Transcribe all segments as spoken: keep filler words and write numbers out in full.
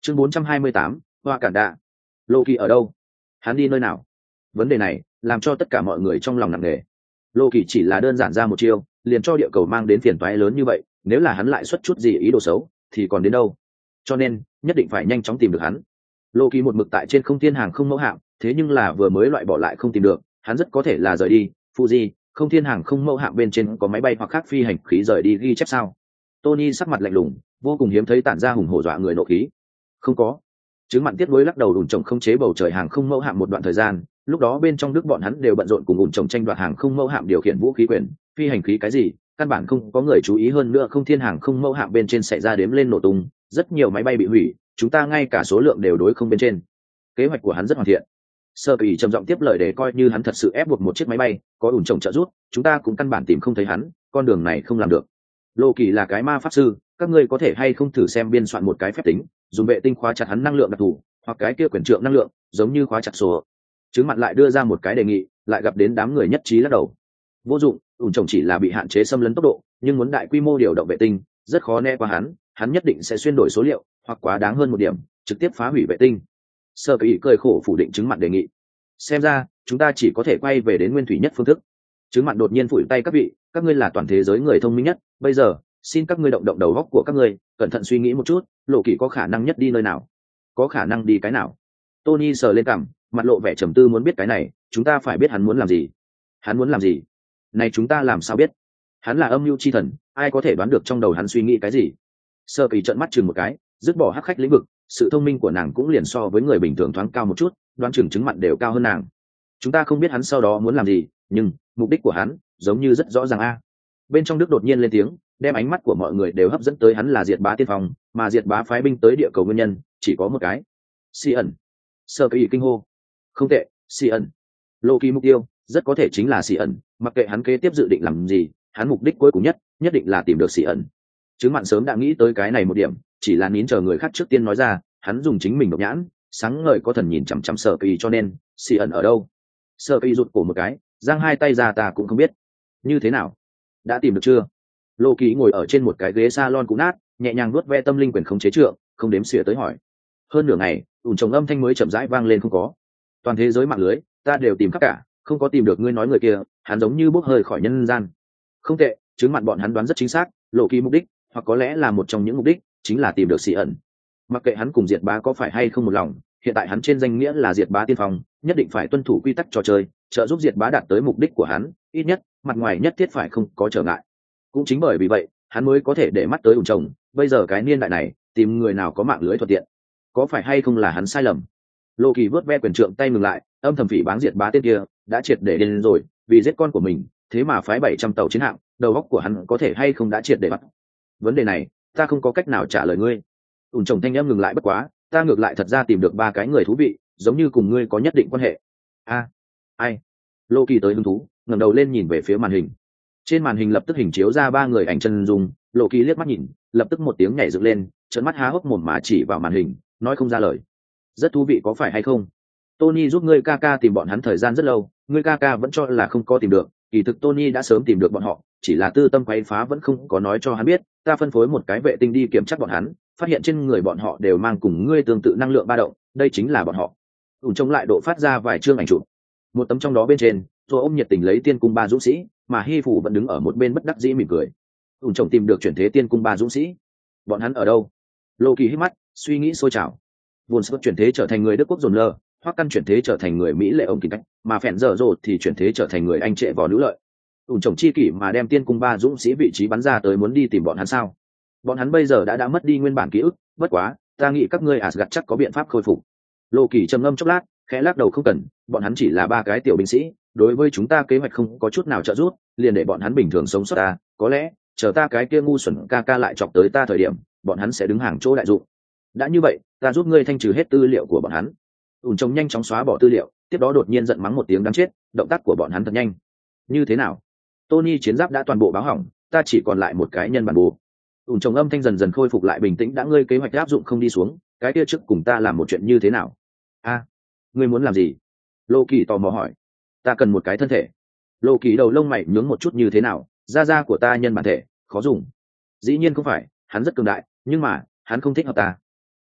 chương bốn trăm hai mươi tám, hoa cản đạ. Lô kỳ ở đâu? Hắn đi nơi nào? Vấn đề này làm cho tất cả mọi người trong lòng nặng nề. Lô kỳ chỉ là đơn giản ra một chiêu liền cho địa cầu mang đến phiền toái lớn như vậy, nếu là hắn lại xuất chút gì ý đồ xấu thì còn đến đâu. Cho nên nhất định phải nhanh chóng tìm được hắn. Lô kỳ một mực tại trên không thiên hàng không mẫu hạm, thế nhưng là vừa mới loại bỏ lại không tìm được, hắn rất có thể là rời đi. Fuji, không thiên hàng không mẫu hạm bên trên có máy bay hoặc khác phi hành khí rời đi ghi chép sao? Tony sắc mặt lạnh lùng, vô cùng hiếm thấy tản ra hùng hổ dọa người nộ khí. Không có. Chứng mặn tiếp nối lắc đầu, ủn trồng không chế bầu trời hàng không mẫu hạm một đoạn thời gian, lúc đó bên trong nước bọn hắn đều bận rộn cùng ủn trồng tranh đoạt hàng không mẫu hạm điều khiển vũ khí quyền, phi hành khí cái gì, căn bản không có người chú ý. Hơn nữa không thiên hàng không mẫu hạm bên trên xảy ra đếm lên nổ tung, rất nhiều máy bay bị hủy, chúng ta ngay cả số lượng đều đối không bên trên. Kế hoạch của hắn rất hoàn thiện. Sơ Kỳ trầm giọng tiếp lời, để coi như hắn thật sự ép buộc một chiếc máy bay, có ủn trồng trợ giúp, chúng ta cũng căn bản tìm không thấy hắn, con đường này không làm được. Lô Kỳ là cái ma pháp sư, các ngươi có thể hay không thử xem biên soạn một cái phép tính, dùng vệ tinh khóa chặt hắn năng lượng đặc thù, hoặc cái kia quyển trượng năng lượng, giống như khóa chặt số. Chứng mặn lại đưa ra một cái đề nghị, lại gặp đến đám người nhất trí lắc đầu. Vô dụng, ủn trồng chỉ là bị hạn chế xâm lấn tốc độ, nhưng muốn đại quy mô điều động vệ tinh, rất khó né qua hắn, hắn nhất định sẽ xuyên đổi số liệu, hoặc quá đáng hơn một điểm, trực tiếp phá hủy vệ tinh. Sơ Kỳ cười khổ phủ định chứng mặn đề nghị. Xem ra chúng ta chỉ có thể quay về đến nguyên thủy nhất phương thức. Chứng mặn đột nhiên phủi tay, các vị, các ngươi là toàn thế giới người thông minh nhất, bây giờ xin các ngươi động động đầu óc của các ngươi, cẩn thận suy nghĩ một chút, Lộ Kỳ có khả năng nhất đi nơi nào? Có khả năng đi cái nào? Tony sờ lên cằm, mặt lộ vẻ trầm tư, muốn biết cái này, chúng ta phải biết hắn muốn làm gì. Hắn muốn làm gì? Này chúng ta làm sao biết? Hắn là âm mưu chi thần, ai có thể đoán được trong đầu hắn suy nghĩ cái gì? Sơ Kỳ trợn mắt chừng một cái, dứt bỏ hắc khách lĩnh vực, sự thông minh của nàng cũng liền so với người bình thường thoáng cao một chút, đoán chừng chứng mặn đều cao hơn nàng. Chúng ta không biết hắn sau đó muốn làm gì, nhưng mục đích của hắn giống như rất rõ ràng a. Bên trong Đức đột nhiên lên tiếng, đem ánh mắt của mọi người đều hấp dẫn tới hắn là diệt bá tiên phong, mà diệt bá phái binh tới địa cầu nguyên nhân chỉ có một cái. Si ẩn. Sơ Kỳ kinh hô. Không tệ, Si ẩn. Lô Kỳ mục tiêu rất có thể chính là Si ẩn, mặc kệ hắn kế tiếp dự định làm gì, hắn mục đích cuối cùng nhất nhất định là tìm được Si ẩn. Chứng mặn sớm đã nghĩ tới cái này một điểm, chỉ là nín chờ người khác trước tiên nói ra, hắn dùng chính mình độc nhãn, sáng ngời có thần nhìn chằm chằm Sơ Kỳ, cho nên Si ẩn ở đâu? Sơ Kỳ rụt cổ một cái, giang hai tay ra, ta cũng không biết. Như thế nào? Đã tìm được chưa? Lô Kỳ ngồi ở trên một cái ghế salon cũ nát, nhẹ nhàng nuốt ve tâm linh quyền khống chế trượng, không đếm xỉa tới hỏi. Hơn nửa ngày, ủn trồng âm thanh mới chậm rãi vang lên, không có. Toàn thế giới mạng lưới, ta đều tìm khắp cả, không có tìm được ngươi nói người kia, hắn giống như bốc hơi khỏi nhân gian. Không tệ, chứng mặn bọn hắn đoán rất chính xác, Lộ Kỳ mục đích, hoặc có lẽ là một trong những mục đích, chính là tìm được Si ẩn. Mặc kệ hắn cùng diệt bá có phải hay không một lòng, hiện tại hắn trên danh nghĩa là diệt bá tiên phong, nhất định phải tuân thủ quy tắc trò chơi, trợ giúp diệt bá đạt tới mục đích của hắn, ít nhất mặt ngoài nhất thiết phải không có trở ngại. Cũng chính bởi vì vậy, hắn mới có thể để mắt tới ủn trồng. Bây giờ cái niên đại này, tìm người nào có mạng lưới thuận tiện, có phải hay không là hắn sai lầm? Lô Kỳ vớt ve quyền trượng tay ngừng lại, âm thầm phỉ báng diệt bá tên kia đã triệt để điên rồi, vì giết con của mình, thế mà phái bảy trăm tàu chiến hạm, đầu óc của hắn có thể hay không đã triệt để bắt. Vấn đề này, ta không có cách nào trả lời ngươi. Ủn trồng thanh em ngừng lại, bất quá, ta ngược lại thật ra tìm được ba cái người thú vị, giống như cùng ngươi có nhất định quan hệ. A, ai? Lô Kỳ tới hứng thú, ngẩng đầu lên nhìn về phía màn hình. Trên màn hình lập tức hình chiếu ra ba người ảnh chân dung. Lô Kỳ liếc mắt nhìn, lập tức một tiếng nhảy dựng lên, trợn mắt há hốc mồm mà chỉ vào màn hình, nói không ra lời. Rất thú vị có phải hay không? Tony giúp ngươi ca ca tìm bọn hắn thời gian rất lâu, ngươi ca ca vẫn cho là không có tìm được, kỳ thực Tony đã sớm tìm được bọn họ, chỉ là tư tâm quấy phá vẫn không có nói cho hắn biết. Ta phân phối một cái vệ tinh đi kiểm tra bọn hắn, phát hiện trên người bọn họ đều mang cùng ngươi tương tự năng lượng ba động, đây chính là bọn họ. Ủn trông lại độ phát ra vài chương ảnh chụp, một tấm trong đó bên trên, rồi ôm nhiệt tình lấy tiên cung ba dũng sĩ, mà Hy Phủ vẫn đứng ở một bên bất đắc dĩ mỉm cười. Ủn trông tìm được chuyển thế tiên cung ba dũng sĩ, bọn hắn ở đâu? Lô Kỳ hít mắt, suy nghĩ sôi trào. Buồn sốt chuyển thế trở thành người Đức quốc dồn lơ, Hoắc Căn chuyển thế trở thành người Mỹ lệ ông kỳ cách, mà Phèn Dở Dột thì chuyển thế trở thành người Anh trệ vò nữ lợi. Ủn trông chi kỷ mà đem tiên cung ba dũng sĩ vị trí bắn ra tới, muốn đi tìm bọn hắn sao? Bọn hắn bây giờ đã đã mất đi nguyên bản ký ức, bất quá, ta nghĩ các ngươi Asgard chắc có biện pháp khôi phục. Lô Kỳ trầm ngâm chốc lát, khẽ lắc đầu, không cần, bọn hắn chỉ là ba cái tiểu binh sĩ, đối với chúng ta kế hoạch không có chút nào trợ giúp, liền để bọn hắn bình thường sống sót ta, có lẽ, chờ ta cái kia ngu xuẩn ca ca lại chọc tới ta thời điểm, bọn hắn sẽ đứng hàng chỗ đại dụng. Đã như vậy, ta giúp ngươi thanh trừ hết tư liệu của bọn hắn. Ủn trông nhanh chóng xóa bỏ tư liệu, tiếp đó đột nhiên giận mắng một tiếng đáng chết, động tác của bọn hắn thật nhanh. Như thế nào? Tony chiến giáp đã toàn bộ báo hỏng, ta chỉ còn lại một cái nhân bản bù. Ủn trông âm thanh dần dần khôi phục lại bình tĩnh, đã ngươi kế hoạch áp dụng không đi xuống, cái kia trước cùng ta làm một chuyện như thế nào? A, à, ngươi muốn làm gì? Lô Kỳ tò mò hỏi. Ta cần một cái thân thể. Lô Kỳ đầu lông mày nhướng một chút, như thế nào? Da da của ta nhân bản thể khó dùng. Dĩ nhiên không phải, hắn rất cường đại, nhưng mà hắn không thích hợp ta.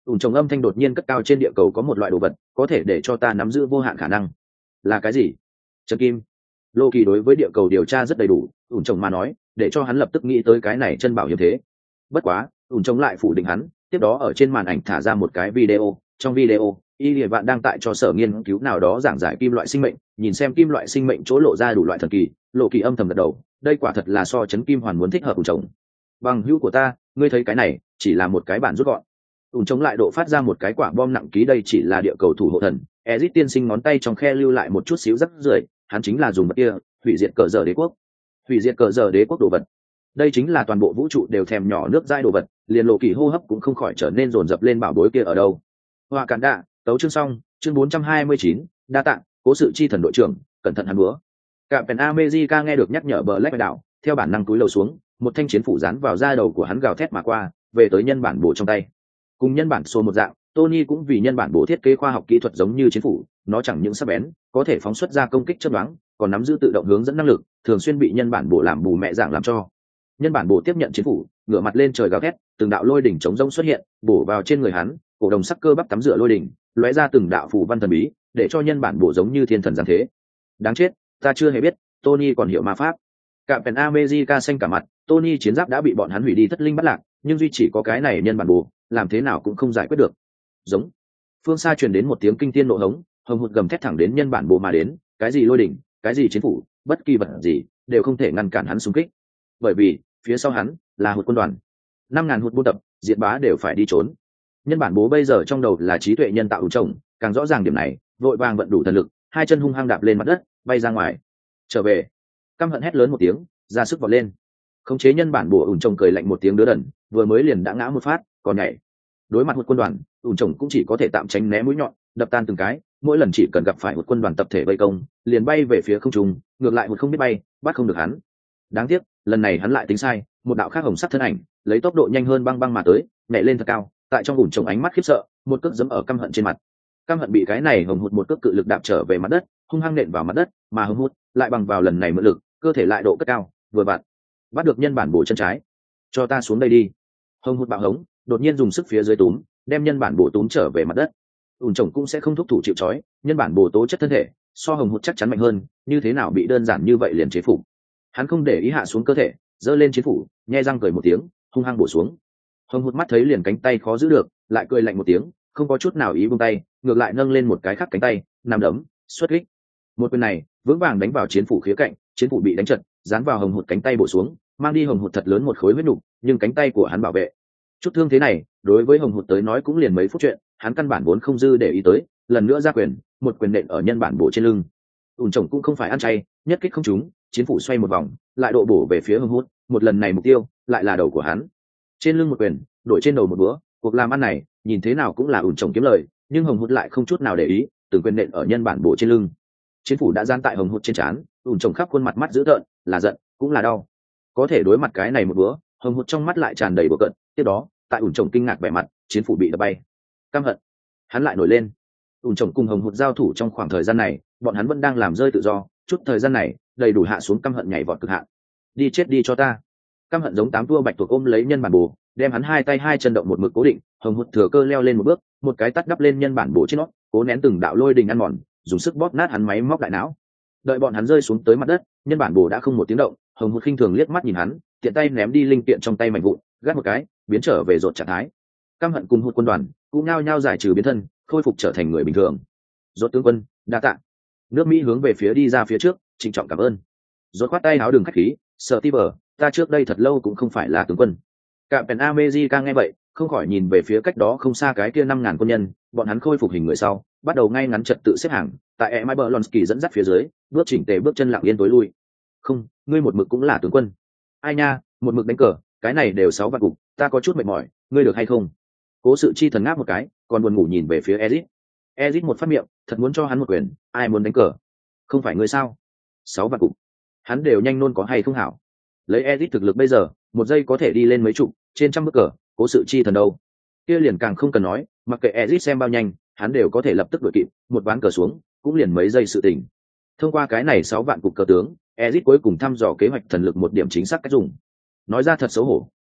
ủn trồng âm thanh đột nhiên cất cao trên địa cầu có một loại đồ vật có thể để cho ta nắm giữ vô hạn khả năng. Là cái gì? Trần Kim. Lô Kỳ đối với địa cầu điều tra rất đầy đủ, ủn trồng mà nói để cho hắn lập tức nghĩ tới cái này chân bảo hiếm thế. Bất quá ủn trồng lại phủ định hắn. Tiếp đó ở trên màn ảnh thả ra một cái video, trong video y lìa vạn đang tại cho sở nghiên cứu nào đó giảng giải kim loại sinh mệnh, nhìn xem kim loại sinh mệnh chỗ lộ ra đủ loại thần kỳ. Lộ Kỳ âm thầm gật đầu, đây quả thật là so chấn kim hoàn muốn thích hợp ủn trồng. Bằng hữu của ta, ngươi thấy cái này chỉ là một cái bản rút gọn. ủn trồng lại độ phát ra một cái quả bom nặng ký, đây chỉ là địa cầu thủ hộ thần. Ezit tiên sinh ngón tay trong khe lưu lại một chút xíu rắc rưởi, hắn chính là dùng vật kia hủy diệt cờ giờ đế quốc. Hủy diệt cờ giờ đế quốc đồ vật, đây chính là toàn bộ vũ trụ đều thèm nhỏ nước dai đồ vật, liền Lộ Kỳ hô hấp cũng không khỏi trở nên dồn dập lên. Bảo bối kia ở đâu? Hoa cản đạ, tấu chương xong, chương bốn trăm hai mươi chín, đa tạng, cố sự chi thần đội trưởng, cẩn thận hắn búa. Captain America nghe được nhắc nhở Black đạo, theo bản năng túi lầu xuống, một thanh chiến phủ dán vào da đầu của hắn gào thét mà qua, về tới nhân bản bổ trong tay. Cùng nhân bản số một dạng, Tony cũng vì nhân bản bổ thiết kế khoa học kỹ thuật giống như chiến phủ, nó chẳng những sắc bén, có thể phóng xuất ra công kích chớp nhoáng, còn nắm giữ tự động hướng dẫn năng lực, thường xuyên bị nhân bản bổ làm bù mẹ dạng làm cho. Nhân bản bổ tiếp nhận chiến phủ, ngửa mặt lên trời gào thét, từng đạo lôi đỉnh chống rông xuất hiện, bổ vào trên người hắn, cổ đồng sắc cơ bắp tắm rửa lôi đỉnh, lóe ra từng đạo phù văn thần bí, để cho nhân bản bổ giống như thiên thần giáng thế. Đáng chết, ta chưa hề biết, Tony còn hiểu ma pháp. Captain America xanh cả mặt, Tony chiến giáp đã bị bọn hắn hủy đi thất linh bất lạc, nhưng duy chỉ có cái này nhân bản bổ, làm thế nào cũng không giải quyết được. Giống. Phương xa truyền đến một tiếng kinh thiên nộ hống, hồng hụt gầm thét thẳng đến nhân bản bổ mà đến, cái gì lôi đỉnh, cái gì chiến phủ, bất kỳ vật gì đều không thể ngăn cản hắn xung kích. Bởi vì phía sau hắn là hụt quân đoàn, năm ngàn hụt buôn tập, diệt bá đều phải đi trốn. Nhân bản bố bây giờ trong đầu là trí tuệ nhân tạo trồng, càng rõ ràng điểm này, vội vàng vận đủ thần lực, hai chân hung hăng đạp lên mặt đất, bay ra ngoài. Trở về. Căm hận hét lớn một tiếng, ra sức vọt lên. Khống chế nhân bản bổ ủn trồng cười lạnh một tiếng đứa đần, vừa mới liền đã ngã một phát, còn nhảy. Đối mặt một quân đoàn, ủn trồng cũng chỉ có thể tạm tránh né mũi nhọn, đập tan từng cái, mỗi lần chỉ cần gặp phải một quân đoàn tập thể vây công, liền bay về phía không trung, ngược lại một không biết bay, bắt không được hắn. Đáng tiếc, lần này hắn lại tính sai, một đạo khác hồng sắc thân ảnh, lấy tốc độ nhanh hơn băng băng mà tới, nhảy lên thật cao, tại trong ủn trồng ánh mắt khiếp sợ, một cước giẫm ở căm hận trên mặt. Căm hận bị cái này hồng hụt một cước cự lực đạp trở về mặt đất, hung hăng nện vào mặt đất, mà hồng hụt lại bằng vào lần này mượn lực, cơ thể lại độ cất cao, vừa vặn bắt được nhân bản bổ chân trái. Cho ta xuống đây đi. Hồng hụt bạo hống, đột nhiên dùng sức phía dưới túm, đem nhân bản bổ túm trở về mặt đất. ủn trồng cũng sẽ không thúc thủ chịu trói, nhân bản bổ tố chất thân thể so hồng hụt chắc chắn mạnh hơn, như thế nào bị đơn giản như vậy liền chế phục. Hắn không để ý hạ xuống cơ thể, giơ lên chiến phủ, nhe răng cười một tiếng, hung hăng bổ xuống. Hồng hụt mắt thấy liền cánh tay khó giữ được, lại cười lạnh một tiếng, không có chút nào ý buông tay, ngược lại nâng lên một cái khác cánh tay, nằm đấm, xuất kích. Một quyền này vững vàng đánh vào chiến phủ khía cạnh, chiến phủ bị đánh trật, dán vào hồng hụt cánh tay bổ xuống, mang đi hồng hụt thật lớn một khối huyết nục, nhưng cánh tay của hắn bảo vệ. Chút thương thế này đối với hồng hụt tới nói cũng liền mấy phút chuyện, hắn căn bản vốn không dư để ý tới, lần nữa ra quyền, một quyền nện ở nhân bản bổ trên lưng. ủn trồng cũng không phải ăn chay, nhất kích không trúng, chiến phủ xoay một vòng, lại độ bổ về phía hồng hụt, một lần này mục tiêu lại là đầu của hắn. Trên lưng một quyền, đổi trên đầu một búa, cuộc làm ăn này nhìn thế nào cũng là ủn trồng kiếm lời, nhưng hồng hụt lại không chút nào để ý, từng quyền nện ở nhân bản bổ trên lưng. Chiến phủ đã gian tại hồng hụt trên trán, ủn trồng khắp khuôn mặt mắt dữ tợn, là giận cũng là đau. Có thể đối mặt cái này một búa, hồng hụt trong mắt lại tràn đầy bừa cợt. Tiếp đó tại ủn trồng kinh ngạc vẻ mặt, chiến phủ bị đập bay. Căm hận, hắn lại nổi lên. ủn trồng cùng hồng hụt giao thủ trong khoảng thời gian này, bọn hắn vẫn đang làm rơi tự do, chút thời gian này đầy đủ hạ xuống căm hận nhảy vọt cực hạn. Đi chết đi cho ta. Căm hận giống tám tua bạch tuộc ôm lấy nhân bản bổ, đem hắn hai tay hai chân động một mực cố định. Hồng hụt thừa cơ leo lên một bước, một cái tắt đắp lên nhân bản bổ trên nó, cố nén từng đạo lôi đình ăn mòn, dùng sức bóp nát hắn máy móc đại não. Đợi bọn hắn rơi xuống tới mặt đất, nhân bản bổ đã không một tiếng động. Hồng hụt khinh thường liếc mắt nhìn hắn, tiện tay ném đi linh kiện trong tay mạnh vụn, gắt một cái, biến trở về rột trạng thái. Căm hận cùng hụt quân đoàn cũng nhao nhao giải trừ biến thân, khôi phục trở thành người bình thường. Rốt tướng quân, đa tạ. Nước Mỹ hướng về phía đi ra phía trước, trịnh trọng cảm ơn. Rốt khoát tay áo đường khách khí, sợ ti bờ, ta trước đây thật lâu cũng không phải là tướng quân. Captain America nghe vậy, không khỏi nhìn về phía cách đó không xa cái kia năm ngàn quân nhân, bọn hắn khôi phục hình người sau, bắt đầu ngay ngắn trật tự xếp hàng, tại Emma Blonsky dẫn dắt phía dưới, bước chỉnh tề bước chân lặng yên tối lui. Không, ngươi một mực cũng là tướng quân. Ai nha, một mực đánh cờ, cái này đều sáu vạn cục, ta có chút mệt mỏi, ngươi được hay không? Cố sự chi thần ngáp một cái, còn buồn ngủ nhìn về phía Ezit. Ezit một phát miệng, thật muốn cho hắn một quyền, ai muốn đánh cờ? Không phải ngươi sao? Sáu vạn cục, hắn đều nhanh nôn có hay không hảo. Lấy Ezit thực lực bây giờ, một giây có thể đi lên mấy chục, trên trăm bước cờ, cố sự chi thần đâu? Kia liền càng không cần nói, mặc kệ Ezit xem bao nhanh, hắn đều có thể lập tức đuổi kịp, một ván cờ xuống, cũng liền mấy giây sự tình. Thông qua cái này sáu vạn cục cờ tướng, Ezit cuối cùng thăm dò kế hoạch thần lực một điểm chính xác cách dùng. Nói ra thật xấu hổ,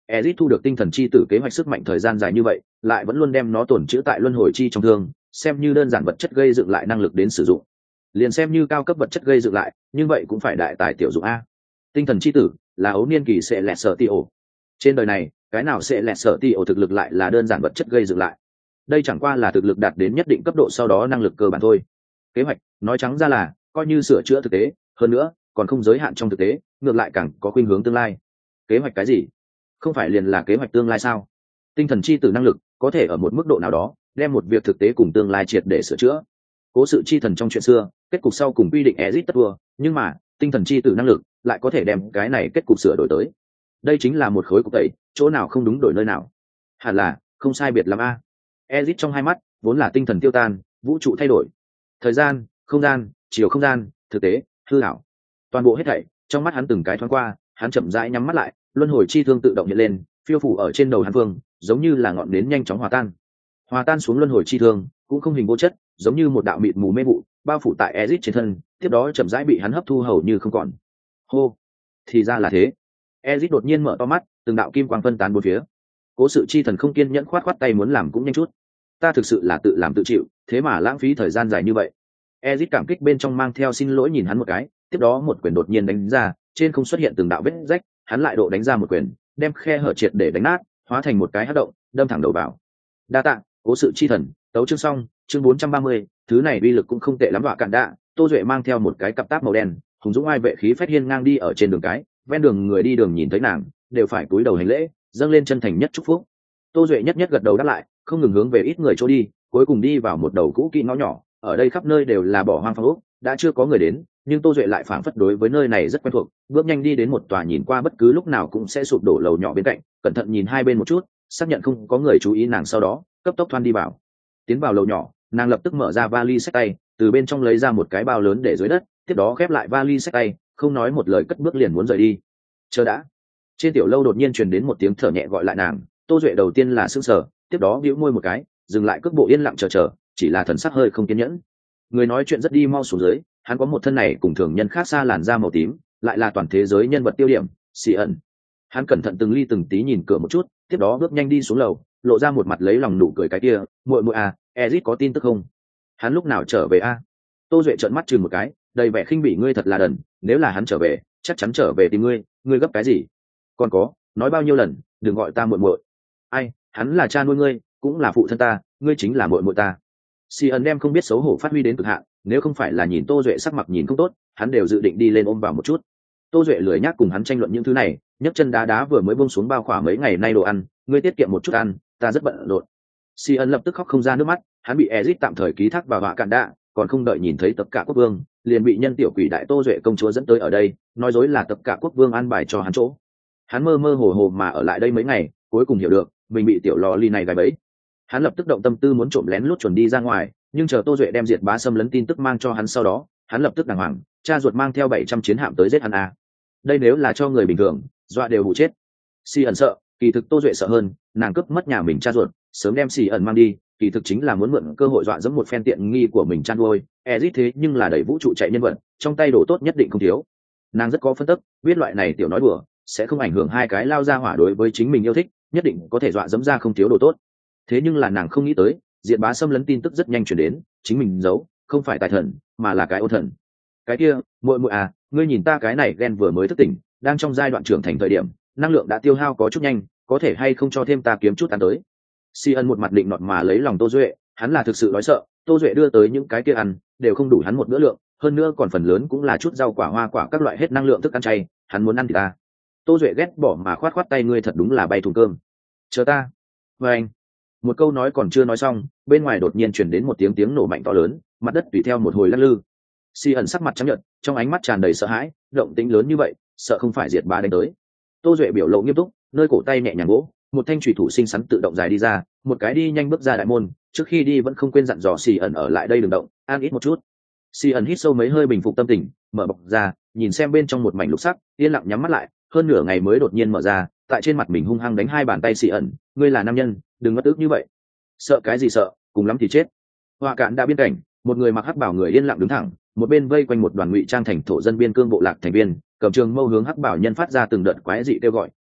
Ezic thu được tinh thần chi tử kế hoạch sức mạnh thời gian dài như vậy, lại vẫn luôn đem nó tổn trữ tại luân hồi chi trong thương, xem như đơn giản vật chất gây dựng lại năng lực đến sử dụng. Liền xem như cao cấp vật chất gây dựng lại, nhưng vậy cũng phải đại tài tiểu dụng a. Tinh thần chi tử là ấu niên kỳ sẽ lẹt sợ ti ổ. Trên đời này, cái nào sẽ lẹt sợ ti ổ thực lực lại là đơn giản vật chất gây dựng lại. Đây chẳng qua là thực lực đạt đến nhất định cấp độ sau đó năng lực cơ bản thôi. Kế hoạch, nói trắng ra là coi như sửa chữa thực tế, hơn nữa, còn không giới hạn trong thực tế, ngược lại càng có khuynh hướng tương lai. Kế hoạch cái gì? Không phải liền là kế hoạch tương lai sao? Tinh thần chi tử năng lực có thể ở một mức độ nào đó đem một việc thực tế cùng tương lai triệt để sửa chữa. Cố sự chi thần trong chuyện xưa, kết cục sau cùng quy định Ezic tất thua, nhưng mà tinh thần chi tử năng lực lại có thể đem cái này kết cục sửa đổi tới. Đây chính là một khối cục tẩy, chỗ nào không đúng đổi nơi nào. Hẳn là không sai biệt lắm a. Ezic trong hai mắt vốn là tinh thần tiêu tan, vũ trụ thay đổi, thời gian, không gian, chiều không gian, thực tế, hư ảo, toàn bộ hết thảy trong mắt hắn từng cái thoáng qua, hắn chậm rãi nhắm mắt lại, luân hồi chi thương tự động hiện lên, phiêu phủ ở trên đầu hắn vương, giống như là ngọn nến nhanh chóng hòa tan. Hòa tan xuống luân hồi chi thương, cũng không hình vô chất, giống như một đạo mịt mù mê vụ, bao phủ tại Ezic trên thân, tiếp đó chậm rãi bị hắn hấp thu hầu như không còn. Hô, thì ra là thế. Ezic đột nhiên mở to mắt, từng đạo kim quang phân tán bốn phía. Cố sự chi thần không kiên nhẫn khoát khoát tay muốn làm cũng nhanh chút. Ta thực sự là tự làm tự chịu, thế mà lãng phí thời gian dài như vậy. Ezic cảm kích bên trong mang theo xin lỗi nhìn hắn một cái, tiếp đó một quyền đột nhiên đánh ra, trên không xuất hiện từng đạo vết rách, hắn lại độ đánh ra một quyền, đem khe hở triệt để đánh nát, hóa thành một cái hắc động, đâm thẳng đầu vào. Đa tạ, cố sự chi thần, tấu chương xong, chương bốn trăm ba mươi, thứ này uy lực cũng không tệ lắm vạ cạn đạ. Tô Duệ mang theo một cái cặp táp màu đen, hùng dũng ai vệ khí phách hiên ngang đi ở trên đường cái, ven đường người đi đường nhìn thấy nàng, đều phải cúi đầu hành lễ, dâng lên chân thành nhất chúc phúc. Tô Duệ nhất nhất gật đầu đáp lại, không ngừng hướng về ít người chỗ đi, cuối cùng đi vào một đầu cũ kỹ ngõ nhỏ, ở đây khắp nơi đều là bỏ hoang phong ốc, đã chưa có người đến, nhưng Tô Duệ lại phảng phất đối với nơi này rất quen thuộc, bước nhanh đi đến một tòa nhìn qua bất cứ lúc nào cũng sẽ sụp đổ lầu nhỏ bên cạnh, cẩn thận nhìn hai bên một chút, xác nhận không có người chú ý nàng sau đó, cấp tốc thoăn đi vào. Tiến vào lầu nhỏ, nàng lập tức mở ra vali xách tay, từ bên trong lấy ra một cái bao lớn để dưới đất, tiếp đó khép lại vali xách tay, không nói một lời cất bước liền muốn rời đi. Chờ đã. Trên tiểu lâu đột nhiên truyền đến một tiếng thở nhẹ gọi lại nàng, Tô Duệ đầu tiên là sững sờ, tiếp đó bĩu môi một cái, dừng lại cước bộ yên lặng chờ chờ, chỉ là thần sắc hơi không kiên nhẫn. Người nói chuyện rất đi mau xuống dưới, hắn có một thân này cùng thường nhân khác xa làn da màu tím, lại là toàn thế giới nhân vật tiêu điểm, xì ẩn. Hắn cẩn thận từng ly từng tí nhìn cửa một chút, tiếp đó bước nhanh đi xuống lầu, lộ ra một mặt lấy lòng nụ cười cái kia, muội muội à, Ezic có tin tức không? Hắn lúc nào trở về a? À? Tô Duệ trợn mắt chừng một cái, đầy vẻ khinh bỉ, ngươi thật là đần, nếu là hắn trở về, chắc chắn trở về tìm ngươi, ngươi gấp cái gì? Còn có, nói bao nhiêu lần, đừng gọi ta muội muội. Ai, hắn là cha nuôi ngươi, cũng là phụ thân ta, ngươi chính là muội muội ta. Si ẩn đem không biết xấu hổ phát huy đến cực hạn, nếu không phải là nhìn Tô Duệ sắc mặt nhìn không tốt, hắn đều dự định đi lên ôm vào một chút. Tô Duệ lười nhác cùng hắn tranh luận những thứ này, nhấc chân đá đá vừa mới buông xuống bao khỏa mấy ngày nay đồ ăn, ngươi tiết kiệm một chút ăn, ta rất bận rộn. Si ẩn lập tức khóc không ra nước mắt, hắn bị Ezic tạm thời ký thác vào họa cạn đạ, còn không đợi nhìn thấy tập cả quốc vương, liền bị nhân tiểu quỷ đại Tô Duệ công chúa dẫn tới ở đây, nói dối là tập cả quốc vương an bài cho hắn chỗ. Hắn mơ mơ hồ hồ mà ở lại đây mấy ngày, cuối cùng hiểu được mình bị tiểu lò ly này gài bẫy. Hắn lập tức động tâm tư muốn trộm lén lút chuẩn đi ra ngoài, nhưng chờ Tô Duệ đem diệt bá xâm lấn tin tức mang cho hắn sau đó, hắn lập tức đàng hoàng, cha ruột mang theo bảy trăm chiến hạm tới giết hắn à. Đây nếu là cho người bình thường, dọa đều hụ chết. Si ẩn sợ, kỳ thực Tô Duệ sợ hơn, nàng cướp mất nhà mình cha ruột, sớm đem Si ẩn mang đi, kỳ thực chính là muốn mượn cơ hội dọa dẫm một phen tiện nghi của mình chăn nuôi. Ezic thế nhưng là đẩy vũ trụ chạy nhân vật, trong tay đồ tốt nhất định không thiếu. Nàng rất có phân tích, biết loại này tiểu nói đùa sẽ không ảnh hưởng hai cái lao ra hỏa đối với chính mình yêu thích, nhất định có thể dọa dẫm ra không thiếu đồ tốt. Thế nhưng là nàng không nghĩ tới, diệt bá xâm lấn tin tức rất nhanh chuyển đến, chính mình giấu, không phải tài thần, mà là cái ô thần. Cái kia, muội muội à, ngươi nhìn ta cái này ghen vừa mới thức tỉnh, đang trong giai đoạn trưởng thành thời điểm, năng lượng đã tiêu hao có chút nhanh, có thể hay không cho thêm ta kiếm chút ăn tới. Si ân một mặt định nọt mà lấy lòng Tô Duệ, hắn là thực sự đói sợ, Tô Duệ đưa tới những cái kia ăn, đều không đủ hắn một bữa lượng, hơn nữa còn phần lớn cũng là chút rau quả hoa quả các loại hết năng lượng thức ăn chay, hắn muốn ăn thì ta. Tô Duệ ghét bỏ mà khoát khoát tay, ngươi thật đúng là bay thùng cơm. Chờ ta. Và anh. Một câu nói còn chưa nói xong, bên ngoài đột nhiên chuyển đến một tiếng tiếng nổ mạnh to lớn, mặt đất tùy theo một hồi lắc lư. Si ẩn sắc mặt trắng nhợt, trong ánh mắt tràn đầy sợ hãi, động tĩnh lớn như vậy, sợ không phải diệt bá đánh tới. Tô Duệ biểu lộ nghiêm túc, nơi cổ tay nhẹ nhàng vỗ, một thanh chủy thủ xinh xắn tự động dài đi ra, một cái đi nhanh bước ra đại môn, trước khi đi vẫn không quên dặn dò Si ẩn ở lại đây đừng động, an ít một chút. Si ẩn hít sâu mấy hơi bình phục tâm tình, mở bọc ra, nhìn xem bên trong một mảnh lục sắc, yên lặng nhắm mắt lại, hơn nửa ngày mới đột nhiên mở ra, tại trên mặt mình hung hăng đánh hai bàn tay. Si ẩn, ngươi là nam nhân, đừng mất ức như vậy. Sợ cái gì sợ, cùng lắm thì chết. Họa cạn đã biên cảnh, một người mặc hắc bảo người yên lặng đứng thẳng, một bên vây quanh một đoàn ngụy trang thành thổ dân biên cương bộ lạc thành viên, cầm trường mâu hướng hắc bảo nhân phát ra từng đợt quái dị kêu gọi,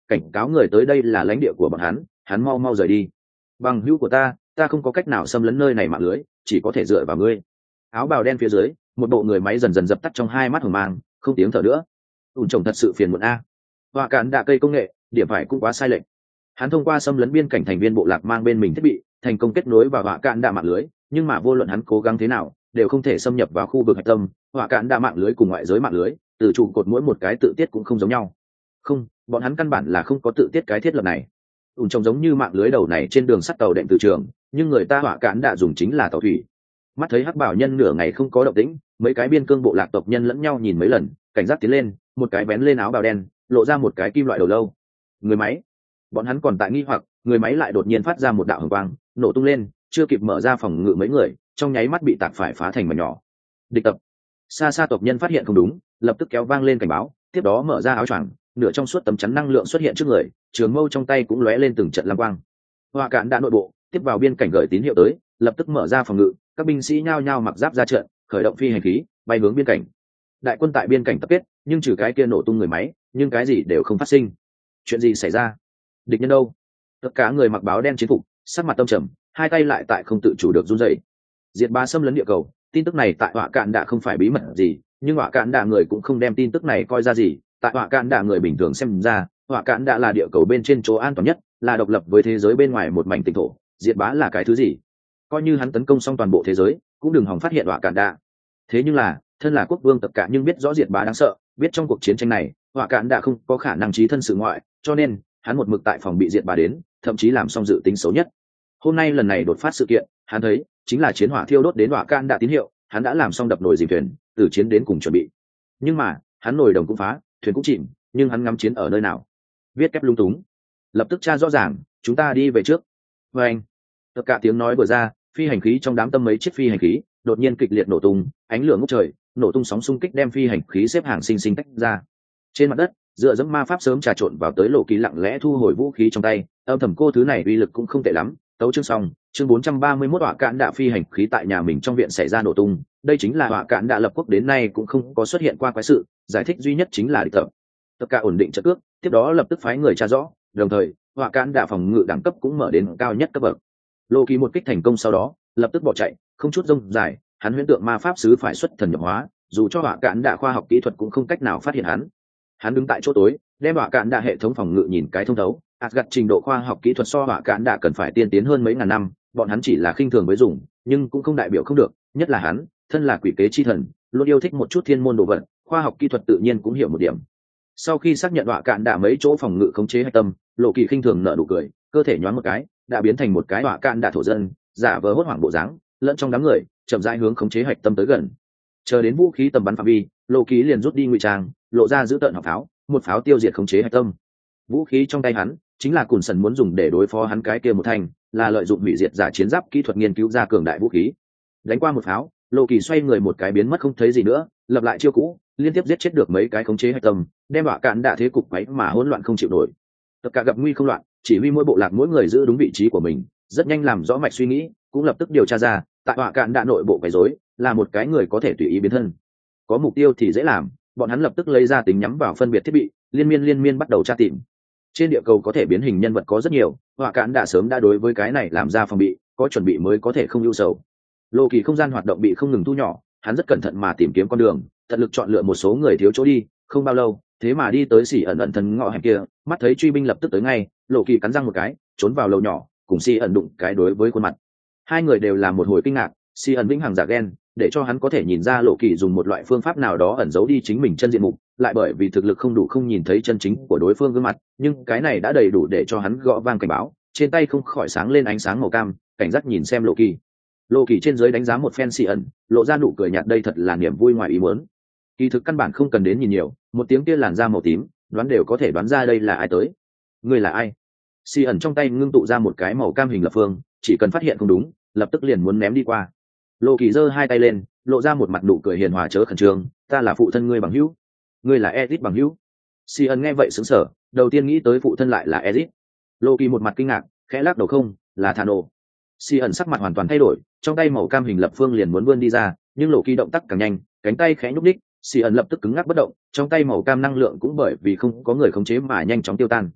cảnh cáo người tới đây là lãnh địa của bọn hắn, hắn mau mau rời đi. Bằng hữu của ta, ta không có cách nào xâm lấn nơi này mạng lưới, chỉ có thể dựa vào ngươi. Áo bào đen phía dưới, một bộ người máy dần dần dập tắt trong hai mắt hồng mang, không tiếng thở nữa. Ủn chồng thật sự phiền muộn a. Họa cạn đạ cây công nghệ, điểm phải cũng quá sai lệch. Hắn thông qua xâm lấn biên cảnh thành viên bộ lạc mang bên mình thiết bị, thành công kết nối vào họa cạn đạ mạng lưới, nhưng mà vô luận hắn cố gắng thế nào, đều không thể xâm nhập vào khu vực hạch tâm. Họa cạn đạ mạng lưới cùng ngoại giới mạng lưới, từ trụ cột mỗi một cái tự tiết cũng không giống nhau. Không, bọn hắn căn bản là không có tự tiết cái thiết lập này. Ủn trông giống như mạng lưới đầu này trên đường sắt tàu đệm từ trường, nhưng người ta họa cạn đạ dùng chính là tàu thủy. Mắt thấy hắc bảo nhân nửa ngày không có động tĩnh, mấy cái biên cương bộ lạc tộc nhân lẫn nhau nhìn mấy lần, cảnh giác tiến lên, một cái bén lên áo bào đen, lộ ra một cái kim loại đầu lâu. Người máy. Bọn hắn còn tại nghi hoặc, người máy lại đột nhiên phát ra một đạo hồng quang, nổ tung lên, chưa kịp mở ra phòng ngự mấy người, trong nháy mắt bị tạc phải phá thành mảnh nhỏ. Địch tập. Xa xa tộc nhân phát hiện không đúng, lập tức kéo vang lên cảnh báo, tiếp đó mở ra áo choàng, nửa trong suốt tấm chắn năng lượng xuất hiện trước người, trường mâu trong tay cũng lóe lên từng trận lam quang. Họa cạn đã nội bộ tiếp vào biên cảnh gửi tín hiệu tới, lập tức mở ra phòng ngự, các binh sĩ nhao nhao mặc giáp ra trận, khởi động phi hành khí bay hướng biên cảnh. Đại quân tại biên cảnh tập kết, nhưng trừ cái kia nổ tung người máy, nhưng cái gì đều không phát sinh. Chuyện gì xảy ra? Địch nhân đâu? Tất cả người mặc báo đen chiến phục, sắc mặt tâm trầm, hai tay lại tại không tự chủ được run rẩy. Diệt ba xâm lấn địa cầu, tin tức này tại họa cạn đã không phải bí mật gì, nhưng họa cạn đã người cũng không đem tin tức này coi ra gì. Tại họa cạn đã người bình thường xem ra, họa cạn đã là địa cầu bên trên chỗ an toàn nhất, là độc lập với thế giới bên ngoài một mảnh tỉnh thổ. Diệt bá là cái thứ gì? Coi như hắn tấn công xong toàn bộ thế giới, cũng đừng hòng phát hiện họa cạn đã. Thế nhưng là, thân là quốc vương tất cả nhưng biết rõ diệt bá đáng sợ, biết trong cuộc chiến tranh này, họa cạn đã không có khả năng trí thân sự ngoại, cho nên hắn một mực tại phòng bị diệt bá đến, thậm chí làm xong dự tính xấu nhất. Hôm nay lần này đột phát sự kiện, hắn thấy chính là chiến hỏa thiêu đốt đến họa cạn đã tín hiệu, hắn đã làm xong đập nồi dìm thuyền, từ chiến đến cùng chuẩn bị. Nhưng mà, hắn nồi đồng cũng phá, thuyền cũng chìm, nhưng hắn ngắm chiến ở nơi nào? Viết kép lung túng. Lập tức tra rõ ràng, chúng ta đi về trước. Và anh, tất cả tiếng nói vừa ra, phi hành khí trong đám tâm mấy chiếc phi hành khí đột nhiên kịch liệt nổ tung, ánh lửa ngút trời, nổ tung sóng xung kích đem phi hành khí xếp hàng sinh sinh tách ra. Trên mặt đất, dựa dẫm ma pháp sớm trà trộn vào tới Lộ Kỳ lặng lẽ thu hồi vũ khí trong tay, âm thầm cô thứ này uy lực cũng không tệ lắm. Tấu chương xong, chương bốn trăm ba mươi mốt họa cạn đạ phi hành khí tại nhà mình trong viện xảy ra nổ tung, đây chính là họa cạn đạ lập quốc đến nay cũng không có xuất hiện qua quái sự, giải thích duy nhất chính là địch tập. Tất cả ổn định trận cước, tiếp đó lập tức phái người tra rõ, đồng thời, họa cạn đạ phòng ngự đẳng cấp cũng mở đến cao nhất cấp bậc. Lộ Kỳ một kích thành công sau đó, lập tức bỏ chạy, không chút rông dài, hắn huyễn tượng ma pháp sứ phải xuất thần nhập hóa, dù cho họa cạn đạ khoa học kỹ thuật cũng không cách nào phát hiện hắn. Hắn đứng tại chỗ tối, đem họa cạn đạ hệ thống phòng ngự nhìn cái thông thấu, Asgard trình độ khoa học kỹ thuật so họa cạn đạ cần phải tiên tiến hơn mấy ngàn năm, bọn hắn chỉ là khinh thường với dùng, nhưng cũng không đại biểu không được, nhất là hắn, thân là quỷ kế chi thần, luôn yêu thích một chút thiên môn đồ vật, khoa học kỹ thuật tự nhiên cũng hiểu một điểm. Sau khi xác nhận họa cạn đạ mấy chỗ phòng ngự khống chế hạch tâm, Lộ Kỳ khinh thường nở nụ cười, cơ thể nhoáng một cái, đã biến thành một cái họa cạn đạ thổ dân, giả vờ hốt hoảng bộ dáng, lẫn trong đám người, chậm rãi hướng khống chế hạch tâm tới gần. Chờ đến vũ khí tầm bắn phạm vi, Lộ Kỳ liền rút đi ngụy trang, lộ ra giữ tợn họng pháo, một pháo tiêu diệt khống chế hạch tâm. Vũ khí trong tay hắn chính là cùn sần muốn dùng để đối phó hắn cái kia một thành, là lợi dụng hủy diệt giả chiến giáp kỹ thuật nghiên cứu ra cường đại vũ khí. Đánh qua một pháo, Lộ Kỳ xoay người một cái biến mất không thấy gì nữa, lập lại chiêu cũ, liên tiếp giết chết được mấy cái khống chế hạch tâm, đem họa cạn đạ thế cục quấy mà hỗn loạn không chịu nổi. Tất cả gặp nguy không loạn, chỉ huy mỗi bộ lạc mỗi người giữ đúng vị trí của mình, rất nhanh làm rõ mạch suy nghĩ, cũng lập tức điều tra ra, tại họa cạn đạ nội bộ quấy rối, là một cái người có thể tùy ý biến thân. Có mục tiêu thì dễ làm, bọn hắn lập tức lấy ra tính nhắm vào phân biệt thiết bị, liên miên liên miên bắt đầu tra tìm. Trên địa cầu có thể biến hình nhân vật có rất nhiều, họa cạn đã sớm đã đối với cái này làm ra phòng bị, có chuẩn bị mới có thể không ưu sầu. Lộ Kỳ không gian hoạt động bị không ngừng thu nhỏ, hắn rất cẩn thận mà tìm kiếm con đường, tận lực chọn lựa một số người thiếu chỗ đi, không bao lâu, thế mà đi tới xỉ ẩn ẩn thân ngõ hẻm kia, mắt thấy truy binh lập tức tới ngay, Lộ Kỳ cắn răng một cái, trốn vào lầu nhỏ, cùng xỉ ẩn đụng cái đối với khuôn mặt. Hai người đều là một hồi kinh ngạc, xỉ ẩn vĩnh hằng giả ghen, để cho hắn có thể nhìn ra Lộ Kỳ dùng một loại phương pháp nào đó ẩn giấu đi chính mình chân diện mục, lại bởi vì thực lực không đủ không nhìn thấy chân chính của đối phương gương mặt, nhưng cái này đã đầy đủ để cho hắn gõ vang cảnh báo, trên tay không khỏi sáng lên ánh sáng màu cam, cảnh giác nhìn xem Lộ Kỳ. Lộ Kỳ trên dưới đánh giá một phen xì ẩn, lộ ra nụ cười nhạt, đây thật là niềm vui ngoài ý muốn. Kỳ thực căn bản không cần đến nhìn nhiều, một tiếng kia làn da màu tím, đoán đều có thể đoán ra đây là ai tới. Người là ai? Xì ẩn trong tay ngưng tụ ra một cái màu cam hình lập phương, chỉ cần phát hiện không đúng, lập tức liền muốn ném đi qua. Lộ Kỳ giơ hai tay lên, lộ ra một mặt nụ cười hiền hòa chớ khẩn trương, ta là phụ thân ngươi bằng hữu. Ngươi là Ezit bằng hữu. Si ẩn nghe vậy sững sờ, đầu tiên nghĩ tới phụ thân lại là Ezit. Lộ Kỳ một mặt kinh ngạc, khẽ lắc đầu, không, là Thano. Si ẩn sắc mặt hoàn toàn thay đổi, trong tay màu cam hình lập phương liền muốn vươn đi ra, nhưng Lộ Kỳ động tác càng nhanh, cánh tay khẽ nhúc nhích, Si ẩn lập tức cứng ngắc bất động, trong tay màu cam năng lượng cũng bởi vì không có người khống chế mà nhanh chóng tiêu tan.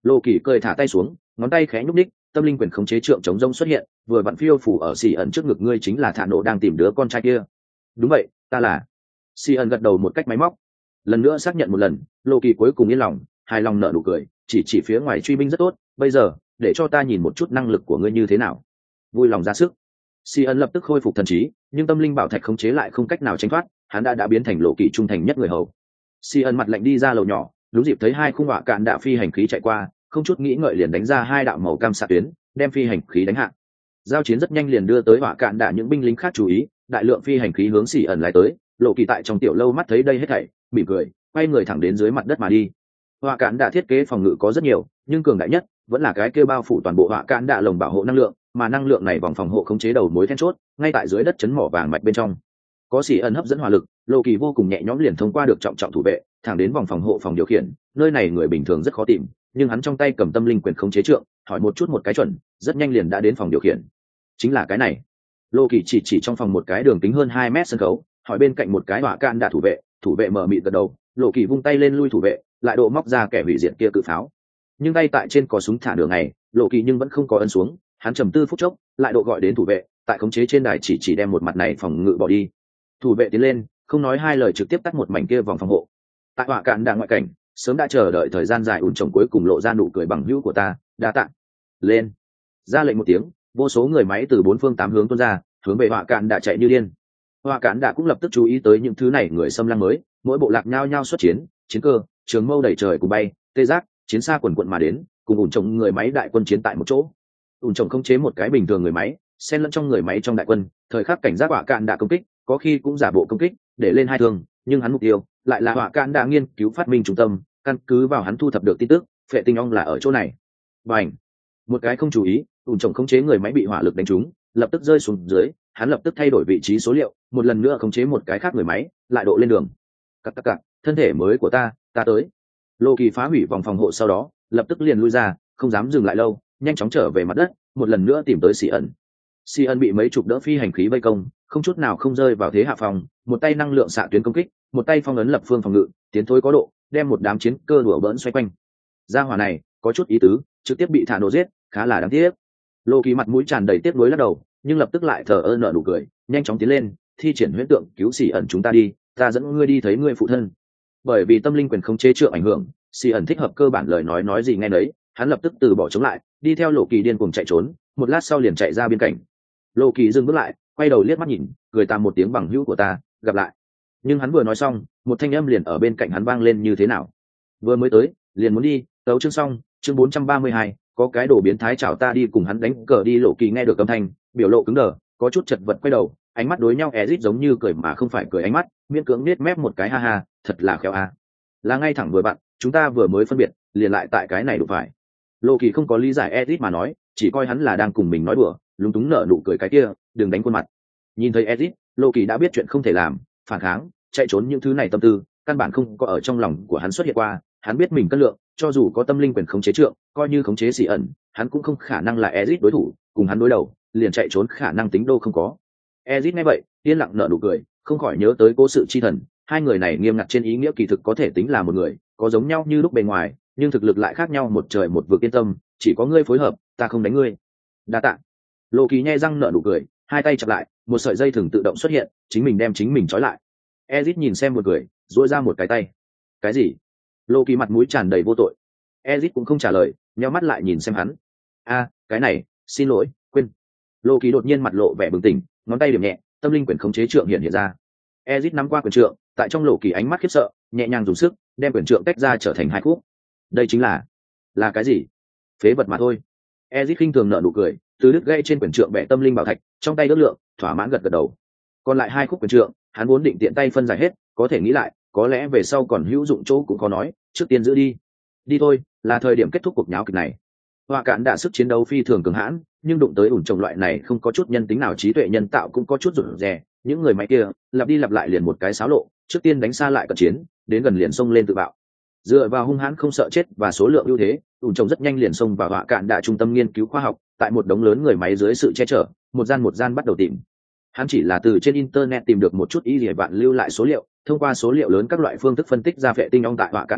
Lô Kỳ cười thả tay xuống, ngón tay khẽ nhúc đích, tâm linh quyền khống chế trượng chống rông xuất hiện, vừa vặn phiêu phủ ở xì ẩn trước ngực. Ngươi chính là Thả Nổ đang tìm đứa con trai kia? Đúng vậy, ta là. Xì ẩn gật đầu một cách máy móc. Lần nữa xác nhận một lần, Lô Kỳ cuối cùng yên lòng, hài lòng nở nụ cười, chỉ chỉ phía ngoài truy binh rất tốt, bây giờ để cho ta nhìn một chút năng lực của ngươi như thế nào. Vui lòng ra sức. Xì ẩn lập tức khôi phục thần trí, nhưng tâm linh bảo thạch khống chế lại không cách nào tránh thoát, hắn đã đã biến thành Lô Kỳ trung thành nhất người hầu. Xì ẩn mặt lạnh đi ra lầu nhỏ, đúng dịp thấy hai khung hỏa cạn đạo phi hành khí chạy qua, không chút nghĩ ngợi liền đánh ra hai đạo màu cam xạ tuyến, đem phi hành khí đánh hạ. Giao chiến rất nhanh liền đưa tới hỏa cạn đạ những binh lính khác chú ý, đại lượng phi hành khí hướng xì ẩn lái tới. Lộ Kỳ tại trong tiểu lâu mắt thấy đây hết thảy, mỉm cười, quay người thẳng đến dưới mặt đất mà đi. Hỏa cạn đạ thiết kế phòng ngự có rất nhiều, nhưng cường đại nhất vẫn là cái kia bao phủ toàn bộ hỏa cạn đạ lồng bảo hộ năng lượng, mà năng lượng này vòng phòng hộ khống chế đầu mối then chốt, ngay tại dưới đất chấn mỏ vàng mạch bên trong. Có xì ẩn hấp dẫn hỏa lực, Lộ Kỳ vô cùng nhẹ nhõm liền thông qua được trọng trọng thủ vệ, thẳng đến vòng phòng hộ phòng điều khiển. Nơi này người bình thường rất khó tìm, nhưng hắn trong tay cầm tâm linh quyền khống chế trượng, hỏi một chút một cái chuẩn, rất nhanh liền đã đến phòng điều khiển. Chính là cái này. Lô Kỳ chỉ chỉ trong phòng một cái đường kính hơn hai mét sân khấu, hỏi bên cạnh một cái hỏa cạn đạ thủ vệ. Thủ vệ mở mịt gật đầu. Lô Kỳ vung tay lên lui thủ vệ, lại độ móc ra kẻ hủy diệt kia cự pháo. Nhưng tay tại trên có súng thả đường này, Lô Kỳ nhưng vẫn không có ấn xuống. Hắn trầm tư phút chốc, lại độ gọi đến thủ vệ, tại khống chế trên đài chỉ chỉ đem một mặt này phòng ngự bỏ đi. Thủ vệ tiến lên, không nói hai lời trực tiếp tắt một mảnh kia vòng phòng hộ. Tại hỏa cạn đạ ngoại cảnh, sớm đã chờ đợi thời gian dài ủn trồng cuối cùng lộ ra nụ cười bằng hữu của ta, đa tạ. Lên. Ra lệnh một tiếng, vô số người máy từ bốn phương tám hướng tuôn ra, hướng về hỏa cạn đạ chạy như điên. Hỏa cạn đạ cũng lập tức chú ý tới những thứ này người xâm lăng mới, mỗi bộ lạc nhao nhao xuất chiến, chiến cơ, trường mâu đẩy trời cùng bay, tê giác, chiến xa quần quận mà đến, cùng ủn trồng người máy đại quân chiến tại một chỗ. Ủn trồng khống chế một cái bình thường người máy, xen lẫn trong người máy trong đại quân, thời khắc cảnh giác hỏa cạn đạ công kích, có khi cũng giả bộ công kích, để lên hai thương, nhưng hắn mục tiêu lại là hỏa cạn đạ nghiên cứu phát minh trung tâm, căn cứ vào hắn thu thập được tin tức, phệ tinh ong là ở chỗ này. Bành! Một cái không chú ý, ủn trồng khống chế người máy bị hỏa lực đánh trúng, lập tức rơi xuống dưới, hắn lập tức thay đổi vị trí số liệu, một lần nữa khống chế một cái khác người máy, lại độ lên đường. Cắt cắt cắt, thân thể mới của ta, ta tới. Lô Kỳ phá hủy vòng phòng hộ sau đó, lập tức liền lui ra, không dám dừng lại lâu, nhanh chóng trở về mặt đất, một lần nữa tìm tới Xi ẩn. Xi ẩn bị mấy chục đỡ phi hành khí vây công, không chút nào không rơi vào thế hạ phòng, một tay năng lượng xạ tuyến công kích, một tay phong ấn lập phương phòng ngự, tiến thối có độ, đem một đám chiến cơ đùa bỡn xoay quanh. Gia hỏa này có chút ý tứ, trực tiếp bị Thả Nổ giết, khá là đáng tiếc. Lô Kỳ mặt mũi tràn đầy tiếc nuối lắc đầu, nhưng lập tức lại thờ ơ nở nụ cười, nhanh chóng tiến lên, thi triển huyễn tượng cứu Xi ẩn chúng ta đi, ta dẫn ngươi đi thấy ngươi phụ thân. Bởi vì tâm linh quyền khống chế trượng ảnh hưởng, Xi ẩn thích hợp cơ bản lời nói nói gì nghe nấy, hắn lập tức từ bỏ chống lại, đi theo Lô Kỳ điên cuồng chạy trốn, một lát sau liền chạy ra biên cảnh. Lô Kỳ dừng bước lại, quay đầu liếc mắt nhìn, cười ta một tiếng bằng hữu của ta, gặp lại. Nhưng hắn vừa nói xong, một thanh âm liền ở bên cạnh hắn vang lên như thế nào. Vừa mới tới, liền muốn đi, tấu chương xong, chương bốn trăm ba mươi hai, có cái đồ biến thái chào ta đi cùng hắn đánh cờ đi. Lô Kỳ nghe được âm thanh, biểu lộ cứng đờ, có chút chật vật quay đầu, ánh mắt đối nhau Ezic giống như cười mà không phải cười ánh mắt, miễn cưỡng nết mép một cái ha ha, thật là khéo a. Là ngay thẳng vừa bạn, chúng ta vừa mới phân biệt, liền lại tại cái này đụng phải. Lô Kỳ không có lý giải Ezic mà nói, chỉ coi hắn là đang cùng mình nói đùa, lúng túng nở nụ cười cái kia, đừng đánh khuôn mặt. Nhìn thấy Ezic, Lô Kỳ đã biết chuyện không thể làm, phản kháng, chạy trốn những thứ này tâm tư, căn bản không có ở trong lòng của hắn xuất hiện qua. Hắn biết mình cân lượng, cho dù có tâm linh quyền khống chế trượng, coi như khống chế Xi ẩn, hắn cũng không khả năng là Ezic đối thủ, cùng hắn đối đầu, liền chạy trốn khả năng tính đô không có. Ezic nghe vậy, yên lặng nở nụ cười, không khỏi nhớ tới Cố Sự Chi Thần, hai người này nghiêm ngặt trên ý nghĩa kỳ thực có thể tính là một người, có giống nhau như lúc bề ngoài, nhưng thực lực lại khác nhau một trời một vực. Yên tâm, chỉ có ngươi phối hợp, ta không đánh ngươi. Đa tạ. Lô Kỳ nhe răng nở nụ cười, hai tay chặt lại, một sợi dây thừng tự động xuất hiện, chính mình đem chính mình trói lại. Ezic nhìn xem một người, duỗi ra một cái tay. Cái gì? Lô Kỳ mặt mũi tràn đầy vô tội. Ezic cũng không trả lời, nheo mắt lại nhìn xem hắn. A, cái này, xin lỗi, quên. Lô Kỳ đột nhiên mặt lộ vẻ bừng tỉnh, ngón tay điểm nhẹ, tâm linh quyền khống chế trượng hiện hiện ra. Ezic nắm qua quyền trượng, tại trong Lô Kỳ ánh mắt khiếp sợ, nhẹ nhàng dùng sức, đem quyền trượng tách ra trở thành hai khúc. Đây chính là, là cái gì? Phế vật mà thôi. Ezic khinh thường nở nụ cười, từ đứt gãy trên quyền trượng bẻ tâm linh bảo thạch, trong tay đỡ lượng, thỏa mãn gật gật đầu. Còn lại hai khúc quyền trượng, hắn vốn định tiện tay phân giải hết, có thể nghĩ lại, có lẽ về sau còn hữu dụng chỗ cũng có nói, trước tiên giữ đi. Đi thôi, là thời điểm kết thúc cuộc nháo kịch này. Hỏa cạn đã sức chiến đấu phi thường cường hãn, nhưng đụng tới ủn trồng loại này không có chút nhân tính nào trí tuệ nhân tạo cũng có chút rụt rè. Những người máy kia, lặp đi lặp lại liền một cái xáo lộ, trước tiên đánh xa lại cận chiến, đến gần liền xông lên tự bạo. Dựa vào hung hãn không sợ chết và số lượng ưu thế, ủn trồng rất nhanh liền xông vào hỏa cạn đã trung tâm nghiên cứu khoa học, tại một đống lớn người máy dưới sự che chở, một gian một gian bắt đầu tìm. Hắn chỉ là từ trên internet tìm được một chút ý gì bạn lưu lại số liệu, thông qua số liệu lớn các loại phương thức phân tích ra vệ tinh ong tại hỏa cạn đạ,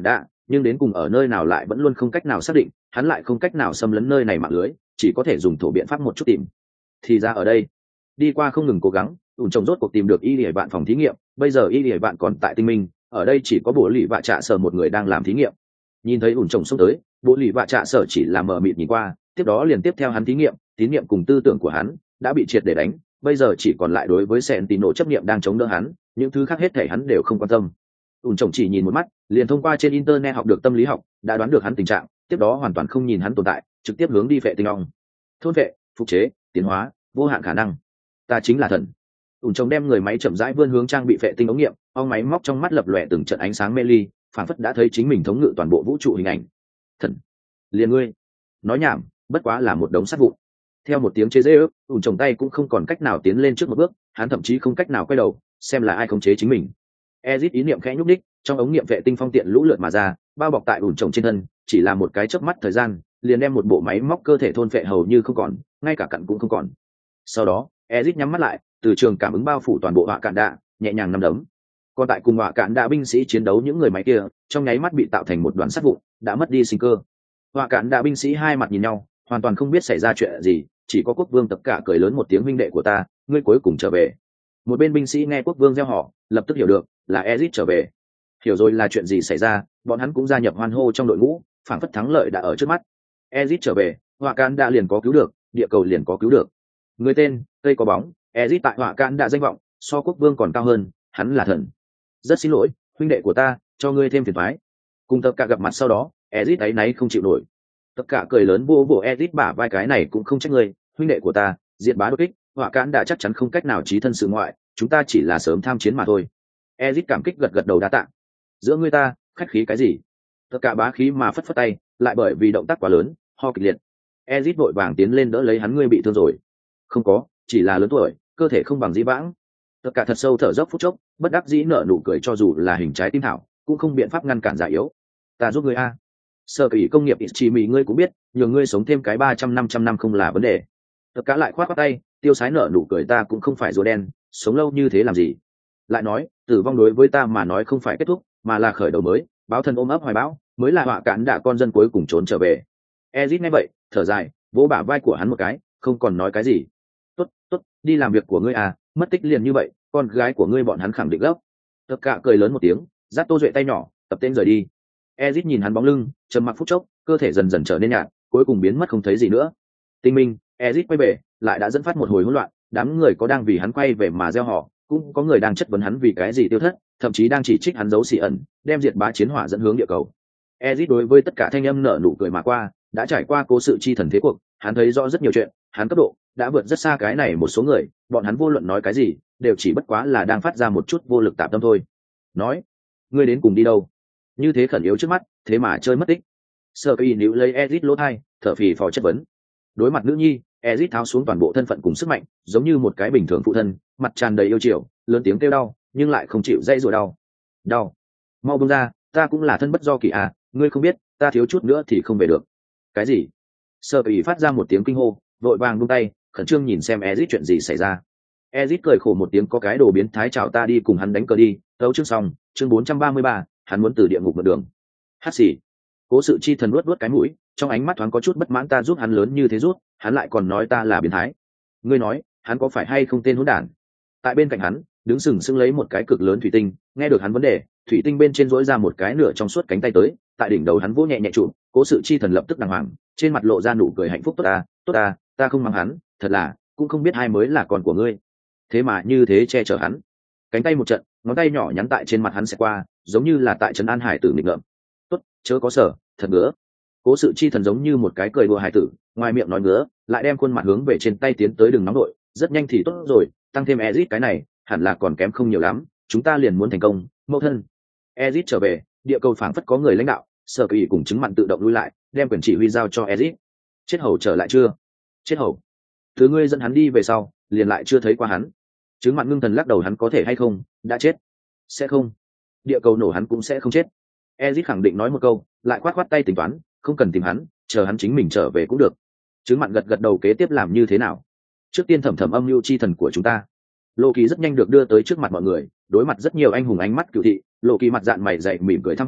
nhưng đến cùng ở nơi nào lại vẫn luôn không cách nào xác định, hắn lại không cách nào xâm lấn nơi này mạng lưới, chỉ có thể dùng thổ biện pháp một chút tìm. Thì ra ở đây, đi qua không ngừng cố gắng, ủn trồng rốt cuộc tìm được y lìa bạn phòng thí nghiệm. Bây giờ y lìa bạn còn tại tinh minh, ở đây chỉ có bộ lì vạ trạ sở một người đang làm thí nghiệm. Nhìn thấy ủn trồng xông tới, bộ lì vạ trạ sở chỉ là mờ mịt nhìn qua, tiếp đó liền tiếp theo hắn thí nghiệm, tín nhiệm cùng tư tưởng của hắn đã bị triệt để đánh, bây giờ chỉ còn lại đối với Sentinel chấp niệm đang chống đỡ hắn, những thứ khác hết thảy hắn đều không quan tâm. ủn trồng chỉ nhìn một mắt, liền thông qua trên internet học được tâm lý học, đã đoán được hắn tình trạng, tiếp đó hoàn toàn không nhìn hắn tồn tại, trực tiếp hướng đi vệ tinh ong. Thôn vệ, phục chế, tiến hóa, vô hạn khả năng. Ta chính là thần. ủn trồng đem người máy chậm rãi vươn hướng trang bị vệ tinh ống nghiệm, ong máy móc trong mắt lập lòe từng trận ánh sáng mê ly, phản phất đã thấy chính mình thống ngự toàn bộ vũ trụ hình ảnh. Thần, liền ngươi. Nói nhảm, bất quá là một đống sắt vụn. Theo một tiếng chế giễu ức, ủn trồng tay cũng không còn cách nào tiến lên trước một bước, hắn thậm chí không cách nào quay đầu xem là ai khống chế chính mình. Ezit ý niệm khẽ nhúc đích, trong ống nghiệm vệ tinh phong tiện lũ lượt mà ra, bao bọc tại ủn trồng trên thân, chỉ là một cái chớp mắt thời gian, liền đem một bộ máy móc cơ thể thôn phệ hầu như không còn, ngay cả cặn cũng không còn. Sau đó, Ezit nhắm mắt lại, từ trường cảm ứng bao phủ toàn bộ họa cạn đạ, nhẹ nhàng nắm đấm. Còn tại cùng họa cạn đạ binh sĩ chiến đấu những người máy kia, trong nháy mắt bị tạo thành một đoàn sắt vụn, đã mất đi sinh cơ. Họa cạn đạ binh sĩ hai mặt nhìn nhau, hoàn toàn không biết xảy ra chuyện gì, chỉ có quốc vương Tất Cả cười lớn một tiếng, huynh đệ của ta, ngươi cuối cùng trở về. Một bên binh sĩ nghe quốc vương reo hò, lập tức hiểu được là Ezit trở về. Hiểu rồi là chuyện gì xảy ra, bọn hắn cũng gia nhập hoan hô trong đội ngũ, phảng phất thắng lợi đã ở trước mắt. Ezit trở về, họa cạn đã liền có cứu được, địa cầu liền có cứu được. Người tên, cây có bóng, Ezit tại họa cạn đã danh vọng so quốc vương còn cao hơn, hắn là thần. Rất xin lỗi, huynh đệ của ta, cho ngươi thêm phiền toái. Cùng Tất Cả gặp mặt sau đó, Ezit ấy náy không chịu nổi. Tất Cả cười lớn vô vỗ Ezit bả vai, cái này cũng không trách ngươi, huynh đệ của ta, diệt bá đột kích, họa cạn đã chắc chắn không cách nào chí thân sự ngoại, chúng ta chỉ là sớm tham chiến mà thôi. Ezit cảm kích gật gật đầu đa tạ. Giữa ngươi ta, khách khí cái gì? Tất Cả bá khí mà phất phất tay, lại bởi vì động tác quá lớn, ho kịch liệt. Ezit vội vàng tiến lên đỡ lấy hắn, ngươi bị thương rồi? Không có, chỉ là lớn tuổi, cơ thể không bằng dĩ vãng. Tất Cả thật sâu thở dốc phút chốc, bất đắc dĩ nở nụ cười, cho dù là hình trái tim thảo, cũng không biện pháp ngăn cản già yếu. Ta giúp ngươi a. Sở kỳ công nghiệp chỉ mì ngươi cũng biết, nhường ngươi sống thêm cái ba trăm năm trăm năm không là vấn đề. Tất Cả lại khoát khoát tay, tiêu sái nở nụ cười, ta cũng không phải rùa đen, sống lâu như thế làm gì? Lại nói, tử vong đối với ta mà nói không phải kết thúc, mà là khởi đầu mới, báo thân ôm ấp hoài bão, mới là họa cạn đạ con dân cuối cùng trốn trở về. Ezit nghe vậy, thở dài, vỗ bả vai của hắn một cái, không còn nói cái gì. Tốt, tốt, đi làm việc của ngươi à, mất tích liền như vậy, con gái của ngươi bọn hắn khẳng định gấp. Tất Cả cười lớn một tiếng, dắt Tô Duệ tay nhỏ, tập tên rời đi. Ezit nhìn hắn bóng lưng, trầm mặc phút chốc, cơ thể dần dần trở nên nhạt, cuối cùng biến mất không thấy gì nữa. Tinh minh, Ezit quay về, lại đã dẫn phát một hồi hỗn loạn, đám người có đang vì hắn quay về mà reo hò, cũng có người đang chất vấn hắn vì cái gì tiêu thất, thậm chí đang chỉ trích hắn giấu xì ẩn, đem diệt bá chiến hỏa dẫn hướng địa cầu. Ezit đối với tất cả thanh âm nở nụ cười mà qua, đã trải qua cố sự chi thần thế cuộc, hắn thấy rõ rất nhiều chuyện, hắn cấp độ đã vượt rất xa cái này một số người, bọn hắn vô luận nói cái gì, đều chỉ bất quá là đang phát ra một chút vô lực tạm tâm thôi. Nói, ngươi đến cùng đi đâu? Như thế khẩn yếu trước mắt, thế mà chơi mất tích. Sơ Kỳ níu lấy Ezit lỗ tai, thở phì phò chất vấn. Đối mặt nữ nhi, Ezit tháo xuống toàn bộ thân phận cùng sức mạnh, giống như một cái bình thường phụ thân, mặt tràn đầy yêu chiều, lớn tiếng kêu đau, nhưng lại không chịu dãy rủa đau. Đau, mau buông ra, ta cũng là thân bất do kỳ à, ngươi không biết, ta thiếu chút nữa thì không về được. Cái gì? Sơ Kỳ phát ra một tiếng kinh hô, vội vàng buông tay, khẩn trương nhìn xem Ezit chuyện gì xảy ra. Ezit cười khổ một tiếng, có cái đồ biến thái chào ta đi cùng hắn đánh cờ đi. Tấu chương xong, chương bốn trăm ba mươi ba, hắn muốn từ địa ngục mượn đường. Hát xì. Cố sự chi thần luốt luốt cái mũi, trong ánh mắt thoáng có chút bất mãn, ta giúp hắn lớn như thế rút, hắn lại còn nói ta là biến thái. Ngươi nói, hắn có phải hay không tên hỗn đản? Tại bên cạnh hắn, đứng sừng sững lấy một cái cực lớn thủy tinh, nghe được hắn vấn đề, thủy tinh bên trên rỗi ra một cái nửa trong suốt cánh tay tới, tại đỉnh đầu hắn vỗ nhẹ nhẹ trụ, cố sự chi thần lập tức đàng hoàng, trên mặt lộ ra nụ cười hạnh phúc, tốt ta, tốt ta, ta không mắng hắn, thật là, cũng không biết hai mới là con của ngươi. Thế mà như thế che chở hắn. Cánh tay một trận, ngón tay nhỏ nhắn tại trên mặt hắn sẽ qua, giống như là tại trấn an hải tử nghịch ngợm. Tốt, chớ có sở, thật ngứa. Cố sự chi thần giống như một cái cười đùa hải tử, ngoài miệng nói ngứa, lại đem khuôn mặt hướng về trên tay tiến tới, đừng nóng đội, rất nhanh thì tốt rồi, tăng thêm Ezit cái này, hẳn là còn kém không nhiều lắm, chúng ta liền muốn thành công, mẫu thân. Ezit trở về, địa cầu phảng phất có người lãnh đạo, Sở Kỳ cùng chứng mặn tự động lui lại, đem quyền chỉ huy giao cho Ezit. Chết hầu trở lại chưa? Chết hầu. Thứ ngươi dẫn hắn đi về sau, liền lại chưa thấy qua hắn. Chứng mặn ngưng thần lắc đầu, hắn có thể hay không, đã chết. Sẽ không. Địa cầu nổ hắn cũng sẽ không chết. Ezit khẳng định nói một câu, lại khoát khoát tay tính toán, không cần tìm hắn, chờ hắn chính mình trở về cũng được. Chứng mặn gật gật đầu, kế tiếp làm như thế nào? Trước tiên thẩm thẩm âm mưu chi thần của chúng ta. Lộ Kỳ rất nhanh được đưa tới trước mặt mọi người, đối mặt rất nhiều anh hùng ánh mắt cựu thị, Lộ Kỳ mặt dạn mày dày mỉm cười thăm hỏi,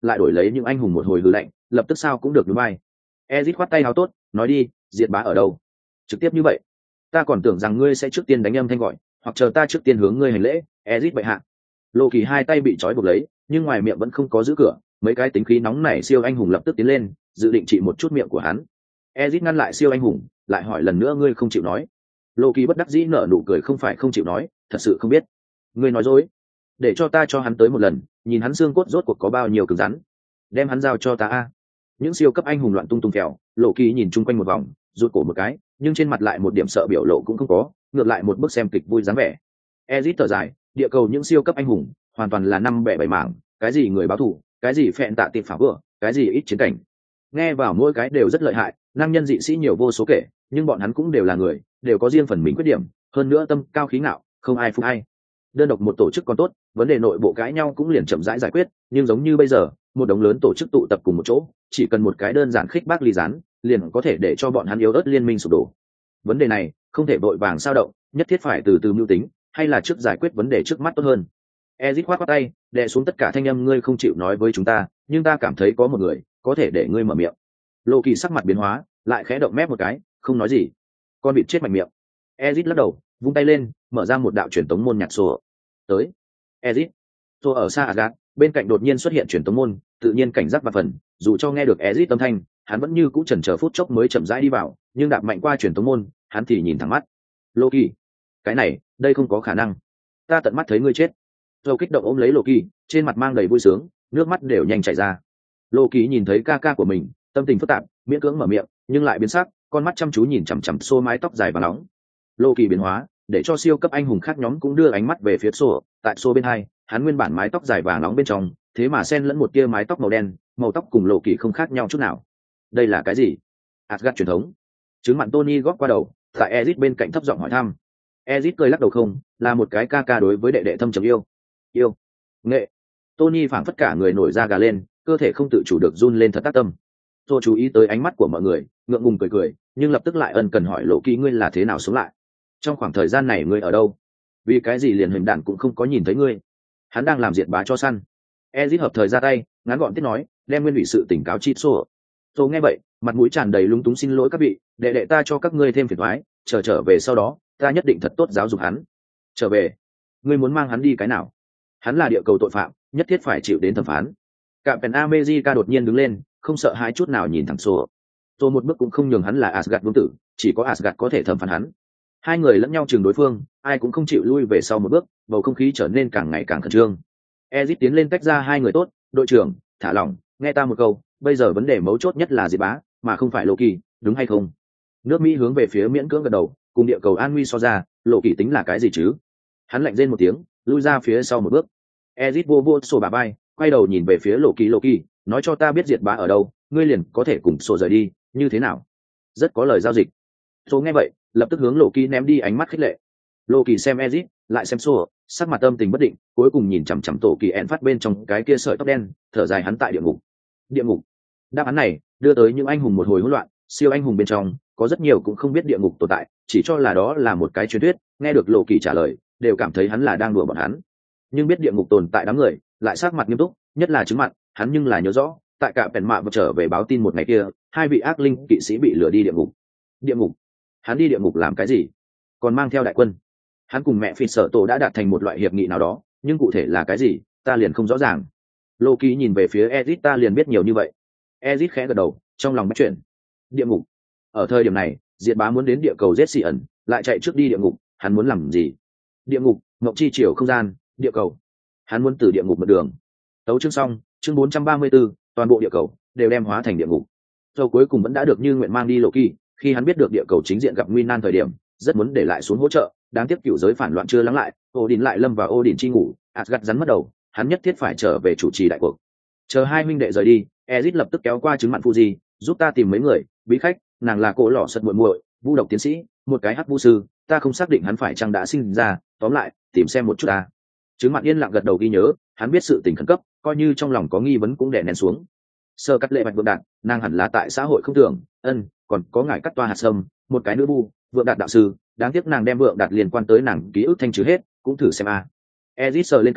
lại đổi lấy những anh hùng một hồi hư lạnh, lập tức sao cũng được núi bay. Ezit khoát tay háo tốt, nói đi, diệt bá ở đâu? Trực tiếp như vậy. Ta còn tưởng rằng ngươi sẽ trước tiên đánh âm thanh gọi, hoặc chờ ta trước tiên hướng ngươi hành lễ. Ezit bệ hạ. Lộ Kỳ hai tay bị trói buộc lấy, nhưng ngoài miệng vẫn không có giữ cửa, mấy cái tính khí nóng nảy siêu anh hùng lập tức tiến lên, dự định trị một chút miệng của hắn. Ezit ngăn lại siêu anh hùng, lại hỏi lần nữa ngươi không chịu nói. Lộ Kỳ bất đắc dĩ nở nụ cười không phải không chịu nói, thật sự không biết. Ngươi nói dối. Để cho ta cho hắn tới một lần, nhìn hắn xương cốt rốt cuộc có bao nhiêu cứng rắn. Đem hắn giao cho ta a. Những siêu cấp anh hùng loạn tung tung kẹo, Lộ Kỳ nhìn chung quanh một vòng, rụt cổ một cái, nhưng trên mặt lại một điểm sợ biểu lộ cũng không có, ngược lại một bức xem kịch vui dáng vẻ. Ezit thở dài, địa cầu những siêu cấp anh hùng, hoàn toàn là năm bẻ bảy mảng, cái gì người báo thù, cái gì phẹn tạ tiệp phá vừa, cái gì ít chiến cảnh. Nghe vào mỗi cái đều rất lợi hại, năng nhân dị sĩ nhiều vô số kể, nhưng bọn hắn cũng đều là người, đều có riêng phần mình khuyết điểm, hơn nữa tâm cao khí ngạo, không ai phục ai. Đơn độc một tổ chức còn tốt, vấn đề nội bộ cãi nhau cũng liền chậm rãi giải quyết, nhưng giống như bây giờ, một đống lớn tổ chức tụ tập cùng một chỗ, chỉ cần một cái đơn giản khích bác ly gián, liền có thể để cho bọn hắn yếu ớt liên minh sụp đổ. Vấn đề này không thể vội vàng sao động, nhất thiết phải từ từ mưu tính, hay là trước giải quyết vấn đề trước mắt tốt hơn. Ezit khoát khoát tay, đè xuống tất cả thanh âm ngươi không chịu nói với chúng ta, nhưng ta cảm thấy có một người có thể để ngươi mở miệng. Lộ Kỳ sắc mặt biến hóa, lại khẽ động mép một cái, không nói gì. Con vịt chết mạnh miệng. Ezit lắc đầu, vung tay lên, mở ra một đạo truyền tống môn nhạc sổ. Tới. Ezit. Tôi ở xa Asgard, bên cạnh đột nhiên xuất hiện truyền tống môn, tự nhiên cảnh giác và phần, dù cho nghe được Ezit âm thanh, hắn vẫn như cũ chần chờ phút chốc mới chậm rãi đi vào, nhưng đạp mạnh qua truyền tống môn, hắn thì nhìn thẳng mắt. Lộ Kỳ, cái này, đây không có khả năng. Ta tận mắt thấy ngươi chết. Tôi kích động ôm lấy Lộ Kỳ, trên mặt mang đầy vui sướng, nước mắt đều nhanh chảy ra. Lộ Kỳ nhìn thấy ca ca của mình, tâm tình phức tạp, miễn cưỡng mở miệng, nhưng lại biến sắc, con mắt chăm chú nhìn chằm chằm xô mái tóc dài và nóng. Lộ Kỳ biến hóa, để cho siêu cấp anh hùng khác nhóm cũng đưa ánh mắt về phía xô, tại xô bên hai, hắn nguyên bản mái tóc dài vàng nóng bên trong, thế mà xen lẫn một tia mái tóc màu đen, màu tóc cùng Lộ Kỳ không khác nhau chút nào. Đây là cái gì? Asgard truyền thống. Trứng mặn Tony góp qua đầu, tại Ezit bên cạnh thấp giọng hỏi thăm. Ezit cười lắc đầu không, là một cái ca ca đối với đệ đệ thâm trầm yêu. Yêu. Nghệ. Tony phảng phất cả người nổi da gà lên, cơ thể không tự chủ được run lên thật tác tâm. Tôi chú ý tới ánh mắt của mọi người, ngượng ngùng cười cười, nhưng lập tức lại ân cần hỏi Lộ Kỳ ngươi là thế nào sống lại? Trong khoảng thời gian này ngươi ở đâu? Vì cái gì liền hình đạn cũng không có nhìn thấy ngươi? Hắn đang làm diệt bá cho săn. Ezit hợp thời ra tay, ngắn gọn tiết nói, đem nguyên ủy sự tỉnh cáo chi xô. Tôi nghe vậy, mặt mũi tràn đầy lúng túng xin lỗi các vị, đệ đệ ta cho các ngươi thêm phiền toái, chờ trở về sau đó, ta nhất định thật tốt giáo dục hắn. Trở về? Ngươi muốn mang hắn đi cái nào? Hắn là địa cầu tội phạm, nhất thiết phải chịu đến thẩm phán. Captain America đột nhiên đứng lên, không sợ hãi chút nào nhìn thẳng xô. Tôi một bước cũng không nhường hắn là Asgard vương tử, chỉ có Asgard có thể thẩm phán hắn. Hai người lẫn nhau chừng đối phương, ai cũng không chịu lui về sau một bước, bầu không khí trở nên càng ngày càng khẩn trương. Ezit tiến lên tách ra hai người tốt, đội trưởng, thả lỏng, nghe ta một câu, bây giờ vấn đề mấu chốt nhất là diệt bá, mà không phải Lộ Kỳ, đúng hay không? Nước Mỹ hướng về phía miễn cưỡng gật đầu, cùng địa cầu an nguy so ra, Lộ Kỳ tính là cái gì chứ? Hắn lạnh rên một tiếng, lui ra phía sau một bước. Ezit vô vô sổ bà bay, quay đầu nhìn về phía Lộ Kỳ, Lộ Kỳ, nói cho ta biết diệt bá ở đâu, ngươi liền có thể cùng sổ rời đi, như thế nào? Rất có lời giao dịch. Sổ nghe vậy, lập tức hướng Lộ Kỳ ném đi ánh mắt khích lệ. Lộ Kỳ xem Ezit, lại xem sổ, sắc mặt âm tình bất định, cuối cùng nhìn chằm chằm tổ kỳ ẹn phát bên trong cái kia sợi tóc đen, thở dài hắn tại địa ngục. Địa ngục. Đáp án này đưa tới những anh hùng một hồi hỗn loạn, siêu anh hùng bên trong có rất nhiều cũng không biết địa ngục tồn tại, chỉ cho là đó là một cái truyền thuyết, nghe được Lộ Kỳ trả lời, đều cảm thấy hắn là đang đùa bọn hắn. Nhưng biết địa ngục tồn tại đám người, lại sắc mặt nghiêm túc, nhất là chứng mặt, hắn nhưng là nhớ rõ, tại cả bèn mạ vừa trở về báo tin một ngày kia, hai vị ác linh kỵ sĩ bị lừa đi địa ngục. Địa ngục? Hắn đi địa ngục làm cái gì? Còn mang theo đại quân. Hắn cùng mẹ phi sở tổ đã đạt thành một loại hiệp nghị nào đó, nhưng cụ thể là cái gì ta liền không rõ ràng. Lộ Kỳ nhìn về phía Ezit, ta liền biết nhiều như vậy. Ezit khẽ gật đầu, trong lòng bắt chuyện. Địa ngục. Ở thời điểm này, diệt bá muốn đến địa cầu giết xì ẩn, lại chạy trước đi địa ngục, hắn muốn làm gì? Địa ngục, ngọc chi chiều không gian, địa cầu. Hắn muốn từ địa ngục một đường. Tấu chương xong, chương bốn trăm ba mươi 434, toàn bộ địa cầu đều đem hóa thành địa ngục. Sau cuối cùng vẫn đã được như nguyện mang đi Lộ Kỳ, khi hắn biết được địa cầu chính diện gặp nguy nan thời điểm, rất muốn để lại xuống hỗ trợ, đáng tiếc cựu giới phản loạn chưa lắng lại, Odin lại lâm vào Odin chi ngủ, Asgard rắn mất đầu, hắn nhất thiết phải trở về chủ trì đại cuộc. Chờ hai huynh đệ rời đi, Ezit lập tức kéo qua chứng mặn Fuji, giúp ta tìm mấy người, bí khách, nàng là cô lọ sật muội muội, vu độc tiến sĩ, một cái hắc vu sư, ta không xác định hắn phải chăng đã sinh ra, tóm lại, tìm xem một chút ta. Chứng mặn yên lặng gật đầu ghi nhớ, hắn biết sự tình khẩn cấp, coi như trong lòng có nghi vấn cũng đè nén xuống. Sơ cắt lệ bạch vượng đạt, nàng hẳn là tại xã hội không tưởng, ân, còn có ngài cắt toa hạt sâm, một cái nữ vu, vượng đạt đạo sư, đáng tiếc nàng đem vượng đạt liên quan tới nàng ký ức thanh trừ hết, cũng thử xem a. À. Ezit sờ lên cằm,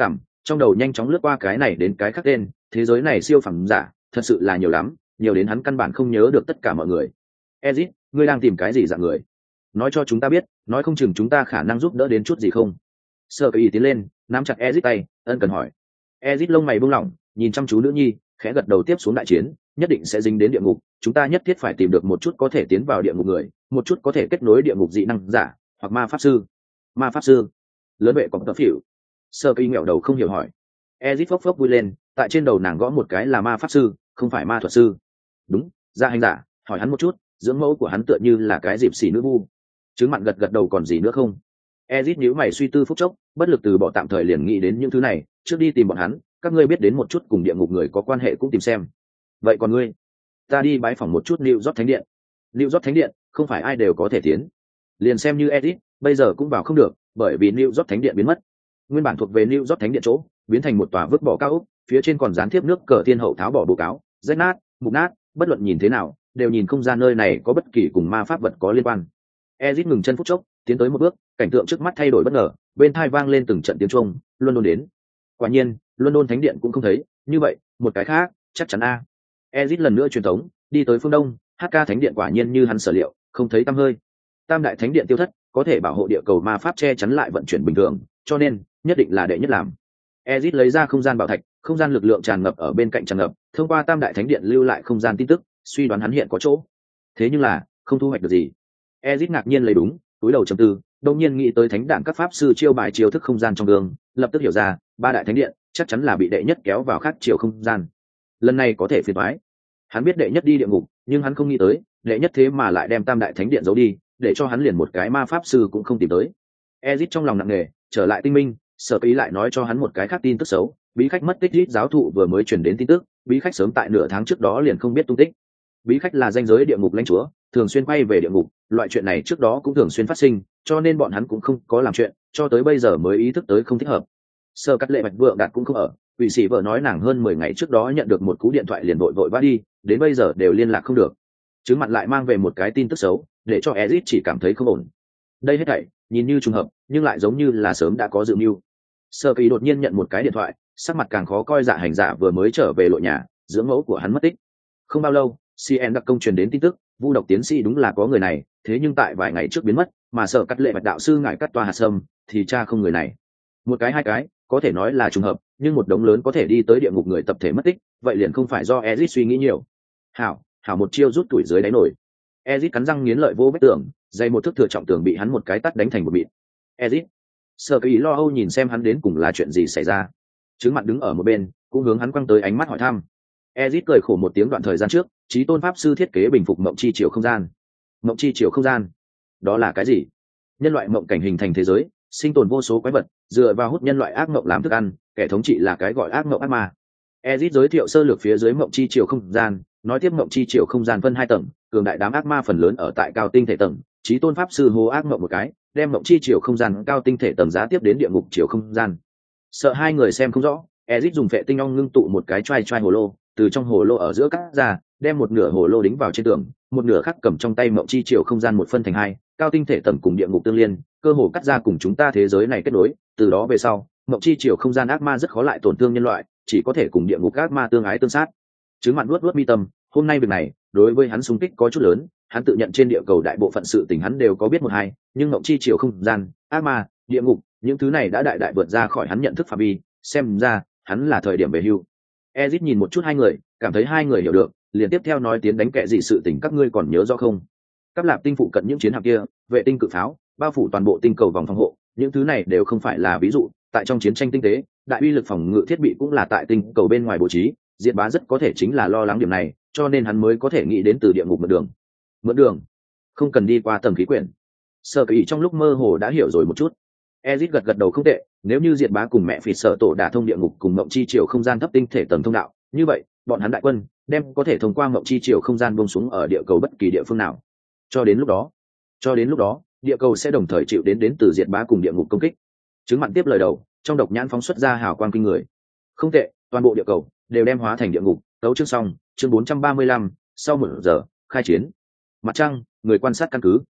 trong đầu nhanh chóng lướt qua cái này đến cái khác tên, thế giới này siêu phẩm giả thật sự là nhiều lắm, nhiều đến hắn căn bản không nhớ được tất cả mọi người. Ezit, ngươi đang tìm cái gì dạng người? Nói cho chúng ta biết, nói không chừng chúng ta khả năng giúp đỡ đến chút gì không. Sơ Ý tiến lên, nắm chặt Ezit tay, ân cần hỏi. Ezit lông mày buông lỏng, nhìn chăm chú nữ nhi, khẽ gật đầu tiếp xuống đại chiến, nhất định sẽ dính đến địa ngục, chúng ta nhất thiết phải tìm được một chút có thể tiến vào địa ngục người, một chút có thể kết nối địa ngục dị năng giả, hoặc ma pháp sư. Ma pháp sư? Lớn vệ còn tập phỉu. Sơ Ý nghẹo đầu không hiểu hỏi. Ezit phốc phốc vui lên, tại trên đầu nàng gõ một cái là ma pháp sư, không phải ma thuật sư. Đúng, ra hành giả, hỏi hắn một chút, dưỡng mẫu của hắn tựa như là cái dịp xỉ nữ vu. Trứng mặn gật gật đầu còn gì nữa không? Ezit nhíu mày suy tư phút chốc, bất lực từ bỏ tạm thời liền nghĩ đến những thứ này, trước đi tìm bọn hắn, các ngươi biết đến một chút cùng địa ngục người có quan hệ cũng tìm xem. Vậy còn ngươi? Ta đi bái phỏng một chút New York Thánh điện. New York Thánh điện, không phải ai đều có thể tiến. Liền xem như Ezit, bây giờ cũng vào không được, bởi vì New York Thánh điện biến mất. Nguyên bản thuộc về New York Thánh điện chỗ, biến thành một tòa vứt bỏ cao ốc, phía trên còn dán tiếp nước cờ thiên hậu tháo bỏ bố cáo, rách nát, mục nát, bất luận nhìn thế nào, đều nhìn không ra nơi này có bất kỳ cùng ma pháp vật có liên quan. Ezit ngừng chân phút chốc, tiến tới một bước, cảnh tượng trước mắt thay đổi bất ngờ, bên tai vang lên từng trận tiếng chuông, London đến. Quả nhiên, London Thánh điện cũng không thấy, như vậy, một cái khác, chắc chắn a. Ezit lần nữa truyền tống, đi tới phương đông, hát ca Thánh điện quả nhiên như hắn sở liệu, không thấy tăm hơi. Tam đại thánh điện tiêu thất, có thể bảo hộ địa cầu ma pháp che chắn lại vận chuyển bình thường, cho nên, nhất định là đệ nhất làm. Ezit lấy ra không gian bảo thạch, không gian lực lượng tràn ngập ở bên cạnh tràn ngập, thông qua tam đại thánh điện lưu lại không gian tin tức, suy đoán hắn hiện có chỗ. Thế nhưng là, không thu hoạch được gì. Ezit ngạc nhiên lấy đúng, túi đầu trầm tư, đột nhiên nghĩ tới thánh đạn các pháp sư chiêu bài chiêu thức không gian trong đường, lập tức hiểu ra, ba đại thánh điện chắc chắn là bị đệ nhất kéo vào khác chiều không gian. Lần này có thể phiền toái. Hắn biết đệ nhất đi địa ngục, nhưng hắn không nghĩ tới, đệ nhất thế mà lại đem tam đại thánh điện giấu đi, để cho hắn liền một cái ma pháp sư cũng không tìm tới. Ezit trong lòng nặng nề, trở lại tinh minh, Sở Ý lại nói cho hắn một cái khác tin tức xấu, bí khách mất tích rít giáo thụ vừa mới truyền đến tin tức, bí khách sớm tại nửa tháng trước đó liền không biết tung tích. Bí khách là danh giới địa ngục lãnh chúa, thường xuyên quay về địa ngục, loại chuyện này trước đó cũng thường xuyên phát sinh, cho nên bọn hắn cũng không có làm chuyện, cho tới bây giờ mới ý thức tới không thích hợp. Sơ Cắt Lệ Bạch Vượng Đạt cũng không ở, ủy sĩ vợ nói nàng hơn mười ngày trước đó nhận được một cú điện thoại liền vội vội vã đi, đến bây giờ đều liên lạc không được. Chứng mặt lại mang về một cái tin tức xấu, để cho Ezit chỉ cảm thấy không ổn. Đây hết thảy nhìn như trùng hợp, nhưng lại giống như là sớm đã có dự mưu. Sơ Kỳ đột nhiên nhận một cái điện thoại, sắc mặt càng khó coi, dạ hành giả vừa mới trở về lộ nhà, dưỡng mẫu của hắn mất tích. Không bao lâu, xê en đặc công truyền đến tin tức, vu độc tiến sĩ đúng là có người này, thế nhưng tại vài ngày trước biến mất, mà Sở Cắt Lệ Bạch đạo sư ngài cắt toa hạt sâm, thì cha không người này. Một cái hai cái, có thể nói là trùng hợp, nhưng một đống lớn có thể đi tới địa ngục người tập thể mất tích, vậy liền không phải do Ezit suy nghĩ nhiều. Hảo, hảo một chiêu rút tuổi dưới đáy nổi. Ezit cắn răng nghiến lợi vô vết tường, dây một thước thừa trọng tường bị hắn một cái tát đánh thành một mịn. Ezit, Sở Kỳ lo âu nhìn xem hắn đến cùng là chuyện gì xảy ra. Trứng mặt đứng ở một bên, cũng hướng hắn quăng tới ánh mắt hỏi thăm. Ezit cười khổ một tiếng, đoạn thời gian trước, Chí Tôn pháp sư thiết kế bình phục mộng chi chiều không gian. Mộng chi chiều không gian, đó là cái gì? Nhân loại mộng cảnh hình thành thế giới, sinh tồn vô số quái vật, dựa vào hút nhân loại ác mộng làm thức ăn, kẻ thống trị là cái gọi ác mộng ác ma. Ezit giới thiệu sơ lược phía dưới mộng chi chiều không gian, nói tiếp mộng chi chiều không gian phân hai tầng, cường đại đám ác ma phần lớn ở tại cao tinh thể tầng, Chí Tôn pháp sư hô ác mộng một cái, đem mộng chi chiều không gian cao tinh thể tầng giá tiếp đến địa ngục chiều không gian. Sợ hai người xem không rõ, Ezit dùng phệ tinh ong ngưng tụ một cái trai trai hồ lô, từ trong hồ lô ở giữa cắt ra, đem một nửa hồ lô đính vào trên tường, một nửa khác cầm trong tay mộng chi chiều không gian một phân thành hai, cao tinh thể tầng cùng địa ngục tương liên, cơ hồ cắt ra cùng chúng ta thế giới này kết nối, từ đó về sau, mộng chi chiều không gian ác ma rất khó lại tổn thương nhân loại, chỉ có thể cùng địa ngục ác ma tương ái tương sát. Trứng mặn nuốt nuốt mi tâm, hôm nay việc này, đối với hắn xung kích có chút lớn, hắn tự nhận trên địa cầu đại bộ phận sự tình hắn đều có biết một hai, nhưng mộng chi chiều không gian, ác ma, địa ngục, những thứ này đã đại đại vượt ra khỏi hắn nhận thức phạm vi, xem ra, hắn là thời điểm về hưu. Ezit nhìn một chút hai người, cảm thấy hai người hiểu được, liền tiếp theo nói tiến đánh kẻ gì sự tình các ngươi còn nhớ rõ không? Các lạp tinh phụ cận những chiến hạm kia, vệ tinh cự pháo, bao phủ toàn bộ tinh cầu vòng phòng hộ, những thứ này đều không phải là ví dụ, tại trong chiến tranh tinh tế, đại uy lực phòng ngự thiết bị cũng là tại tinh cầu bên ngoài bố trí, Diệt Bá rất có thể chính là lo lắng điểm này, cho nên hắn mới có thể nghĩ đến từ địa ngục mượn đường. Mượn đường? Không cần đi qua tầng khí quyển. Sở Kỳ trong lúc mơ hồ đã hiểu rồi một chút. Ezit gật gật đầu không tệ, nếu như Diệt Bá cùng mẹ Phỉ Sở Tổ đả thông địa ngục cùng mộng chi chiều không gian thấp tinh thể tầng thông đạo, như vậy, bọn hắn đại quân đem có thể thông qua mộng chi chiều không gian buông xuống ở địa cầu bất kỳ địa phương nào. Cho đến lúc đó, cho đến lúc đó, địa cầu sẽ đồng thời chịu đến đến từ Diệt Bá cùng địa ngục công kích. Chứng mặn tiếp lời đầu, trong độc nhãn phóng xuất ra hào quang kinh người. Không tệ, toàn bộ địa cầu đều đem hóa thành địa ngục. Tấu chương xong, chương bốn trăm ba mươi lăm, sau một giờ khai chiến. Mặt trăng, người quan sát căn cứ.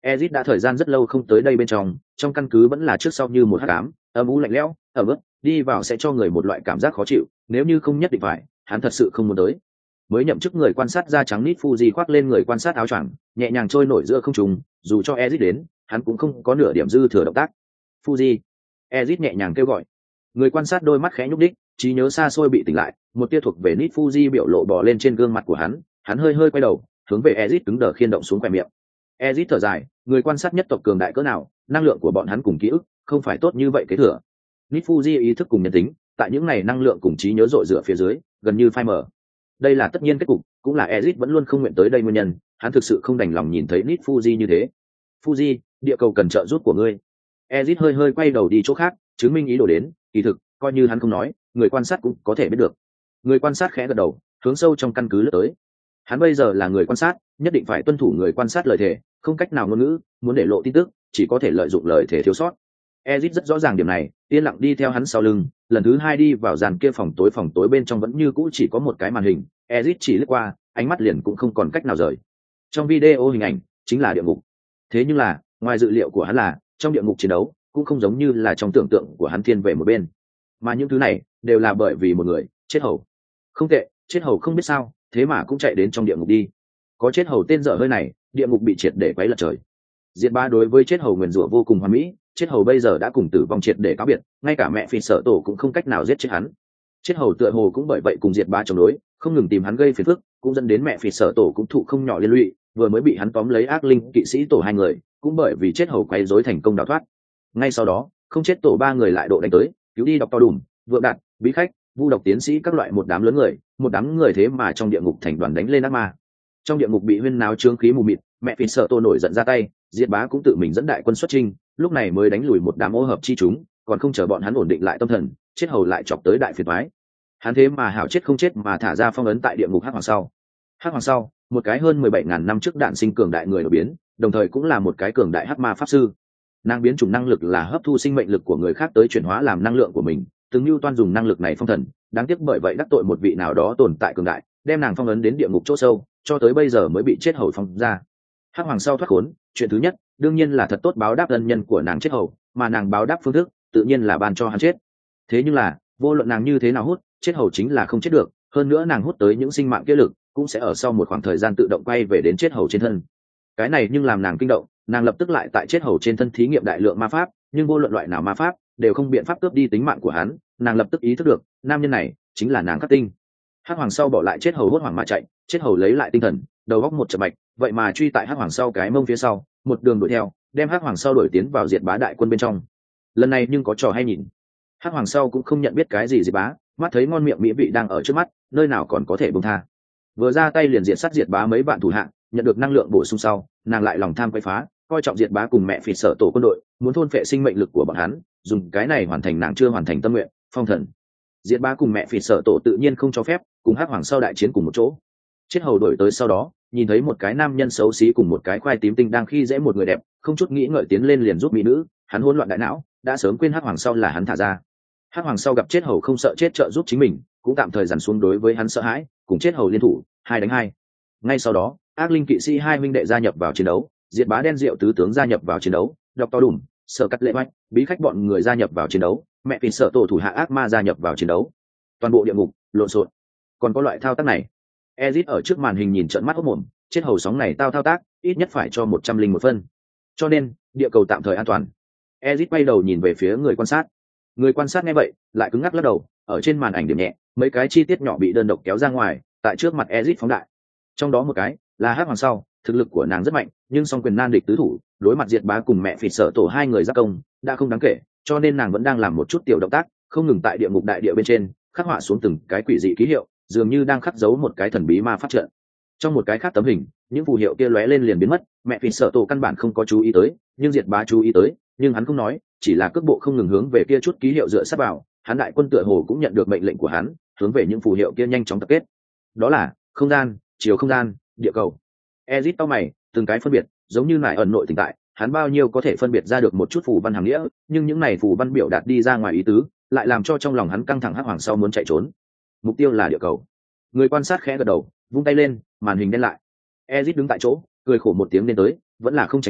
Ezit đã thời gian rất lâu không tới đây bên trong, trong căn cứ vẫn là trước sau như một hắc ám, âm u lạnh lẽo, ẩm ướt, đi vào sẽ cho người một loại cảm giác khó chịu, nếu như không nhất định phải, hắn thật sự không muốn tới. Mới nhậm chức người quan sát da trắng Nít Fuji khoác lên người quan sát áo choàng, nhẹ nhàng trôi nổi giữa không trung, dù cho Ezit đến, hắn cũng không có nửa điểm dư thừa động tác. Fuji, Ezit nhẹ nhàng kêu gọi. Người quan sát đôi mắt khẽ nhúc đích, trí nhớ xa xôi bị tỉnh lại, một tia thuộc về Nít Fuji biểu lộ bò lên trên gương mặt của hắn, hắn hơi hơi quay đầu, hướng về Ezit cứng đờ khiên động xuống khóe miệng. Ezit thở dài, người quan sát nhất tộc cường đại cỡ nào, năng lượng của bọn hắn cùng ký ức, không phải tốt như vậy kế thừa. Nít Fuji ý thức cùng nhân tính, tại những này năng lượng cùng trí nhớ dội rửa phía dưới, gần như phai mờ. Đây là tất nhiên kết cục, cũng là Ezit vẫn luôn không nguyện tới đây nguyên nhân, hắn thực sự không đành lòng nhìn thấy Nít Fuji như thế. Fuji, địa cầu cần trợ giúp của ngươi. Ezit hơi hơi quay đầu đi chỗ khác, chứng minh ý đồ đến, kỳ thực, coi như hắn không nói, người quan sát cũng có thể biết được. Người quan sát khẽ gật đầu, hướng sâu trong căn cứ lướt tới. Hắn bây giờ là người quan sát, nhất định phải tuân thủ người quan sát lời thề, không cách nào ngôn ngữ, muốn để lộ tin tức, chỉ có thể lợi dụng lời thề thiếu sót. Ezit rất rõ ràng điểm này, yên lặng đi theo hắn sau lưng, lần thứ hai đi vào dàn kia phòng tối phòng tối bên trong vẫn như cũ chỉ có một cái màn hình, Ezit chỉ lướt qua, ánh mắt liền cũng không còn cách nào rời. Trong video hình ảnh chính là địa ngục. Thế nhưng là, ngoài dự liệu của hắn là, trong địa ngục chiến đấu cũng không giống như là trong tưởng tượng của hắn thiên về một bên, mà những thứ này đều là bởi vì một người, chết hầu. Không tệ, chết hầu không biết sao, thế mà cũng chạy đến trong địa ngục đi. Có chết hầu tên dở hơi này, địa ngục bị triệt để quấy lật trời. Diệt Ba đối với chết hầu nguyền rủa vô cùng hoàn mỹ, chết hầu bây giờ đã cùng tử vong triệt để cáo biệt, ngay cả mẹ phi sở tổ cũng không cách nào giết chết hắn. Chết hầu tựa hồ cũng bởi vậy cùng Diệt Ba chống đối, không ngừng tìm hắn gây phiền phức, cũng dẫn đến mẹ phi sở tổ cũng thụ không nhỏ liên lụy, vừa mới bị hắn tóm lấy ác linh kỵ sĩ tổ hai người, cũng bởi vì chết hầu quấy rối thành công đào thoát. Ngay sau đó, không chết tổ ba người lại độ đánh tới, cứu đi đọc to đùm, vượng đạt, bí khách, vu độc tiến sĩ các loại một đám lớn người, một đám người thế mà trong địa ngục thành đoàn đánh lên ác ma. Trong địa ngục bị huyên náo trướng khí mù mịt, mẹ phi sợ tổ nổi giận ra tay, Diệt Bá cũng tự mình dẫn đại quân xuất chinh, lúc này mới đánh lùi một đám ô hợp chi chúng, còn không chờ bọn hắn ổn định lại tâm thần, chết hầu lại chọc tới đại phiền toái. Hắn thế mà hảo chết không chết mà thả ra phong ấn tại địa ngục hắc hoàng sau. Hắc hoàng sau, một cái hơn mười bảy ngàn năm trước đạn sinh cường đại người đột biến, đồng thời cũng là một cái cường đại hắc ma pháp sư. Nàng biến chủng năng lực là hấp thu sinh mệnh lực của người khác tới chuyển hóa làm năng lượng của mình, từng lưu toan dùng năng lực này phong thần, đáng tiếc bởi vậy đắc tội một vị nào đó tồn tại cường đại, đem nàng phong ấn đến địa ngục chỗ sâu, cho tới bây giờ mới bị chết hầu phong ra. Hắc hoàng sau thoát khốn, chuyện thứ nhất đương nhiên là thật tốt báo đáp ân nhân của nàng chết hầu, mà nàng báo đáp phương thức tự nhiên là ban cho hắn chết. Thế nhưng là vô luận nàng như thế nào hút, chết hầu chính là không chết được, hơn nữa nàng hút tới những sinh mạng kia lực cũng sẽ ở sau một khoảng thời gian tự động quay về đến chết hầu trên thân. Cái này nhưng làm nàng kinh động, nàng lập tức lại tại chết hầu trên thân thí nghiệm đại lượng ma pháp, nhưng vô luận loại nào ma pháp đều không biện pháp cướp đi tính mạng của hắn. Nàng lập tức ý thức được nam nhân này chính là nàng khắc tinh. Hắc hoàng sau bỏ lại chết hầu hốt hoảng mà chạy, chết hầu lấy lại tinh thần, đầu góc một chập mạch, vậy mà truy tại Hắc hoàng sau cái mông phía sau, một đường đuổi theo, đem Hắc hoàng sau đuổi tiến vào Diệt Bá đại quân bên trong. Lần này nhưng có trò hay nhìn. Hắc hoàng sau cũng không nhận biết cái gì Diệt Bá, mắt thấy ngon miệng mỹ vị đang ở trước mắt, nơi nào còn có thể buông tha. Vừa ra tay liền diệt sát Diệt Bá mấy bạn thủ hạng, nhận được năng lượng bổ sung sau, nàng lại lòng tham quấy phá, coi trọng Diệt Bá cùng mẹ phỉ sở tổ quân đội, muốn thôn phệ sinh mệnh lực của bọn hắn, dùng cái này hoàn thành nàng chưa hoàn thành tâm nguyện, phong thần. Diệt Bá cùng mẹ phỉ sở tổ tự nhiên không cho phép cùng Hắc hoàng sau đại chiến cùng một chỗ. Chết hầu đổi tới sau đó, nhìn thấy một cái nam nhân xấu xí cùng một cái khoai tím tinh đang khi dễ một người đẹp, không chút nghĩ ngợi tiến lên liền giúp mỹ nữ, hắn hỗn loạn đại não, đã sớm quên Hắc hoàng sau là hắn thả ra. Hắc hoàng sau gặp chết hầu không sợ chết trợ giúp chính mình, cũng tạm thời dằn xuống đối với hắn sợ hãi, cùng chết hầu liên thủ, hai đánh hai. Ngay sau đó, ác linh kỵ sĩ hai minh đệ gia nhập vào chiến đấu, Diệt Bá đen rượu tứ tướng gia nhập vào chiến đấu, đọc to đùm, sợ cắt lệ mạch, bí khách bọn người gia nhập vào chiến đấu, mẹ phỉ sợ tổ thủ hạ ác ma gia nhập vào chiến đấu. Toàn bộ địa ngục lộn xộn. Còn có loại thao tác này, Ezit ở trước màn hình nhìn trợn mắt hốt mồm, chết hầu sóng này tao thao tác, ít nhất phải cho một trăm linh một phân. Cho nên, địa cầu tạm thời an toàn. Ezit quay đầu nhìn về phía người quan sát. Người quan sát nghe vậy, lại cứng ngắc lắc đầu, ở trên màn ảnh điểm nhẹ, mấy cái chi tiết nhỏ bị đơn độc kéo ra ngoài, tại trước mặt Ezit phóng đại. Trong đó một cái là Hắc hoàng sau, thực lực của nàng rất mạnh, nhưng song quyền nan địch tứ thủ, đối mặt Diệt Bá cùng mẹ phỉ sợ tổ hai người giáp công, đã không đáng kể, cho nên nàng vẫn đang làm một chút tiểu động tác, không ngừng tại địa ngục đại địa bên trên khắc họa xuống từng cái quỷ dị ký hiệu, dường như đang khắc dấu một cái thần bí ma pháp trận. Trong một cái khác tấm hình, những phù hiệu kia lóe lên liền biến mất, mẹ phỉ sợ tổ căn bản không có chú ý tới, nhưng Diệt Bá chú ý tới, nhưng hắn không nói, chỉ là cước bộ không ngừng hướng về kia chút ký hiệu dựa sát vào, hắn đại quân tựa hồ cũng nhận được mệnh lệnh của hắn, hướng về những phù hiệu kia nhanh chóng tập kết. Đó là không gian, chiều không gian, địa cầu. Ezit tao mày, từng cái phân biệt, giống như nải ẩn nội tình tại, hắn bao nhiêu có thể phân biệt ra được một chút phù văn hàm nghĩa, nhưng những này phù văn biểu đạt đi ra ngoài ý tứ, lại làm cho trong lòng hắn căng thẳng hắc hoàng sau muốn chạy trốn. Mục tiêu là địa cầu. Người quan sát khẽ gật đầu, vung tay lên, màn hình đen lại. Ezit đứng tại chỗ, cười khổ một tiếng lên tới, vẫn là không tránh khỏi,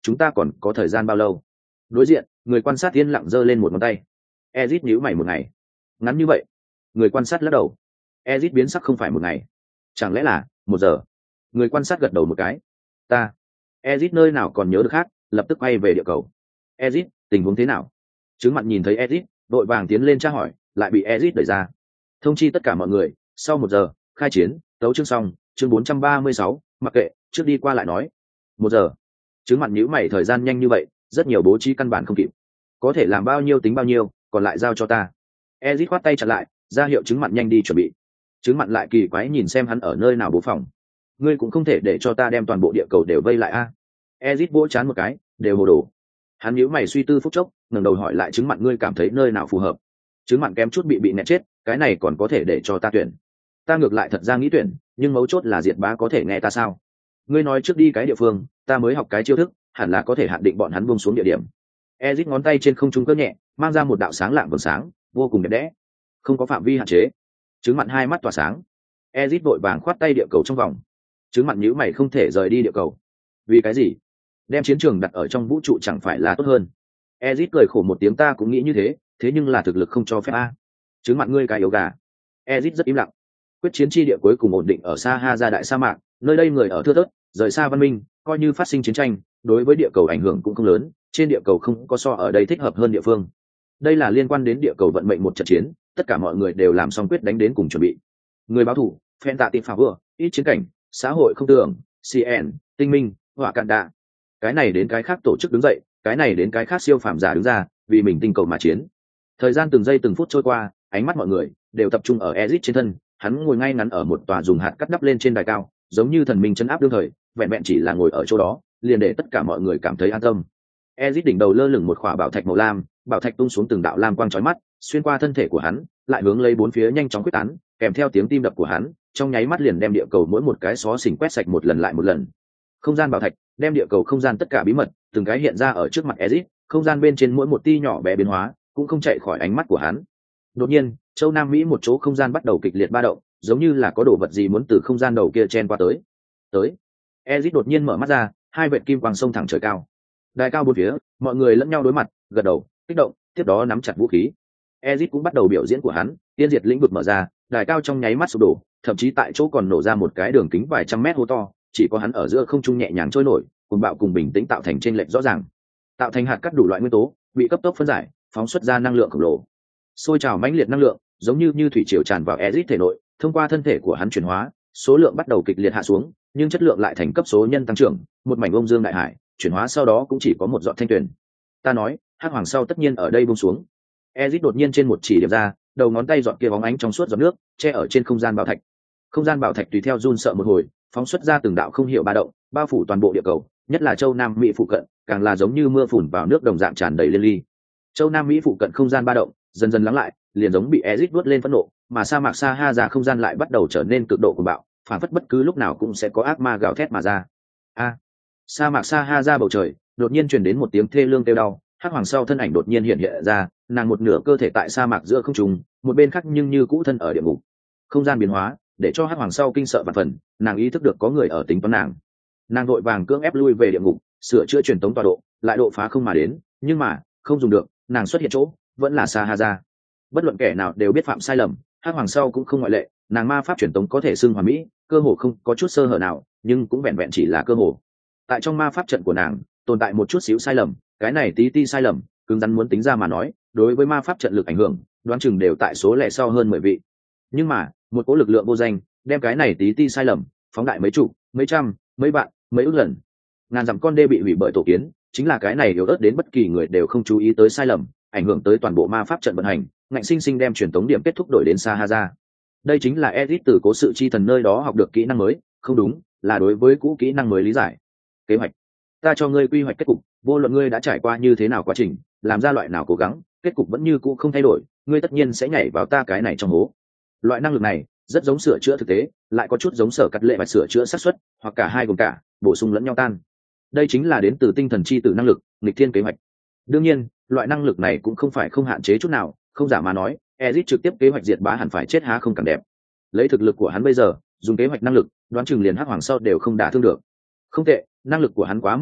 chúng ta còn có thời gian bao lâu? Đối diện người quan sát yên lặng giơ lên một ngón tay. Ezit nhíu mày. Một ngày? Ngắn như vậy? Người quan sát lắc đầu. Ezit biến sắc. Không phải một ngày, chẳng lẽ là một giờ? Người quan sát gật đầu một cái. Ta Ezit nơi nào còn nhớ được khác, lập tức quay về địa cầu. Ezit, tình huống thế nào? Chứng Mặn nhìn thấy Ezit đội vàng tiến lên tra hỏi, lại bị Ezit đẩy ra. Thông chi tất cả mọi người, sau một giờ khai chiến. Tấu chương xong. Chương bốn trăm ba mươi sáu, mặc kệ, trước đi qua lại nói. Một giờ? Chứng Mặn nhíu mày. Thời gian nhanh như vậy, rất nhiều bố trí căn bản không kịp, có thể làm bao nhiêu tính bao nhiêu, còn lại giao cho ta. Ezit khoát tay chặn lại, ra hiệu Chứng Mặn nhanh đi chuẩn bị. Chứng Mặn lại kỳ quái nhìn xem hắn ở nơi nào bố phòng. Ngươi cũng không thể để cho ta đem toàn bộ địa cầu đều vây lại a? Ezit vỗ chán một cái, đều hồ đồ. Hắn nhíu mày suy tư phút chốc, ngẩng đầu hỏi lại Chứng Mặn, ngươi cảm thấy nơi nào phù hợp? Chứng Mặn kém chút bị bị nẹt chết, cái này còn có thể để cho ta tuyển? Ta ngược lại thật ra nghĩ tuyển, nhưng mấu chốt là Diệt Bá có thể nghe ta sao? Ngươi nói trước đi cái địa phương, ta mới học cái chiêu thức, hẳn là có thể hạn định bọn hắn buông xuống địa điểm. Ezit ngón tay trên không trung cơ nhẹ, mang ra một đạo sáng lạng vầng sáng, vô cùng đẹp đẽ. Không có phạm vi hạn chế. Chứng Mặn hai mắt tỏa sáng. Ezit vội vàng khoát tay địa cầu trong vòng. Chứng Mặn nhíu mày, không thể rời đi địa cầu. Vì cái gì? Đem chiến trường đặt ở trong vũ trụ chẳng phải là tốt hơn? Ezit cười khổ một tiếng, ta cũng nghĩ như thế, thế nhưng là thực lực không cho phép a. Chứng Mặn, ngươi cái yếu gà. Ezit rất im lặng. Quyết chiến chi địa cuối cùng ổn định ở Sahara đại sa mạc, nơi đây người ở thưa thớt, rời xa văn minh, coi như phát sinh chiến tranh, đối với địa cầu ảnh hưởng cũng không lớn, trên địa cầu không có so ở đây thích hợp hơn địa phương. Đây là liên quan đến địa cầu vận mệnh một trận chiến, tất cả mọi người đều làm xong quyết đánh đến cùng chuẩn bị. Người báo thủ, phen tạ tìm phá vừa, ít chiến cảnh, xã hội không tưởng, xê en, tinh minh, hỏa cạn đạ. Cái này đến cái khác tổ chức đứng dậy, cái này đến cái khác siêu phàm giả đứng ra, vì mình tinh cầu mà chiến. Thời gian từng giây từng phút trôi qua, ánh mắt mọi người đều tập trung ở Ezit trên thân, hắn ngồi ngay ngắn ở một tòa dùng hạt cắt đắp lên trên đài cao, giống như thần minh trấn áp đương thời, vẹn vẹn chỉ là ngồi ở chỗ đó, liền để tất cả mọi người cảm thấy an tâm. Ezit đỉnh đầu lơ lửng một khỏa bảo thạch màu lam, bảo thạch tung xuống từng đạo lam quang chói mắt, xuyên qua thân thể của hắn, lại hướng lấy bốn phía nhanh chóng quyết tán, kèm theo tiếng tim đập của hắn, trong nháy mắt liền đem địa cầu mỗi một cái xó xỉnh quét sạch một lần lại một lần. Không gian bảo thạch đem địa cầu không gian tất cả bí mật từng cái hiện ra ở trước mặt Ezit, không gian bên trên mỗi một tia nhỏ bé biến hóa cũng không chạy khỏi ánh mắt của hắn. Đột nhiên, châu Nam Mỹ một chỗ không gian bắt đầu kịch liệt ba động, giống như là có đồ vật gì muốn từ không gian đầu kia chen qua tới. Tới. Ezit đột nhiên mở mắt ra, hai vệt kim quang sông thẳng trời cao. Đài cao bốn phía, mọi người lẫn nhau đối mặt, gật đầu, kích động, tiếp đó nắm chặt vũ khí. Ezit cũng bắt đầu biểu diễn của hắn, tiên diệt lĩnh vực mở ra, đài cao trong nháy mắt sụp đổ, thậm chí tại chỗ còn nổ ra một cái đường kính vài trăm mét hố to, chỉ có hắn ở giữa không trung nhẹ nhàng trôi nổi, cùng bạo cùng bình tĩnh tạo thành chênh lệch rõ ràng, tạo thành hạt cắt đủ loại nguyên tố, bị cấp tốc phân giải, phóng xuất ra năng lượng khổng lồ. Sôi trào mãnh liệt năng lượng, giống như như thủy triều tràn vào Ezit thể nội, thông qua thân thể của hắn chuyển hóa, số lượng bắt đầu kịch liệt hạ xuống, nhưng chất lượng lại thành cấp số nhân tăng trưởng, một mảnh ông dương đại hải, chuyển hóa sau đó cũng chỉ có một giọt thanh tuyền. Ta nói, hắc hoàng sau tất nhiên ở đây buông xuống. Ezit đột nhiên trên một chỉ điểm ra, đầu ngón tay giọt kia bóng ánh trong suốt giọt nước, che ở trên không gian bảo thạch. Không gian bảo thạch tùy theo run sợ một hồi, phóng xuất ra từng đạo không hiểu ba động, bao phủ toàn bộ địa cầu, nhất là châu Nam Mỹ phụ cận, càng là giống như mưa phùn vào nước đồng dạng tràn đầy liên ly. Châu Nam Mỹ phụ cận không gian ba động dần dần lắng lại, liền giống bị Ezit vuốt lên phẫn nộ, mà sa mạc Sahara không gian lại bắt đầu trở nên cực độ cuồng bạo, phản phất bất cứ lúc nào cũng sẽ có ác ma gào thét mà ra. A! Sa mạc Sahara bầu trời, đột nhiên truyền đến một tiếng thê lương kêu đau, hắc hoàng sau thân ảnh đột nhiên hiện hiện ra, nàng một nửa cơ thể tại sa mạc giữa không trung, một bên khác nhưng như cũ thân ở địa ngục. Không gian biến hóa, để cho hắc hoàng sau kinh sợ vạn phần, nàng ý thức được có người ở tính toán nàng. Nàng vội vàng cưỡng ép lui về địa ngục, sửa chữa truyền tống tọa độ, lại độ phá không mà đến, nhưng mà không dùng được, nàng xuất hiện chỗ vẫn là Sahara. Bất luận kẻ nào đều biết phạm sai lầm, hắc hoàng sau cũng không ngoại lệ, nàng ma pháp truyền tống có thể xưng hoàn mỹ, cơ hồ không có chút sơ hở nào, nhưng cũng vẹn vẹn chỉ là cơ hồ. Tại trong ma pháp trận của nàng tồn tại một chút xíu sai lầm, cái này tí ti sai lầm, cứng rắn muốn tính ra mà nói, đối với ma pháp trận lực ảnh hưởng, đoán chừng đều tại số lẻ sau hơn mười vị. Nhưng mà một cỗ lực lượng vô danh đem cái này tí ti sai lầm phóng đại mấy chục, mấy trăm, mấy vạn, mấy ức lần. Ngàn dặm con đê bị hủy bởi tổ kiến, chính là cái này yếu ớt đến bất kỳ người đều không chú ý tới sai lầm, ảnh hưởng tới toàn bộ ma pháp trận vận hành, ngạnh sinh sinh đem truyền tống điểm kết thúc đổi đến Sahara. Đây chính là Ezit từ cố sự chi thần nơi đó học được kỹ năng mới, không đúng, là đối với cũ kỹ năng mới lý giải. Kế hoạch, ta cho ngươi quy hoạch kết cục, vô luận ngươi đã trải qua như thế nào quá trình, làm ra loại nào cố gắng, kết cục vẫn như cũ không thay đổi, ngươi tất nhiên sẽ nhảy vào ta cái này trong hố. Loại năng lực này rất giống sửa chữa thực tế, lại có chút giống sở cắt lệ và sửa chữa xác suất, hoặc cả hai gồm cả, bổ sung lẫn nhau tan. Đây chính là đến từ tinh thần chi tử năng lực, nghịch thiên kế hoạch. Đương nhiên, loại năng lực này cũng không phải không hạn chế chút nào, không giả mà nói, Ezit trực tiếp kế hoạch diệt bá hẳn phải chết há không càng đẹp. Lấy thực lực của hắn bây giờ, dùng kế hoạch năng lực, đoán chừng liền hắc hoàng sau đều không đả thương được. Không tệ, năng lực của hắn quá mức non nớt,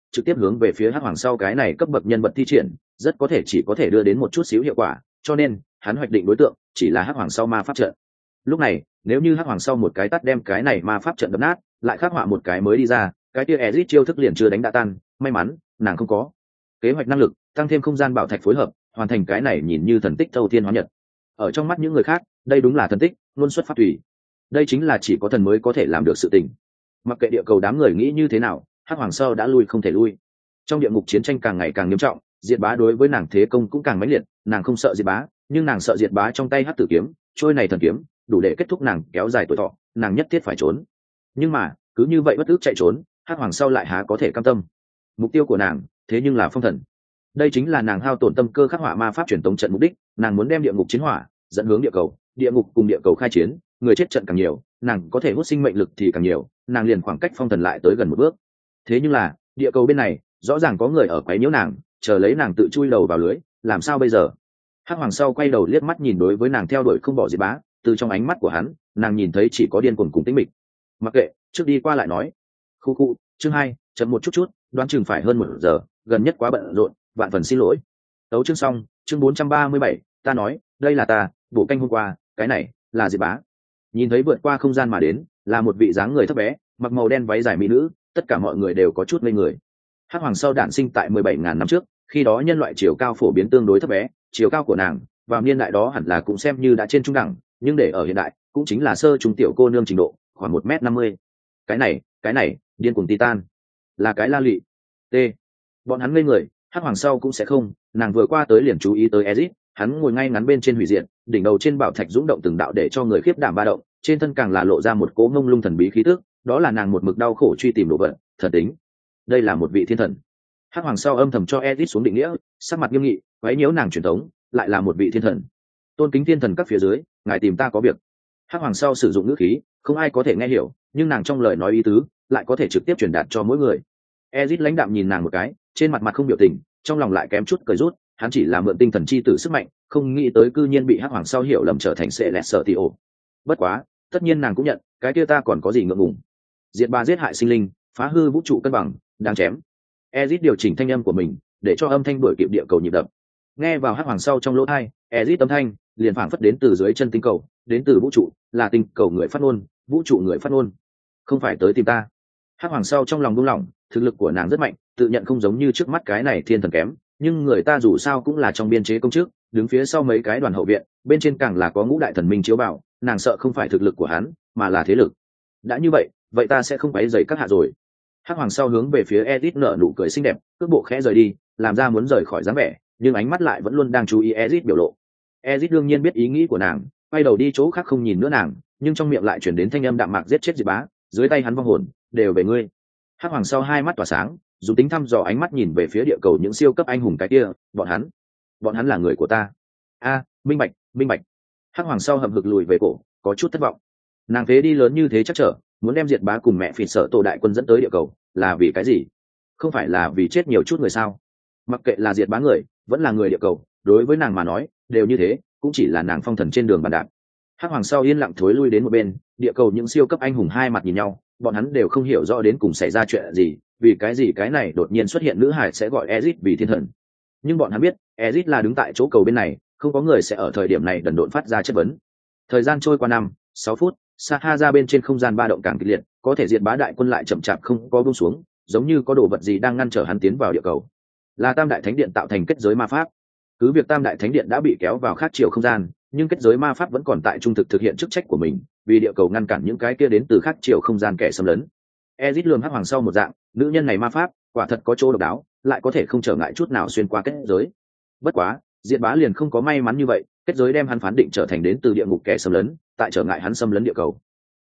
trực tiếp hướng về phía hắc hoàng sau cái này cấp bậc nhân vật thi triển rất có thể chỉ có thể đưa đến một chút xíu hiệu quả, cho nên hắn hoạch định đối tượng chỉ là hắc hoàng sau ma pháp trận. Lúc này nếu như hắc hoàng sau một cái tắt đem cái này ma pháp trận đập nát, lại khắc họa một cái mới đi ra, cái kia Ezic chiêu thức liền chưa đánh đã tan. May mắn nàng không có kế hoạch năng lực tăng thêm không gian bảo thạch phối hợp, hoàn thành cái này nhìn như thần tích thâu thiên hóa nhật. Ở trong mắt những người khác đây đúng là thần tích, luôn xuất phát thủy. Đây chính là chỉ có thần mới có thể làm được sự tình. Mặc kệ địa cầu đám người nghĩ như thế nào, hắc hoàng sau đã lui không thể lui. Trong địa ngục chiến tranh càng ngày càng nghiêm trọng, diệt bá đối với nàng thế công cũng càng mãnh liệt. Nàng không sợ diệt bá, nhưng nàng sợ diệt bá trong tay hắc tử kiếm, trôi này thần kiếm đủ để kết thúc nàng kéo dài tuổi thọ, nàng nhất thiết phải trốn. Nhưng mà cứ như vậy bất ức chạy trốn, hắc hoàng sau lại há có thể cam tâm. Mục tiêu của nàng thế nhưng là phong thần. Đây chính là nàng hao tổn tâm cơ khắc họa ma pháp truyền tống trận mục đích. Nàng muốn đem địa ngục chiến hỏa dẫn hướng địa cầu, địa ngục cùng địa cầu khai chiến, người chết trận càng nhiều, nàng có thể hút sinh mệnh lực thì càng nhiều, nàng liền khoảng cách phong thần lại tới gần một bước. Thế nhưng là địa cầu bên này rõ ràng có người ở quấy nhiễu nàng, chờ lấy nàng tự chui đầu vào lưới, làm sao bây giờ? Hắc hoàng sau quay đầu liếc mắt nhìn đối với nàng theo đuổi không bỏ diệt bá, từ trong ánh mắt của hắn nàng nhìn thấy chỉ có điên cuồng cùng tĩnh mịch. Mặc kệ, trước đi qua lại nói. Khu khu, chương hai, chậm một chút chút, đoán chừng phải hơn một giờ, gần nhất quá bận rộn, vạn phần xin lỗi. Tấu chương xong, chương bốn trăm ba mươi bảy, ta nói, đây là ta, bộ canh hôm qua, cái này là diệt bá. Nhìn thấy vượt qua không gian mà đến, là một vị dáng người thấp bé, mặc màu đen váy dài mỹ nữ, tất cả mọi người đều có chút ngây người. Hắc hoàng sau đản sinh tại mười bảy ngàn năm trước, khi đó nhân loại chiều cao phổ biến tương đối thấp bé, chiều cao của nàng vào niên đại đó hẳn là cũng xem như đã trên trung đẳng, nhưng để ở hiện đại cũng chính là sơ trung tiểu cô nương trình độ, khoảng một mét năm mươi. Cái này cái này điên cuồng titan, là cái la lị t. Bọn hắn ngây người. Hắc hoàng sau cũng sẽ không, nàng vừa qua tới liền chú ý tới Ezic, hắn ngồi ngay ngắn bên trên hủy diệt, đỉnh đầu trên bảo thạch dũng động từng đạo để cho người khiếp đảm ba động, trên thân càng là lộ ra một cỗ ngông lung thần bí khí tức, đó là nàng một mực đau khổ truy tìm đồ vật, thần tính. Đây là một vị thiên thần. Hắc hoàng sau âm thầm cho Ezic xuống định nghĩa, sắc mặt nghiêm nghị, quấy nhiễu nàng truyền thống, lại là một vị thiên thần. Tôn kính thiên thần các phía dưới, ngài tìm ta có việc. Hắc hoàng sau sử dụng ngữ khí không ai có thể nghe hiểu, nhưng nàng trong lời nói ý tứ lại có thể trực tiếp truyền đạt cho mỗi người. Ezic lãnh đạm nhìn nàng một cái, trên mặt mặt không biểu tình, trong lòng lại kém chút cười rút, hắn chỉ là mượn tinh thần chi tử sức mạnh, không nghĩ tới cư nhiên bị hắc hoàng sau hiểu lầm trở thành sệ lẹt sợ tì ổ. Bất quá, tất nhiên nàng cũng nhận, cái kia ta còn có gì ngượng ngùng. Diệt ba giết hại sinh linh, phá hư vũ trụ cân bằng, đang chém. Ezic điều chỉnh thanh âm của mình, để cho âm thanh đuổi kịp địa cầu nhịp đập. Nghe vào hắc hoàng sau trong lỗ tai, Ezic âm thanh liền phảng phất đến từ dưới chân tinh cầu, đến từ vũ trụ, là tinh cầu người phát ngôn, vũ trụ người phát ngôn, không phải tới tìm ta. Hắc hoàng sau trong lòng buông lỏng, thực lực của nàng rất mạnh, tự nhận không giống như trước mắt cái này thiên thần kém, nhưng người ta dù sao cũng là trong biên chế công chức, đứng phía sau mấy cái đoàn hậu viện, bên trên càng là có ngũ đại thần minh chiếu bảo, nàng sợ không phải thực lực của hắn, mà là thế lực. Đã như vậy, vậy ta sẽ không quấy rầy các hạ rồi. Hắc hoàng sau hướng về phía Ezic nở nụ cười xinh đẹp, cước bộ khẽ rời đi, làm ra muốn rời khỏi dáng vẻ, nhưng ánh mắt lại vẫn luôn đang chú ý Ezic biểu lộ. Ezic đương nhiên biết ý nghĩ của nàng, quay đầu đi chỗ khác không nhìn nữa nàng, nhưng trong miệng lại chuyển đến thanh âm đạm mạc giết chết diệt bá, dưới tay hắn vong hồn đều về ngươi. Hắc hoàng sau hai mắt tỏa sáng, dùng tính thăm dò ánh mắt nhìn về phía địa cầu những siêu cấp anh hùng cái kia, bọn hắn, bọn hắn là người của ta. A, minh bạch, minh bạch. Hắc hoàng sau hậm hực lùi về cổ, có chút thất vọng. Nàng phế đi lớn như thế chắc trở, muốn đem diệt bá cùng mẹ phỉ sợ tổ đại quân dẫn tới địa cầu, là vì cái gì? Không phải là vì chết nhiều chút người sao? Mặc kệ là diệt bá người, vẫn là người địa cầu, đối với nàng mà nói, đều như thế, cũng chỉ là nàng phong thần trên đường bàn đạp. Hắc hoàng sau yên lặng thối lui đến một bên, địa cầu những siêu cấp anh hùng hai mặt nhìn nhau, bọn hắn đều không hiểu rõ đến cùng xảy ra chuyện gì, vì cái gì cái này đột nhiên xuất hiện nữ hải sẽ gọi Ezic vì thiên thần. Nhưng bọn hắn biết, Ezic là đứng tại chỗ cầu bên này, không có người sẽ ở thời điểm này đần độn phát ra chất vấn. Thời gian trôi qua năm, sáu phút, Saha ra bên trên không gian ba động càng kịch liệt, có thể diệt bá đại quân lại chậm chạp không có buông xuống, giống như có đồ vật gì đang ngăn trở hắn tiến vào địa cầu. Là Tam đại thánh điện tạo thành kết giới ma pháp. Cứ việc Tam đại thánh điện đã bị kéo vào khác chiều không gian, nhưng kết giới ma pháp vẫn còn tại trung thực thực hiện chức trách của mình, vì địa cầu ngăn cản những cái kia đến từ khác chiều không gian kẻ xâm lấn. Ezic lườm hắc hoàng sau một dạng, nữ nhân này ma pháp quả thật có chỗ độc đáo, lại có thể không trở ngại chút nào xuyên qua kết giới. Bất quá, diệt bá liền không có may mắn như vậy, kết giới đem hắn phán định trở thành đến từ địa ngục kẻ xâm lấn, tại trở ngại hắn xâm lấn địa cầu.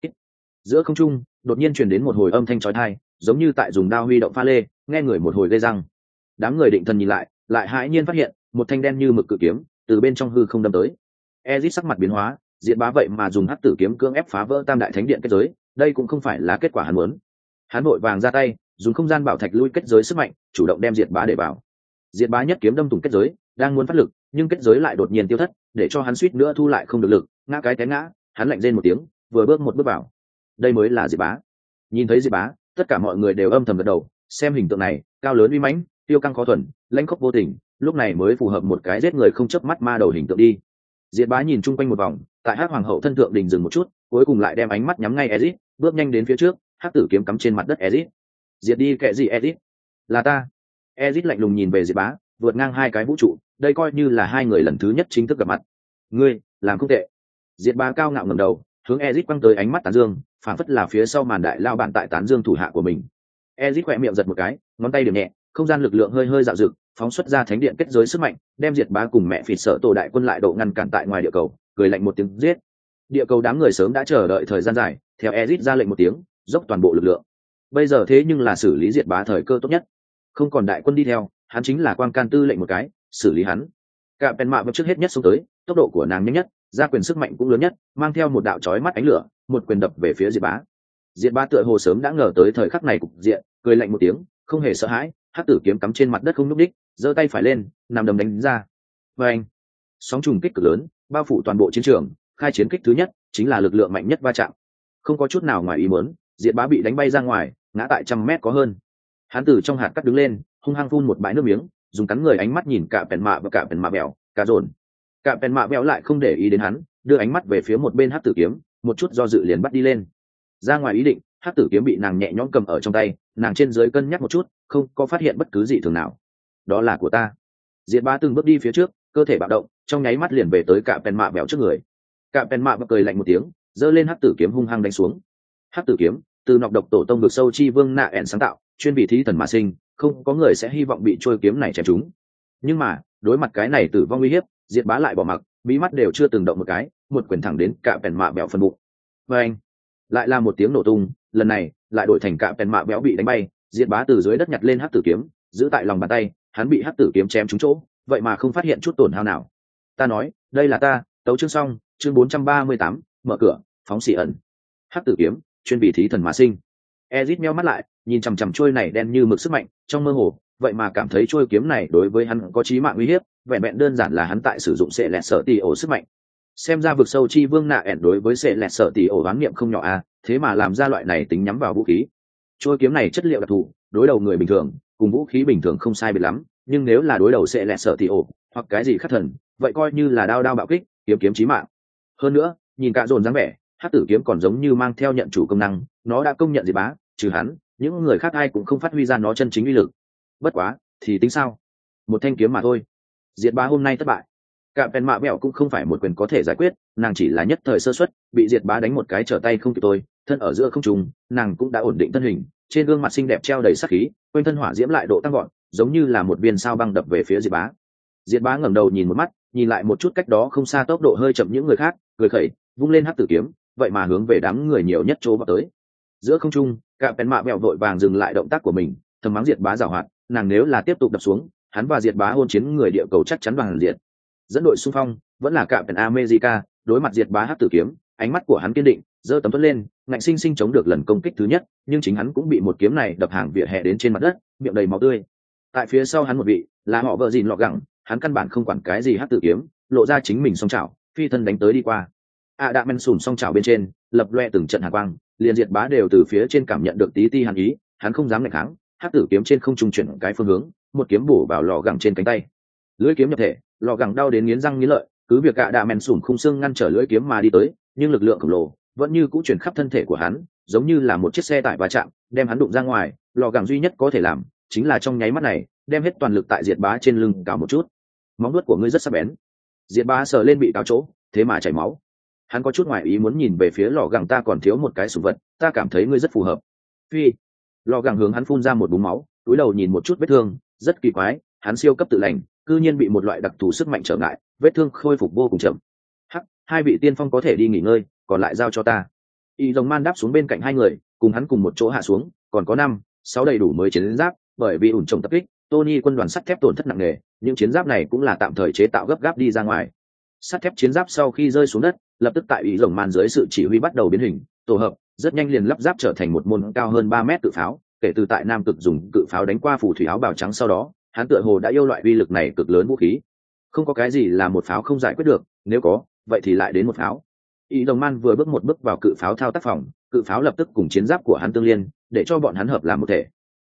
Giữa không trung đột nhiên truyền đến một hồi âm thanh chói tai, giống như tại dùng đao huy động pha lê, nghe người một hồi gây răng. Đám người định thần nhìn lại, lại hãi nhiên phát hiện một thanh đen như mực cự kiếm từ bên trong hư không đâm tới. Ezic sắc mặt biến hóa, diệt bá vậy mà dùng hắc tử kiếm cưỡng ép phá vỡ Tam đại thánh điện kết giới, đây cũng không phải là kết quả hắn muốn. Hắn vội vàng ra tay, dùng không gian bảo thạch lui kết giới sức mạnh, chủ động đem diệt bá để vào. Diệt bá nhất kiếm đâm thủng kết giới, đang muốn phát lực, nhưng kết giới lại đột nhiên tiêu thất, để cho hắn suýt nữa thu lại không được lực, ngã cái té ngã. Hắn lạnh rên một tiếng, vừa bước một bước vào. Đây mới là diệt bá. Nhìn thấy diệt bá, tất cả mọi người đều âm thầm gật đầu, xem hình tượng này, cao lớn uy mãnh, tiêu căng khó thuần, lãnh khốc vô tình, lúc này mới phù hợp một cái giết người không chớp mắt ma đầu hình tượng đi. Diệt Bá nhìn chung quanh một vòng, tại Hắc Hoàng hậu thân thượng đình dừng một chút, cuối cùng lại đem ánh mắt nhắm ngay Ezic, bước nhanh đến phía trước, hắc tử kiếm cắm trên mặt đất Ezic. Diệt đi kệ gì Ezic? Là ta. Ezic lạnh lùng nhìn về Diệt Bá, vượt ngang hai cái vũ trụ, đây coi như là hai người lần thứ nhất chính thức gặp mặt. Ngươi, làm không tệ. Diệt Bá cao ngạo ngẩng đầu, hướng Ezic quăng tới ánh mắt tán dương, phản phất là phía sau màn đại lao bạn tại tán dương thủ hạ của mình. Ezic khẽ miệng giật một cái, ngón tay điểm nhẹ, không gian lực lượng hơi hơi dạo dực, phóng xuất ra thánh điện kết giới sức mạnh, đem Diệt Bá cùng mẹ phỉ sợ tổ đại quân lại độ ngăn cản tại ngoài địa cầu, cười lạnh một tiếng giết. Địa cầu đám người sớm đã chờ đợi thời gian dài, theo Ezic ra lệnh một tiếng, dốc toàn bộ lực lượng. Bây giờ thế nhưng là xử lý Diệt Bá thời cơ tốt nhất. Không còn đại quân đi theo, hắn chính là quang can tư lệnh một cái, xử lý hắn. Cả Pen Mạ trước hết nhất xông tới, tốc độ của nàng nhanh nhất, ra quyền sức mạnh cũng lớn nhất, mang theo một đạo chói mắt ánh lửa, một quyền đập về phía Diệt Bá. Diệt Bá tựa hồ sớm đã ngờ tới thời khắc này cục diện, cười lạnh một tiếng, không hề sợ hãi, hắc tử kiếm cắm trên mặt đất không nhúc đích, giơ tay phải lên, nằm đấm đánh ra. Oeng! Sóng trùng kích cực lớn, bao phủ toàn bộ chiến trường, khai chiến kích thứ nhất, chính là lực lượng mạnh nhất va chạm. Không có chút nào ngoài ý muốn, Diệt Bá bị đánh bay ra ngoài, ngã tại trăm mét có hơn. Hắn từ trong hạt cắt đứng lên, hung hăng phun một bãi nước miếng, dùng cắn người ánh mắt nhìn cả Pen Mạ và cả Pen Mạ bèo, cả dồn. Cả Pen Mạ bèo lại không để ý đến hắn, đưa ánh mắt về phía một bên hắc tử kiếm, một chút do dự liền bắt đi lên. Ra ngoài ý định, hắc tử kiếm bị nàng nhẹ nhõm cầm ở trong tay, nàng trên dưới cân nhắc một chút, không có phát hiện bất cứ gì thường nào. Đó là của ta. Diệt Bá từng bước đi phía trước, cơ thể bạo động, trong nháy mắt liền về tới cả Pen Mạ bèo trước người. Cả Pen Mạ cười lạnh một tiếng, giơ lên hắc tử kiếm hung hăng đánh xuống. Hắc tử kiếm, từ nọc độc tổ tông vực sâu chi vương nạ ẻn sáng tạo, chuyên vị thí thần mà sinh, không có người sẽ hy vọng bị trôi kiếm này chém trúng. Nhưng mà, đối mặt cái này tử vong uy hiếp, Diệt Bá lại bỏ mặc, mí mắt đều chưa từng động một cái, một quyền thẳng đến cả Pen Mạ bèo phần bụng. Và anh, lại là một tiếng nổ tung, lần này lại đổi thành cả Pen Mạ béo bị đánh bay. Diệt Bá từ dưới đất nhặt lên hắc tử kiếm, giữ tại lòng bàn tay, hắn bị hắc tử kiếm chém trúng chỗ, vậy mà không phát hiện chút tổn hao nào. Ta nói, đây là ta, tấu chương xong, chương bốn trăm ba mươi tám, mở cửa, phóng xỉ ẩn. Hắc tử kiếm, chuyên vì thí thần mà sinh. Ezic meo mắt lại, nhìn chằm chằm trôi này đen như mực sức mạnh, trong mơ hồ, vậy mà cảm thấy trôi kiếm này đối với hắn có chí mạng uy hiếp, vẹn vẹn đơn giản là hắn tại sử dụng sệ lẹt sở tỷ ổ sức mạnh. Xem ra vực sâu chi vương nạ ẻn đối với sệ lẹt sở tỷ ổ đoán niệm không nhỏ à, thế mà làm ra loại này tính nhắm vào vũ khí. Trôi kiếm này chất liệu đặc thù, đối đầu người bình thường, cùng vũ khí bình thường không sai biệt lắm, nhưng nếu là đối đầu sệ lẹt sở tỷ ổ, hoặc cái gì khác thần, vậy coi như là đao đao bạo kích, kiếm kiếm chí mạng. Hơn nữa, nhìn cả dồn dáng vẻ, hắc tử kiếm còn giống như mang theo nhận chủ công năng, nó đã công nhận Diệt Bá, trừ hắn, những người khác ai cũng không phát huy ra nó chân chính uy lực. Bất quá, thì tính sao? Một thanh kiếm mà thôi. Diệt Bá hôm nay thất bại. Cả Pen Mạ bẹo cũng không phải một quyền có thể giải quyết, nàng chỉ là nhất thời sơ suất, bị Diệt Bá đánh một cái trở tay không kịp tôi, thân ở giữa không trung, nàng cũng đã ổn định thân hình, trên gương mặt xinh đẹp treo đầy sát khí, quanh thân hỏa diễm lại độ tăng gọn, giống như là một viên sao băng đập về phía Diệt Bá. Diệt Bá ngẩng đầu nhìn một mắt, nhìn lại một chút cách đó không xa tốc độ hơi chậm những người khác, cười khẩy, vung lên hắc tử kiếm, vậy mà hướng về đám người nhiều nhất chỗ vào tới. Giữa không trung, cả Pen Mạ bẹo vội vàng dừng lại động tác của mình, thầm mắng Diệt Bá giàu hoạt, nàng nếu là tiếp tục đập xuống, hắn và Diệt Bá hôn chiến người địa cầu chắc chắn bằng diệt. Dẫn đội xung phong vẫn là cả Pen America, đối mặt Diệt Bá hắc tử kiếm, ánh mắt của hắn kiên định, giơ tấm thuẫn lên, ngạnh sinh sinh chống được lần công kích thứ nhất, nhưng chính hắn cũng bị một kiếm này đập hàng vỉa hè đến trên mặt đất, miệng đầy máu tươi. Tại phía sau hắn một vị, là họ vợ gìn lọ gẳng, hắn căn bản không quản cái gì hắc tử kiếm, lộ ra chính mình song chảo, phi thân đánh tới đi qua. A đã men sùn song chảo bên trên, lập loe từng trận hàn quang, liền Diệt Bá đều từ phía trên cảm nhận được tí ti hàn ý, hắn không dám nghịch kháng, hắc tử kiếm trên không trung chuyển cái phương hướng, một kiếm bổ vào lò gẳng trên cánh tay. Lưỡi kiếm nhập thể, lò gẳng đau đến nghiến răng nghiến lợi, cứ việc A đã men sùn khung xương ngăn trở lưỡi kiếm mà đi tới, nhưng lực lượng khổng lồ vẫn như cũ chuyển khắp thân thể của hắn, giống như là một chiếc xe tải va chạm, đem hắn đụng ra ngoài. Lò gẳng duy nhất có thể làm chính là trong nháy mắt này, đem hết toàn lực tại Diệt Bá trên lưng cào một chút. Móng vuốt của ngươi rất sắc bén. Diệt Bá sờ lên bị cào chỗ, thế mà chảy máu. Hắn có chút ngoài ý muốn nhìn về phía lò gẳng, ta còn thiếu một cái sủng vật, ta cảm thấy ngươi rất phù hợp. Phi. Lò gẳng hướng hắn phun ra một búng máu, cúi đầu nhìn một chút vết thương, rất kỳ quái, hắn siêu cấp tự lành, cư nhiên bị một loại đặc thù sức mạnh trở ngại, vết thương khôi phục vô cùng chậm. Hắc, hai vị tiên phong có thể đi nghỉ ngơi, còn lại giao cho ta. Y Rồng Man đáp xuống bên cạnh hai người, cùng hắn cùng một chỗ hạ xuống, còn có năm, sáu đầy đủ mới chiến giáp, bởi vì ủn trồng tập kích, Tony quân đoàn sắt thép tổn thất nặng nề, những chiến giáp này cũng là tạm thời chế tạo gấp gáp đi ra ngoài. Sắt thép chiến giáp sau khi rơi xuống đất, lập tức tại Y Rồng Man dưới sự chỉ huy bắt đầu biến hình, tổ hợp, rất nhanh liền lắp ráp trở thành một môn cao hơn ba mét cự pháo, kể từ tại Nam Cực dùng cự pháo đánh qua phù thủy áo bào trắng sau đó, hắn tựa hồ đã yêu loại uy lực này cực lớn vũ khí. Không có cái gì là một pháo không giải quyết được, nếu có, vậy thì lại đến một pháo. Y Đồng Man vừa bước một bước vào cự pháo thao tác phòng, cự pháo lập tức cùng chiến giáp của hắn tương liên, để cho bọn hắn hợp làm một thể.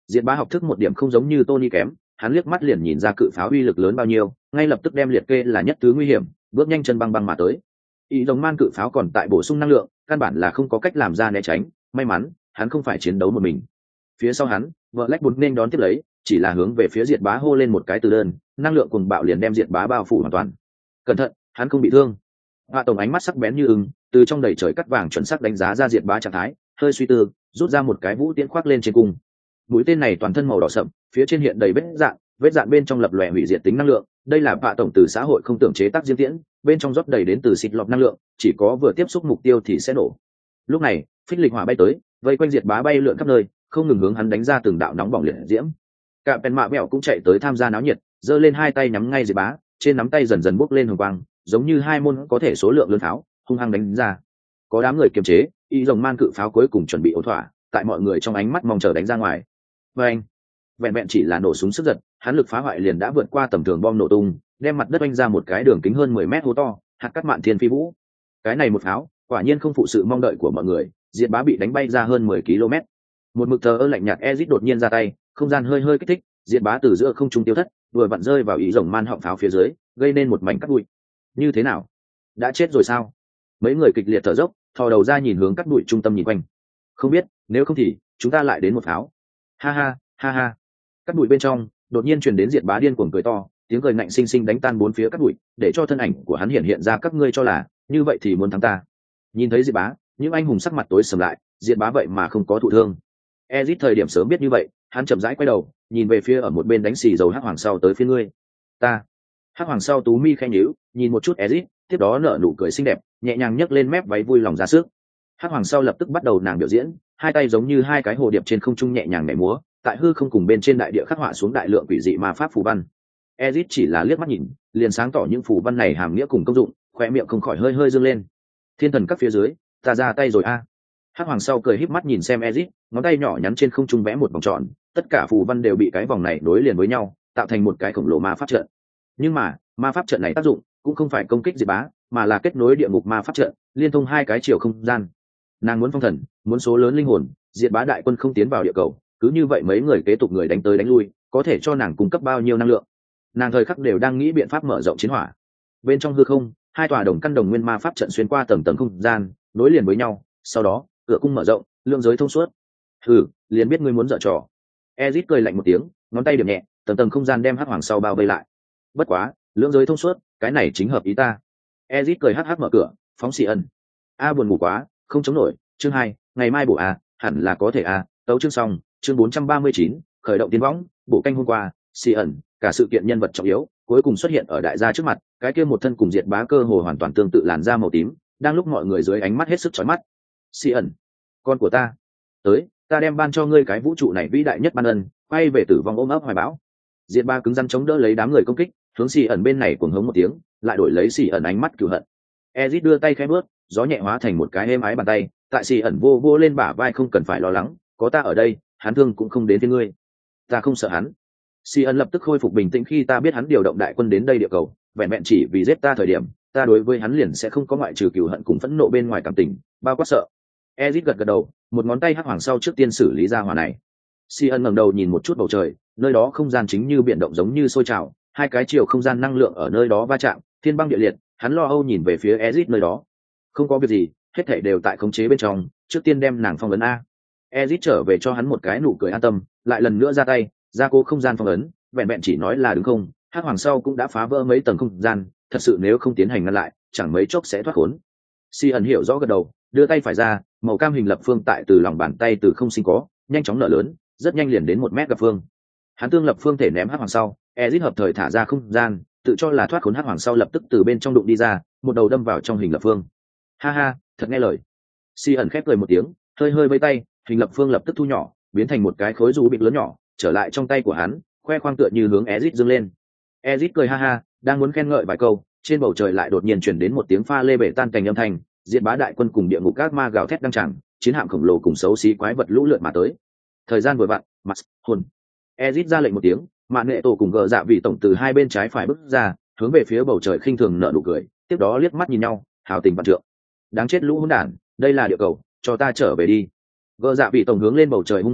Diệt Bá học thức một điểm không giống như Tony kém, hắn liếc mắt liền nhìn ra cự pháo uy lực lớn bao nhiêu, ngay lập tức đem liệt kê là nhất tứ nguy hiểm, bước nhanh chân băng băng mà tới. Ý rồng man cự pháo còn tại bổ sung năng lượng, căn bản là không có cách làm ra né tránh, may mắn hắn không phải chiến đấu một mình. Phía sau hắn, vợ lách bụt nên đón tiếp lấy, chỉ là hướng về phía Diệt Bá hô lên một cái từ đơn, năng lượng cuồng bạo liền đem Diệt Bá bao phủ hoàn toàn. Cẩn thận, hắn không bị thương. Họa tổng ánh mắt sắc bén như ưng, từ trong đầy trời cắt vàng chuẩn xác đánh giá ra Diệt Bá trạng thái, hơi suy tư, rút ra một cái vũ tiễn khoác lên trên cung. Mũi tên này toàn thân màu đỏ sậm, phía trên hiện đầy vết dạn, vết dạn bên trong lập lòe hủy diệt tính năng lượng. Đây là họa tổng từ xã hội không tưởng chế tác diêm tiễn, bên trong rót đầy đến từ xịt lọc năng lượng, chỉ có vừa tiếp xúc mục tiêu thì sẽ nổ. Lúc này, phích lịch hỏa bay tới, vây quanh Diệt Bá bay lượn khắp nơi, không ngừng hướng hắn đánh ra từng đạo nóng bỏng liệt diễm. Cả Pen Mạ Mẹo cũng chạy tới tham gia náo nhiệt, giơ lên hai tay nhắm ngay Diệt Bá, trên nắm tay dần dần bốc lên hồng quang, giống như hai môn có thể số lượng lớn pháo, hung hăng đánh ra. Có đám người kiềm chế, y rồng man cự pháo cuối cùng chuẩn bị ổn thỏa, tại mọi người trong ánh mắt mong chờ đánh ra ngoài. Và anh, vẹn vẹn chỉ là nổ súng sức giật, hắn lực phá hoại liền đã vượt qua tầm thường bom nổ tung, đem mặt đất oanh ra một cái đường kính hơn mười mét hố to, hạt cát mạn thiên phi vũ. Cái này một pháo, quả nhiên không phụ sự mong đợi của mọi người, Diệt Bá bị đánh bay ra hơn mười ki lô mét. Một mực thờ ơ lạnh nhạt Ezic đột nhiên ra tay, không gian hơi hơi kích thích, Diệt Bá từ giữa không trung tiêu thất, vừa vặn rơi vào ý rồng man họng pháo phía dưới, gây nên một mảnh cắt bụi. Như thế nào? Đã chết rồi sao? Mấy người kịch liệt thở dốc, thò đầu ra nhìn hướng cắt bụi trung tâm nhìn quanh. Không biết, nếu không thì chúng ta lại đến một pháo. Ha ha, ha ha. Cắt bụi bên trong, đột nhiên truyền đến Diệt Bá điên cuồng cười to, tiếng cười ngạnh sinh sinh đánh tan bốn phía cắt bụi, để cho thân ảnh của hắn hiện hiện ra các ngươi cho là, như vậy thì muốn thắng ta. Nhìn thấy Diệt Bá, những anh hùng sắc mặt tối sầm lại, Diệt Bá vậy mà không có thụ thương. Ezic thời điểm sớm biết như vậy, hắn chậm rãi quay đầu, nhìn về phía ở một bên đánh xì dầu hắc hoàng sau tới phía ngươi. Ta. Hắc hoàng sau tú mi khẽ nhíu, nhìn một chút Ezic, tiếp đó nở nụ cười xinh đẹp, nhẹ nhàng nhấc lên mép váy vui lòng ra sức. Hắc hoàng sau lập tức bắt đầu nàng biểu diễn, hai tay giống như hai cái hồ điệp trên không trung nhẹ nhàng nhảy múa, tại hư không cùng bên trên đại địa khắc họa xuống đại lượng quỷ dị ma pháp phù văn. Ezic chỉ là liếc mắt nhìn, liền sáng tỏ những phù văn này hàm nghĩa cùng công dụng, khóe miệng không khỏi hơi hơi dương lên. Thiên thần các phía dưới, ta ra tay rồi a. À. Hắc hoàng sau cười híp mắt nhìn xem Ezic, ngón tay nhỏ nhắn trên không trung vẽ một vòng tròn, tất cả phù văn đều bị cái vòng này nối liền với nhau, tạo thành một cái khổng lồ ma pháp trận. Nhưng mà, ma pháp trận này tác dụng cũng không phải công kích Diệt Bá, mà là kết nối địa ngục ma pháp trận, liên thông hai cái chiều không gian. Nàng muốn phong thần, muốn số lớn linh hồn, Diệt Bá đại quân không tiến vào địa cầu, cứ như vậy mấy người kế tục người đánh tới đánh lui, có thể cho nàng cung cấp bao nhiêu năng lượng. Nàng thời khắc đều đang nghĩ biện pháp mở rộng chiến hỏa. Bên trong hư không, hai tòa đồng căn đồng nguyên ma pháp trận xuyên qua tầng tầng không gian, nối liền với nhau, sau đó, cửa cung mở rộng, lượng giới thông suốt. Hừ, liền biết ngươi muốn dở trò. Ezic cười lạnh một tiếng, ngón tay điểm nhẹ, tầng tầng không gian đem hắc hoàng sau bao vây lại. Bất quá, lượng giới thông suốt, cái này chính hợp ý ta. Ezic cười hắc hắc mở cửa, phóng xì ẩn. A buồn ngủ quá, không chống nổi. Chương hai, ngày mai bổ a, hẳn là có thể a. Tấu chương xong, chương bốn trăm ba mươi chín, khởi động tiến võng, bổ canh hôm qua, xì ẩn, cả sự kiện nhân vật trọng yếu, cuối cùng xuất hiện ở đại gia trước mặt, cái kia một thân cùng Diệt Bá cơ hồ hoàn toàn tương tự làn da màu tím, đang lúc mọi người dưới ánh mắt hết sức chói mắt. Xì ẩn, con của ta, tới, ta đem ban cho ngươi cái vũ trụ này vĩ đại nhất ban ân, quay về tử vong ôm ấp hoài bão. Diệt Bá cứng rắn chống đỡ lấy đám người công kích, hướng xì ẩn bên này cuồng hống một tiếng, lại đổi lấy xì ẩn ánh mắt cửu hận. Ezic đưa tay khẽ bước, gió nhẹ hóa thành một cái êm ái bàn tay, tại xì ẩn vô vô lên bả vai, không cần phải lo lắng, có ta ở đây, hắn thương cũng không đến với ngươi. Ta không sợ hắn. Xì ẩn lập tức khôi phục bình tĩnh khi ta biết hắn điều động đại quân đến đây địa cầu, vẹn vẹn chỉ vì giết ta thời điểm, ta đối với hắn liền sẽ không có ngoại trừ cừu hận cùng phẫn nộ bên ngoài cảm tình, bao quát sợ. Ezic gật gật đầu, một ngón tay hắc hoàng sau trước tiên xử lý ra hỏa này. Si ân ngẩng đầu nhìn một chút bầu trời, nơi đó không gian chính như biển động giống như sôi trào, hai cái chiều không gian năng lượng ở nơi đó va chạm, thiên băng địa liệt. Hắn lo âu nhìn về phía Ezic nơi đó. Không có việc gì, hết thảy đều tại khống chế bên trong, trước tiên đem nàng phong ấn a. Ezic trở về cho hắn một cái nụ cười an tâm, lại lần nữa ra tay, ra cố không gian phong ấn, vẹn vẹn chỉ nói là đứng không, hắc hoàng sau cũng đã phá vỡ mấy tầng không gian, thật sự nếu không tiến hành ngăn lại, chẳng mấy chốc sẽ thoát khốn. Si ẩn hiểu rõ gật đầu, đưa tay phải ra, màu cam hình lập phương tại từ lòng bàn tay từ không sinh có, nhanh chóng nở lớn, rất nhanh liền đến một mét gặp phương. Hắn tương lập phương thể ném hắc hoàng sau, Ezic hợp thời thả ra không gian, tự cho là thoát khốn hắc hoàng sau lập tức từ bên trong đụng đi ra, một đầu đâm vào trong hình lập phương. Ha ha, thật nghe lời. Si ẩn khép cười một tiếng, hơi hơi vây tay, hình lập phương lập tức thu nhỏ, biến thành một cái khối dù bịt lớn nhỏ, trở lại trong tay của hắn, khoe khoang tựa như hướng Ezic dâng lên. Ezic cười ha ha, đang muốn khen ngợi vài câu, trên bầu trời lại đột nhiên truyền đến một tiếng pha lê bể tan cành âm thanh, Diệt Bá đại quân cùng địa ngục các ma gào thét đang chẳng, chiến hạm khổng lồ cùng xấu xí quái vật lũ lượt mà tới. Thời gian vừa vặn, mặt hồn. Ezic ra lệnh một tiếng, Mạn Nghệ Tổ cùng gờ dạ vị tổng từ hai bên trái phải bước ra, hướng về phía bầu trời khinh thường nở nụ cười, tiếp đó liếc mắt nhìn nhau, hào tình vạn trượng. Đáng chết lũ hỗn đản, đây là địa cầu, cho ta trở về đi. Gờ dạ vị tổng hướng lên bầu trời hung hăng đẩy,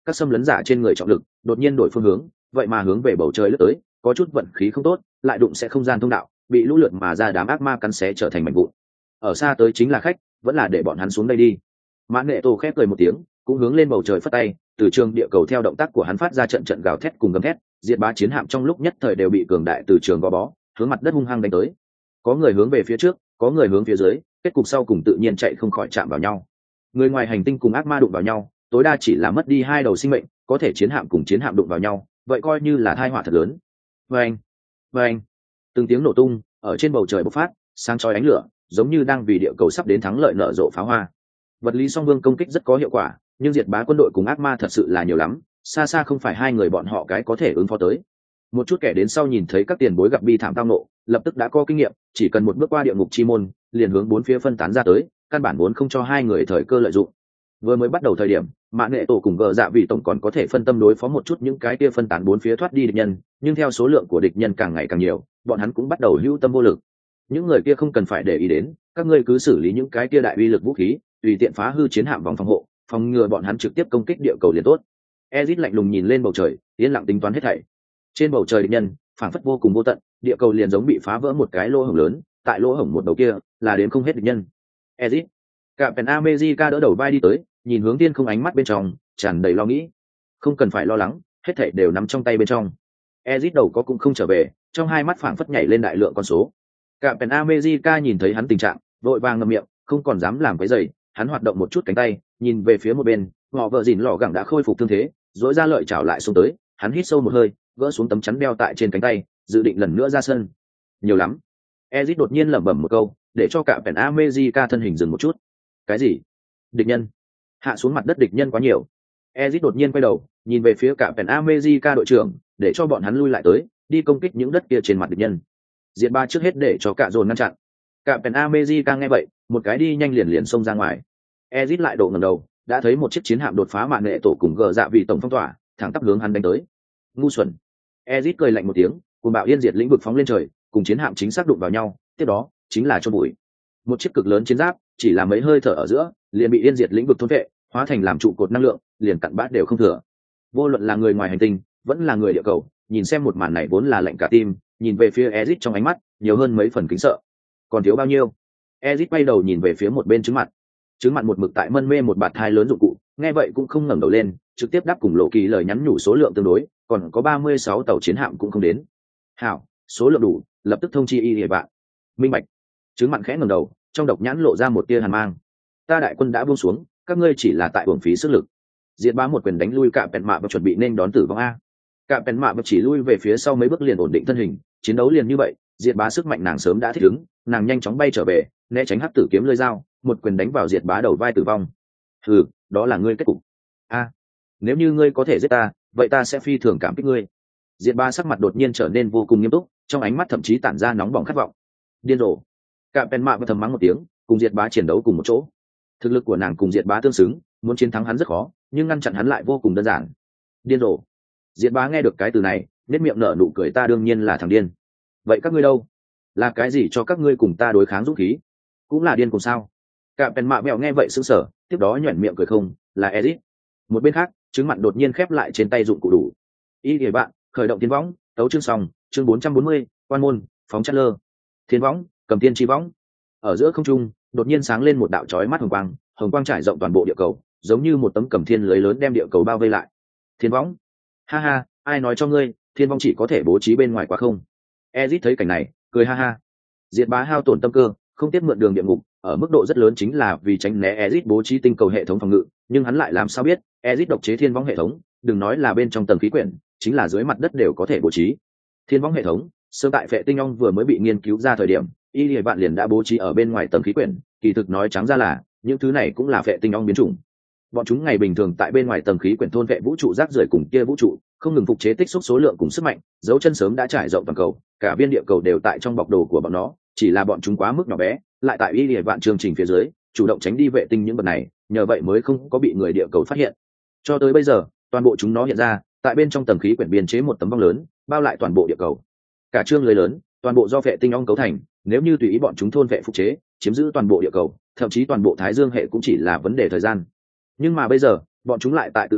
các xâm lấn giả trên người trọng lực đột nhiên đổi phương hướng, vậy mà hướng về bầu trời lướt tới, có chút vận khí không tốt, lại đụng sẽ không gian thông đạo, bị lũ lượt mà ra đám ác ma cắn xé trở thành mảnh vụn. Ở xa tới chính là khách, vẫn là để bọn hắn xuống đây đi. Mã Nghệ Tổ khép cười một tiếng, cũng hướng lên bầu trời phất tay, từ trường địa cầu theo động tác của hắn phát ra trận trận gào thét cùng gầm thét, diệt bá chiến hạm trong lúc nhất thời đều bị cường đại từ trường gò bó, hướng mặt đất hung hăng đánh tới. Có người hướng về phía trước, có người hướng phía dưới, kết cục sau cùng tự nhiên chạy không khỏi chạm vào nhau. Người ngoài hành tinh cùng ác ma đụng vào nhau, tối đa chỉ là mất đi hai đầu sinh mệnh, có thể chiến hạm cùng chiến hạm đụng vào nhau, vậy coi như là tai họa thật lớn. Vâng, vâng, từng tiếng nổ tung ở trên bầu trời bộc phát, sáng chói ánh lửa, giống như đang vì địa cầu sắp đến thắng lợi nở rộ pháo hoa. Vật lý song vương công kích rất có hiệu quả, nhưng diệt bá quân đội cùng ác ma thật sự là nhiều lắm, xa xa không phải hai người bọn họ cái có thể ứng phó tới. Một chút kẻ đến sau nhìn thấy các tiền bối gặp bi thảm tao nộ, lập tức đã có kinh nghiệm, chỉ cần một bước qua địa ngục chi môn, liền hướng bốn phía phân tán ra tới, căn bản muốn không cho hai người thời cơ lợi dụng. Vừa mới bắt đầu thời điểm, Mã Nghệ Tổ cùng gờ dạ vị tổng còn có thể phân tâm đối phó một chút những cái kia phân tán bốn phía thoát đi địch nhân, nhưng theo số lượng của địch nhân càng ngày càng nhiều, bọn hắn cũng bắt đầu hữu tâm vô lực. Những người kia không cần phải để ý đến, các ngươi cứ xử lý những cái kia đại uy lực vũ khí, tùy tiện phá hư chiến hạm vòng phòng hộ, phòng ngừa bọn hắn trực tiếp công kích địa cầu liền tốt. Ezit lạnh lùng nhìn lên bầu trời, yên lặng tính toán hết thảy. Trên bầu trời địch nhân, phảng phất vô cùng vô tận, địa cầu liền giống bị phá vỡ một cái lỗ hổng lớn, tại lỗ hổng một đầu kia, là đến không hết địch nhân. Ezit, Captain America đỡ đầu vai đi tới, nhìn hướng tiên không ánh mắt bên trong, tràn đầy lo nghĩ. Không cần phải lo lắng, hết thảy đều nằm trong tay bên trong. Ezit đầu có cũng không trở về, trong hai mắt phảng phất nhảy lên đại lượng con số. Captain America nhìn thấy hắn tình trạng, vội vàng ngậm miệng, không còn dám làm cái giày, hắn hoạt động một chút cánh tay, nhìn về phía một bên, họ vợ dìn lọ gẳng đã khôi phục thương thế, rỗi ra lợi chảo lại xuống tới, hắn hít sâu một hơi, gỡ xuống tấm chắn đeo tại trên cánh tay, dự định lần nữa ra sân. Nhiều lắm. Ezit đột nhiên lẩm bẩm một câu, để cho Captain America thân hình dừng một chút. Cái gì? Địch nhân? Hạ xuống mặt đất địch nhân quá nhiều. Ezit đột nhiên quay đầu, nhìn về phía Captain America đội trưởng, để cho bọn hắn lui lại tới, đi công kích những đất kia trên mặt địch nhân. Diệt ba trước hết để cho cả dồn ngăn chặn. Captain America nghe vậy, một cái đi nhanh liền liền xông ra ngoài. Ezit lại độ ngẩng đầu, đã thấy một chiếc chiến hạm đột phá mạn nghệ tổ cùng gờ dạ vị tổng phong tỏa, thẳng tắp hướng hắn đánh tới. Ngu xuẩn. Ezit cười lạnh một tiếng, cuồng bạo yên diệt lĩnh vực phóng lên trời, cùng chiến hạm chính xác đụng vào nhau, tiếp đó chính là chôn bụi. Một chiếc cực lớn chiến giáp, chỉ là mấy hơi thở ở giữa, liền bị yên diệt lĩnh vực thôn phệ, hóa thành làm trụ cột năng lượng, liền cặn bát đều không thừa. Vô luận là người ngoài hành tinh, vẫn là người địa cầu, nhìn xem một màn này vốn là lạnh cả tim, nhìn về phía Ezit trong ánh mắt nhiều hơn mấy phần kính sợ. Còn thiếu bao nhiêu? Ezit quay đầu nhìn về phía một bên trứng mặt. Trứng mặt một mực tại mân mê một bạt thai lớn dụng cụ, nghe vậy cũng không ngẩng đầu lên, trực tiếp đáp cùng Lộ Kỳ lời nhắn nhủ số lượng tương đối, còn có ba mươi sáu tàu chiến hạm cũng không đến. Hảo, số lượng đủ, lập tức thông chi y hệ bạn. Minh bạch. Trứng mặt khẽ ngẩng đầu, trong độc nhãn lộ ra một tia hàn mang. Ta đại quân đã buông xuống, các ngươi chỉ là tại uổng phí sức lực. Diệt bá một quyền đánh lui cả bèn mạ và chuẩn bị nên đón tử vong a. Cả bèn mạ và chỉ lui về phía sau mấy bước liền ổn định thân hình, chiến đấu liền như vậy, diệt bá sức mạnh nàng sớm đã thích ứng, nàng nhanh chóng bay trở về, né tránh hắc tử kiếm lưỡi dao, một quyền đánh vào diệt bá đầu vai tử vong. Hừ, đó là ngươi kết cục. A, nếu như ngươi có thể giết ta, vậy ta sẽ phi thường cảm kích ngươi. Diệt bá sắc mặt đột nhiên trở nên vô cùng nghiêm túc, trong ánh mắt thậm chí tản ra nóng bỏng khát vọng. Điên rồ. Cả bèn mạ và thầm mắng một tiếng, cùng diệt bá chiến đấu cùng một chỗ. Thực lực của nàng cùng diệt bá tương xứng, muốn chiến thắng hắn rất khó, nhưng ngăn chặn hắn lại vô cùng đơn giản. Điên rồ. Diệt bá nghe được cái từ này, nét miệng nở nụ cười, ta đương nhiên là thằng điên. Vậy các ngươi đâu? Là cái gì cho các ngươi cùng ta đối kháng dũng khí? Cũng là điên cùng sao? Cả bèn mạ mèo nghe vậy sững sờ, tiếp đó nhuyễn miệng cười không, là Ezit. Một bên khác, trứng mặn đột nhiên khép lại trên tay dụng cụ đủ. Y thì bạn, khởi động tiến võng, tấu chương xong, chương bốn trăm bốn mươi, quan môn, phóng chát lơ. Thiên võng, cầm tiên chi võng. Ở giữa không trung, đột nhiên sáng lên một đạo chói mắt hồng quang, hồng quang trải rộng toàn bộ địa cầu, giống như một tấm cầm thiên lưới lớn đem địa cầu bao vây lại. Thiên võng. Ha ha, ai nói cho ngươi, thiên vong chỉ có thể bố trí bên ngoài quá không? Ezit thấy cảnh này, cười ha ha. Diệt bá hao tổn tâm cơ, không tiếp mượn đường địa ngục, ở mức độ rất lớn chính là vì tránh né Ezit bố trí tinh cầu hệ thống phòng ngự, nhưng hắn lại làm sao biết, Ezit độc chế thiên vong hệ thống, đừng nói là bên trong tầng khí quyển, chính là dưới mặt đất đều có thể bố trí. Thiên vong hệ thống, sớm tại Phệ Tinh Ong vừa mới bị nghiên cứu ra thời điểm, y lìa bạn liền đã bố trí ở bên ngoài tầng khí quyển, kỳ thực nói trắng ra là, những thứ này cũng là Phệ Tinh Ong biến chủng. Bọn chúng ngày bình thường tại bên ngoài tầng khí quyển thôn vệ vũ trụ rác rưởi cùng kia vũ trụ, không ngừng phục chế tích xúc số lượng cùng sức mạnh, dấu chân sớm đã trải rộng toàn cầu, cả viên địa cầu đều tại trong bọc đồ của bọn nó, chỉ là bọn chúng quá mức nhỏ bé, lại tại y lìa vạn chương trình phía dưới, chủ động tránh đi vệ tinh những vật này, nhờ vậy mới không có bị người địa cầu phát hiện. Cho tới bây giờ, toàn bộ chúng nó hiện ra, tại bên trong tầng khí quyển biên chế một tấm vong lớn, bao lại toàn bộ địa cầu. Cả chương lưới lớn, toàn bộ do vệ tinh ong cấu thành, nếu như tùy ý bọn chúng thôn vệ phục chế, chiếm giữ toàn bộ địa cầu, thậm chí toàn bộ Thái Dương hệ cũng chỉ là vấn đề thời gian. Nhưng mà bây giờ, bọn chúng lại tại tự đốt,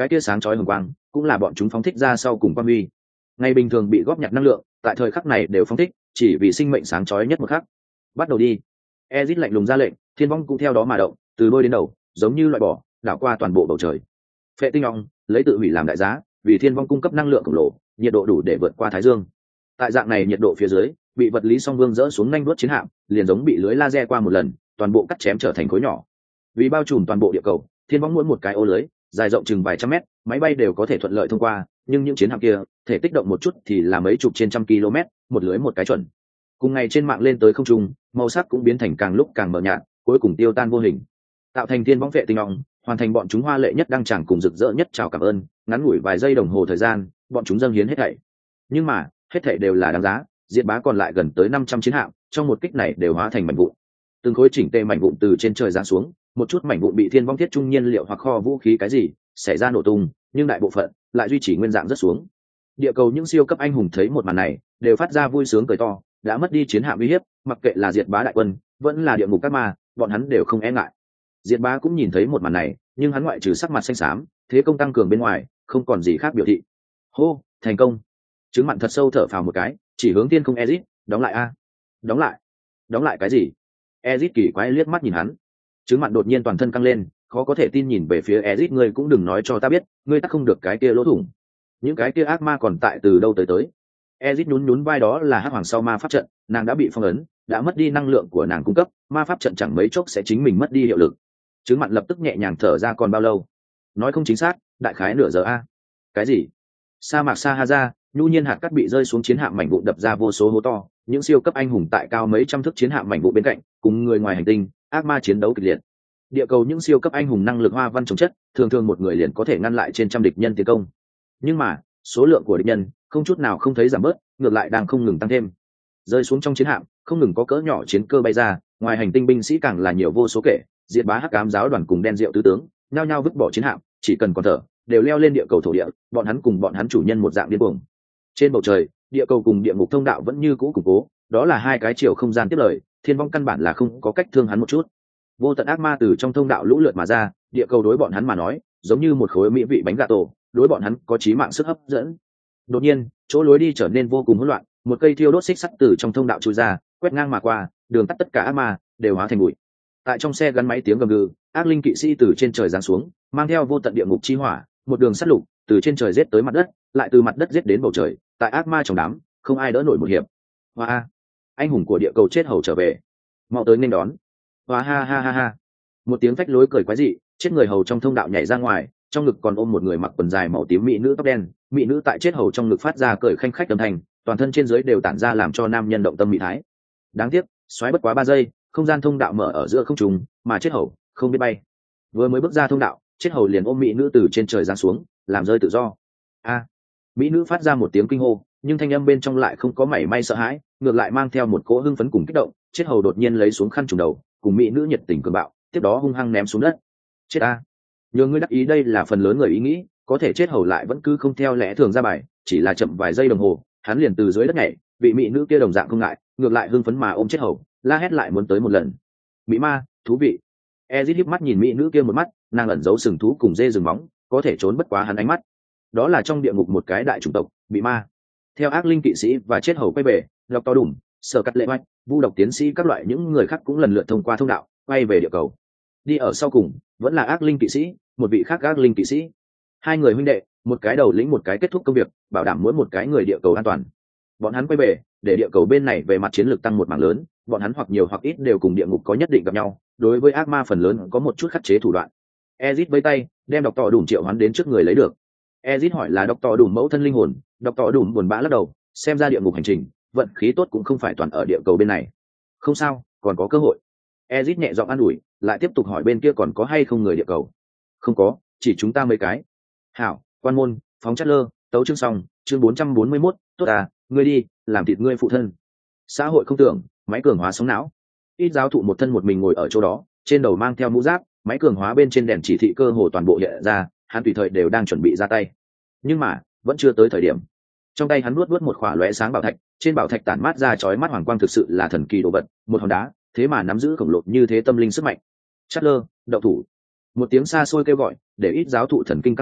cái tia sáng chói hồng quang cũng là bọn chúng phóng thích ra sau cùng quang huy. Ngày bình thường bị góp nhặt năng lượng tại thời khắc này đều phóng thích, chỉ vì sinh mệnh sáng chói nhất một khắc. Bắt đầu đi. Ezit lạnh lùng ra lệnh, thiên vong cũng theo đó mà động, từ đôi đến đầu giống như loại bỏ, đảo qua toàn bộ bầu trời. Phệ tinh ong lấy tự hủy làm đại giá, vì thiên vong cung cấp năng lượng khổng lồ, nhiệt độ đủ để vượt qua thái dương. Tại dạng này nhiệt độ phía dưới, bị vật lý song vương dỡ xuống nhanh đuốt chiến hạm, liền giống bị lưới laser qua một lần, toàn bộ cắt chém trở thành khối nhỏ. Vì bao trùm toàn bộ địa cầu, thiên vong mỗi một cái ô lưới dài rộng chừng vài trăm mét, máy bay đều có thể thuận lợi thông qua, nhưng những chiến hạm kia thể tích động một chút thì là mấy chục trên trăm km, một lưới một cái chuẩn. Cùng ngày trên mạng lên tới không trung, màu sắc cũng biến thành càng lúc càng mờ nhạt, cuối cùng tiêu tan vô hình, tạo thành thiên vong vệ tinh ong, hoàn thành bọn chúng hoa lệ nhất đăng tràng cùng rực rỡ nhất chào cảm ơn. Ngắn ngủi vài giây đồng hồ thời gian, bọn chúng dâng hiến hết thảy. Nhưng mà hết thảy đều là đáng giá. Diệt bá còn lại gần tới năm trăm chiến hạm, trong một kích này đều hóa thành mảnh vụn. Từng khối chỉnh tề mảnh vụn từ trên trời giáng xuống, một chút mảnh vụn bị thiên vong thiết trung nhiên liệu hoặc kho vũ khí cái gì xảy ra nổ tung, nhưng đại bộ phận lại duy trì nguyên dạng rất xuống. Địa cầu những siêu cấp anh hùng thấy một màn này, đều phát ra vui sướng cười to, đã mất đi chiến hạm uy hiếp, mặc kệ là diệt bá đại quân, vẫn là địa ngục các ma, bọn hắn đều không e ngại. Diệt bá cũng nhìn thấy một màn này, nhưng hắn ngoại trừ sắc mặt xanh xám, thế công tăng cường bên ngoài, không còn gì khác biểu thị. Hô, thành công. Trứng mặn thật sâu thở phào một cái, chỉ hướng tiên không Ezit, đóng lại a. Đóng lại. Đóng lại cái gì? Ezit kỳ quái liếc mắt nhìn hắn. Trứng mặn đột nhiên toàn thân căng lên, khó có thể tin nhìn về phía Ezit, ngươi cũng đừng nói cho ta biết, ngươi tắc không được cái kia lỗ thủng. Những cái kia ác ma còn tại từ đâu tới tới? Ezit nhún nhún vai, đó là hắc hoàng sau ma pháp trận, nàng đã bị phong ấn, đã mất đi năng lượng của nàng cung cấp, ma pháp trận chẳng mấy chốc sẽ chính mình mất đi hiệu lực. Trứng mặn lập tức nhẹ nhàng thở ra, còn bao lâu? Nói không chính xác, đại khái nửa giờ a. Cái gì? Sa mạc Sahara, nhu nhiên hạt cát bị rơi xuống chiến hạm mảnh vụn đập ra vô số hố to, những siêu cấp anh hùng tại cao mấy trăm thước chiến hạm mảnh vụn bên cạnh, cùng người ngoài hành tinh, ác ma chiến đấu kịch liệt. Địa cầu những siêu cấp anh hùng năng lực hoa văn trồng chất, thường thường một người liền có thể ngăn lại trên trăm địch nhân tiến công. Nhưng mà, số lượng của địch nhân không chút nào không thấy giảm bớt, ngược lại đang không ngừng tăng thêm. Rơi xuống trong chiến hạm, không ngừng có cỡ nhỏ chiến cơ bay ra, ngoài hành tinh binh sĩ càng là nhiều vô số kể, diệt bá hắc ám giáo đoàn cùng đen rượu tứ tướng, nhao nhao vứt bỏ chiến hạm, chỉ cần còn thở, đều leo lên địa cầu thổ địa, bọn hắn cùng bọn hắn chủ nhân một dạng điên cuồng. Trên bầu trời, địa cầu cùng địa ngục thông đạo vẫn như cũ củng cố, đó là hai cái chiều không gian tiếp lời, thiên vong căn bản là không có cách thương hắn một chút. Vô tận ác ma từ trong thông đạo lũ lượt mà ra, địa cầu đối bọn hắn mà nói, giống như một khối mỹ vị bánh gà tổ, đối bọn hắn có chí mạng sức hấp dẫn. Đột nhiên, chỗ lối đi trở nên vô cùng hỗn loạn, một cây thiêu đốt xích sắt từ trong thông đạo chui ra, quét ngang mà qua, đường tắt tất cả ác ma đều hóa thành bụi. Tại trong xe gắn máy tiếng gầm gừ, ác linh kỵ sĩ từ trên trời giáng xuống, mang theo vô tận địa ngục chi hỏa, một đường sắt lục, từ trên trời giết tới mặt đất, lại từ mặt đất giết đến bầu trời, tại ác ma trong đám, không ai đỡ nổi một hiệp. Hoa, anh hùng của địa cầu chết hầu trở về, mau tới nên đón. Hoa ha ha ha ha. Một tiếng phách lối cười quái dị, chết người hầu trong thông đạo nhảy ra ngoài, trong ngực còn ôm một người mặc quần dài màu tím mỹ nữ tóc đen, mỹ nữ tại chết hầu trong ngực phát ra cười khanh khách âm thanh, toàn thân trên dưới đều tản ra làm cho nam nhân động tâm mỹ thái. Đáng tiếc, xoáy bất quá ba giây, không gian thông đạo mở ở giữa không trung, mà chết hầu không biết bay. Vừa mới bước ra thông đạo, chết hầu liền ôm mỹ nữ từ trên trời giáng xuống, làm rơi tự do. A! Mỹ nữ phát ra một tiếng kinh hô, nhưng thanh âm bên trong lại không có mảy may sợ hãi, ngược lại mang theo một cỗ hưng phấn cùng kích động. Chết hầu đột nhiên lấy xuống khăn trùm đầu, cùng mỹ nữ nhiệt tình cường bạo, tiếp đó hung hăng ném xuống đất. Chết a! Nhờ ngươi đắc ý, đây là phần lớn người ý nghĩ, có thể chết hầu lại vẫn cứ không theo lẽ thường ra bài, chỉ là chậm vài giây đồng hồ, hắn liền từ dưới đất nhảy, vị mỹ nữ kia đồng dạng không ngại, ngược lại hưng phấn mà ôm chết hầu, la hét lại muốn tới một lần. Mỹ ma, thú vị. Ezit híp mắt nhìn mỹ nữ kia một mắt, nàng ẩn giấu sừng thú cùng dê rừng móng, có thể trốn bất quá hắn ánh mắt. Đó là trong địa ngục một cái đại chủng tộc, bị ma. Theo ác linh kỵ sĩ và chết hầu quay về, lọc to đủng, sở cắt lệ mạch, vu độc tiến sĩ các loại những người khác cũng lần lượt thông qua thông đạo, quay về địa cầu. Đi ở sau cùng, vẫn là ác linh kỵ sĩ, một vị khác ác linh kỵ sĩ. Hai người huynh đệ, một cái đầu lĩnh một cái kết thúc công việc, bảo đảm mỗi một cái người địa cầu an toàn. Bọn hắn quay về, để địa cầu bên này về mặt chiến lược tăng một mảng lớn, bọn hắn hoặc nhiều hoặc ít đều cùng địa ngục có nhất định gặp nhau, đối với ác ma phần lớn có một chút khắc chế thủ đoạn. Ezit vẫy tay, đem đọc tỏ đủm triệu hoán đến trước người lấy được. Ezit hỏi là đọc tỏ đủm mẫu thân linh hồn, đọc tỏ đủm buồn bã lắc đầu, xem ra địa ngục hành trình, vận khí tốt cũng không phải toàn ở địa cầu bên này. Không sao, còn có cơ hội. Ezit nhẹ giọng an ủi, lại tiếp tục hỏi bên kia còn có hay không người địa cầu. Không có, chỉ chúng ta mấy cái. Hảo, quan môn, phóng chất lơ, tấu chương xong, chương bốn trăm bốn mươi mốt, tốt à, ngươi đi, làm thịt ngươi phụ thân. Xã hội không tưởng, máy cường hóa sống não. Ít giáo thụ một thân một mình ngồi ở chỗ đó, trên đầu mang theo mũ giáp, máy cường hóa bên trên đèn chỉ thị cơ hồ toàn bộ hiện ra, hắn tùy thời đều đang chuẩn bị ra tay. Nhưng mà, vẫn chưa tới thời điểm. Trong tay hắn nuốt nuốt một khỏa lóe sáng bảo thạch, trên bảo thạch tản mát ra chói mắt hoàng quang, thực sự là thần kỳ đồ vật, một hòn đá, thế mà nắm giữ khổng lồ như thế tâm linh sức mạnh. Chatler, đậu thủ. Một tiếng xa xôi kêu gọi, để ít giáo thụ thần kinh căng thẳng,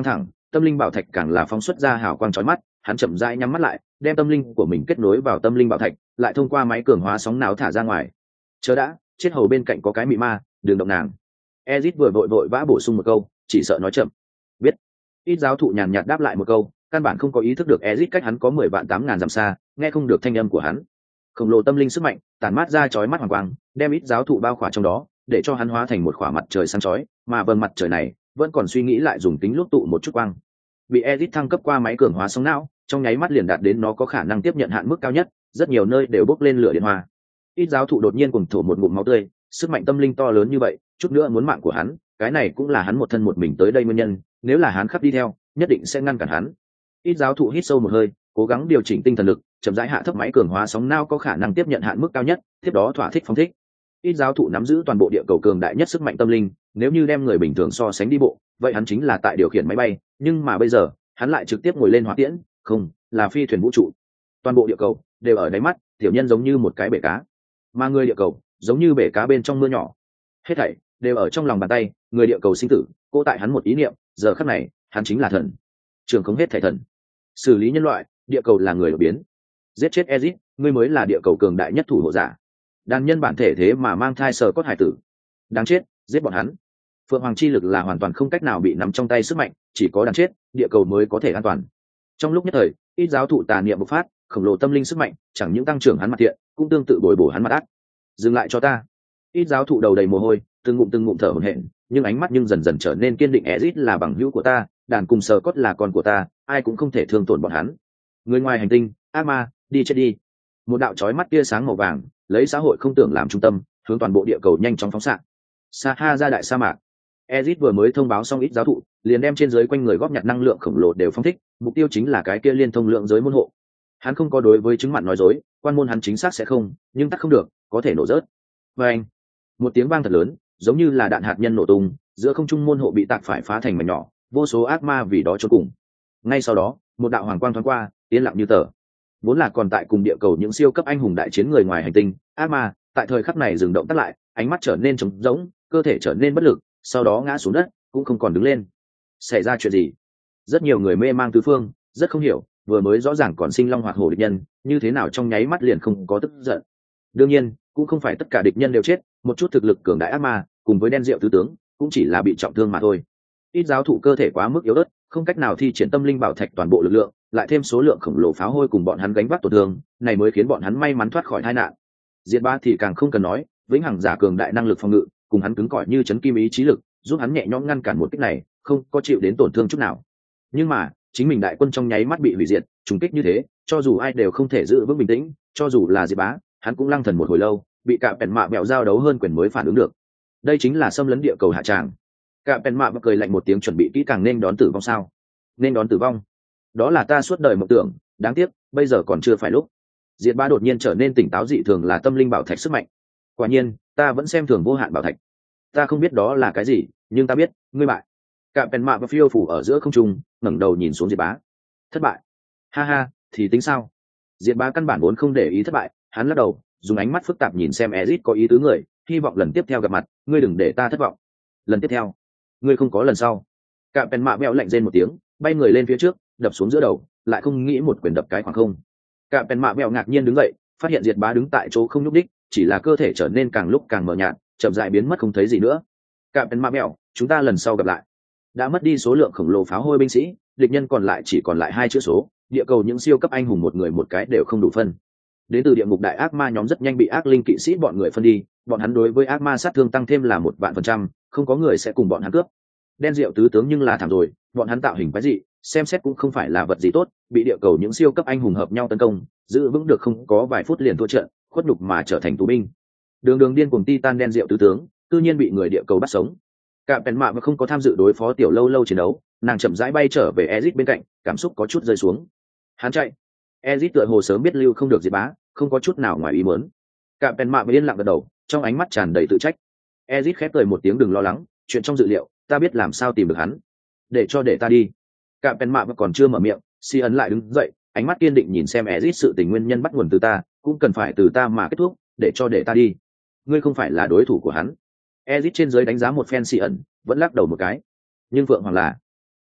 tâm linh bảo thạch càng là phóng xuất ra hào quang chói mắt. Hắn chậm rãi nhắm mắt lại, đem tâm linh của mình kết nối vào tâm linh bảo thạch, lại thông qua máy cường hóa sóng não thả ra ngoài. Chờ đã, chết hầu bên cạnh có cái mị ma, đừng động nàng. Ezit vừa vội vội vã bổ sung một câu, chỉ sợ nói chậm. Biết. Ít giáo thụ nhàn nhạt đáp lại một câu, căn bản không có ý thức được Ezit cách hắn có mười vạn tám ngàn dặm xa, nghe không được thanh âm của hắn. Khổng lồ tâm linh sức mạnh tản mát ra chói mắt hoàng quang, đem ít giáo thụ bao khỏa trong đó, để cho hắn hóa thành một khỏa mặt trời sáng chói, mà vầng mặt trời này vẫn còn suy nghĩ lại dùng tính lút tụ một chút quang. Bị Ezit thăng cấp qua máy cường hóa sóng não, trong nháy mắt liền đạt đến nó có khả năng tiếp nhận hạn mức cao nhất, rất nhiều nơi đều bốc lên lửa điện hoa. Ít giáo thụ đột nhiên cuồng thổ một ngụm máu tươi, sức mạnh tâm linh to lớn như vậy, chút nữa muốn mạng của hắn, cái này cũng là hắn một thân một mình tới đây nguyên nhân, nếu là hắn khắp đi theo, nhất định sẽ ngăn cản hắn. Ít giáo thụ hít sâu một hơi, cố gắng điều chỉnh tinh thần lực, chậm rãi hạ thấp máy cường hóa sóng não có khả năng tiếp nhận hạn mức cao nhất, tiếp đó thỏa thích phóng thích. Ít giáo thụ nắm giữ toàn bộ địa cầu cường đại nhất sức mạnh tâm linh, nếu như đem người bình thường so sánh đi bộ, vậy hắn chính là tại điều khiển máy bay, nhưng mà bây giờ, hắn lại trực tiếp ngồi lên hỏa tiễn, không, là phi thuyền vũ trụ. Toàn bộ địa cầu đều ở đáy mắt, tiểu nhân giống như một cái bể cá, mà người địa cầu giống như bể cá bên trong mưa nhỏ. Hết thảy đều ở trong lòng bàn tay, người địa cầu sinh tử, cô tại hắn một ý niệm, giờ khắc này, hắn chính là thần. Trường không hết thảy thần. Xử lý nhân loại, địa cầu là người đột biến. Giết chết Ezit, ngươi mới là địa cầu cường đại nhất thủ hộ giả. Đàn nhân bản thể thế mà mang thai sờ cốt hải tử. Đáng chết, giết bọn hắn. Phượng hoàng chi lực là hoàn toàn không cách nào bị nắm trong tay sức mạnh, chỉ có đàn chết, địa cầu mới có thể an toàn. Trong lúc nhất thời, ít giáo thụ tà niệm bộc phát, khổng lồ tâm linh sức mạnh, chẳng những tăng trưởng hắn mặt thiện, cũng tương tự bồi bổ hắn mặt ác. Dừng lại cho ta. Ít giáo thụ đầu đầy mồ hôi, từng ngụm từng ngụm thở hổn hển, nhưng ánh mắt nhưng dần dần trở nên kiên định. Ezit là bằng hữu của ta, đàn cùng sờ cốt là con của ta, ai cũng không thể thương tổn bọn hắn. Người ngoài hành tinh, ác ma, đi chết đi. Một đạo chói mắt tia sáng màu vàng, lấy xã hội không tưởng làm trung tâm, hướng toàn bộ địa cầu nhanh chóng phóng xạ. Sa ha ra đại sa mạc. Ezit vừa mới thông báo xong ít giáo thụ, liền đem trên dưới quanh người góp nhặt năng lượng khổng lồ đều phóng thích, mục tiêu chính là cái kia liên thông lượng giới môn hộ. Hắn không có đối với chứng mặn nói dối, quan môn hắn chính xác sẽ không, nhưng tắt không được, có thể nổ rớt. Và anh, một tiếng vang thật lớn, giống như là đạn hạt nhân nổ tung, giữa không trung môn hộ bị tạc phải phá thành mảnh nhỏ, vô số ác ma vì đó chôn cùng. Ngay sau đó, một đạo hoàng quang thoáng qua, yên lặng như tờ. Vốn là còn tại cùng địa cầu những siêu cấp anh hùng đại chiến người ngoài hành tinh, ác ma, tại thời khắc này dừng động tắt lại, ánh mắt trở nên trống rỗng, cơ thể trở nên bất lực, sau đó ngã xuống đất, cũng không còn đứng lên. Xảy ra chuyện gì? Rất nhiều người mê mang tứ phương, rất không hiểu, vừa mới rõ ràng còn sinh long hoạt hổ địch nhân, như thế nào trong nháy mắt liền không có tức giận. Đương nhiên, cũng không phải tất cả địch nhân đều chết, một chút thực lực cường đại ác ma, cùng với đen rượu tứ tướng, cũng chỉ là bị trọng thương mà thôi. Ít giáo thụ cơ thể quá mức yếu ớt, không cách nào thi triển tâm linh bảo thạch toàn bộ lực lượng, lại thêm số lượng khổng lồ pháo hôi cùng bọn hắn gánh vác tổn thương, này mới khiến bọn hắn may mắn thoát khỏi tai nạn. Diệt Ba thì càng không cần nói, vĩnh hằng giả cường đại năng lực phòng ngự, cùng hắn cứng cỏi như chấn kim ý chí lực, giúp hắn nhẹ nhõm ngăn cản một kích này, không có chịu đến tổn thương chút nào. Nhưng mà, chính mình đại quân trong nháy mắt bị hủy diệt, trùng kích như thế, cho dù ai đều không thể giữ vững bình tĩnh, cho dù là Diệt Bá, hắn cũng lăng thần một hồi lâu, bị cả bèn mạ bèo giao đấu hơn quyền mới phản ứng được. Đây chính là xâm lấn địa cầu hạ tràng. Cả bèn mạ cười lạnh một tiếng chuẩn bị kỹ càng nên đón tử vong sao? Nên đón tử vong? Đó là ta suốt đời mộng tưởng, đáng tiếc, bây giờ còn chưa phải lúc. Diệt Bá đột nhiên trở nên tỉnh táo dị thường là tâm linh bảo thạch sức mạnh. Quả nhiên, ta vẫn xem thường vô hạn bảo thạch. Ta không biết đó là cái gì, nhưng ta biết, ngươi bại. Cả bèn mạ và phiêu phủ ở giữa không trung, ngẩng đầu nhìn xuống Diệt Bá. Thất bại? Ha ha, thì tính sao? Diệt Bá căn bản vốn không để ý thất bại, hắn lắc đầu, dùng ánh mắt phức tạp nhìn xem Ezit có ý tứ người, hy vọng lần tiếp theo gặp mặt, ngươi đừng để ta thất vọng. Lần tiếp theo, ngươi không có lần sau. Cả bèn mạ bèo lạnh rên một tiếng, bay người lên phía trước, đập xuống giữa đầu, lại không nghĩ một quyền đập cái khoảng không. Cả bèn mạ bèo ngạc nhiên đứng dậy, phát hiện Diệt Bá đứng tại chỗ không nhúc đích, chỉ là cơ thể trở nên càng lúc càng mờ nhạt, chậm rãi biến mất không thấy gì nữa. Cả bèn mạ bèo, chúng ta lần sau gặp lại. Đã mất đi số lượng khổng lồ pháo hôi binh sĩ, địch nhân còn lại chỉ còn lại hai chữ số, địa cầu những siêu cấp anh hùng một người một cái đều không đủ phân. Đến từ địa ngục đại ác ma nhóm rất nhanh bị ác linh kỵ sĩ bọn người phân đi, bọn hắn đối với ác ma sát thương tăng thêm là một vạn phần trăm, không có người sẽ cùng bọn hắn cướp. Đen rượu tứ tướng nhưng là thảm rồi, bọn hắn tạo hình quái dị, xem xét cũng không phải là vật gì tốt, bị địa cầu những siêu cấp anh hùng hợp nhau tấn công, giữ vững được không có vài phút liền thua trận, khuất nhục mà trở thành tù binh. Đường đường điên cùng titan đen rượu tứ tướng, tự nhiên bị người địa cầu bắt sống. Cả bèn mạ và không có tham dự đối phó tiểu lâu lâu chiến đấu, nàng chậm rãi bay trở về Ezit bên cạnh, cảm xúc có chút rơi xuống. Hắn chạy. Ezit tựa hồ sớm biết lưu không được Diệt Bá, không có chút nào ngoài ý muốn. Cả bèn mạ yên lặng gật đầu, trong ánh mắt tràn đầy tự trách. Ezit khép cười một tiếng, đừng lo lắng, chuyện trong dự liệu, ta biết làm sao tìm được hắn. Để cho để ta đi. Cả bèn mạ còn chưa mở miệng, Si ấn lại đứng dậy, ánh mắt kiên định nhìn xem Ezit, sự tình nguyên nhân bắt nguồn từ ta, cũng cần phải từ ta mà kết thúc, để cho để ta đi. Ngươi không phải là đối thủ của hắn. Ezit trên dưới đánh giá một phen Si ẩn, vẫn lắc đầu một cái. Nhưng Phượng Hoàng là.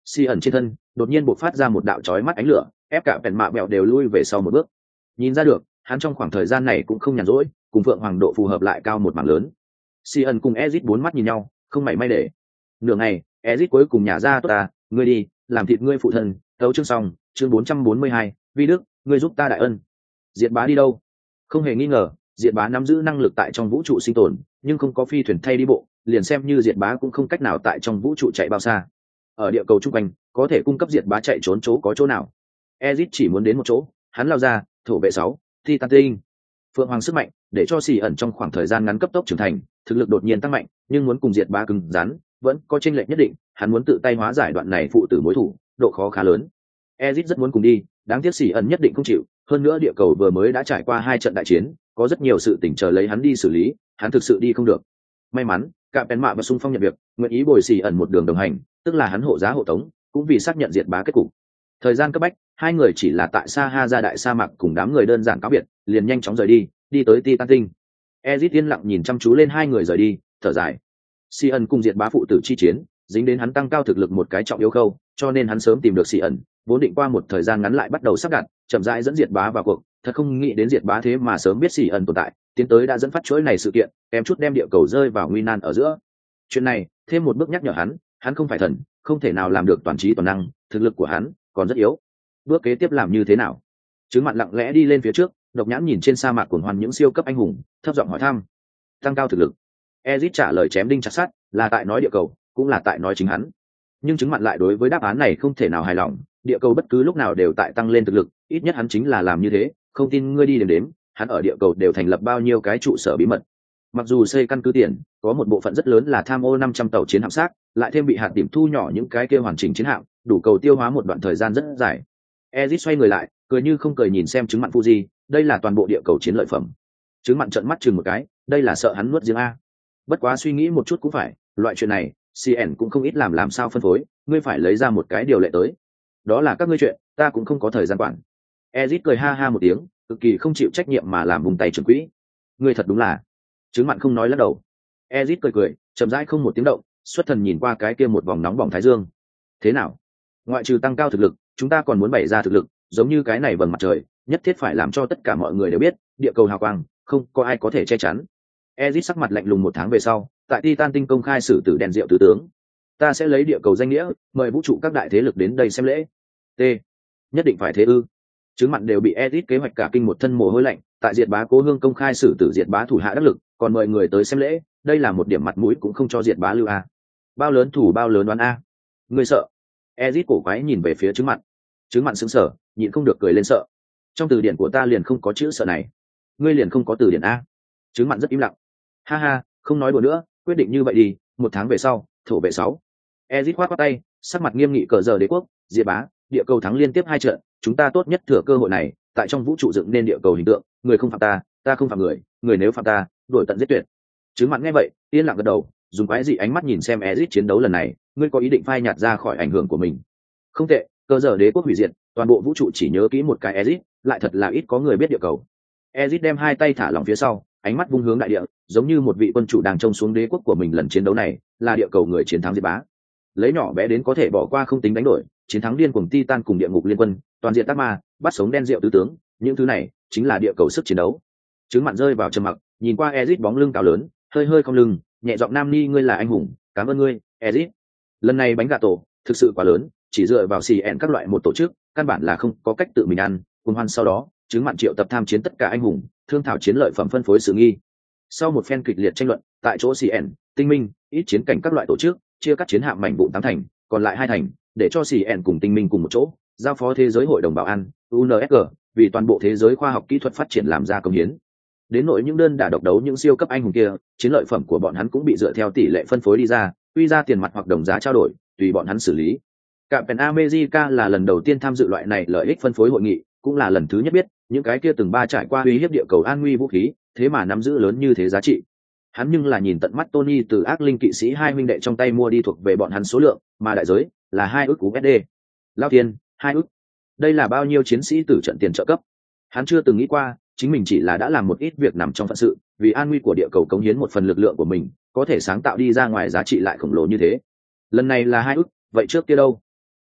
xì ẩn trên thân đột nhiên bộc phát ra một đạo chói mắt ánh lửa, ép cả bèn mạ bẹo đều lui về sau một bước. Nhìn ra được hắn trong khoảng thời gian này cũng không nhàn rỗi, cùng phượng hoàng độ phù hợp lại cao một mảng lớn. xì ẩn cùng Ezic bốn mắt nhìn nhau, không mảy may để. Nửa ngày Ezic cuối cùng nhả ra, tốt ta, ngươi đi làm thịt ngươi phụ thân. Tấu chương xong. Chương bốn trăm bốn mươi hai, vi đức, ngươi giúp ta đại ân. Diệt Bá đi đâu? Không hề nghi ngờ, Diệt Bá nắm giữ năng lực tại trong vũ trụ sinh tồn, nhưng không có phi thuyền thay đi bộ, liền xem như Diệt Bá cũng không cách nào tại trong vũ trụ chạy bao xa. Ở địa cầu trung quanh, có thể cung cấp Diệt Bá chạy trốn chỗ có chỗ nào? Ezic chỉ muốn đến một chỗ, hắn lao ra, thổ vệ sáu, Titan tinh. Phượng Hoàng sức mạnh, để cho xì ẩn trong khoảng thời gian ngắn cấp tốc trưởng thành, thực lực đột nhiên tăng mạnh, nhưng muốn cùng Diệt Bá cứng rắn, vẫn có chênh lệch nhất định, hắn muốn tự tay hóa giải đoạn này phụ tử mối thủ, độ khó khá lớn. Ezic rất muốn cùng đi, đáng tiếc xì ẩn nhất định không chịu, hơn nữa địa cầu vừa mới đã trải qua hai trận đại chiến, có rất nhiều sự tình chờ lấy hắn đi xử lý, hắn thực sự đi không được. May mắn cả bèn mạ và xung phong nhận việc, nguyện ý bồi xì ẩn một đường đồng hành, tức là hắn hộ giá hộ tống, cũng vì xác nhận Diệt Bá kết cục. Thời gian cấp bách, hai người chỉ là tại Sa Ha ra đại sa mạc cùng đám người đơn giản cáo biệt, liền nhanh chóng rời đi, đi tới Titan tinh. Ezic yên lặng nhìn chăm chú lên hai người rời đi, thở dài. xì ẩn cùng Diệt Bá phụ tử chi chiến, dính đến hắn tăng cao thực lực một cái trọng yếu khâu, cho nên hắn sớm tìm được xì ẩn, vốn định qua một thời gian ngắn lại bắt đầu sắp đặt, chậm rãi dẫn Diệt Bá vào cuộc, thật không nghĩ đến Diệt Bá thế mà sớm biết xì ẩn tồn tại, tiến tới đã dẫn phát chuỗi này sự kiện, kém chút đem địa cầu rơi vào nguy nan ở giữa. Chuyện này thêm một bước nhắc nhở hắn, hắn không phải thần, không thể nào làm được toàn trí toàn năng, thực lực của hắn còn rất yếu. Bước kế tiếp làm như thế nào? Trứng Mặn lặng lẽ đi lên phía trước, độc nhãn nhìn trên sa mạc cuồng hoan những siêu cấp anh hùng, thấp giọng hỏi thăm. Tăng cao thực lực. Ezic trả lời chém đinh chặt sắt, là tại nói địa cầu, cũng là tại nói chính hắn. Nhưng Trứng Mặn lại đối với đáp án này không thể nào hài lòng, địa cầu bất cứ lúc nào đều tại tăng lên thực lực, ít nhất hắn chính là làm như thế, không tin ngươi đi đếm đếm, hắn ở địa cầu đều thành lập bao nhiêu cái trụ sở bí mật. Mặc dù xây căn cứ tiền, có một bộ phận rất lớn là tham ô năm trăm tàu chiến hạm xác, lại thêm bị hạt điểm thu nhỏ những cái kia hoàn chỉnh chiến hạm, đủ cầu tiêu hóa một đoạn thời gian rất dài. Ezic xoay người lại, cười như không cười nhìn xem Trứng Mặn Fuji, đây là toàn bộ địa cầu chiến lợi phẩm. Trứng Mặn trợn mắt chừng một cái, đây là sợ hắn nuốt riêng a. Bất quá suy nghĩ một chút cũng phải, loại chuyện này, xê en cũng không ít làm làm sao phân phối, ngươi phải lấy ra một cái điều lệ tới. Đó là các ngươi chuyện, ta cũng không có thời gian quản. Ezic cười ha ha một tiếng, cực kỳ không chịu trách nhiệm mà làm vùng tay trưởng quỹ. Ngươi thật đúng là. Trứng Mặn không nói lắc đầu. Ezic cười cười, chậm rãi không một tiếng động, xuất thần nhìn qua cái kia một vòng nóng bỏng thái dương. Thế nào? Ngoại trừ tăng cao thực lực, chúng ta còn muốn bày ra thực lực, giống như cái này vầng mặt trời, nhất thiết phải làm cho tất cả mọi người đều biết, địa cầu hào quang, không có ai có thể che chắn. Ezic sắc mặt lạnh lùng một tháng về sau, tại Titan tinh công khai xử tử đèn rượu tứ tướng. Ta sẽ lấy địa cầu danh nghĩa, mời vũ trụ các đại thế lực đến đây xem lễ. T. Nhất định phải thế ư? Trứng Mặn đều bị Ezic kế hoạch cả kinh một thân mồ hôi lạnh, tại Diệt Bá cố hương công khai xử tử Diệt Bá thủ hạ đắc lực, còn mời người tới xem lễ, đây là một điểm mặt mũi cũng không cho Diệt Bá lưu a. Bao lớn thủ bao lớn đoán a. Ngươi sợ? Ezic cổ quái nhìn về phía Trứng Mặn. Trứng Mặn sững sờ, nhịn không được cười lên sợ. Trong từ điển của ta liền không có chữ sợ này. Ngươi liền không có từ điển a? Trứng Mặn rất im lặng. Ha ha, không nói đùa nữa, quyết định như vậy đi, một tháng về sau, thổ vệ sáu. Ezic khoát khoát tay, sắc mặt nghiêm nghị cờ giờ đế quốc, Diệt Bá, địa cầu thắng liên tiếp hai trận, chúng ta tốt nhất thừa cơ hội này, tại trong vũ trụ dựng nên địa cầu hình tượng, người không phạm ta, ta không phạm người, người nếu phạm ta, đuổi tận giết tuyệt. Trứng Mặn nghe vậy, yên lặng gật đầu, dùng quái dị ánh mắt nhìn xem Ezic chiến đấu lần này, ngươi có ý định phai nhạt ra khỏi ảnh hưởng của mình? Không tệ, cơ giờ đế quốc hủy diệt, toàn bộ vũ trụ chỉ nhớ kỹ một cái Ezic, lại thật là ít có người biết địa cầu. Ezic đem hai tay thả lỏng phía sau, ánh mắt vung hướng đại địa, giống như một vị quân chủ đang trông xuống đế quốc của mình. Lần chiến đấu này là địa cầu người chiến thắng Diệt Bá, lấy nhỏ bé đến có thể bỏ qua không tính đánh đổi, chiến thắng điên cuồng Titan cùng địa ngục liên quân, toàn diện tác ma, bắt sống đen rượu tứ tướng, những thứ này chính là địa cầu sức chiến đấu. Trứng Mặn rơi vào trầm mặc, nhìn qua Ezic bóng lưng cao lớn, hơi hơi cong lưng, nhẹ giọng nam ni, ngươi là anh hùng, cảm ơn ngươi, Ezic. Lần này bánh gà tổ thực sự quá lớn, chỉ dựa vào xì ẹn các loại một tổ chức, căn bản là không có cách tự mình ăn. Cùng hoan sau đó, Trứng Mặn triệu tập tham chiến tất cả anh hùng, thương thảo chiến lợi phẩm phân phối sự nghi. Sau một phen kịch liệt tranh luận, tại chỗ xì ẹn, tinh minh, ít chiến cảnh các loại tổ chức, chia cắt chiến hạm mảnh vụn tám thành, còn lại hai thành, để cho xì ẹn cùng tinh minh cùng một chỗ, giao phó thế giới hội đồng bảo an, u en ét giê, vì toàn bộ thế giới khoa học kỹ thuật phát triển làm ra công hiến. Đến nội những đơn đả độc đấu những siêu cấp anh hùng kia, chiến lợi phẩm của bọn hắn cũng bị dựa theo tỷ lệ phân phối đi ra, quy ra tiền mặt hoặc đồng giá trao đổi, tùy bọn hắn xử lý. Captain America là lần đầu tiên tham dự loại này lợi ích phân phối hội nghị, cũng là lần thứ nhất biết những cái kia từng ba trải qua uy hiếp địa cầu an nguy vũ khí, thế mà nắm giữ lớn như thế giá trị. Hắn nhưng là nhìn tận mắt Tony từ ác linh kỵ sĩ hai huynh đệ trong tay mua đi thuộc về bọn hắn số lượng, mà đại giới là hai ức u ét đê. Lao tiền, hai ức. Đây là bao nhiêu chiến sĩ tử trận tiền trợ cấp? Hắn chưa từng nghĩ qua, chính mình chỉ là đã làm một ít việc nằm trong phận sự, vì an nguy của địa cầu cống hiến một phần lực lượng của mình, có thể sáng tạo đi ra ngoài giá trị lại khổng lồ như thế. Lần này là hai ức, vậy trước kia đâu?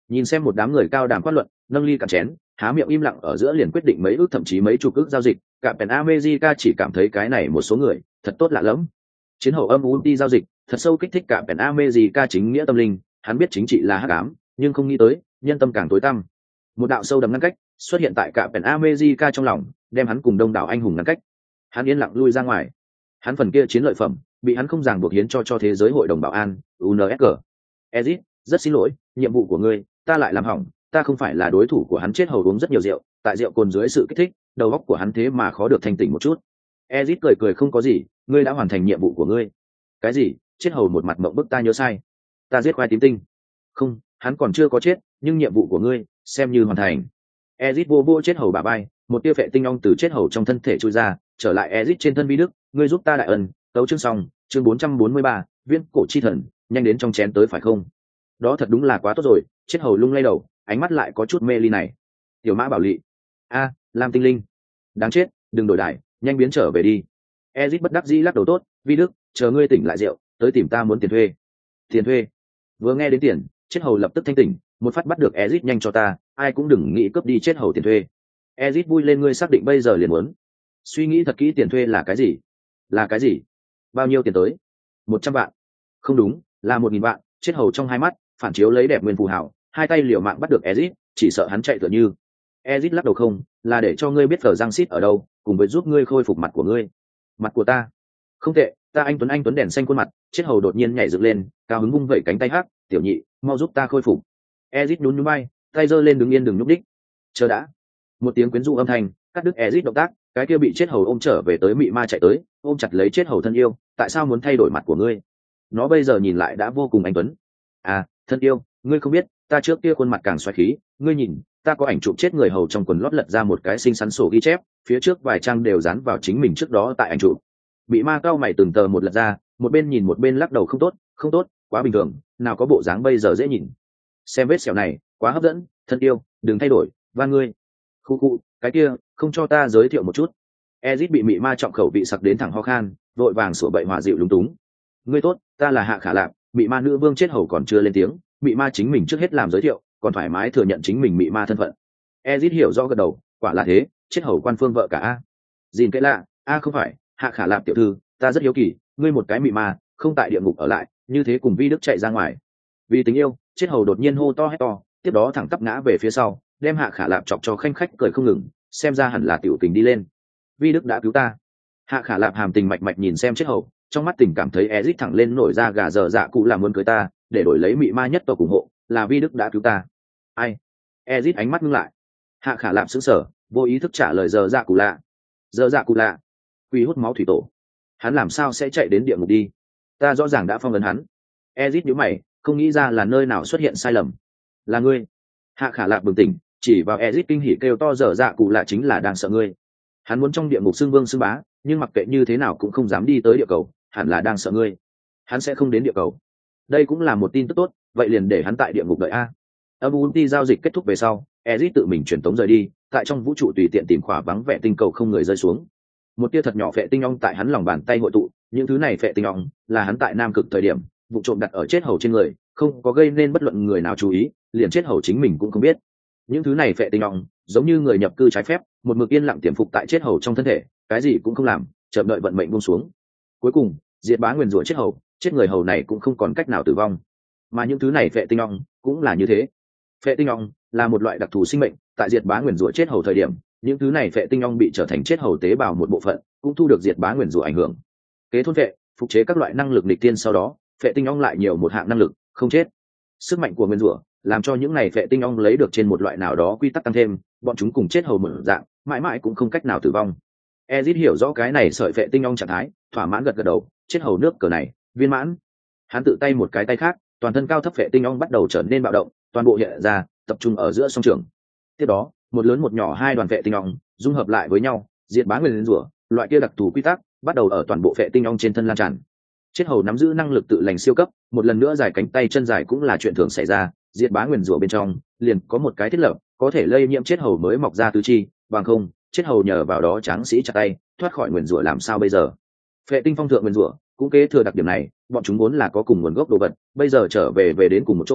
Nhìn xem một đám người cao đàm phát luận, nâng ly cạn chén, há miệng im lặng ở giữa liền quyết định mấy ước thậm chí mấy chục ước giao dịch, cả Pen America chỉ cảm thấy cái này một số người thật tốt lạ lẫm. Chiến hậu âm u đi giao dịch, thật sâu kích thích cả Pen America chính nghĩa tâm linh, hắn biết chính trị là hắc ám, nhưng không nghĩ tới, nhân tâm càng tối tăm. Một đạo sâu đậm ngăn cách xuất hiện tại cả Pen America trong lòng, đem hắn cùng đông đảo anh hùng ngăn cách. Hắn yên lặng lui ra ngoài. Hắn phần kia chiến lợi phẩm bị hắn không ràng buộc hiến cho cho thế giới hội đồng bảo an u en ét giê. Ezit, rất xin lỗi, nhiệm vụ của ngươi ta lại làm hỏng, ta không phải là đối thủ của hắn. Chết hầu uống rất nhiều rượu, tại rượu cồn dưới sự kích thích, đầu óc của hắn thế mà khó được thanh tỉnh một chút. Ezit cười cười, không có gì, ngươi đã hoàn thành nhiệm vụ của ngươi. Cái gì? Chết hầu một mặt mộng bức, ta nhớ sai, ta giết khoai tím tinh. Không, hắn còn chưa có chết, nhưng nhiệm vụ của ngươi xem như hoàn thành. Ezit vô vô chết hầu bả bay, một tia vệ tinh ong từ chết hầu trong thân thể chui ra, trở lại Ezit trên thân. Vi Đức, ngươi giúp ta đại ân. Tấu chương xong, chương bốn trăm bốn mươi ba, viên cổ chi thần, nhanh đến trong chén tới phải không? Đó thật đúng là quá tốt rồi. Chết hầu lung lay đầu, ánh mắt lại có chút mê ly này. Tiểu mã bảo lị, a, Lam tinh linh, đáng chết, đừng đổi đài, nhanh biến trở về đi. Ezit bất đắc dĩ lắc đầu, tốt, Vi Đức, chờ ngươi tỉnh lại rượu, tới tìm ta muốn tiền thuê. Tiền thuê? Vừa nghe đến tiền, chết hầu lập tức thanh tỉnh, một phát bắt được Ezit, nhanh cho ta, ai cũng đừng nghĩ cướp đi chết hầu tiền thuê. Ezit vui lên, ngươi xác định bây giờ liền muốn? Suy nghĩ thật kỹ, tiền thuê là cái gì? Là cái gì? Bao nhiêu tiền tới? Một trăm vạn? Không đúng, là một nghìn vạn. Chết hầu trong hai mắt phản chiếu lấy đẹp nguyên phù hảo, hai tay liều mạng bắt được Ezit, chỉ sợ hắn chạy tựa như. Ezit lắc đầu, không, là để cho ngươi biết Phở Giang Sít ở đâu, cùng với giúp ngươi khôi phục mặt của ngươi. Mặt của ta? Không tệ, ta anh tuấn anh tuấn đèn xanh khuôn mặt. Chết hầu đột nhiên nhảy dựng lên, cao hứng vung vẩy cánh tay hắc, tiểu nhị, mau giúp ta khôi phục. Ezit nhún nhún bay, tay giơ lên, đứng yên đừng nhúc đích. Chờ đã. Một tiếng quyến rũ âm thanh cắt đứt Ezit động tác, cái kia bị chết hầu ôm trở về tới mị ma chạy tới, ôm chặt lấy chết hầu thân yêu. Tại sao muốn thay đổi mặt của ngươi? Nó bây giờ nhìn lại đã vô cùng anh tuấn. À, thân yêu, ngươi không biết, ta trước kia khuôn mặt càng xoáy khí, ngươi nhìn, ta có ảnh chụp chết người hầu trong quần lót, lật ra một cái xinh xắn sổ ghi chép, phía trước vài trang đều dán vào chính mình trước đó tại ảnh chụp. Bị ma cao mày từng tờ một lật ra, một bên nhìn một bên lắc đầu, không tốt, không tốt, quá bình thường, nào có bộ dáng bây giờ dễ nhìn. Xem vết sẹo này, quá hấp dẫn, thân yêu, đừng thay đổi, van ngươi. Khu khu, cái kia, không cho ta giới thiệu một chút. Ezit bị mị ma trọng khẩu bị sặc đến thẳng ho khan, vội vàng sủa bậy hòa dịu lúng túng. Ngươi tốt, ta là Hạ Khả Lạp. Mị ma nữ vương chết hầu còn chưa lên tiếng, mị ma chính mình trước hết làm giới thiệu, còn thoải mái thừa nhận chính mình mị ma thân phận. Ezit hiểu rõ gật đầu, quả là thế, chết hầu quan phương vợ cả a. Dìn cái lạ, a không phải, Hạ Khả Lạp tiểu thư, ta rất hiếu kỳ, ngươi một cái mị ma, không tại địa ngục ở lại, như thế cùng Vi Đức chạy ra ngoài. Vì tình yêu, chết hầu đột nhiên hô to hét to, tiếp đó thẳng tắp ngã về phía sau, đem Hạ Khả Lạp chọc cho khanh khách cười không ngừng, xem ra hẳn là tiểu tình đi lên. Vi Đức đã cứu ta. Hạ Khả Lạp hàm tình mạch mạch nhìn xem chết hầu, trong mắt tình cảm thấy Ezit thẳng lên nổi ra gà, giờ dạ cụ làm muốn cưới ta, để đổi lấy mị ma nhất tộc ủng hộ, là Vi Đức đã cứu ta. Ai? Ezit ánh mắt ngưng lại. Hạ Khả Lạp sững sờ, vô ý thức trả lời giờ dạ cụ lạ. Giờ dạ cụ lạ? Quy hút máu thủy tổ. Hắn làm sao sẽ chạy đến địa ngục đi? Ta rõ ràng đã phong ấn hắn. Ezit nhíu mày, không nghĩ ra là nơi nào xuất hiện sai lầm. Là ngươi. Hạ Khả Lạp bừng tỉnh, chỉ vào Ezit kinh hỉ kêu to, giờ dạ cụ lạ chính là đang sợ ngươi. Hắn muốn trong địa ngục xưng vương xưng bá, nhưng mặc kệ như thế nào cũng không dám đi tới địa cầu, hẳn là đang sợ ngươi. Hắn sẽ không đến địa cầu. Đây cũng là một tin tức tốt, vậy liền để hắn tại địa ngục đợi a. Abunti giao dịch kết thúc về sau, Ezit tự mình chuyển tống rời đi, tại trong vũ trụ tùy tiện tìm khỏa vắng vẻ tinh cầu không người rơi xuống. Một tia thật nhỏ phệ tinh ong tại hắn lòng bàn tay hội tụ, những thứ này phệ tinh ong là hắn tại Nam Cực thời điểm vụ trộm đặt ở chết hầu trên người, không có gây nên bất luận người nào chú ý, liền chết hầu chính mình cũng không biết. Những thứ này phệ tinh ong giống như người nhập cư trái phép, một mực yên lặng tiềm phục tại chết hầu trong thân thể, cái gì cũng không làm, chờ đợi vận mệnh buông xuống. Cuối cùng, diệt bá nguyền rủa chết hầu, chết người hầu này cũng không còn cách nào tử vong. Mà những thứ này phệ tinh ong cũng là như thế. Phệ tinh ong là một loại đặc thù sinh mệnh, tại diệt bá nguyền rủa chết hầu thời điểm, những thứ này phệ tinh ong bị trở thành chết hầu tế bào một bộ phận, cũng thu được diệt bá nguyền rủa ảnh hưởng. Kế thôn phệ, phục chế các loại năng lực nghịch tiên, sau đó, phệ tinh ong lại nhiều một hạng năng lực, không chết. Sức mạnh của nguyên rủa làm cho những này phệ tinh ong lấy được trên một loại nào đó quy tắc tăng thêm, bọn chúng cùng chết hầu mở dạng, mãi mãi cũng không cách nào tử vong. Ezit hiểu rõ cái này sợi phệ tinh ong trạng thái, thỏa mãn gật gật đầu, chết hầu nước cờ này, viên mãn. Hắn tự tay một cái tay khác, toàn thân cao thấp phệ tinh ong bắt đầu trở nên bạo động, toàn bộ hiện ra, tập trung ở giữa song trường. Tiếp đó, một lớn một nhỏ hai đoàn phệ tinh ong dung hợp lại với nhau, diệt bá nguyền rủa, loại kia đặc thù quy tắc bắt đầu ở toàn bộ phệ tinh ong trên thân lan tràn. Chết hầu nắm giữ năng lực tự lành siêu cấp, một lần nữa dài cánh tay chân dài cũng là chuyện thường xảy ra, diệt bá nguyền rủa bên trong liền có một cái thiết lập, có thể lây nhiễm chết hầu mới mọc ra tứ chi, bằng không, chết hầu nhờ vào đó tráng sĩ chặt tay, thoát khỏi nguyền rủa làm sao bây giờ? Phệ tinh phong thượng nguyền rủa cũng kế thừa đặc điểm này, bọn chúng vốn là có cùng nguồn gốc đồ vật, bây giờ trở về về đến cùng một chỗ,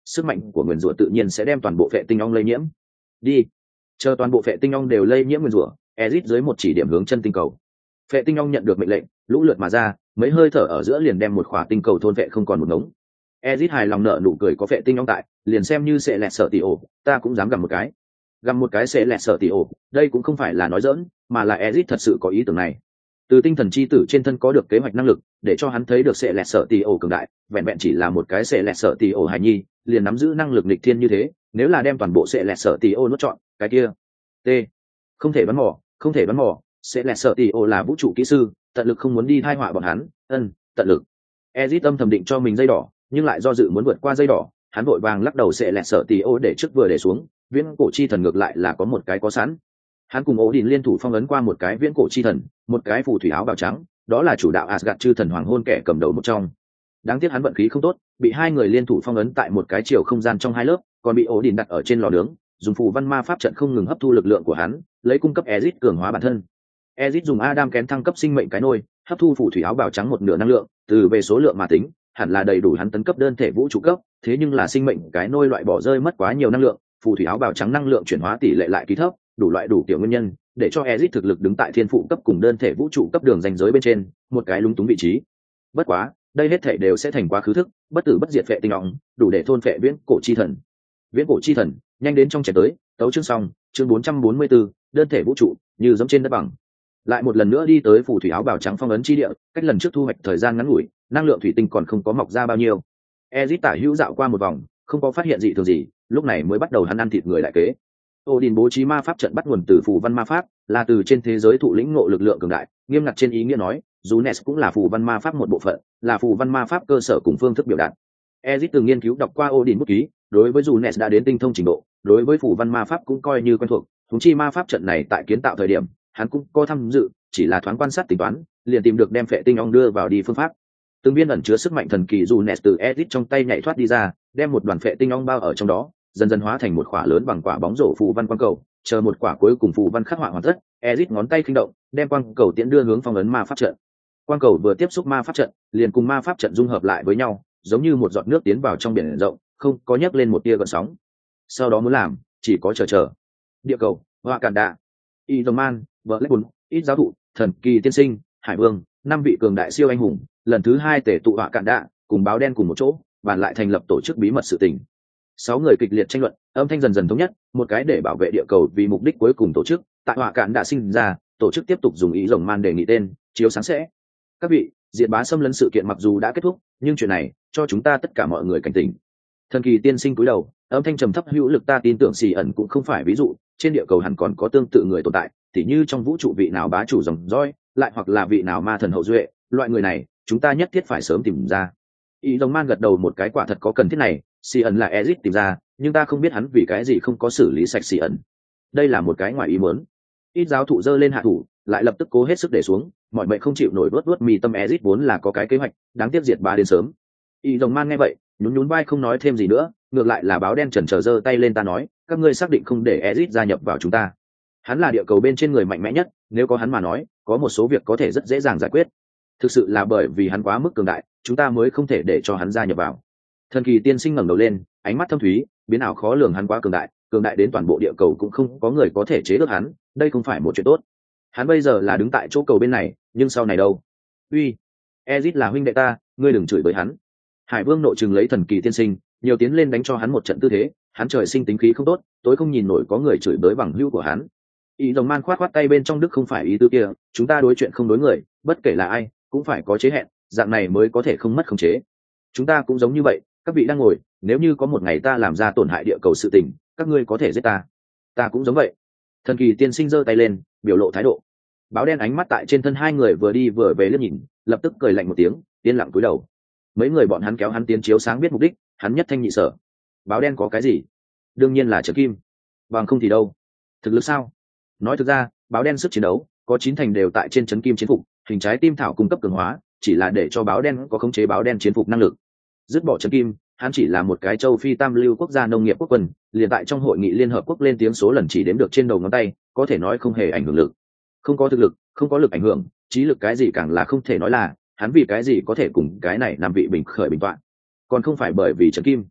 sức mạnh của nguyền rủa tự nhiên sẽ đem toàn bộ phệ tinh ong lây nhiễm. Đi. Chờ toàn bộ phệ tinh ong đều lây nhiễm nguyền rủa, Ezic dưới một chỉ điểm hướng chân tinh cầu. Phệ tinh ong nhận được mệnh lệnh, lũ lượt mà ra, mấy hơi thở ở giữa liền đem một khỏa tinh cầu thôn phệ không còn một ngống. Ezic hài lòng nở nụ cười, có phệ tinh ong tại, liền xem như sẽ lẹt sợ tỉ ổ, ta cũng dám gặm một cái. Gặm một cái sẽ lẹt sợ tỉ ổ, đây cũng không phải là nói giỡn, mà là Ezic thật sự có ý tưởng này. Từ tinh thần chi tử trên thân có được kế hoạch năng lực, để cho hắn thấy được sẽ lẹt sợ tỉ ổ cường đại, vẹn vẹn chỉ là một cái sẽ lẹt sợ tỉ ổ hài nhi, liền nắm giữ năng lực nghịch thiên như thế, nếu là đem toàn bộ sẽ lẹt sợ tỉ ổ nuốt trọn, cái kia, t, không thể đoán mò, không thể đoán mò, sẽ lẹt sợ tỉ ổ là vũ trụ kỹ sư, tận lực không muốn đi thai họa bọn hắn, ân, tận lực. Ezic tâm thầm định cho mình dây đỏ, nhưng lại do dự muốn vượt qua dây đỏ, hắn vội vàng lắc đầu sẽ lẹt sợ tỉ ổ để trước vừa để xuống, viễn cổ chi thần ngược lại là có một cái có sẵn. Hắn cùng Odin liên thủ phong ấn qua một cái viễn cổ chi thần, một cái phù thủy áo bào trắng, đó là chủ đạo Asgard chư thần hoàng hôn kẻ cầm đầu một trong. Đáng tiếc hắn vận khí không tốt, bị hai người liên thủ phong ấn tại một cái chiều không gian trong hai lớp, còn bị Odin đặt ở trên lò nướng, dùng phù văn ma pháp trận không ngừng hấp thu lực lượng của hắn, lấy cung cấp Ezic cường hóa bản thân. Ezic dùng Adam kén thăng cấp sinh mệnh cái nôi, hấp thu phù thủy áo bào trắng một nửa năng lượng, từ về số lượng mà tính, hẳn là đầy đủ hắn tấn cấp đơn thể vũ trụ cấp, thế nhưng là sinh mệnh cái nôi loại bỏ rơi mất quá nhiều năng lượng, phù thủy áo bào trắng năng lượng chuyển hóa tỷ lệ lại kỳ thấp, đủ loại đủ kiểu nguyên nhân, để cho Ezic thực lực đứng tại thiên phụ cấp cùng đơn thể vũ trụ cấp đường ranh giới bên trên, một cái lúng túng vị trí. Bất quá, đây hết thảy đều sẽ thành quá khứ thức, bất tử bất diệt phệ tinh ong, đủ để thôn phệ viễn cổ chi thần. Viễn cổ chi thần, nhanh đến trong trẻ tới, tấu chương xong, chương bốn trăm bốn mươi tư, đơn thể vũ trụ, như giống trên đất bằng. Lại một lần nữa đi tới phù thủy áo bào trắng phong ấn chi địa, cách lần trước thu hoạch thời gian ngắn ngủi, năng lượng thủy tinh còn không có mọc ra bao nhiêu. Ezic tả hữu dạo qua một vòng, không có phát hiện gì thường gì, lúc này mới bắt đầu hắn ăn thịt người đại kế. Odin bố trí ma pháp trận bắt nguồn từ phù văn ma pháp, là từ trên thế giới thụ lĩnh ngộ lực lượng cường đại, nghiêm ngặt trên ý nghĩa nói, dù Nes cũng là phù văn ma pháp một bộ phận, là phù văn ma pháp cơ sở cùng phương thức biểu đạt. Ezic từng nghiên cứu đọc qua Odin bút ký, đối với dù Nes đã đến tinh thông trình độ, đối với phù văn ma pháp cũng coi như quen thuộc, huống chi ma pháp trận này tại kiến tạo thời điểm, hắn cũng có tham dự, chỉ là thoáng quan sát tính toán, liền tìm được đem phệ tinh ong đưa vào đi phương pháp. Từng viên ẩn chứa sức mạnh thần kỳ dù Nes từ Ezic trong tay nhảy thoát đi ra, đem một đoàn phệ tinh ong bao ở trong đó, dần dần hóa thành một quả lớn bằng quả bóng rổ phù văn quang cầu, chờ một quả cuối cùng phù văn khắc họa hoàn tất, Ezic ngón tay khinh động, đem quang cầu tiễn đưa hướng phong ấn ma pháp trận. Quang cầu vừa tiếp xúc ma pháp trận, liền cùng ma pháp trận dung hợp lại với nhau, giống như một giọt nước tiến vào trong biển rộng, không có nhấc lên một tia gợn sóng. Sau đó muốn làm, chỉ có chờ chờ. Địa cầu, Hoa Cản Đạ, Iron Blackpool, ít giáo thụ, thần kỳ tiên sinh, Hải Vương, năm vị cường đại siêu anh hùng, lần thứ hai tề tụ Hoa Cản Đạ, cùng báo đen cùng một chỗ, bàn lại thành lập tổ chức bí mật sự tình. Sáu người kịch liệt tranh luận, âm thanh dần dần thống nhất, một cái để bảo vệ địa cầu vì mục đích cuối cùng tổ chức, tại Hoa Cản Đạ sinh ra, tổ chức tiếp tục dùng ý rồng man để nghị tên, chiếu sáng sẽ. Các vị, diệt bá xâm lấn sự kiện mặc dù đã kết thúc, nhưng chuyện này cho chúng ta tất cả mọi người cảnh tỉnh. Thần kỳ tiên sinh cúi đầu, âm thanh trầm thấp hữu lực, ta tin tưởng xì ẩn cũng không phải ví dụ, trên địa cầu hẳn còn có tương tự người tồn tại, tỉ như trong vũ trụ vị nào bá chủ dòng dõi, lại hoặc là vị nào ma thần hậu duệ, loại người này, chúng ta nhất thiết phải sớm tìm ra. Ý rồng man gật đầu một cái, quả thật có cần thiết này, xì ẩn là Ezic tìm ra, nhưng ta không biết hắn vì cái gì không có xử lý sạch xì ẩn. Đây là một cái ngoài ý muốn. Ít giáo thụ giơ lên hạ thủ, lại lập tức cố hết sức để xuống, mọi mệnh không chịu nổi, vớt vớt mì tâm. Ezic vốn là có cái kế hoạch, đáng tiếc diệt bá đến sớm. Y rồng man nghe vậy, nhún nhún vai không nói thêm gì nữa, ngược lại là báo đen chần chờ giơ tay lên, ta nói, các ngươi xác định không để Ezic gia nhập vào chúng ta. Hắn là địa cầu bên trên người mạnh mẽ nhất, nếu có hắn mà nói, có một số việc có thể rất dễ dàng giải quyết. Thực sự là bởi vì hắn quá mức cường đại, chúng ta mới không thể để cho hắn gia nhập vào. Thần kỳ tiên sinh ngẩng đầu lên, ánh mắt thâm thúy, biến ảo khó lường, hắn quá cường đại, cường đại đến toàn bộ địa cầu cũng không có người có thể chế được hắn, đây không phải một chuyện tốt. Hắn bây giờ là đứng tại chỗ cầu bên này, nhưng sau này đâu? Uy, Ezic là huynh đệ ta, ngươi đừng chửi bới hắn. Hải Vương nội trừng lấy thần kỳ tiên sinh, nhiều tiến lên đánh cho hắn một trận tư thế, hắn trời sinh tính khí không tốt, tối không nhìn nổi có người chửi bới bằng hữu của hắn. Ý rồng man khoát khoát tay bên trong, đức không phải ý tứ kia, chúng ta đối chuyện không đối người, bất kể là ai, cũng phải có chế hẹn, dạng này mới có thể không mất khống chế. Chúng ta cũng giống như vậy, các vị đang ngồi, nếu như có một ngày ta làm ra tổn hại địa cầu sự tình, các ngươi có thể giết ta. Ta cũng giống vậy. Thần kỳ tiên sinh giơ tay lên, biểu lộ thái độ. Báo đen ánh mắt tại trên thân hai người vừa đi vừa về liếc nhìn, lập tức cười lạnh một tiếng, yên lặng cúi đầu. Mấy người bọn hắn kéo hắn tiến chiếu sáng biết mục đích, hắn nhất thanh nhị sở. Báo đen có cái gì? Đương nhiên là Trấn Kim. Bằng không thì đâu? Thực lực sao? Nói thực ra, báo đen sức chiến đấu có chín thành đều tại trên Trấn Kim chiến phục, hình trái tim thảo cung cấp cường hóa, chỉ là để cho báo đen có khống chế báo đen chiến phục năng lực. Dứt bỏ Trấn Kim, hắn chỉ là một cái châu phi tam lưu quốc gia nông nghiệp quốc quân, liền tại trong hội nghị liên hợp quốc lên tiếng số lần chỉ đếm được trên đầu ngón tay, có thể nói không hề ảnh hưởng lực. Không có thực lực, không có lực ảnh hưởng, trí lực cái gì càng là không thể nói là, hắn vì cái gì có thể cùng cái này nằm vị bình khởi bình toạn, còn không phải bởi vì Trấn Kim.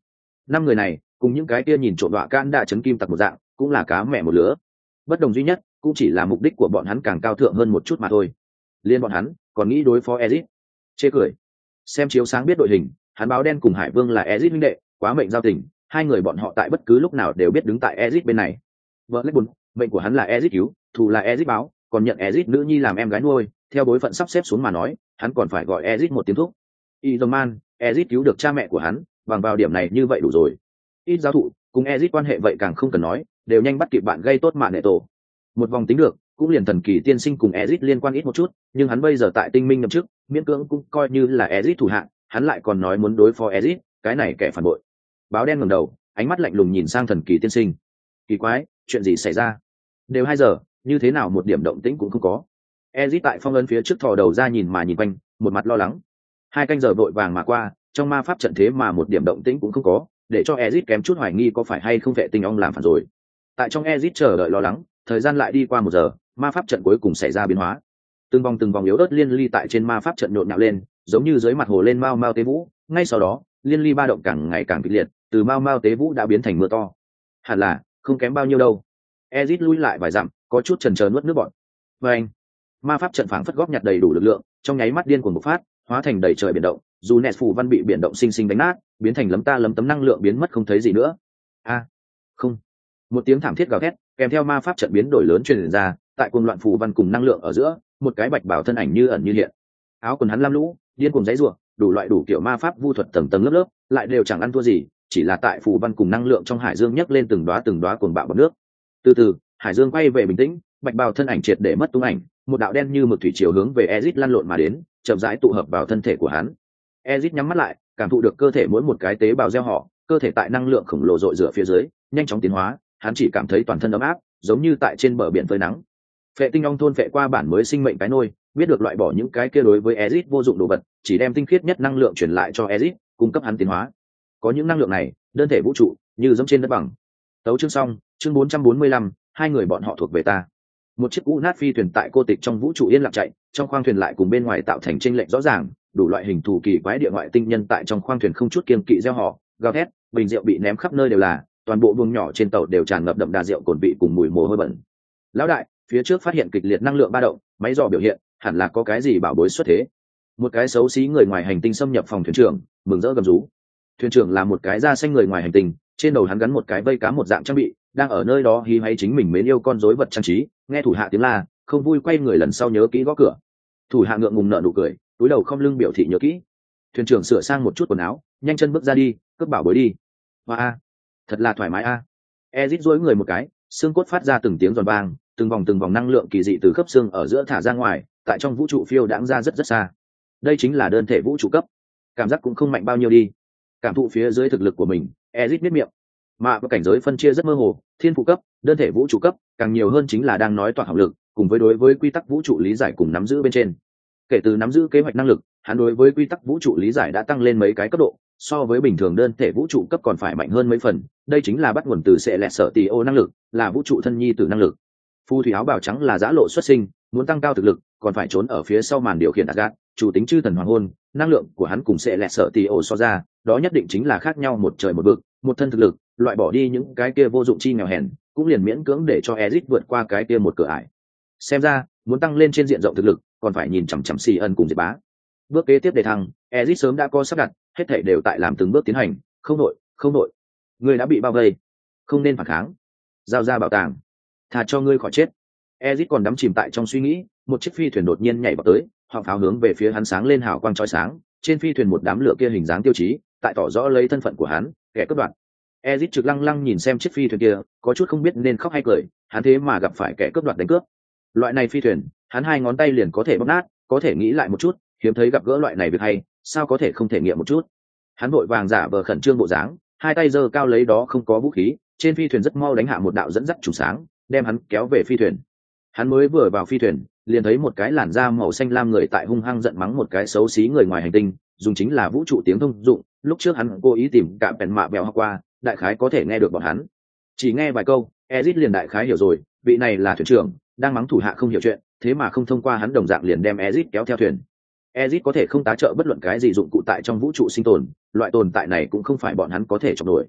năm người này cùng những cái kia nhìn trộm đọa can đã chấn kim tặc một dạng, cũng là cá mẹ một lứa. Bất đồng duy nhất cũng chỉ là mục đích của bọn hắn càng cao thượng hơn một chút mà thôi. Liên bọn hắn còn nghĩ đối phó Ezic. Chê cười. Xem chiếu sáng biết đội hình, hắn báo đen cùng Hải Vương là Ezic huynh đệ, quá mệnh giao tình, hai người bọn họ tại bất cứ lúc nào đều biết đứng tại Ezic bên này. Vợ Blackburn, mệnh của hắn là Ezic cứu, thù là Ezic báo, còn nhận Ezic nữ nhi làm em gái nuôi, theo bối phận sắp xếp xuống mà nói, hắn còn phải gọi Ezic một tiếng thúc. Iron Ezic cứu được cha mẹ của hắn, bằng vào điểm này như vậy đủ rồi. Ít giáo thụ, cùng Ezic quan hệ vậy càng không cần nói, đều nhanh bắt kịp bạn gây tốt mạng nệ tổ. Một vòng tính được, cũng liền thần kỳ tiên sinh cùng Ezic liên quan ít một chút, nhưng hắn bây giờ tại tinh minh nhậm chức, miễn cưỡng cũng coi như là Ezic thủ hạng, hắn lại còn nói muốn đối phó Ezic, cái này kẻ phản bội. Báo đen ngẩng đầu, ánh mắt lạnh lùng nhìn sang thần kỳ tiên sinh. Kỳ quái, chuyện gì xảy ra? Đều hai giờ, như thế nào một điểm động tĩnh cũng không có. Ezic tại phong ấn phía trước thò đầu ra nhìn mà nhìn quanh, một mặt lo lắng. Hai canh giờ vội vàng mà qua, trong ma pháp trận thế mà một điểm động tĩnh cũng không có, để cho Ezic kém chút hoài nghi có phải hay không vệ tinh ong làm phản rồi. Tại trong Ezic chờ đợi lo lắng, thời gian lại đi qua một giờ, ma pháp trận cuối cùng xảy ra biến hóa. Từng vòng từng vòng yếu ớt liên ly tại trên ma pháp trận nhộn nhạo lên, giống như dưới mặt hồ lên mau mau tế vũ. Ngay sau đó, liên ly ba động càng ngày càng kịch liệt, từ mau mau tế vũ đã biến thành mưa to. Hẳn là không kém bao nhiêu đâu. Ezic lui lại vài dặm, có chút chần chờ nuốt nước bọt. Và anh, ma pháp trận phảng phất góp nhặt đầy đủ lực lượng, trong nháy mắt điên cuồng bộc phát, hóa thành đầy trời biển động. Dù nẹt phù văn bị biển động sinh sinh đánh nát, biến thành lấm ta lấm tấm năng lượng biến mất không thấy gì nữa. A, không! Một tiếng thảm thiết gào thét, kèm theo ma pháp trận biến đổi lớn truyền ra, tại cuồng loạn phù văn cùng năng lượng ở giữa, một cái bạch bảo thân ảnh như ẩn như hiện. Áo quần hắn lam lũ, điên cuồng giãy giụa, đủ loại đủ kiểu ma pháp vu thuật tầng tầng lớp lớp, lại đều chẳng ăn thua gì, chỉ là tại phù văn cùng năng lượng trong hải dương nhấc lên từng đóa từng đóa cuồng bạo bọt nước. Từ từ, hải dương quay về bình tĩnh, bạch bào thân ảnh triệt để mất tung ảnh, một đạo đen như mực thủy chiều hướng về Ezic lăn lộn mà đến, chậm rãi tụ hợp vào thân thể của hắn. Ezic nhắm mắt lại, cảm thụ được cơ thể mỗi một cái tế bào gieo họ, cơ thể tại năng lượng khổng lồ dội rửa phía dưới, nhanh chóng tiến hóa, hắn chỉ cảm thấy toàn thân ấm áp, giống như tại trên bờ biển phơi nắng. Phệ tinh ong thôn phệ qua bản mới sinh mệnh cái nôi, biết được loại bỏ những cái kia đối với Ezic vô dụng đồ vật, chỉ đem tinh khiết nhất năng lượng truyền lại cho Ezic, cung cấp hắn tiến hóa. Có những năng lượng này, đơn thể vũ trụ như giống trên đất bằng. Tấu chương xong, chương bốn trăm bốn mươi lăm, hai người bọn họ thuộc về ta. Một chiếc cũ nát phi thuyền tại cô tịch trong vũ trụ yên lặng chạy, trong khoang thuyền lại cùng bên ngoài tạo thành chênh lệch rõ ràng, đủ loại hình thù kỳ quái địa ngoại tinh nhân tại trong khoang thuyền không chút kiêng kỵ gieo họ, gào thét, bình rượu bị ném khắp nơi đều là, toàn bộ buồng nhỏ trên tàu đều tràn ngập đậm đà rượu cồn vị cùng mùi mồ hôi bẩn. Lão đại, phía trước phát hiện kịch liệt năng lượng ba động, máy dò biểu hiện, hẳn là có cái gì bảo bối xuất thế. Một cái xấu xí người ngoài hành tinh xâm nhập phòng thuyền trưởng, mừng rỡ gầm rú. Thuyền trưởng là một cái da xanh người ngoài hành tinh, trên đầu hắn gắn một cái vây cá một dạng trang bị, đang ở nơi đó hí hay chính mình mến yêu con rối vật trang trí, nghe thủ hạ tiếng la, không vui quay người lần sau nhớ kỹ gõ cửa. Thủ hạ ngượng ngùng nở nụ cười, túi đầu không lưng biểu thị nhớ kỹ. Thuyền trưởng sửa sang một chút quần áo, nhanh chân bước ra đi, cướp bảo bối đi. Và a, thật là thoải mái a. Ezic duỗi người một cái, xương cốt phát ra từng tiếng giòn vang, từng vòng từng vòng năng lượng kỳ dị từ khớp xương ở giữa thả ra ngoài, tại trong vũ trụ phiêu đãng ra rất rất xa. Đây chính là đơn thể vũ trụ cấp, cảm giác cũng không mạnh bao nhiêu đi. Cảm thụ phía dưới thực lực của mình, Ezic biết miệng. Mà cảnh giới phân chia rất mơ hồ, thiên phụ cấp, đơn thể vũ trụ cấp, càng nhiều hơn chính là đang nói toạc học lực, cùng với đối với quy tắc vũ trụ lý giải cùng nắm giữ bên trên. Kể từ nắm giữ kế hoạch năng lực, hắn đối với quy tắc vũ trụ lý giải đã tăng lên mấy cái cấp độ, so với bình thường đơn thể vũ trụ cấp còn phải mạnh hơn mấy phần. Đây chính là bắt nguồn từ sẽ lẹt sở tỷ ô năng lực, là vũ trụ thân nhi tử năng lực. Phù thủy áo bào trắng là giã lộ xuất sinh, muốn tăng cao thực lực, còn phải trốn ở phía sau màn điều khiển Asgard, chủ tính chư thần hoàng hôn, năng lượng của hắn cùng sẽ lẹt sở tỷ ô so ra, đó nhất định chính là khác nhau một trời một vực, một thân thực lực, loại bỏ đi những cái kia vô dụng chi nghèo hèn, cũng liền miễn cưỡng để cho Ezic vượt qua cái kia một cửa ải. Xem ra, muốn tăng lên trên diện rộng thực lực, còn phải nhìn chằm chằm xì ân cùng diệt bá. Bước kế tiếp để thăng, Ezic sớm đã có sắp đặt, hết thảy đều tại làm từng bước tiến hành, không nội, không nội. Ngươi đã bị bao vây, không nên phản kháng. Giao ra bảo tàng, thà cho ngươi khỏi chết. Ezic còn đắm chìm tại trong suy nghĩ, một chiếc phi thuyền đột nhiên nhảy vào tới, họng pháo hướng về phía hắn sáng lên hào quang chói sáng, trên phi thuyền một đám lửa kia hình dáng tiêu chí, tại tỏ rõ lấy thân phận của hắn, kẻ cướp đoạt. Ezic trực lăng lăng nhìn xem chiếc phi thuyền kia, có chút không biết nên khóc hay cười, hắn thế mà gặp phải kẻ cướp đoạt đánh cướp. Loại này phi thuyền, hắn hai ngón tay liền có thể bóp nát, có thể nghĩ lại một chút, hiếm thấy gặp gỡ loại này việc hay, sao có thể không thể nghiệm một chút. Hắn vội vàng giả vờ khẩn trương bộ dáng, hai tay giơ cao lấy đó không có vũ khí, trên phi thuyền rất mau đánh hạ một đạo dẫn dắt trùng sáng, đem hắn kéo về phi thuyền. Hắn mới vừa vào phi thuyền, liền thấy một cái làn da màu xanh lam người tại hung hăng giận mắng một cái xấu xí người ngoài hành tinh, dùng chính là vũ trụ tiếng thông dụng, lúc trước hắn cố ý tìm cả bèn mạ bèo học qua, đại khái có thể nghe được bọn hắn. Chỉ nghe vài câu, Ezic liền đại khái hiểu rồi, vị này là thuyền trưởng, đang mắng thủ hạ không hiểu chuyện, thế mà không thông qua hắn đồng dạng liền đem Ezic kéo theo thuyền. Ezic có thể không tá trợ bất luận cái gì dụng cụ tại trong vũ trụ sinh tồn, loại tồn tại này cũng không phải bọn hắn có thể chọc nổi.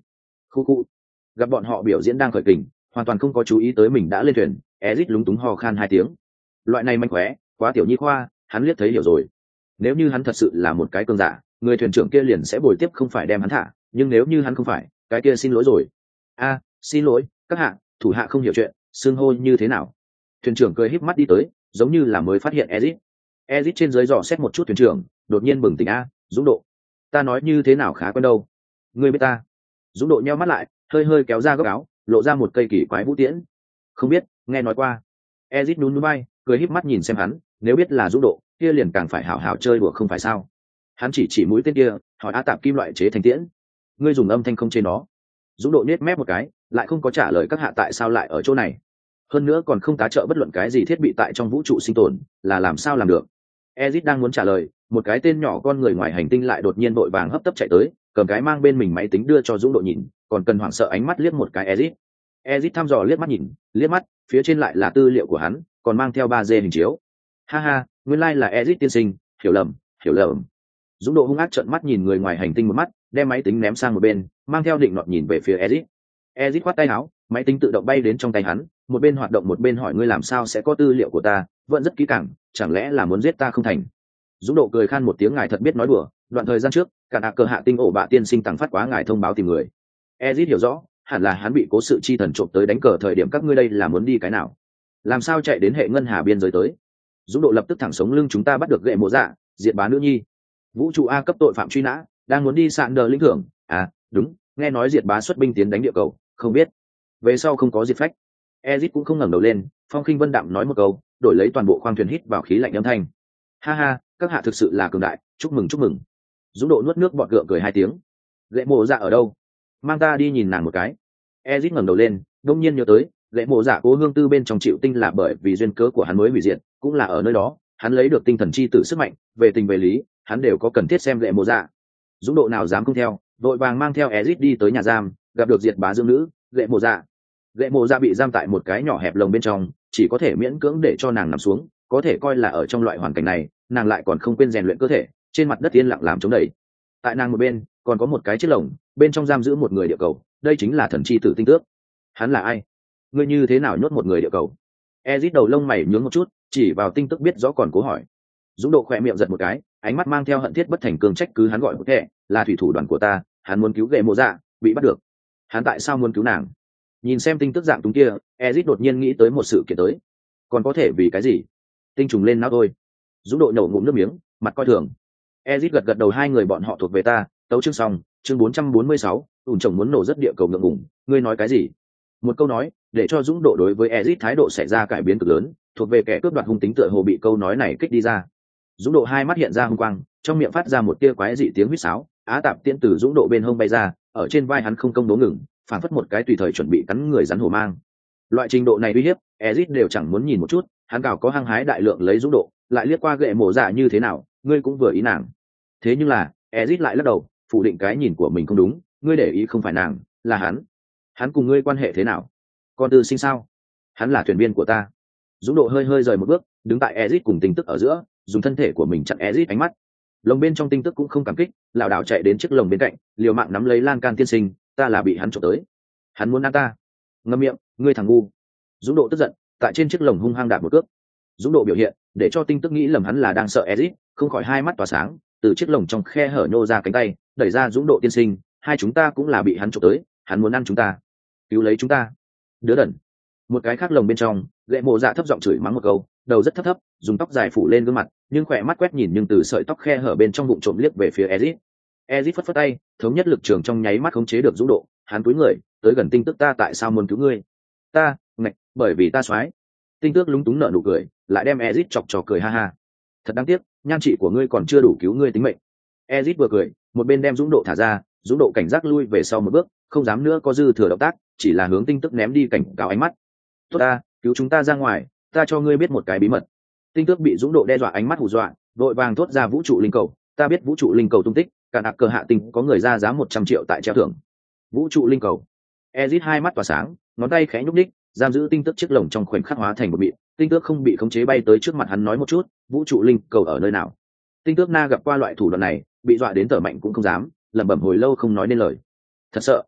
Khu khu. Gặp bọn họ biểu diễn đang khởi kình, hoàn toàn không có chú ý tới mình đã lên thuyền. Ezit lúng túng ho khan hai tiếng. Loại này manh khóe, quá tiểu nhi khoa, hắn liếc thấy hiểu rồi. Nếu như hắn thật sự là một cái cương giả, người thuyền trưởng kia liền sẽ bồi tiếp không phải đem hắn thả, nhưng nếu như hắn không phải, cái kia xin lỗi rồi. A, xin lỗi, các hạ, thủ hạ không hiểu chuyện, xưng hô như thế nào? Thuyền trưởng cười híp mắt đi tới, giống như là mới phát hiện Ezit. Ezit trên dưới dò xét một chút thuyền trưởng, đột nhiên bừng tỉnh. A, Dũng Độ, ta nói như thế nào khá quen đâu. Ngươi biết ta? Dũng Độ nheo mắt lại, hơi hơi kéo ra góc áo, lộ ra một cây kỳ quái vũ tiễn. Không biết, nghe nói qua. Ezit nhún nhún vai, cười híp mắt nhìn xem hắn, nếu biết là Dũng Độ, kia liền càng phải hảo hảo chơi đùa không phải sao? Hắn chỉ chỉ mũi tên kia, hỏi A Tạp kim loại chế thành tiễn. Ngươi dùng âm thanh không chế nó. Dũng Độ nhếch mép một cái, lại không có trả lời các hạ tại sao lại ở chỗ này. Hơn nữa còn không tá trợ bất luận cái gì thiết bị tại trong vũ trụ sinh tồn, là làm sao làm được? Ezit đang muốn trả lời, một cái tên nhỏ con người ngoài hành tinh lại đột nhiên vội vàng hấp tấp chạy tới, cầm cái mang bên mình máy tính đưa cho Dũng Độ nhìn, còn cần hoảng sợ ánh mắt liếc một cái Ezit. Ezit thăm dò liếc mắt nhìn, liếc mắt, phía trên lại là tư liệu của hắn, còn mang theo ba D hình chiếu. Ha ha, nguyên lai like là Ezit tiên sinh, hiểu lầm, hiểu lầm. Dũng Độ hung ác trợn mắt nhìn người ngoài hành tinh một mắt, đem máy tính ném sang một bên, mang theo định nọt nhìn về phía Ezit. Ezit khoát tay áo, máy tính tự động bay đến trong tay hắn, một bên hoạt động một bên hỏi ngươi làm sao sẽ có tư liệu của ta, vẫn rất kỹ càng, chẳng lẽ là muốn giết ta không thành? Dũng Độ cười khan một tiếng, ngài thật biết nói đùa, đoạn thời gian trước, cả hạ cờ hạ tinh ổ bạ tiên sinh tặng phát quá ngài thông báo tìm người. Ezit hiểu rõ, hẳn là hắn bị cố sự chi thần trộm tới đánh cờ thời điểm các ngươi đây là muốn đi cái nào? Làm sao chạy đến hệ ngân hà biên giới tới? Dũng Độ lập tức thẳng sống lưng, chúng ta bắt được gậy mộ dạ, diệt bá nữ nhi. Vũ trụ A cấp tội phạm truy nã, đang muốn đi sạn đờ lĩnh thưởng. À, đúng, nghe nói diệt bá xuất binh tiến đánh địa cầu, không biết. Về sau không có diệt phách. Ezit cũng không ngẩng đầu lên, phong khinh vân đạm nói một câu, đổi lấy toàn bộ khoang thuyền hít vào khí lạnh âm thanh. Ha ha, các hạ thực sự là cường đại, chúc mừng chúc mừng. Dũng Độ nuốt nước bọt gượng cười hai tiếng. Gậy mộ dạ ở đâu? Mang ta đi nhìn nàng một cái. Ezit ngẩng đầu lên, đông nhiên nhớ tới, gậy mộ dạ cố hương tư bên trong chịu tinh là bởi vì duyên cớ của hắn mới hủy diệt, cũng là ở nơi đó, hắn lấy được tinh thần chi tử sức mạnh, về tình về lý, hắn đều có cần thiết xem gậy mộ dạ. Dũng Độ nào dám không theo, đội vàng mang theo Ezit đi tới nhà giam, gặp được diệt bá dương nữ, gậy mộ dạ. Gậy mộ dạ bị giam tại một cái nhỏ hẹp lồng bên trong, chỉ có thể miễn cưỡng để cho nàng nằm xuống, có thể coi là ở trong loại hoàn cảnh này, nàng lại còn không quên rèn luyện cơ thể, trên mặt đất yên lặng làm chống đẩy. Tại nàng một bên, còn có một cái chiếc lồng, bên trong giam giữ một người địa cầu, đây chính là thần chi tử tinh tước. Hắn là ai? Ngươi như thế nào nhốt một người địa cầu? Ezit đầu lông mày nhướng một chút, chỉ vào tinh tước biết rõ còn cố hỏi. Dũng Độ khỏe miệng giật một cái, ánh mắt mang theo hận thiết bất thành cương trách cứ hắn gọi một kẻ, là thủy thủ đoàn của ta, hắn muốn cứu gậy mộ dạ, bị bắt được. Hắn tại sao muốn cứu nàng? Nhìn xem tinh tức dạng túng kia, Ezit đột nhiên nghĩ tới một sự kiện tới. Còn có thể vì cái gì? Tinh trùng lên não thôi. Dũng Độ nhổ ngụm nước miếng, mặt coi thường. Ezit gật gật đầu, hai người bọn họ thuộc về ta. Tấu chương xong, chương bốn trăm bốn mươi sáu, ủn chồng muốn nổ rất địa cầu ngượng ngùng, ngươi nói cái gì? Một câu nói, để cho Dũng Độ đối với Ezit thái độ xảy ra cải biến cực lớn, thuộc về kẻ cướp đoạt hung tính tựa hồ bị câu nói này kích đi ra. Dũng Độ hai mắt hiện ra hung quang, trong miệng phát ra một tia quái dị tiếng huýt sáo, Á Tạp tiễn từ Dũng Độ bên hông bay ra, ở trên vai hắn không công đố ngừng, phản phất một cái tùy thời chuẩn bị cắn người rắn hổ mang. Loại trình độ này uy hiếp, Ezit đều chẳng muốn nhìn một chút, hắn cào có hăng hái đại lượng lấy Dũng Độ, lại liếc qua gậy mổ dạ như thế nào, ngươi cũng vừa ý nàng. Thế nhưng là, Ezit lại lắc đầu, phủ định cái nhìn của mình không đúng, ngươi để ý không phải nàng, là hắn. Hắn cùng ngươi quan hệ thế nào? Con tư sinh sao? Hắn là thuyền viên của ta. Dũng Độ hơi hơi rời một bước, đứng tại Ezit cùng tinh tức ở giữa, dùng thân thể của mình chặn Ezit ánh mắt. Lồng bên trong tinh tức cũng không cảm kích, lảo đảo chạy đến chiếc lồng bên cạnh, liều mạng nắm lấy lan can tiên sinh, ta là bị hắn trộm tới. Hắn muốn ăn ta. Ngậm miệng, ngươi thằng ngu. Dũng Độ tức giận, tại trên chiếc lồng hung hăng đạp một cước. Dũng Độ biểu hiện, để cho tinh tức nghĩ lầm hắn là đang sợ Ezit, không khỏi hai mắt tỏa sáng, từ chiếc lồng trong khe hở nhô ra cánh tay, đẩy ra Dũng Độ tiên sinh, hai chúng ta cũng là bị hắn trộm tới, hắn muốn ăn chúng ta, cứu lấy chúng ta. Đứa đần. Một cái khác lồng bên trong, gậy mộ dạ thấp giọng chửi mắng một câu, đầu rất thấp thấp, dùng tóc dài phủ lên gương mặt, nhưng khỏe mắt quét nhìn nhưng từ sợi tóc khe hở bên trong bụng trộm liếc về phía Ezit. Ezit phất phất tay, thống nhất lực trường trong nháy mắt khống chế được Dũng Độ, hắn cúi người, tới gần tinh tức, ta tại sao muốn cứu ngươi? Ta, ngạch, bởi vì ta soái. Tinh tước lúng túng nở nụ cười, lại đem Ezit chọc trò cười ha ha. Thật đáng tiếc, nhan trị của ngươi còn chưa đủ cứu ngươi tính mệnh. Ezit vừa cười, một bên đem Dũng Độ thả ra, Dũng Độ cảnh giác lui về sau một bước, không dám nữa có dư thừa động tác, chỉ là hướng tinh tức ném đi cảnh cáo ánh mắt. Tốt ta, cứu chúng ta ra ngoài, ta cho ngươi biết một cái bí mật. Tinh tước bị Dũng Độ đe dọa ánh mắt hù dọa, vội vàng thốt ra vũ trụ linh cầu, ta biết vũ trụ linh cầu tung tích, cả đặc cờ hạ tinh có người ra giá một trăm triệu tại treo thưởng. Vũ trụ linh cầu. Ezit hai mắt tỏa sáng, ngón tay khẽ nhúc nhích, giam giữ tinh tước chiếc lồng trong khoảnh khắc hóa thành một mịn, tinh tước không bị khống chế bay tới trước mặt hắn nói một chút, vũ trụ linh cầu ở nơi nào? Tinh tước na gặp qua loại thủ đoạn này, bị dọa đến thở mạnh cũng không dám, lẩm bẩm hồi lâu không nói nên lời. Thật sợ.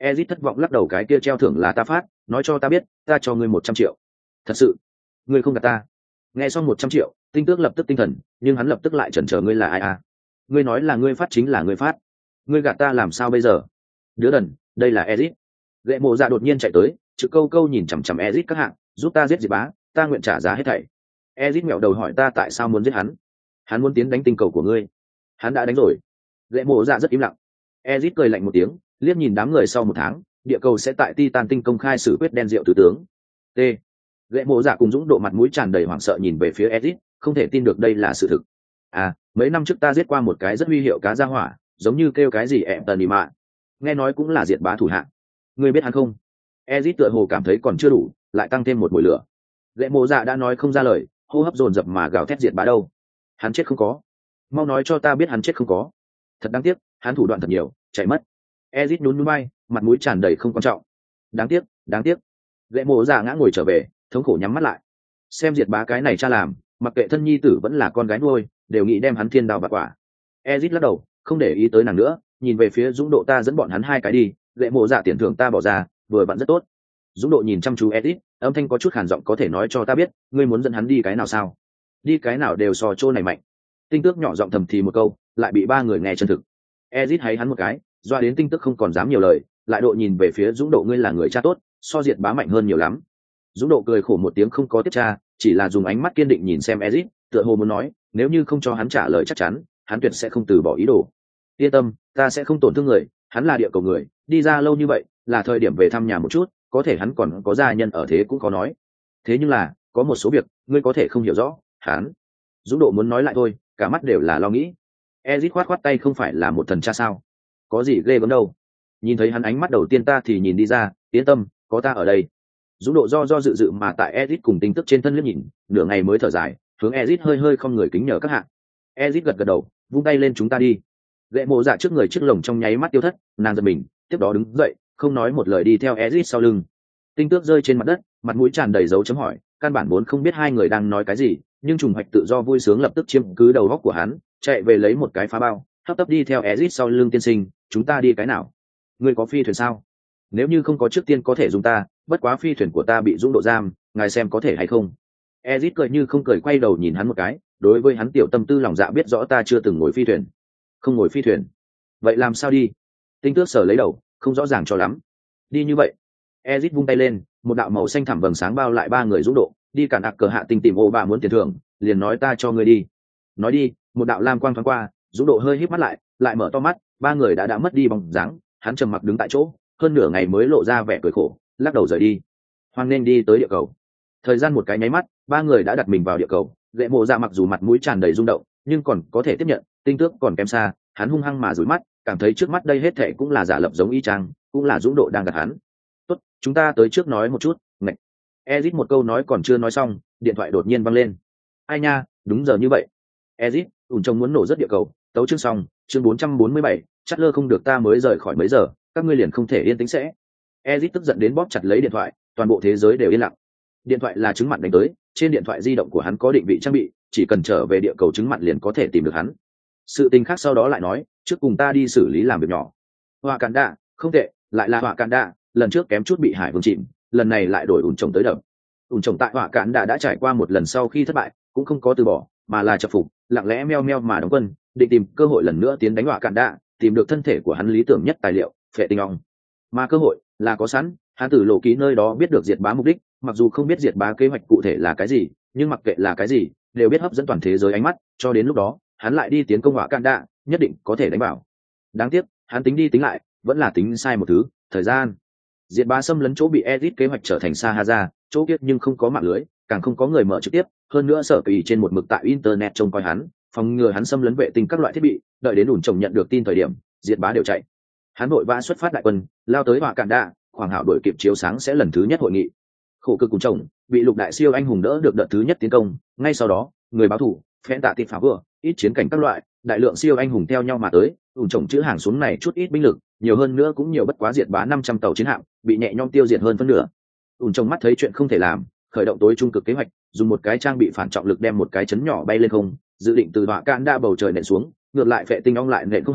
Ezit thất vọng lắc đầu, cái kia treo thưởng là ta phát, nói cho ta biết, ta cho ngươi một trăm triệu. Thật sự? Ngươi không gạt ta? Nghe xong một trăm triệu, Tinh Tước lập tức tinh thần, nhưng hắn lập tức lại chần chờ, ngươi là ai à? Ngươi nói là ngươi phát chính là ngươi phát, ngươi gạt ta làm sao bây giờ? Đứa đần, đây là Ezit. Lệ Mộ Dạ đột nhiên chạy tới, trực câu câu nhìn chằm chằm Ezit các hạng, giúp ta giết Diệp Bá, ta nguyện trả giá hết thảy. Ezit mẹo đầu hỏi ta tại sao muốn giết hắn? Hắn muốn tiến đánh tinh cầu của ngươi. Hắn đã đánh rồi. Lệ Mộ Dạ rất im lặng. Ezit cười lạnh một tiếng, liếc nhìn đám người, sau một tháng, địa cầu sẽ tại Titan tinh công khai xử quyết đen rượu tứ tướng. T. Lệ Mộ Dạ cùng Dũng Độ mặt mũi tràn đầy hoảng sợ nhìn về phía Ezit, không thể tin được đây là sự thực. À, mấy năm trước ta giết qua một cái rất huy hiệu cá gia hỏa, giống như kêu cái gì em tần đi mạ. Nghe nói cũng là Diệt Bá thủ hạng. Ngươi biết hắn không? Ezit tựa hồ cảm thấy còn chưa đủ, lại tăng thêm một mùi lửa. Lệ Mộ Dạ đã nói không ra lời, hô hấp dồn dập mà gào thét, Diệt Bá đâu? Hắn chết không có? Mau nói cho ta biết hắn chết không có? Thật đáng tiếc, hắn thủ đoạn thật nhiều, chạy mất. Ezit nhún nhún vai, mặt mũi tràn đầy không quan trọng. Đáng tiếc, đáng tiếc. Lệ Mộ Dạ ngã ngồi trở về, thống khổ nhắm mắt lại. Xem Diệt Bá cái này cha làm, mặc kệ thân nhi tử vẫn là con gái nuôi, đều nghĩ đem hắn thiên đao bạt quả. Ezit lắc đầu, không để ý tới nàng nữa, nhìn về phía Dũng Độ, ta dẫn bọn hắn hai cái đi, Lệ Mộ Dạ tiền thưởng ta bỏ ra, vừa vặn rất tốt. Dũng Độ nhìn chăm chú Ezit, âm thanh có chút khàn giọng, có thể nói cho ta biết, ngươi muốn dẫn hắn đi cái nào sao? Đi cái nào đều so chỗ này mạnh. Tinh Tước nhỏ giọng thầm thì một câu, lại bị ba người nghe chân thực. Ezit hay hắn một cái, doa đến Tinh Tước không còn dám nhiều lời, lại độ nhìn về phía Dũng Độ, ngươi là người cha tốt, so Diệt Bá mạnh hơn nhiều lắm. Dũng Độ cười khổ một tiếng, không có tiếp tra, chỉ là dùng ánh mắt kiên định nhìn xem Ezit, tựa hồ muốn nói, nếu như không cho hắn trả lời chắc chắn, hắn tuyệt sẽ không từ bỏ ý đồ. Yên tâm, ta sẽ không tổn thương người, hắn là địa cầu người, đi ra lâu như vậy, là thời điểm về thăm nhà một chút, có thể hắn còn có gia nhân ở thế cũng khó nói. Thế nhưng là, có một số việc, ngươi có thể không hiểu rõ, hắn. Dũng Độ muốn nói lại thôi, cả mắt đều là lo nghĩ. Ezit khoát khoát tay, không phải là một thần cha sao? Có gì ghê gớm đâu. Nhìn thấy hắn ánh mắt đầu tiên ta thì nhìn đi ra, yên tâm, có ta ở đây. Dũng Độ do do dự dự mà tại Ezit cùng Tinh Tước trên thân liếc nhìn, nửa ngày mới thở dài, hướng Ezit hơi hơi không người kính nhờ các hạng. Ezit gật gật đầu, vung tay lên, chúng ta đi. Lệ Mộ Dạ trước người chiếc lồng trong nháy mắt tiêu thất, nàng giật mình, tiếp đó đứng dậy, không nói một lời đi theo Ezit sau lưng. Tinh Tước rơi trên mặt đất, mặt mũi tràn đầy dấu chấm hỏi, căn bản vốn không biết hai người đang nói cái gì, nhưng trùng hoạch tự do vui sướng lập tức chiếm cứ đầu óc của hắn, chạy về lấy một cái phá bao, hấp tấp đi theo Ezit sau lưng, tiên sinh, chúng ta đi cái nào? Ngươi có phi thuyền sao? Nếu như không có, trước tiên có thể dùng ta, bất quá phi thuyền của ta bị Dũng Độ giam, ngài xem có thể hay không? Ezit cười như không cười, quay đầu nhìn hắn một cái, đối với hắn tiểu tâm tư lòng dạ biết rõ, ta chưa từng ngồi phi thuyền. Không ngồi phi thuyền? Vậy làm sao đi? Tinh Tước sờ lấy đầu, không rõ ràng cho lắm. Đi như vậy. Ezit vung tay lên, một đạo màu xanh thẳm vầng sáng bao lại ba người Dũng Độ, đi cản ạc cờ hạ tinh tìm ô bà muốn tiền thưởng, liền nói ta cho ngươi đi. Nói đi, một đạo lam quang thoáng qua, Dũng Độ hơi híp mắt lại, lại mở to mắt, ba người đã đã mất đi bóng dáng, hắn trầm mặc đứng tại chỗ, hơn nửa ngày mới lộ ra vẻ cười khổ, lắc đầu rời đi. Hoan nên đi tới địa cầu. Thời gian một cái nháy mắt, ba người đã đặt mình vào địa cầu. Lệ Mộ Dạ mặc dù mặt mũi tràn đầy rung động, nhưng còn có thể tiếp nhận. Tinh Tước còn kém xa, hắn hung hăng mà dúi mắt, cảm thấy trước mắt đây hết thảy cũng là giả lập giống y chang, cũng là Dũng Độ đang gạt hắn. Tốt, chúng ta tới trước nói một chút. Ngạch. Ezit một câu nói còn chưa nói xong, điện thoại đột nhiên vang lên. Ai nha, đúng giờ như vậy. Ezit, ủn trông muốn nổ rất địa cầu. Tấu chương xong, chương bốn trăm bốn mươi bảy, chắc lơ không được, ta mới rời khỏi mấy giờ, các ngươi liền không thể yên tĩnh sẽ. Ezit tức giận đến bóp chặt lấy điện thoại, toàn bộ thế giới đều yên lặng. Điện thoại là chứng mặt đánh tới, trên điện thoại di động của hắn có định vị trang bị, chỉ cần trở về địa cầu chứng mặt liền có thể tìm được hắn. Sự tình khác sau đó lại nói, trước cùng ta đi xử lý làm việc nhỏ. Họa Cản Đạ, không tệ, lại là Họa Cản Đạ, lần trước kém chút bị Hải Vương chìm, lần này lại đổi ủn trồng tới đập. Ủn trồng tại Họa Cản Đạ đã trải qua một lần sau khi thất bại, cũng không có từ bỏ, mà là chập phục, lặng lẽ meo meo mà đóng quân, định tìm cơ hội lần nữa tiến đánh Họa Cản Đạ, tìm được thân thể của hắn lý tưởng nhất tài liệu, phệ tinh ong. Mà cơ hội là có sẵn, hắn từ Lộ Ký nơi đó biết được Diệt Bá mục đích, mặc dù không biết Diệt Bá kế hoạch cụ thể là cái gì, nhưng mặc kệ là cái gì, đều biết hấp dẫn toàn thế giới ánh mắt, cho đến lúc đó, hắn lại đi tiến công Họa Cản Đạ, nhất định có thể đánh bảo. Đáng tiếc, hắn tính đi tính lại, vẫn là tính sai một thứ, thời gian. Diệt Bá xâm lấn chỗ bị Ezit kế hoạch trở thành Sahaza, chỗ kiếp nhưng không có mạng lưới, càng không có người mở trực tiếp, hơn nữa Sở Kỳ trên một mực tại internet trông coi hắn, phòng ngừa hắn xâm lấn vệ tinh các loại thiết bị, đợi đến ủn trồng nhận được tin thời điểm, Diệt Bá đều chạy. Hắn vội vã xuất phát đại quân, lao tới Họa Cản Đạ, khoảng hảo đội kịp chiếu sáng sẽ lần thứ nhất hội nghị. Khổ cực cùng chồng, bị lục đại siêu anh hùng đỡ được đợt thứ nhất tiến công, ngay sau đó, người báo thủ, phen tạ tịp phá vừa, ít chiến cảnh các loại, đại lượng siêu anh hùng theo nhau mà tới, ủn trồng chữ hàng xuống này chút ít binh lực, nhiều hơn nữa cũng nhiều bất quá Diệt Bá năm trăm tàu chiến hạm, bị nhẹ nhõm tiêu diệt hơn phân nửa. Ủn trồng mắt thấy chuyện không thể làm, khởi động tối trung cực kế hoạch, dùng một cái trang bị phản trọng lực đem một cái chấn nhỏ bay lên không, dự định từ Họa Cản Đạ bầu trời nện xuống, ngược lại phệ tinh ong lại nện không hỏng,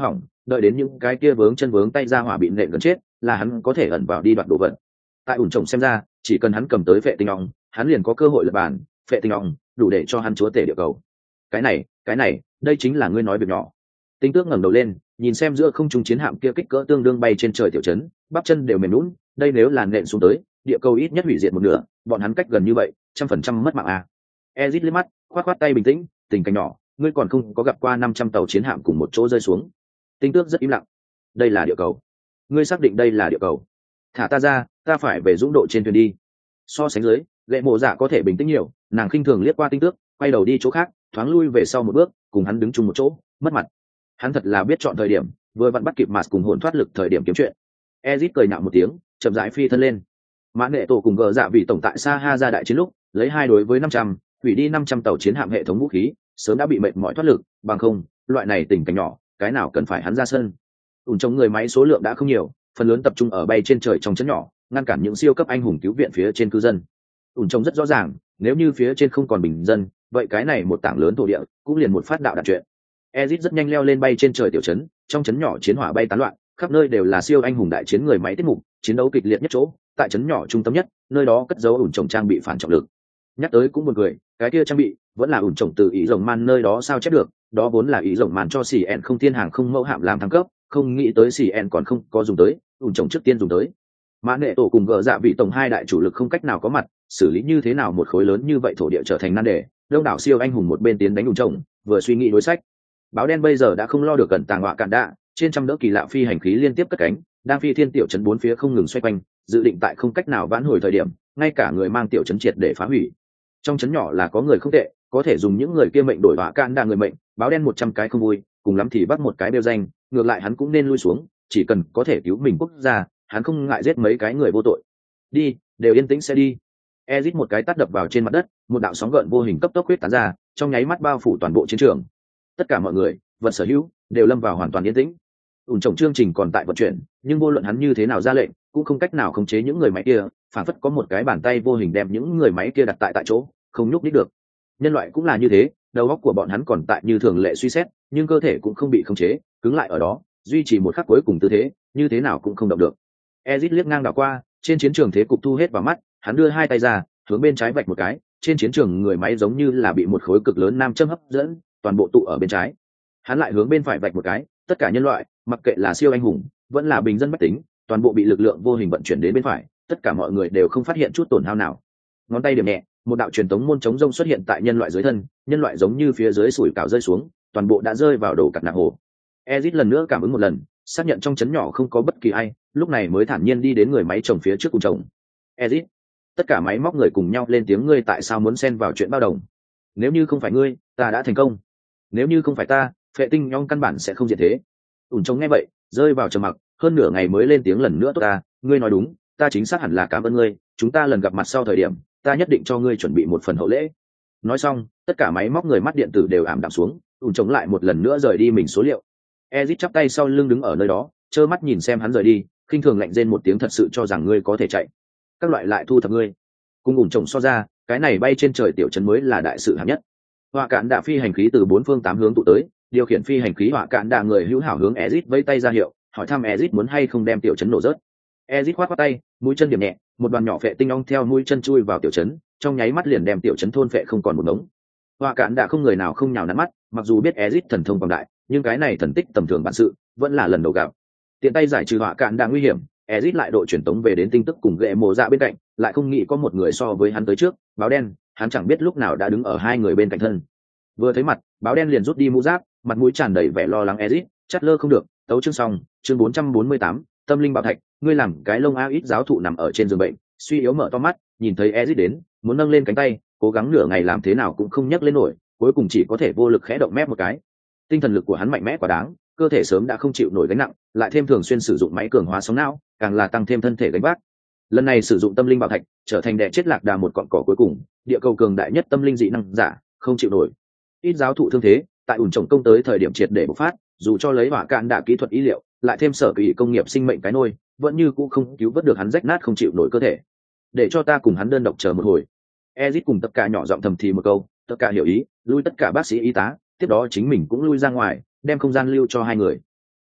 đợi đến những cái kia vướng chân vướng tay ra hỏa bị nện gần chết là hắn có thể ẩn vào đi đoạt đồ vật. Tại ủn trồng xem ra chỉ cần hắn cầm tới phệ tinh ong hắn liền có cơ hội lập bàn. Phệ tinh ong đủ để cho hắn chúa tể địa cầu. Cái này cái này đây chính là ngươi nói việc nhỏ. Tinh Tước ngẩng đầu lên nhìn xem giữa không trung chiến hạm kia kích cỡ tương đương bay trên trời tiểu trấn, bắp chân đều mềm lún. Đây nếu là nện xuống tới địa cầu ít nhất hủy diệt một nửa, bọn hắn cách gần như vậy trăm phần trăm mất mạng à. Ezit liếc mắt khoát khoát tay bình tĩnh, tình cảnh nhỏ, ngươi còn không có gặp qua năm trăm tàu chiến hạm cùng một chỗ rơi xuống. Tinh Tước rất im lặng. Đây là địa cầu. Ngươi xác định đây là địa cầu? Thả ta ra, ta phải về dũng độ trên thuyền đi. So sánh dưới, Lệ Mộ Dạ có thể bình tĩnh nhiều, nàng khinh thường liếc qua Tinh Tước, quay đầu đi chỗ khác, thoáng lui về sau một bước, cùng hắn đứng chung một chỗ, mất mặt. Hắn thật là biết chọn thời điểm, vừa vặn bắt kịp Mạt cùng hồn thoát lực thời điểm kiếm chuyện. Ezit cười nhạo một tiếng, chậm rãi phi thân lên. Mã Nghệ Tổ cùng gờ dạ vì tổng tại Sa Ha ra đại chiến lúc, lấy hai đối với năm trăm, hủy đi năm trăm tàu chiến hạm hệ thống vũ khí, sớm đã bị mệt mỏi thoát lực, bằng không, loại này tình cảnh nhỏ, cái nào cần phải hắn ra sân. Ủn trong người máy số lượng đã không nhiều, phần lớn tập trung ở bay trên trời trong chấn nhỏ, ngăn cản những siêu cấp anh hùng cứu viện phía trên cư dân. Ủn trông rất rõ ràng, nếu như phía trên không còn bình dân, vậy cái này một tảng lớn thổ địa cũng liền một phát đạo đạt chuyện. Ezit rất nhanh leo lên bay trên trời tiểu trấn, trong trấn nhỏ chiến hỏa bay tán loạn, khắp nơi đều là siêu anh hùng đại chiến người máy tiết mục, chiến đấu kịch liệt nhất chỗ, tại trấn nhỏ trung tâm nhất, nơi đó cất giấu ủn trồng trang bị phản trọng lực. Nhắc tới cũng buồn cười, cái kia trang bị vẫn là ủn trồng từ ý rồng man nơi đó sao chép được, đó vốn là ý rồng man cho xì ẹn không thiên hàng không mẫu hạm làm thăng cấp, không nghĩ tới xì ẹn còn không có dùng tới, ủn trồng trước tiên dùng tới. Mã Nghệ Tổ cùng gờ dạ vị tổng hai đại chủ lực không cách nào có mặt, xử lý như thế nào một khối lớn như vậy thổ địa trở thành nan đề. Đông đảo siêu anh hùng một bên tiến đánh ủn trồng, vừa suy nghĩ đối sách. Báo đen bây giờ đã không lo được cẩn tàng họa cạn đạ, trên trăm đỡ kỳ lạ phi hành khí liên tiếp cất cánh, đang phi thiên tiểu trấn bốn phía không ngừng xoay quanh, dự định tại không cách nào vãn hồi thời điểm, ngay cả người mang tiểu trấn triệt để phá hủy. Trong trấn nhỏ là có người không tệ, có thể dùng những người kia mệnh đổi họa cạn đạ người mệnh, báo đen một trăm cái không vui, cùng lắm thì bắt một cái đeo danh, ngược lại hắn cũng nên lui xuống, chỉ cần có thể cứu mình quốc gia, hắn không ngại giết mấy cái người vô tội. Đi, đều yên tĩnh sẽ đi. Ezit một cái tát đập vào trên mặt đất, một đạo sóng gợn vô hình cấp tốc huyết tán ra, trong nháy mắt bao phủ toàn bộ chiến trường. Tất cả mọi người, vật sở hữu, đều lâm vào hoàn toàn yên tĩnh. Ủn trồng chương trình còn tại vận chuyển, nhưng vô luận hắn như thế nào ra lệnh, cũng không cách nào khống chế những người máy kia, phản phất có một cái bàn tay vô hình đem những người máy kia đặt tại tại chỗ, không nhúc nhích được. Nhân loại cũng là như thế, đầu óc của bọn hắn còn tại như thường lệ suy xét, nhưng cơ thể cũng không bị khống chế, cứng lại ở đó, duy trì một khắc cuối cùng tư thế, như thế nào cũng không động được. Ezit liếc ngang đảo qua, trên chiến trường thế cục thu hết vào mắt, hắn đưa hai tay ra, hướng bên trái vạch một cái, trên chiến trường người máy giống như là bị một khối cực lớn nam châm hấp dẫn, toàn bộ tụ ở bên trái. Hắn lại hướng bên phải vạch một cái, tất cả nhân loại, mặc kệ là siêu anh hùng, vẫn là bình dân bách tính, toàn bộ bị lực lượng vô hình vận chuyển đến bên phải, tất cả mọi người đều không phát hiện chút tổn hao nào. Ngón tay điểm nhẹ, một đạo truyền tống môn chống rông xuất hiện tại nhân loại dưới thân, nhân loại giống như phía dưới sủi cảo rơi xuống, toàn bộ đã rơi vào đồ cặt nạc hồ. Ezit lần nữa cảm ứng một lần, xác nhận trong trấn nhỏ không có bất kỳ ai, lúc này mới thản nhiên đi đến người máy trồng phía trước cùng trồng. Ezit, tất cả máy móc người cùng nhau lên tiếng, ngươi tại sao muốn xen vào chuyện bao đồng? Nếu như không phải ngươi, ta đã thành công. Nếu như không phải ta, phệ tinh nhong căn bản sẽ không diện thế. Ủn trông nghe vậy, rơi vào trầm mặc, hơn nửa ngày mới lên tiếng lần nữa, tốt ta, ngươi nói đúng, ta chính xác hẳn là cảm ơn ngươi, chúng ta lần gặp mặt sau thời điểm, ta nhất định cho ngươi chuẩn bị một phần hậu lễ. Nói xong, tất cả máy móc người mắt điện tử đều ảm đạm xuống, ủn trông lại một lần nữa rời đi mình số liệu. Ezit chắp tay sau lưng đứng ở nơi đó, trơ mắt nhìn xem hắn rời đi, khinh thường lạnh rên một tiếng, thật sự cho rằng ngươi có thể chạy. Các loại lại thu thập ngươi. Cùng ủn trông so ra, cái này bay trên trời tiểu trấn mới là đại sự hạng nhất. Họa cạn đạ phi hành khí từ bốn phương tám hướng tụ tới, điều khiển phi hành khí họa cạn đạ người hữu hảo hướng Ezit vẫy tay ra hiệu, hỏi thăm Ezit muốn hay không đem tiểu trấn nổ rớt. Ezit khoát khoát tay, mũi chân điểm nhẹ, một đoàn nhỏ phệ tinh ong theo mũi chân chui vào tiểu trấn, trong nháy mắt liền đem tiểu trấn thôn phệ không còn một ngống. Họa cạn đạ không người nào không nhào nắn mắt, mặc dù biết Ezit thần thông quảng đại, nhưng cái này thần tích tầm thường bản sự, vẫn là lần đầu gặp. Tiện tay giải trừ họa cạn đạ nguy hiểm, Ezit lại đội truyền tống về đến tin tức cùng Gệ Mộ Dạ bên cạnh, lại không nghĩ có một người so với hắn tới trước, báo đen, hắn chẳng biết lúc nào đã đứng ở hai người bên cạnh thân. Vừa thấy mặt, báo đen liền rút đi mũ giáp, mặt mũi tràn đầy vẻ lo lắng. Ezit, chát lơ không được, tấu chương xong, chương bốn trăm bốn mươi tám, tâm linh bảo thạch, ngươi làm cái lông a ít giáo thụ nằm ở trên giường bệnh, suy yếu mở to mắt, nhìn thấy Ezit đến, muốn nâng lên cánh tay, cố gắng nửa ngày làm thế nào cũng không nhấc lên nổi, cuối cùng chỉ có thể vô lực khẽ động mép một cái. Tinh thần lực của hắn mạnh mẽ quá đáng, cơ thể sớm đã không chịu nổi gánh nặng, lại thêm thường xuyên sử dụng máy cường hóa sóng não, càng là tăng thêm thân thể gánh vác. Lần này sử dụng tâm linh bảo thạch, trở thành đè chết lạc đà một cọn cỏ cuối cùng, địa cầu cường đại nhất tâm linh dị năng giả, không chịu nổi. Ít giáo thụ thương thế, tại ủn trồng công tới thời điểm triệt để bộc phát, dù cho lấy hỏa cạn đạ kỹ thuật ý liệu, lại thêm sở kỳ công nghiệp sinh mệnh cái nôi, vẫn như cũ không cứu vớt được hắn rách nát không chịu nổi cơ thể. Để cho ta cùng hắn đơn độc chờ một hồi. Ezit cùng tất cả nhỏ giọng thầm thì một câu, tất cả hiểu ý, lui tất cả bác sĩ y tá, tiếp đó chính mình cũng lui ra ngoài, đem không gian lưu cho hai người.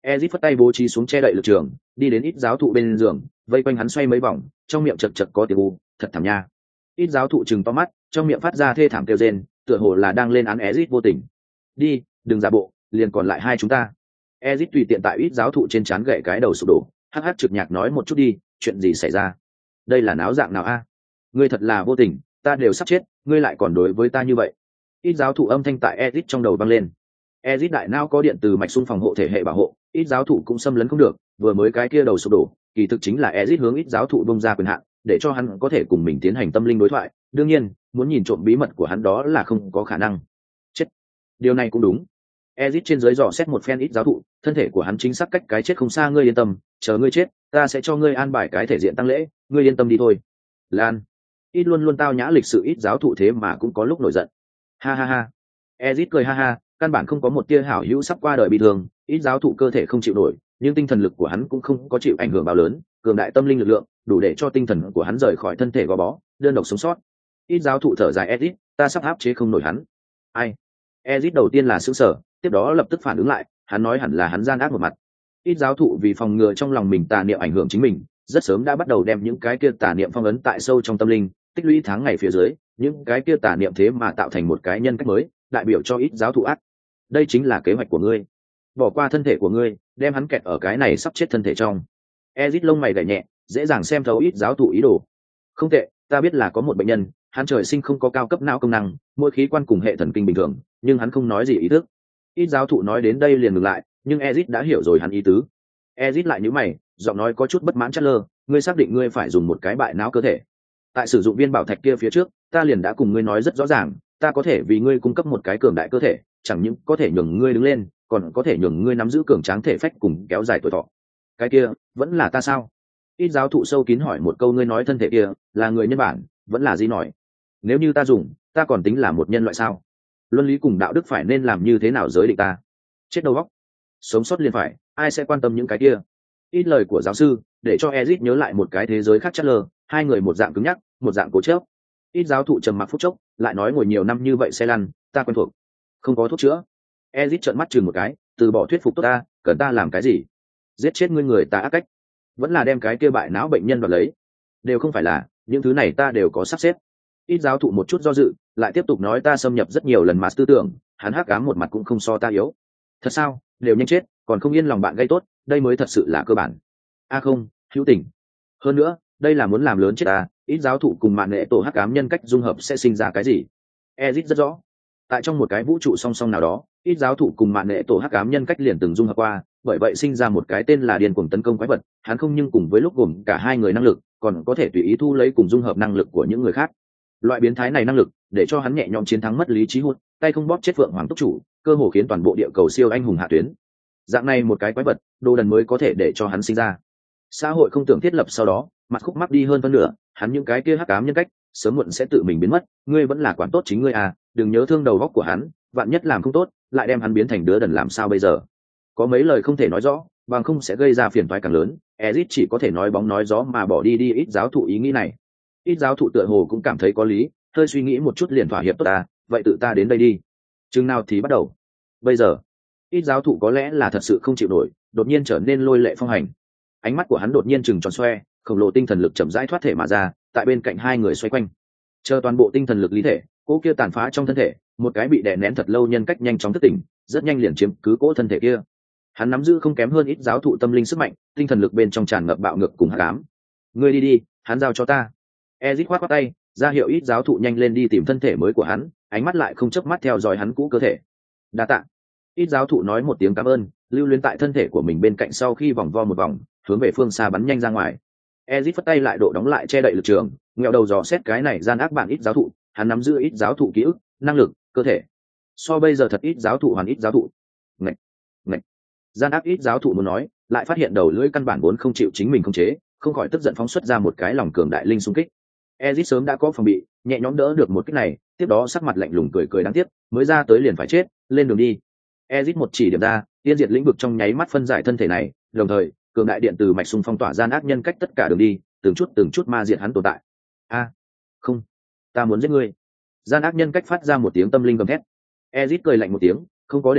Ezit phất tay bố trí xuống che đậy lực trường, đi đến ít giáo thụ bên giường, vây quanh hắn xoay mấy vòng, trong miệng chật chật có tiếng u, thật thảm nha. Ít giáo thụ trừng to mắt, trong miệng phát ra thê thảm kêu rên, tựa hồ là đang lên án Ezit vô tình. Đi, đừng giả bộ, liền còn lại hai chúng ta. Ezit tùy tiện tại ít giáo thụ trên trán gậy cái đầu sụp đổ, hắc hắc trực nhạc nói một chút đi, chuyện gì xảy ra? Đây là náo dạng nào a? Ngươi thật là vô tình, ta đều sắp chết, ngươi lại còn đối với ta như vậy. Ít giáo thụ âm thanh tại Ezit trong đầu vang lên. Ezit đại não có điện từ mạch xung phòng hộ thể hệ bảo hộ, ít giáo thụ cũng xâm lấn không được, vừa mới cái kia đầu sụp đổ, kỳ thực chính là Ezit hướng ít giáo thụ bung ra quyền hạn, để cho hắn có thể cùng mình tiến hành tâm linh đối thoại, đương nhiên, muốn nhìn trộm bí mật của hắn đó là không có khả năng. Chết. Điều này cũng đúng. Ezit trên dưới dò xét một phen ít giáo thụ, thân thể của hắn chính xác cách cái chết không xa, ngươi yên tâm, chờ ngươi chết, ta sẽ cho ngươi an bài cái thể diện tăng lễ, ngươi yên tâm đi thôi. Lan. Ít luôn luôn tao nhã lịch sự ít giáo thụ thế mà cũng có lúc nổi giận. Ha ha ha. Ezit cười ha ha, căn bản không có một tia hảo hữu sắp qua đời bị thương, ít giáo thụ cơ thể không chịu nổi, nhưng tinh thần lực của hắn cũng không có chịu ảnh hưởng bao lớn, cường đại tâm linh lực lượng, đủ để cho tinh thần của hắn rời khỏi thân thể gò bó, đơn độc sống sót. Ít giáo thụ thở dài, Ezit, ta sắp áp chế không nổi hắn. Ai? Ezit đầu tiên là sửng sở, tiếp đó lập tức phản ứng lại, hắn nói hẳn là hắn gian ác một mặt. Ít giáo thụ vì phòng ngừa trong lòng mình tà niệm ảnh hưởng chính mình, rất sớm đã bắt đầu đem những cái kia tà niệm phong ấn tại sâu trong tâm linh, tích lũy tháng ngày phía dưới, những cái kia tà niệm thế mà tạo thành một cái nhân cách mới, đại biểu cho ít giáo thụ ác. Đây chính là kế hoạch của ngươi. Bỏ qua thân thể của ngươi, đem hắn kẹt ở cái này sắp chết thân thể trong. Ezit lông mày gảy nhẹ, dễ dàng xem thấu ít giáo thụ ý đồ. Không tệ, ta biết là có một bệnh nhân, hắn trời sinh không có cao cấp não công năng, mỗi khí quan cùng hệ thần kinh bình thường, nhưng hắn không nói gì ý thức. Ít giáo thụ nói đến đây liền ngừng lại, nhưng Ezit đã hiểu rồi hắn ý tứ. Ezit lại nhíu mày, giọng nói có chút bất mãn chát lơ, ngươi xác định ngươi phải dùng một cái bại não cơ thể. Tại sử dụng viên bảo thạch kia phía trước, ta liền đã cùng ngươi nói rất rõ ràng, ta có thể vì ngươi cung cấp một cái cường đại cơ thể, chẳng những có thể nhường ngươi đứng lên, còn có thể nhường ngươi nắm giữ cường tráng thể phách cùng kéo dài tuổi thọ. Cái kia, vẫn là ta sao? Ít giáo thụ sâu kín hỏi một câu, ngươi nói thân thể kia là người nhân bản, vẫn là gì nổi? Nếu như ta dùng, ta còn tính là một nhân loại sao? Luân lý cùng đạo đức phải nên làm như thế nào giới định ta? Chết đầu óc. Sống sót liền phải, ai sẽ quan tâm những cái kia? Ít lời của giáo sư, để cho Ezit nhớ lại một cái thế giới khác chất lờ, hai người một dạng cứng nhắc, một dạng cố chấp. Ít giáo thụ trầm mặc phút chốc, lại nói ngồi nhiều năm như vậy xe lăn, ta quen thuộc. Không có thuốc chữa. Ezit trợn mắt chừng một cái, từ bỏ thuyết phục tốt ta, cần ta làm cái gì? Giết chết ngươi người ta ác cách, vẫn là đem cái kia bại não bệnh nhân đoạt lấy? Đều không phải là, những thứ này ta đều có sắp xếp. Ít giáo thụ một chút do dự, lại tiếp tục nói, ta xâm nhập rất nhiều lần mà tư tưởng, hắn hắc ám một mặt cũng không so ta yếu. Thật sao? Đều nhanh chết, còn không yên lòng bạn gây tốt, đây mới thật sự là cơ bản. A không, hữu tình. Hơn nữa, đây là muốn làm lớn chết ta. Ít giáo thụ cùng mạng nghệ tổ hắc ám nhân cách dung hợp sẽ sinh ra cái gì? Ezit rất rõ. Tại trong một cái vũ trụ song song nào đó, ít giáo thụ cùng mạng nghệ tổ hắc ám nhân cách liền từng dung hợp qua, bởi vậy sinh ra một cái tên là điên cuồng tấn công quái vật. Hắn không nhưng cùng với lúc gồm cả hai người năng lực, còn có thể tùy ý thu lấy cùng dung hợp năng lực của những người khác. Loại biến thái này năng lực để cho hắn nhẹ nhõm chiến thắng mất lý trí hút, tay không bóp chết Phượng Hoàng túc chủ, cơ hồ khiến toàn bộ địa cầu siêu anh hùng hạ tuyến. Dạng này một cái quái vật, đồ đần mới có thể để cho hắn sinh ra. Xã hội không tưởng thiết lập sau đó, mặt khúc mắc đi hơn phân nửa, hắn những cái kia hắc ám nhân cách sớm muộn sẽ tự mình biến mất, ngươi vẫn là quản tốt chính ngươi à, đừng nhớ thương đầu óc của hắn, vạn nhất làm không tốt, lại đem hắn biến thành đứa đần làm sao bây giờ? Có mấy lời không thể nói rõ, bằng không sẽ gây ra phiền toái càng lớn. Ezit chỉ có thể nói bóng nói gió mà bỏ đi đi ít giáo thụ ý nghĩ này. Ít giáo thụ tựa hồ cũng cảm thấy có lý, hơi suy nghĩ một chút liền thỏa hiệp tốt ta, vậy tự ta đến đây đi. Chừng nào thì bắt đầu? Bây giờ. Ít giáo thụ có lẽ là thật sự không chịu nổi, đột nhiên trở nên lôi lệ phong hành. Ánh mắt của hắn đột nhiên trừng tròn xoe, khổng lồ tinh thần lực chậm rãi thoát thể mà ra, tại bên cạnh hai người xoay quanh. Chờ toàn bộ tinh thần lực lý thể, cỗ kia tàn phá trong thân thể, một cái bị đè nén thật lâu nhân cách nhanh chóng thức tỉnh, rất nhanh liền chiếm cứ cỗ thân thể kia. Hắn nắm giữ không kém hơn ít giáo thụ tâm linh sức mạnh, tinh thần lực bên trong tràn ngập bạo ngược cùng hắc ám. Ngươi đi đi, hắn giao cho ta. Ezit khoát khoát tay, ra hiệu ít giáo thụ nhanh lên đi tìm thân thể mới của hắn, ánh mắt lại không chớp mắt theo dõi hắn cũ cơ thể. Đa tạ. Ít giáo thụ nói một tiếng cảm ơn, lưu luyến tại thân thể của mình bên cạnh, sau khi vòng vo một vòng, hướng về phương xa bắn nhanh ra ngoài. Ezit phất tay lại độ đóng lại che đậy lực trường, ngẹo đầu dò xét cái này gian ác bạn ít giáo thụ, hắn nắm giữ ít giáo thụ ký ức, năng lực, cơ thể. So bây giờ thật ít giáo thụ hoàn ít giáo thụ. Ngậy, ngậy. Gian ác ít giáo thụ muốn nói, lại phát hiện đầu lưỡi căn bản vốn không chịu chính mình khống chế, không khỏi tức giận phóng xuất ra một cái lòng cường đại linh xung kích. Ezit sớm đã có phòng bị, nhẹ nhõm đỡ được một kích này, tiếp đó sắc mặt lạnh lùng cười cười đáng tiếc, mới ra tới liền phải chết, lên đường đi. Ezit một chỉ điểm ra, tiên diệt lĩnh vực trong nháy mắt phân giải thân thể này, đồng thời, cường đại điện từ mạch xung phong tỏa gian ác nhân cách tất cả đường đi, từng chút từng chút ma diệt hắn tồn tại. A, không, ta muốn giết ngươi. Gian ác nhân cách phát ra một tiếng tâm linh gầm thét. Ezit cười lạnh một tiếng, không có để ý,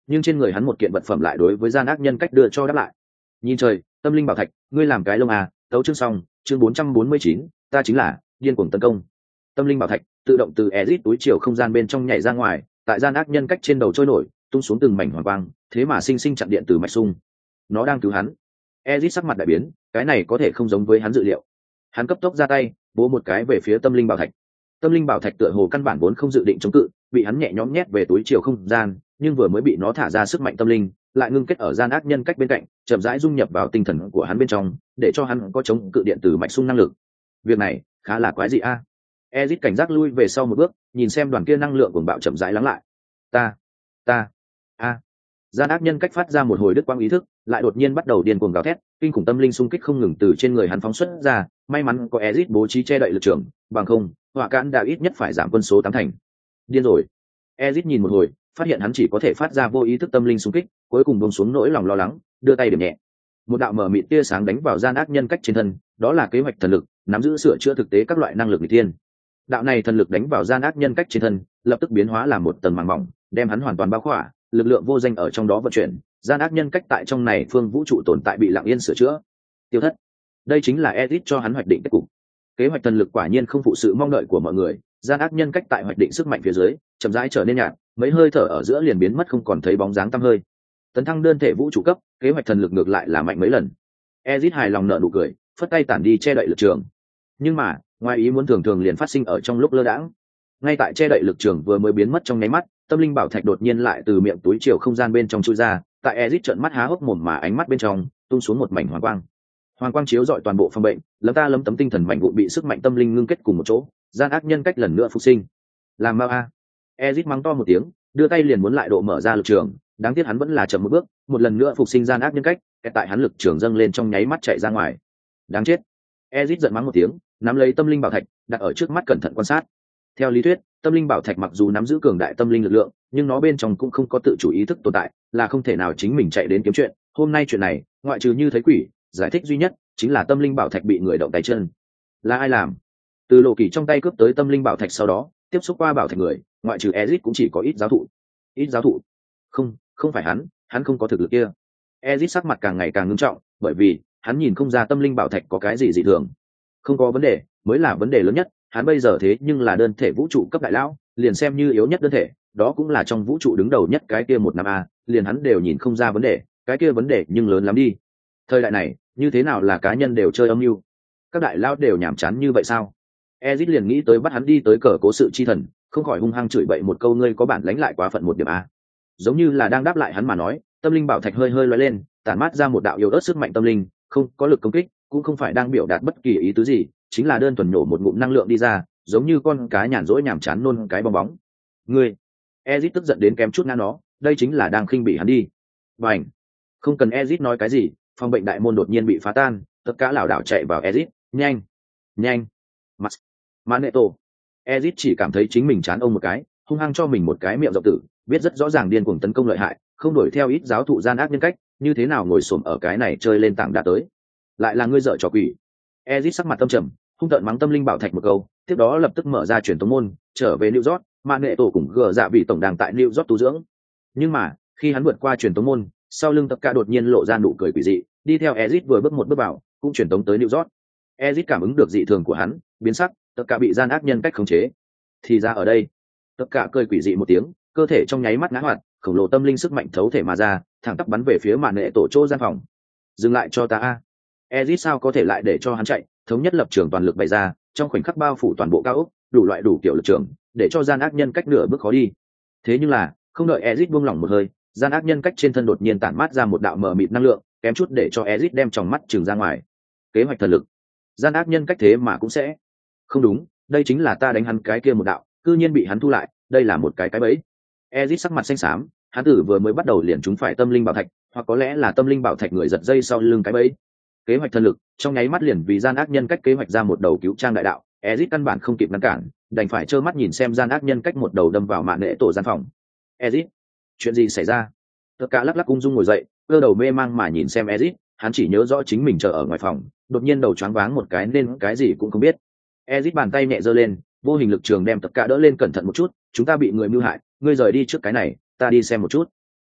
nhưng trên người hắn một kiện vật phẩm lại đối với gian ác nhân cách đưa cho đáp lại. Nhìn trời, tâm linh bảo thạch, ngươi làm cái lông à? Tấu chương xong, chương bốn trăm bốn mươi chín, ta chính là điên cuồng tấn công. Tâm linh bảo thạch tự động từ Ezic túi chiều không gian bên trong nhảy ra ngoài, tại gian ác nhân cách trên đầu trôi nổi, tung xuống từng mảnh hoàng quang, thế mà sinh sinh chặn điện từ mạch sung. Nó đang cứu hắn. Ezic sắc mặt đại biến, cái này có thể không giống với hắn dự liệu. Hắn cấp tốc ra tay, vỗ một cái về phía tâm linh bảo thạch. Tâm linh bảo thạch tựa hồ căn bản vốn không dự định chống cự, bị hắn nhẹ nhõm nhét về túi chiều không gian, nhưng vừa mới bị nó thả ra sức mạnh tâm linh, lại ngưng kết ở gian ác nhân cách bên cạnh, chậm rãi dung nhập vào tinh thần của hắn bên trong, để cho hắn có chống cự điện từ mạch sung năng lực. Việc này khá là quái dị a. À? Ezic cảnh giác lui về sau một bước, nhìn xem đoàn kia năng lượng cuồng bạo chậm rãi lắng lại. Ta, ta, a. À. Gian ác nhân cách phát ra một hồi đứt quang ý thức, lại đột nhiên bắt đầu điên cuồng gào thét, kinh khủng tâm linh xung kích không ngừng từ trên người hắn phóng xuất ra. May mắn có Ezic bố trí che đậy lực trường, bằng không, hỏa cản đã ít nhất phải giảm quân số tám thành. Điên rồi. Ezic nhìn một hồi, phát hiện hắn chỉ có thể phát ra vô ý thức tâm linh xung kích, cuối cùng buông xuống nỗi lòng lo lắng, đưa tay điểm nhẹ. Một đạo mở mịt tia sáng đánh vào gian ác nhân cách trên thân, đó là kế hoạch thần lực, nắm giữ sửa chữa thực tế các loại năng lực nghịch thiên. Đạo này thần lực đánh vào gian ác nhân cách trên thân, lập tức biến hóa làm một tầng màng mỏng, đem hắn hoàn toàn bao khỏa, lực lượng vô danh ở trong đó vận chuyển, gian ác nhân cách tại trong này phương vũ trụ tồn tại bị lặng yên sửa chữa. Tiêu thất. Đây chính là Ezic cho hắn hoạch định kết cục. Kế hoạch thần lực quả nhiên không phụ sự mong đợi của mọi người, gian ác nhân cách tại hoạch định sức mạnh phía dưới, chậm rãi trở nên nhạt, mấy hơi thở ở giữa liền biến mất không còn thấy bóng dáng tăm hơi. Tấn thăng đơn thể vũ trụ cấp, kế hoạch thần lực ngược lại là mạnh mấy lần. Ezic hài lòng nở nụ cười, phất tay tản đi che đậy lực trường. Nhưng mà, ngoài ý muốn thường thường liền phát sinh ở trong lúc lơ đãng. Ngay tại che đậy lực trường vừa mới biến mất trong nháy mắt, tâm linh bảo thạch đột nhiên lại từ miệng túi chiều không gian bên trong chui ra, tại Ezic trợn mắt há hốc mồm mà ánh mắt bên trong tung xuống một mảnh hoàng quang. Hoàng quang chiếu rọi toàn bộ phòng bệnh, lấm ta lấm tấm tinh thần mảnh vụn bị sức mạnh tâm linh ngưng kết cùng một chỗ, gian ác nhân cách lần nữa phục sinh. Làm mau a. Ezic mắng to một tiếng, đưa tay liền muốn lại độ mở ra lực trường, đáng tiếc hắn vẫn là chậm một bước, một lần nữa phục sinh gian ác nhân cách, tại hắn lực trường dâng lên trong nháy mắt chạy ra ngoài. Đáng chết. Ezic giận mắng một tiếng, nắm lấy tâm linh bảo thạch, đặt ở trước mắt cẩn thận quan sát. Theo lý thuyết, tâm linh bảo thạch mặc dù nắm giữ cường đại tâm linh lực lượng, nhưng nó bên trong cũng không có tự chủ ý thức tồn tại, là không thể nào chính mình chạy đến kiếm chuyện. Hôm nay chuyện này, ngoại trừ như thấy quỷ, giải thích duy nhất chính là tâm linh bảo thạch bị người động tay chân. Là ai làm? Từ Lộ Kỳ trong tay cướp tới tâm linh bảo thạch sau đó, tiếp xúc qua bảo thạch người, ngoại trừ Ezic cũng chỉ có ít giáo thụ. Ít giáo thụ? Không, không phải hắn, hắn không có thực lực kia. Ezic sắc mặt càng ngày càng ngưng trọng, bởi vì hắn nhìn không ra tâm linh bảo thạch có cái gì dị thường. Không có vấn đề, mới là vấn đề lớn nhất. Hắn bây giờ thế nhưng là đơn thể vũ trụ cấp đại lão, liền xem như yếu nhất đơn thể, đó cũng là trong vũ trụ đứng đầu nhất cái kia một năm a, liền hắn đều nhìn không ra vấn đề, cái kia vấn đề nhưng lớn lắm đi. Thời đại này, như thế nào là cá nhân đều chơi âm mưu? Các đại lão đều nhảm chán như vậy sao? Ezic liền nghĩ tới bắt hắn đi tới cờ cố sự chi thần, không khỏi hung hăng chửi bậy một câu, ngươi có bản lãnh lại quá phận một điểm a. Giống như là đang đáp lại hắn mà nói, tâm linh bảo thạch hơi hơi lóe lên, tản mát ra một đạo yếu ớt sức mạnh tâm linh, không có lực công kích, cũng không phải đang biểu đạt bất kỳ ý tứ gì, chính là đơn thuần nhổ một ngụm năng lượng đi ra, giống như con cá nhàn rỗi nhàm chán nôn cái bong bóng. Ngươi, Ezic tức giận đến kém chút ngã nó, đây chính là đang khinh bỉ hắn đi. Bành, không cần Ezic nói cái gì, phòng bệnh đại môn đột nhiên bị phá tan, tất cả lảo đảo chạy vào Ezic, nhanh, nhanh, mặt, Magneto. Ezic chỉ cảm thấy chính mình chán ông một cái, hung hăng cho mình một cái miệng rộng tử, biết rất rõ ràng điên cuồng tấn công lợi hại, không đuổi theo ít giáo thụ gian ác nhân cách, như thế nào ngồi xổm ở cái này chơi lên tảng đã tới. Lại là ngươi dở trò quỷ. Ezic sắc mặt tâm trầm, hung tợn mắng tâm linh bảo thạch một câu, tiếp đó lập tức mở ra truyền tống môn, trở về New York, Magneto cùng gờ dạ bị tổng đàng tại New York tu dưỡng. Nhưng mà, khi hắn vượt qua truyền tống môn, sau lưng tất cả đột nhiên lộ ra nụ cười quỷ dị, đi theo Ezic vừa bước một bước vào, cũng truyền tống tới New York. Ezic cảm ứng được dị thường của hắn, biến sắc, tất cả bị gian ác nhân cách khống chế. Thì ra ở đây, tất cả cười quỷ dị một tiếng, cơ thể trong nháy mắt ngã hoạt, khổng lồ tâm linh sức mạnh thấu thể mà ra, thẳng tắp bắn về phía màn nệ tổ chỗ gian phòng. Dừng lại cho ta a. Ezic sao có thể lại để cho hắn chạy, thống nhất lập trường toàn lực bày ra, trong khoảnh khắc bao phủ toàn bộ cao ốc, đủ loại đủ kiểu lực trường, để cho gian ác nhân cách nửa bước khó đi. Thế nhưng là, không đợi Ezic buông lỏng một hơi, gian ác nhân cách trên thân đột nhiên tản mát ra một đạo mờ mịt năng lượng, kém chút để cho Ezic đem tròng mắt trừng ra ngoài. Kế hoạch thần lực. Gian ác nhân cách thế mà cũng sẽ. Không đúng, đây chính là ta đánh hắn cái kia một đạo, cư nhiên bị hắn thu lại, đây là một cái cái bẫy. Ezic sắc mặt xanh xám, hắn tử vừa mới bắt đầu liền trúng phải tâm linh bảo thạch, hoặc có lẽ là tâm linh bảo thạch người giật dây sau lưng cái bẫy. Kế hoạch thần lực, trong nháy mắt liền vì gian ác nhân cách kế hoạch ra một đầu cứu trang đại đạo, Ezic căn bản không kịp ngăn cản, đành phải trơ mắt nhìn xem gian ác nhân cách một đầu đâm vào mạn nệ tổ gian phòng. Ezic, chuyện gì xảy ra? Tất cả lắc lắc ung dung ngồi dậy, cơ đầu mê mang mà nhìn xem Ezic, hắn chỉ nhớ rõ chính mình chờ ở ngoài phòng, đột nhiên đầu choáng váng một cái nên cái gì cũng không biết. Ezic bàn tay nhẹ giơ lên, vô hình lực trường đem tất cả đỡ lên, cẩn thận một chút, chúng ta bị người mưu hại, ngươi rời đi trước cái này, ta đi xem một chút.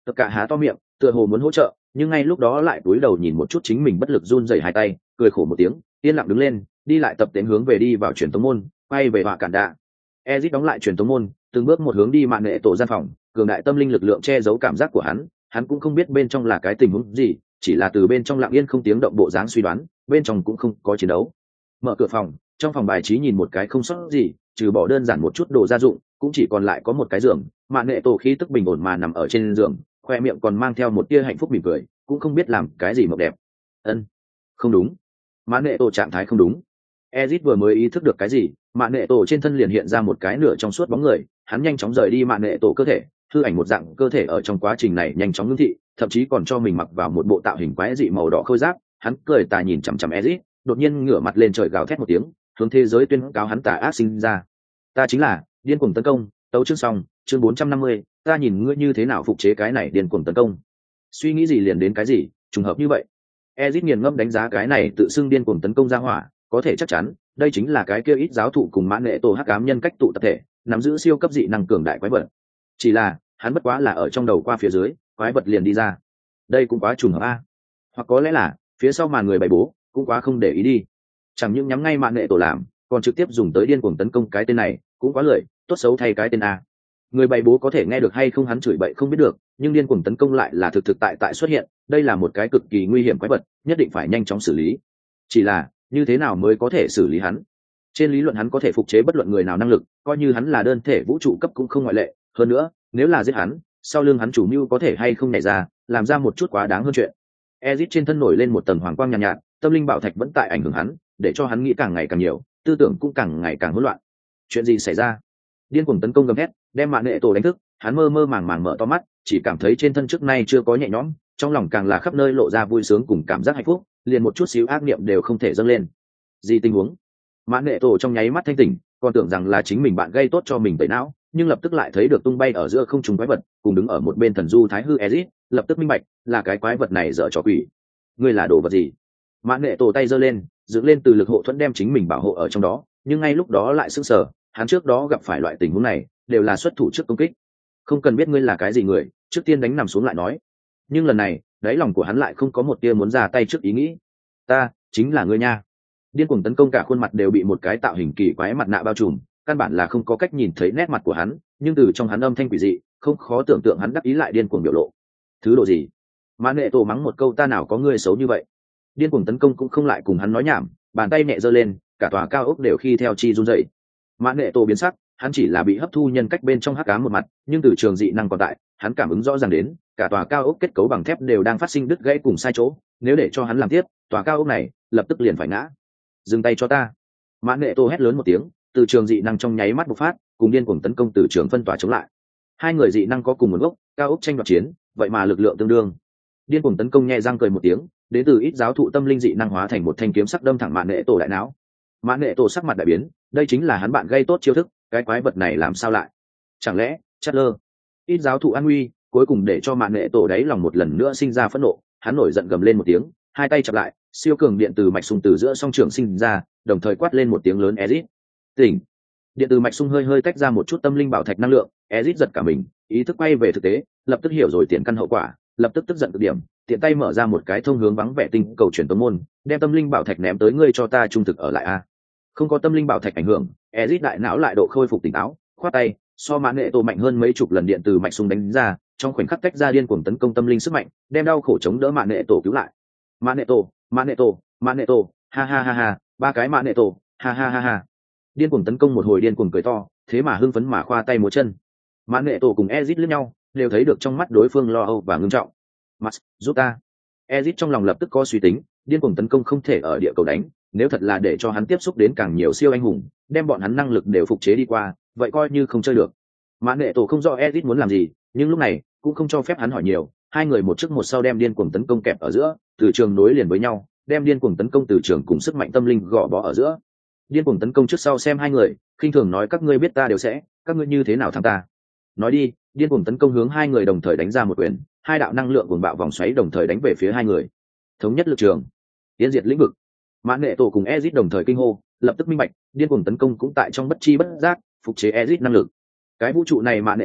tất cả há to miệng tựa hồ muốn hỗ trợ, nhưng ngay lúc đó lại cúi đầu nhìn một chút chính mình bất lực run rẩy hai tay, cười khổ một tiếng, yên lặng đứng lên, đi lại tập tễnh hướng về đi vào truyền tống môn, quay về họa cản đạ. Ezit đóng lại truyền tống môn, từng bước một hướng đi mạng nghệ tổ gian phòng, cường đại tâm linh lực lượng che giấu cảm giác của hắn, hắn cũng không biết bên trong là cái tình huống gì, chỉ là từ bên trong lặng yên không tiếng động bộ dáng suy đoán, bên trong cũng không có chiến đấu. Mở cửa phòng, trong phòng bài trí nhìn một cái không sót gì, trừ bỏ đơn giản một chút đồ gia dụng, cũng chỉ còn lại có một cái giường, mạng nghệ tổ khí tức bình ổn mà nằm ở trên giường, khoe miệng còn mang theo một tia hạnh phúc mỉm cười, cũng không biết làm cái gì mộng đẹp. Ân, không đúng, mạng nghệ tổ trạng thái không đúng. Ezit vừa mới ý thức được cái gì, mạng nghệ tổ trên thân liền hiện ra một cái nửa trong suốt bóng người, hắn nhanh chóng rời đi mạng nghệ tổ cơ thể, hư ảnh một dạng cơ thể ở trong quá trình này nhanh chóng ngưng thị, thậm chí còn cho mình mặc vào một bộ tạo hình quái dị màu đỏ khôi giáp. Hắn cười tà nhìn chằm chằm Ezit, đột nhiên ngửa mặt lên trời gào thét một tiếng, hướng thế giới tuyên cáo hắn tà ác sinh ra. Ta chính là điên cuồng tấn công, tấu chương xong, chương bốn trăm năm mươi, ta nhìn ngươi như thế nào phục chế cái này điên cuồng tấn công. Suy nghĩ gì liền đến cái gì, trùng hợp như vậy. Ezit nghiền ngẫm đánh giá cái này tự xưng điên cuồng tấn công ra hỏa, có thể chắc chắn, đây chính là cái kia ít giáo thụ cùng mãn nghệ tổ hắc ám nhân cách tụ tập thể, nắm giữ siêu cấp dị năng cường đại quái vật. Chỉ là, hắn bất quá là ở trong đầu qua phía dưới, quái vật liền đi ra. Đây cũng quá trùng hợp a. Hoặc có lẽ là, phía sau màn người bày bố, cũng quá không để ý đi. Chẳng những nhắm ngay mãn nghệ tổ làm, còn trực tiếp dùng tới điên cuồng tấn công cái tên này, cũng quá lười, tốt xấu thay cái tên a. Người bày bố có thể nghe được hay không hắn chửi bậy không biết được, nhưng điên cuồng tấn công lại là thực thực tại tại xuất hiện, đây là một cái cực kỳ nguy hiểm quái vật, nhất định phải nhanh chóng xử lý. Chỉ là, như thế nào mới có thể xử lý hắn? Trên lý luận hắn có thể phục chế bất luận người nào năng lực, coi như hắn là đơn thể vũ trụ cấp cũng không ngoại lệ. Hơn nữa, nếu là giết hắn, sau lưng hắn chủ mưu có thể hay không nảy ra, làm ra một chút quá đáng hơn chuyện. Ezit trên thân nổi lên một tầng hoàng quang nhàn nhạt, nhạt, tâm linh bảo thạch vẫn tại ảnh hưởng hắn, để cho hắn nghĩ càng ngày càng nhiều, tư tưởng cũng càng ngày càng hỗn loạn. Chuyện gì xảy ra? Điên cuồng tấn công gầm thét, đem mạng nghệ tổ đánh thức, hắn mơ mơ màng màng mở to mắt, chỉ cảm thấy trên thân trước nay chưa có nhẹ nhõm, trong lòng càng là khắp nơi lộ ra vui sướng cùng cảm giác hạnh phúc, liền một chút xíu ác niệm đều không thể dâng lên. Gì tình huống? Mãn nghệ tổ trong nháy mắt thanh tỉnh, còn tưởng rằng là chính mình bạn gây tốt cho mình tẩy não, nhưng lập tức lại thấy được tung bay ở giữa không trung quái vật, cùng đứng ở một bên thần du thái hư Ezit, lập tức minh bạch, là cái quái vật này dở trò quỷ. Ngươi là đồ vật gì? Mãn nghệ tổ tay giơ lên, dựng lên từ lực hộ thuẫn đem chính mình bảo hộ ở trong đó, nhưng ngay lúc đó lại sững sờ, hắn trước đó gặp phải loại tình huống này, đều là xuất thủ trước công kích. Không cần biết ngươi là cái gì người, trước tiên đánh nằm xuống lại nói. Nhưng lần này, đáy lòng của hắn lại không có một tia muốn ra tay trước ý nghĩ. Ta chính là ngươi nha. Điên cuồng tấn công cả khuôn mặt đều bị một cái tạo hình kỳ quái mặt nạ bao trùm, căn bản là không có cách nhìn thấy nét mặt của hắn, nhưng từ trong hắn âm thanh quỷ dị, không khó tưởng tượng hắn đắc ý lại điên cuồng biểu lộ. Thứ độ gì? Mãn nghệ tổ mắng một câu, ta nào có ngươi xấu như vậy. Điên cuồng tấn công cũng không lại cùng hắn nói nhảm, bàn tay nhẹ giơ lên, cả tòa cao ốc đều khi theo chi run rẩy. Mãn nghệ tổ biến sắc, hắn chỉ là bị hấp thu nhân cách bên trong hắc ám một mặt, nhưng từ trường dị năng còn tại, hắn cảm ứng rõ ràng đến, cả tòa cao ốc kết cấu bằng thép đều đang phát sinh đứt gãy cùng sai chỗ, nếu để cho hắn làm tiếp, tòa cao ốc này lập tức liền phải ngã. Dừng tay cho ta. Mãn nghệ tổ hét lớn một tiếng, từ trường dị năng trong nháy mắt bộc phát, cùng điên cuồng tấn công từ trường phân tỏa chống lại. Hai người dị năng có cùng nguồn gốc, cao ốc tranh đoạt chiến, vậy mà lực lượng tương đương. Điên cuồng tấn công nhẹ răng cười một tiếng, đến từ ít giáo thụ tâm linh dị năng hóa thành một thanh kiếm sắc đâm thẳng mãn nghệ tổ đại não. Mãn nghệ tổ sắc mặt đại biến, đây chính là hắn bạn gây tốt chiêu thức, cái quái vật này làm sao lại? Chẳng lẽ, Chát lơ? Ít giáo thụ an nguy, cuối cùng để cho mãn nghệ tổ đáy lòng một lần nữa sinh ra phẫn nộ, hắn nổi giận gầm lên một tiếng, hai tay chập lại, siêu cường điện từ mạch xung từ giữa song trường sinh ra, đồng thời quát lên một tiếng lớn, Ezit, tỉnh! Điện từ mạch xung hơi hơi tách ra một chút tâm linh bảo thạch năng lượng, Ezit giật cả mình, ý thức quay về thực tế, lập tức hiểu rồi tiền căn hậu quả, lập tức tức giận cực điểm, tiện tay mở ra một cái thông hướng vắng vẻ tinh cầu chuyển tống môn, đem tâm linh bảo thạch ném tới, ngươi cho ta trung thực ở lại a. Không có tâm linh bảo thạch ảnh hưởng, Ezit đại não lại độ khôi phục tỉnh táo, khoát tay, so mãn nghệ tổ mạnh hơn mấy chục lần điện từ mạch xung đánh ra, trong khoảnh khắc tách ra điên cuồng tấn công tâm linh sức mạnh, đem đau khổ chống đỡ mãn nghệ tổ cứu lại. Mãn nghệ tổ, mãn nghệ tổ, mãn nghệ tổ, ha ha ha ha, ba cái mãn nghệ tổ, ha ha ha ha. Điên cuồng tấn công một hồi điên cuồng cười to, thế mà hưng phấn mà khoa tay múa chân. Mãn nghệ tổ cùng Ezit liếc nhau, đều thấy được trong mắt đối phương lo âu và ngưng trọng. Max, giúp ta. Ezit trong lòng lập tức có suy tính, điên cuồng tấn công không thể ở địa cầu đánh, nếu thật là để cho hắn tiếp xúc đến càng nhiều siêu anh hùng, đem bọn hắn năng lực đều phục chế đi qua, vậy coi như không chơi được. Mãn nghệ tổ không rõ Ezit muốn làm gì, nhưng lúc này cũng không cho phép hắn hỏi nhiều, hai người một trước một sau đem điên cuồng tấn công kẹp ở giữa, từ trường nối liền với nhau, đem điên cuồng tấn công từ trường cùng sức mạnh tâm linh gò bó ở giữa. Điên cuồng tấn công trước sau xem hai người, khinh thường nói, các ngươi biết ta đều sẽ, các ngươi như thế nào thắng ta? Nói đi. Điên cuồng tấn công hướng hai người đồng thời đánh ra một quyền, hai đạo năng lượng cuồng bạo vòng xoáy đồng thời đánh về phía hai người. Thống nhất lực trường, tiến diệt lĩnh vực. Mãn nghệ tổ cùng Ezit đồng thời kinh hô, lập tức minh bạch, điên cuồng tấn công cũng tại trong bất chi bất giác phục chế Ezit năng lực. Cái vũ trụ này Mãn nghệ tổ,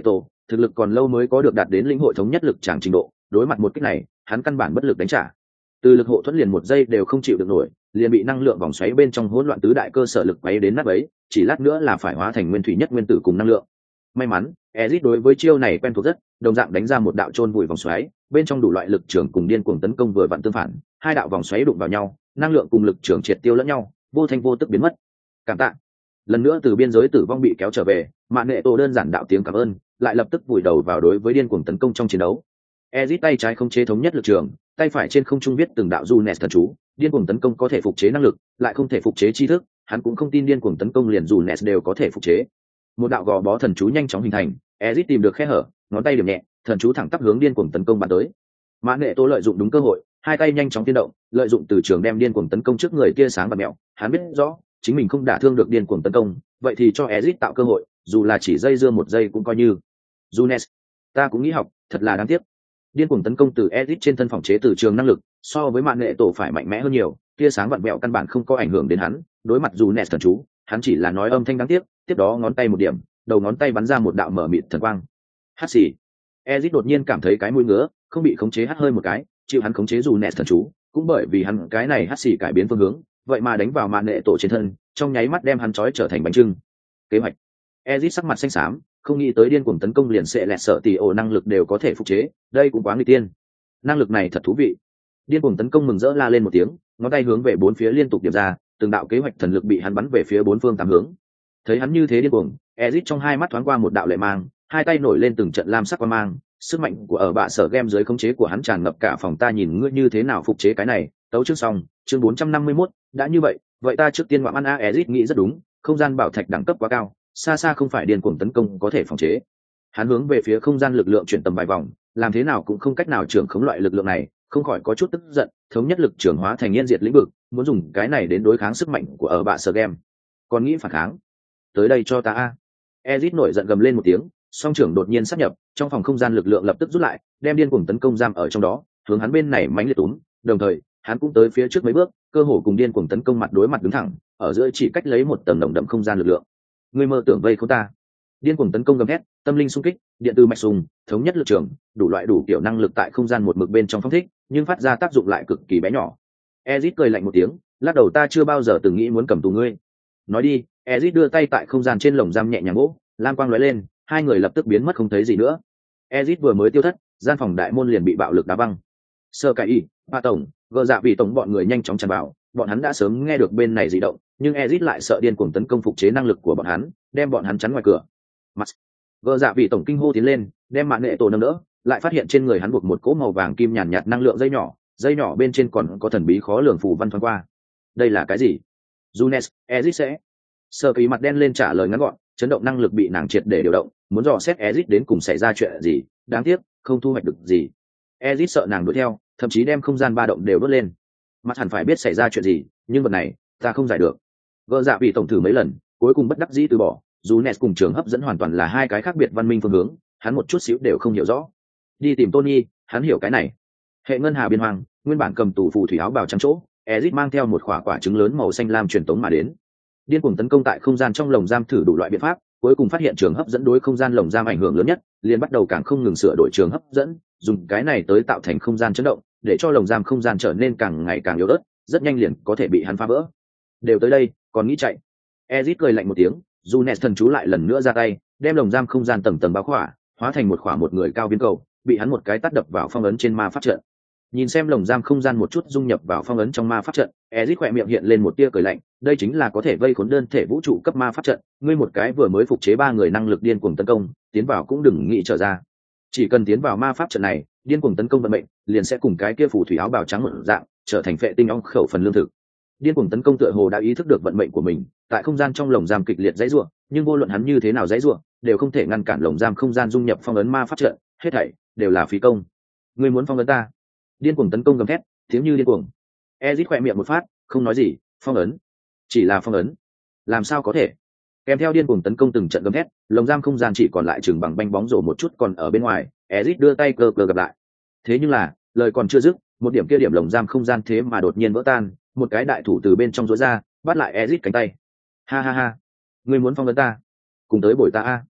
thực lực còn lâu mới có được đạt đến lĩnh hội thống nhất lực tràng trình độ, đối mặt một kích này hắn căn bản bất lực đánh trả. Từ lực hộ thuẫn liền một giây đều không chịu được nổi, liền bị năng lượng vòng xoáy bên trong hỗn loạn tứ đại cơ sở lực quấy đến nát bấy, chỉ lát nữa là phải hóa thành nguyên thủy nhất nguyên tử cùng năng lượng. May mắn Ezic đối với chiêu này quen thuộc rất, đồng dạng đánh ra một đạo chôn vùi vòng xoáy, bên trong đủ loại lực trường cùng điên cuồng tấn công vừa vặn tương phản, hai đạo vòng xoáy đụng vào nhau, năng lượng cùng lực trường triệt tiêu lẫn nhau, vô thanh vô tức biến mất. Cảm tạ. Lần nữa từ biên giới tử vong bị kéo trở về, Mạn Nghệ Tổ đơn giản đạo tiếng cảm ơn, lại lập tức vùi đầu vào đối với điên cuồng tấn công trong chiến đấu. Ezic tay trái không chế thống nhất lực trường, tay phải trên không trung viết từng đạo Junes thần chú, điên cuồng tấn công có thể phục chế năng lực, lại không thể phục chế tri thức, hắn cũng không tin điên cuồng tấn công liền Junes đều có thể phục chế. Một đạo gò bó thần chú nhanh chóng hình thành, Ezic tìm được khe hở, ngón tay điểm nhẹ, thần chú thẳng tắp hướng điên cuồng tấn công bắn tới. Mã Nghệ Tố lợi dụng đúng cơ hội, hai tay nhanh chóng tiến động, lợi dụng từ trường đem điên cuồng tấn công trước người tia sáng và mèo, hắn biết rõ, chính mình không đả thương được điên cuồng tấn công, vậy thì cho Ezic tạo cơ hội, dù là chỉ dây dưa một giây cũng coi như. Junes, ta cũng nghĩ học, thật là đáng tiếc. Điên cuồng tấn công từ Ezic trên thân phòng chế từ trường năng lực, so với Mạn Nghệ Tổ phải mạnh mẽ hơn nhiều, tia sáng vặn vẹo căn bản không có ảnh hưởng đến hắn, đối mặt Junes thần chú, hắn chỉ là nói âm thanh đáng tiếc, tiếp đó ngón tay một điểm, đầu ngón tay bắn ra một đạo mở mịt thần quang. Hắt xì. Ezic đột nhiên cảm thấy cái mũi ngứa, không bị khống chế hắt hơi một cái, chịu hắn khống chế Junes thần chú, cũng bởi vì hắn cái này hắt xì cải biến phương hướng, vậy mà đánh vào Mạn Nghệ Tổ trên thân, trong nháy mắt đem hắn trói trở thành bánh trưng. Kế hoạch. Ezic sắc mặt xanh xám, không nghĩ tới điên cuồng tấn công liền sẽ lẹt sợ tỷ ổ năng lực đều có thể phục chế, đây cũng quá nguy tiên. Năng lực này thật thú vị. Điên cuồng tấn công mừng rỡ la lên một tiếng, ngón tay hướng về bốn phía liên tục điểm ra, từng đạo kế hoạch thần lực bị hắn bắn về phía bốn phương tám hướng. Thấy hắn như thế điên cuồng, Ezic trong hai mắt thoáng qua một đạo lệ mang, hai tay nổi lên từng trận lam sắc quang mang, sức mạnh của ở bạ sở game dưới khống chế của hắn tràn ngập cả phòng. Ta nhìn ngươi như thế nào phục chế cái này. Tấu chương xong, chương bốn trăm năm mươi mốt, đã như vậy, vậy ta trước tiên ngoạm ăn a. Ezic nghĩ rất đúng, không gian bảo thạch đẳng cấp quá cao, xa xa không phải điên cuồng tấn công có thể phòng chế. Hắn hướng về phía không gian lực lượng chuyển tầm vài vòng, làm thế nào cũng không cách nào trưởng khống loại lực lượng này, không khỏi có chút tức giận, thống nhất lực trưởng hóa thành yên diệt lĩnh vực, muốn dùng cái này đến đối kháng sức mạnh của ở bạ sở game. Còn nghĩ phản kháng? Tới đây cho ta a. Ezic nổi giận gầm lên một tiếng, song trưởng đột nhiên sát nhập, trong phòng không gian lực lượng lập tức rút lại, đem điên cuồng tấn công giam ở trong đó, hướng hắn bên này mãnh liệt túm, đồng thời, hắn cũng tới phía trước mấy bước, cơ hồ cùng điên cuồng tấn công mặt đối mặt đứng thẳng, ở giữa chỉ cách lấy một tầng đồng đậm không gian lực lượng. Ngươi mơ tưởng vây khốn ta? Điên cuồng tấn công gầm thét, tâm linh xung kích, điện từ mạch sùng, thống nhất lực trường, đủ loại đủ kiểu năng lực tại không gian một mực bên trong phong thích, nhưng phát ra tác dụng lại cực kỳ bé nhỏ. Ezic cười lạnh một tiếng, lắc đầu, ta chưa bao giờ từng nghĩ muốn cầm tù ngươi. Nói đi. Ezic đưa tay tại không gian trên lồng giam nhẹ nhàng gỗ, lam quang lóe lên, hai người lập tức biến mất không thấy gì nữa. Ezic vừa mới tiêu thất, gian phòng đại môn liền bị bạo lực đá văng. Sơ Cải Y, Ba tổng, Gờ Dạ Vị tổng bọn người nhanh chóng tràn vào, bọn hắn đã sớm nghe được bên này dị động, nhưng Ezic lại sợ điên cuồng tấn công phục chế năng lực của bọn hắn, đem bọn hắn chắn ngoài cửa. Mặt. Gờ Dạ Vị tổng kinh hô tiến lên, đem Mạn Nghệ Tổ nâng đỡ, lại phát hiện trên người hắn buộc một cỗ màu vàng kim nhàn nhạt năng lượng dây nhỏ, dây nhỏ bên trên còn có thần bí khó lường phù văn thoáng qua. Đây là cái gì? Junes, Ezic sẽ. Sơ Kỳ mặt đen lên trả lời ngắn gọn, chấn động năng lực bị nàng triệt để điều động, muốn dò xét Ezic đến cùng xảy ra chuyện gì, đáng tiếc, không thu hoạch được gì. Ezic sợ nàng đuổi theo, thậm chí đem không gian ba động đều đốt lên. Mặt hẳn phải biết xảy ra chuyện gì, nhưng vật này, ta không giải được. Gỡ Dạ Vị tổng thử mấy lần, cuối cùng bất đắc dĩ từ bỏ. Junes cùng trường hấp dẫn hoàn toàn là hai cái khác biệt văn minh phương hướng, hắn một chút xíu đều không hiểu rõ. Đi tìm Tony, hắn hiểu cái này. Hệ ngân hà biên hoàng, nguyên bản cầm tù phù thủy áo bào trắng chỗ, Ezic mang theo một quả quả trứng lớn màu xanh lam truyền tống mà đến. Điên cuồng tấn công tại không gian trong lồng giam thử đủ loại biện pháp, cuối cùng phát hiện trường hấp dẫn đối không gian lồng giam ảnh hưởng lớn nhất, liền bắt đầu càng không ngừng sửa đổi trường hấp dẫn, dùng cái này tới tạo thành không gian chấn động, để cho lồng giam không gian trở nên càng ngày càng yếu ớt, rất nhanh liền có thể bị hắn phá vỡ. Đều tới đây, còn nghĩ chạy? Ezic cười lạnh một tiếng, Junes thần chú lại lần nữa ra tay, đem lồng giam không gian tầng tầng bao khỏa, hóa thành một khỏa một người cao viên cầu, bị hắn một cái tát đập vào phong ấn trên ma pháp trận. Nhìn xem lồng giam không gian một chút dung nhập vào phong ấn trong ma pháp trận, Ezic khỏe miệng hiện lên một tia cười lạnh, đây chính là có thể vây khốn đơn thể vũ trụ cấp ma pháp trận, ngươi một cái vừa mới phục chế ba người năng lực điên cuồng tấn công, tiến vào cũng đừng nghĩ trở ra. Chỉ cần tiến vào ma pháp trận này, điên cuồng tấn công vận mệnh, liền sẽ cùng cái kia phù thủy áo bào trắng một dạng, trở thành phệ tinh ong khẩu phần lương thực. Điên cuồng tấn công tựa hồ đã ý thức được vận mệnh của mình, tại không gian trong lồng giam kịch liệt dãy rủa, nhưng vô luận hắn như thế nào dãy rủa, đều không thể ngăn cản lồng giam không gian dung nhập phong ấn ma pháp trận, hết thảy đều là phí công. Ngươi muốn phong ấn ta? Điên cuồng tấn công gầm thét, tiếng như điên cuồng. Ezic khỏe miệng một phát, không nói gì, phong ấn, chỉ là phong ấn, làm sao có thể? Kèm theo điên cuồng tấn công từng trận gầm thét, lồng giam không gian chỉ còn lại chừng bằng banh bóng rổ một chút còn ở bên ngoài. Ezic đưa tay cơ cơ gặp lại. Thế nhưng là, lời còn chưa dứt, một điểm kia điểm lồng giam không gian thế mà đột nhiên vỡ tan, một cái đại thủ từ bên trong rối ra, bắt lại Ezic cánh tay. Ha ha ha, ngươi muốn phong ấn ta? Cùng tới bồi ta a.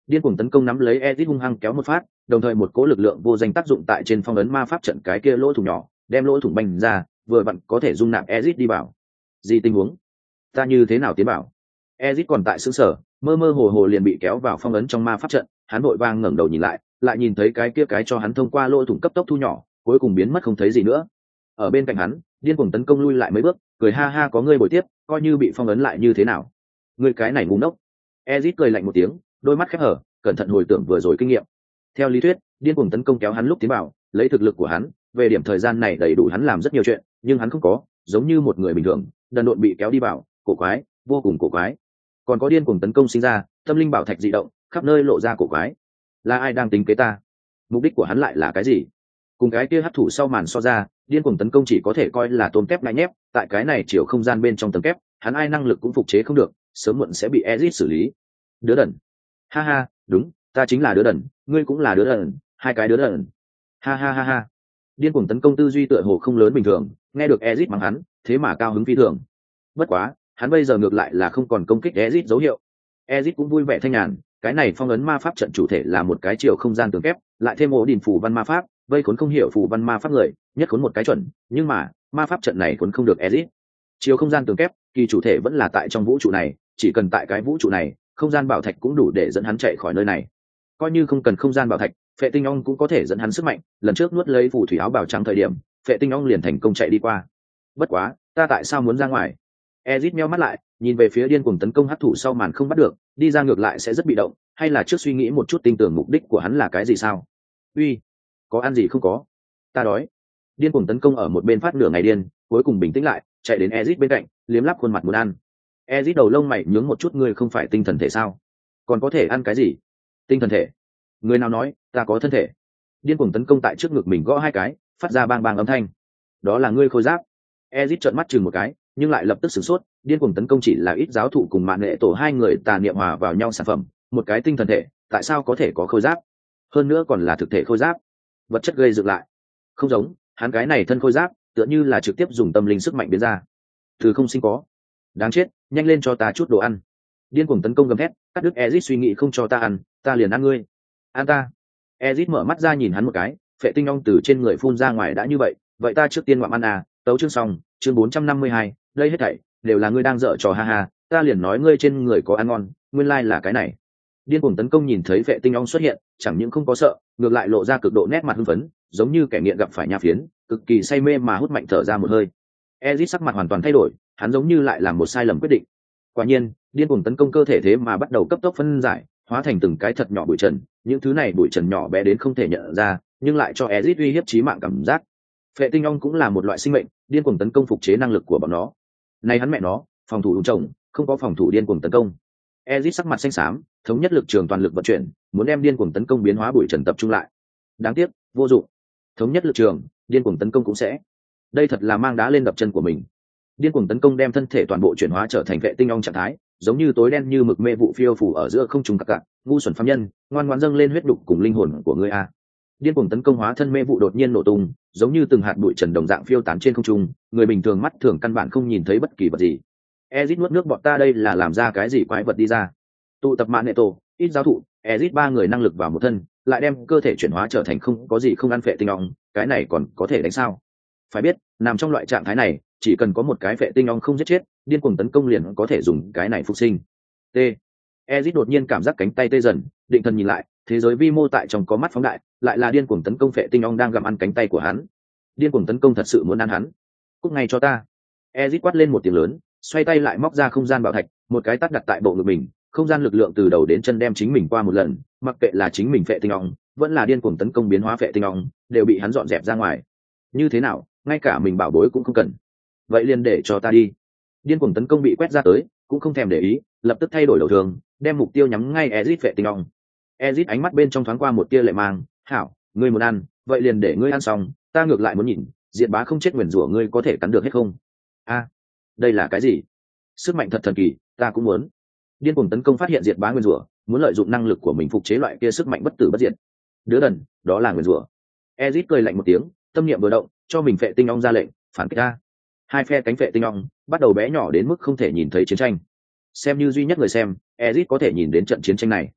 Điên cuồng tấn công nắm lấy Ezic hung hăng kéo một phát, đồng thời một cỗ lực lượng vô danh tác dụng tại trên phong ấn ma pháp trận cái kia lỗ thủng nhỏ, đem lỗ thủng bành ra, vừa vặn có thể dung nạp Ezic đi vào. Gì tình huống? Ta như thế nào tiến bảo? Ezic còn tại xứ sở, mơ mơ hồ hồ liền bị kéo vào phong ấn trong ma pháp trận, hắn vội vang ngẩng đầu nhìn lại, lại nhìn thấy cái kia cái cho hắn thông qua lỗ thủng cấp tốc thu nhỏ, cuối cùng biến mất không thấy gì nữa. Ở bên cạnh hắn, điên cuồng tấn công lui lại mấy bước, cười ha ha có ngươi bồi tiếp, coi như bị phong ấn lại như thế nào? Ngươi cái này ngu ngốc. Ezic cười lạnh một tiếng, đôi mắt khép hở, cẩn thận hồi tưởng vừa rồi kinh nghiệm. Theo lý thuyết, điên cuồng tấn công kéo hắn lúc tiến bảo, lấy thực lực của hắn, về điểm thời gian này đầy đủ hắn làm rất nhiều chuyện, nhưng hắn không có, giống như một người bình thường, đần độn bị kéo đi vào, cổ quái, vô cùng cổ quái. Còn có điên cuồng tấn công sinh ra, tâm linh bảo thạch dị động, khắp nơi lộ ra cổ quái. Là ai đang tính kế ta? Mục đích của hắn lại là cái gì? Cùng cái kia hấp thụ sau màn so ra, điên cuồng tấn công chỉ có thể coi là tôm kép ngại nhép, tại cái này chiều không gian bên trong tầng kép, hắn ai năng lực cũng phục chế không được, sớm muộn sẽ bị Ezic xử lý. Đứa đần. Ha ha, đúng, ta chính là đứa đần, ngươi cũng là đứa đần, hai cái đứa đần. Ha ha ha ha. Điên cuồng tấn công tư duy tựa hồ không lớn bình thường, nghe được Ezic mắng hắn, thế mà cao hứng phi thường. Bất quá, hắn bây giờ ngược lại là không còn công kích Ezic dấu hiệu. Ezic cũng vui vẻ thanh nhàn, cái này phong ấn ma pháp trận chủ thể là một cái chiều không gian tường kép, lại thêm ổ đỉnh phù văn ma pháp, vây khốn không hiểu phù văn ma pháp người, nhất khốn một cái chuẩn, nhưng mà, ma pháp trận này khốn không được Ezic. Chiều không gian tường kép, kỳ chủ thể vẫn là tại trong vũ trụ này, chỉ cần tại cái vũ trụ này, không gian bảo thạch cũng đủ để dẫn hắn chạy khỏi nơi này. Coi như không cần không gian bảo thạch, Phệ Tinh Ong cũng có thể dẫn hắn sức mạnh, lần trước nuốt lấy phù thủy áo bào trắng thời điểm, Phệ Tinh Ong liền thành công chạy đi qua. Bất quá, ta tại sao muốn ra ngoài? Ezic nheo mắt lại, nhìn về phía điên cuồng tấn công hấp thụ sau màn không bắt được, đi ra ngược lại sẽ rất bị động, hay là trước suy nghĩ một chút tin tưởng mục đích của hắn là cái gì sao? Uy, có ăn gì không có? Ta đói. Điên cuồng tấn công ở một bên phát nửa ngày điên, cuối cùng bình tĩnh lại, chạy đến Ezic bên cạnh, liếm lắp khuôn mặt muốn ăn. Ezic đầu lông mày nhướng một chút, ngươi không phải tinh thần thể sao? Còn có thể ăn cái gì? Tinh thần thể? Người nào nói ta có thân thể? Điên cuồng tấn công tại trước ngực mình gõ hai cái, phát ra bang bang âm thanh. Đó là ngươi khôi giáp. Ezic trợn mắt chừng một cái, nhưng lại lập tức sửng sốt. Điên cuồng tấn công chỉ là ít giáo thụ cùng mạng nghệ tổ hai người tà niệm hòa vào nhau sản phẩm, một cái tinh thần thể, tại sao có thể có khôi giáp? Hơn nữa còn là thực thể khôi giáp, vật chất gây dựng lại. Không giống, hắn cái này thân khôi giáp, tựa như là trực tiếp dùng tâm linh sức mạnh biến ra. Từ không sinh có. Đáng chết, nhanh lên cho ta chút đồ ăn. Điên cuồng tấn công gầm thét, cắt đứt Ezic suy nghĩ, không cho ta ăn, ta liền ăn ngươi. Ăn ta. Ezic mở mắt ra nhìn hắn một cái, Phệ Tinh Ong từ trên người phun ra ngoài, đã như vậy, vậy ta trước tiên ngoạm ăn à, tấu chương xong, chương bốn trăm năm mươi hai, đây hết thảy đều là ngươi đang dở trò, ha ha, ta liền nói ngươi trên người có ăn ngon, nguyên lai like là cái này. Điên cuồng tấn công nhìn thấy Phệ Tinh Ong xuất hiện, chẳng những không có sợ, ngược lại lộ ra cực độ nét mặt hưng phấn, giống như kẻ nghiện gặp phải nha phiến, cực kỳ say mê mà hút mạnh thở ra một hơi. Ezic sắc mặt hoàn toàn thay đổi, hắn giống như lại làm một sai lầm quyết định. Quả nhiên, điên cuồng tấn công cơ thể thế mà bắt đầu cấp tốc phân giải, hóa thành từng cái thật nhỏ bụi trần, những thứ này bụi trần nhỏ bé đến không thể nhận ra, nhưng lại cho Ezic uy hiếp chí mạng cảm giác. Phệ Tinh Ong cũng là một loại sinh mệnh, điên cuồng tấn công phục chế năng lực của bọn nó. Này hắn mẹ nó, phòng thủ đúng chồng, không có phòng thủ điên cuồng tấn công. Ezic sắc mặt xanh xám, thống nhất lực trường toàn lực vận chuyển, muốn đem điên cuồng tấn công biến hóa bụi trần tập trung lại. Đáng tiếc, vô dụng. Thống nhất lực trường, điên cuồng tấn công cũng sẽ. Đây thật là mang đá lên đập chân của mình. Điên cuồng tấn công đem thân thể toàn bộ chuyển hóa trở thành Phệ Tinh Ong trạng thái, giống như tối đen như mực mê vụ phiêu phù ở giữa không trung cặc cặc, ngu xuẩn phàm nhân, ngoan ngoãn dâng lên huyết đục cùng linh hồn của ngươi a. Điên cuồng tấn công hóa thân mê vụ đột nhiên nổ tung, giống như từng hạt bụi trần đồng dạng phiêu tán trên không trung, người bình thường mắt thường căn bản không nhìn thấy bất kỳ vật gì. Ezic nuốt nước bọt, ta đây là làm ra cái gì quái vật đi ra? Tụ tập mạng nệ tổ, ít giáo thụ, Ezic ba người năng lực vào một thân, lại đem cơ thể chuyển hóa trở thành không có gì không ăn Phệ Tinh Ong, cái này còn có thể đánh sao? Phải biết, nằm trong loại trạng thái này, chỉ cần có một cái Phệ Tinh Ong không giết chết, điên cuồng tấn công liền có thể dùng cái này phục sinh. T. Ezic đột nhiên cảm giác cánh tay tê dần, định thần nhìn lại, thế giới vi mô tại trong có mắt phóng đại, lại là điên cuồng tấn công Phệ Tinh Ong đang gặm ăn cánh tay của hắn. Điên cuồng tấn công thật sự muốn ăn hắn. Cút ngay cho ta. Ezic quát lên một tiếng lớn, xoay tay lại móc ra không gian bảo thạch, một cái tát đặt tại bộ ngực mình, không gian lực lượng từ đầu đến chân đem chính mình qua một lần, mặc kệ là chính mình Phệ Tinh Ong, vẫn là điên cuồng tấn công biến hóa Phệ Tinh Ong, đều bị hắn dọn dẹp ra ngoài. Như thế nào, ngay cả mình bảo bối cũng không cần. Vậy liền để cho ta đi. Điên cuồng tấn công bị quét ra tới, cũng không thèm để ý, lập tức thay đổi đầu thường, đem mục tiêu nhắm ngay Ezic Phệ Tinh Ong. Ezic ánh mắt bên trong thoáng qua một tia lệ mang, hảo, ngươi muốn ăn, vậy liền để ngươi ăn xong, ta ngược lại muốn nhìn, diệt bá không chết nguyền rủa ngươi có thể cắn được hết không? A, đây là cái gì? Sức mạnh thật thần kỳ, ta cũng muốn. Điên cuồng tấn công phát hiện diệt bá nguyền rủa, muốn lợi dụng năng lực của mình phục chế loại kia sức mạnh bất tử bất diệt. Đứa đần, đó là nguyền rủa. Ezic cười lạnh một tiếng, tâm niệm vừa động, cho mình Phệ Tinh Ong ra lệnh, phản kích ra. Hai phe cánh Phệ Tinh Ong bắt đầu bé nhỏ đến mức không thể nhìn thấy chiến tranh. Xem như duy nhất người xem, Ezic có thể nhìn đến trận chiến tranh này.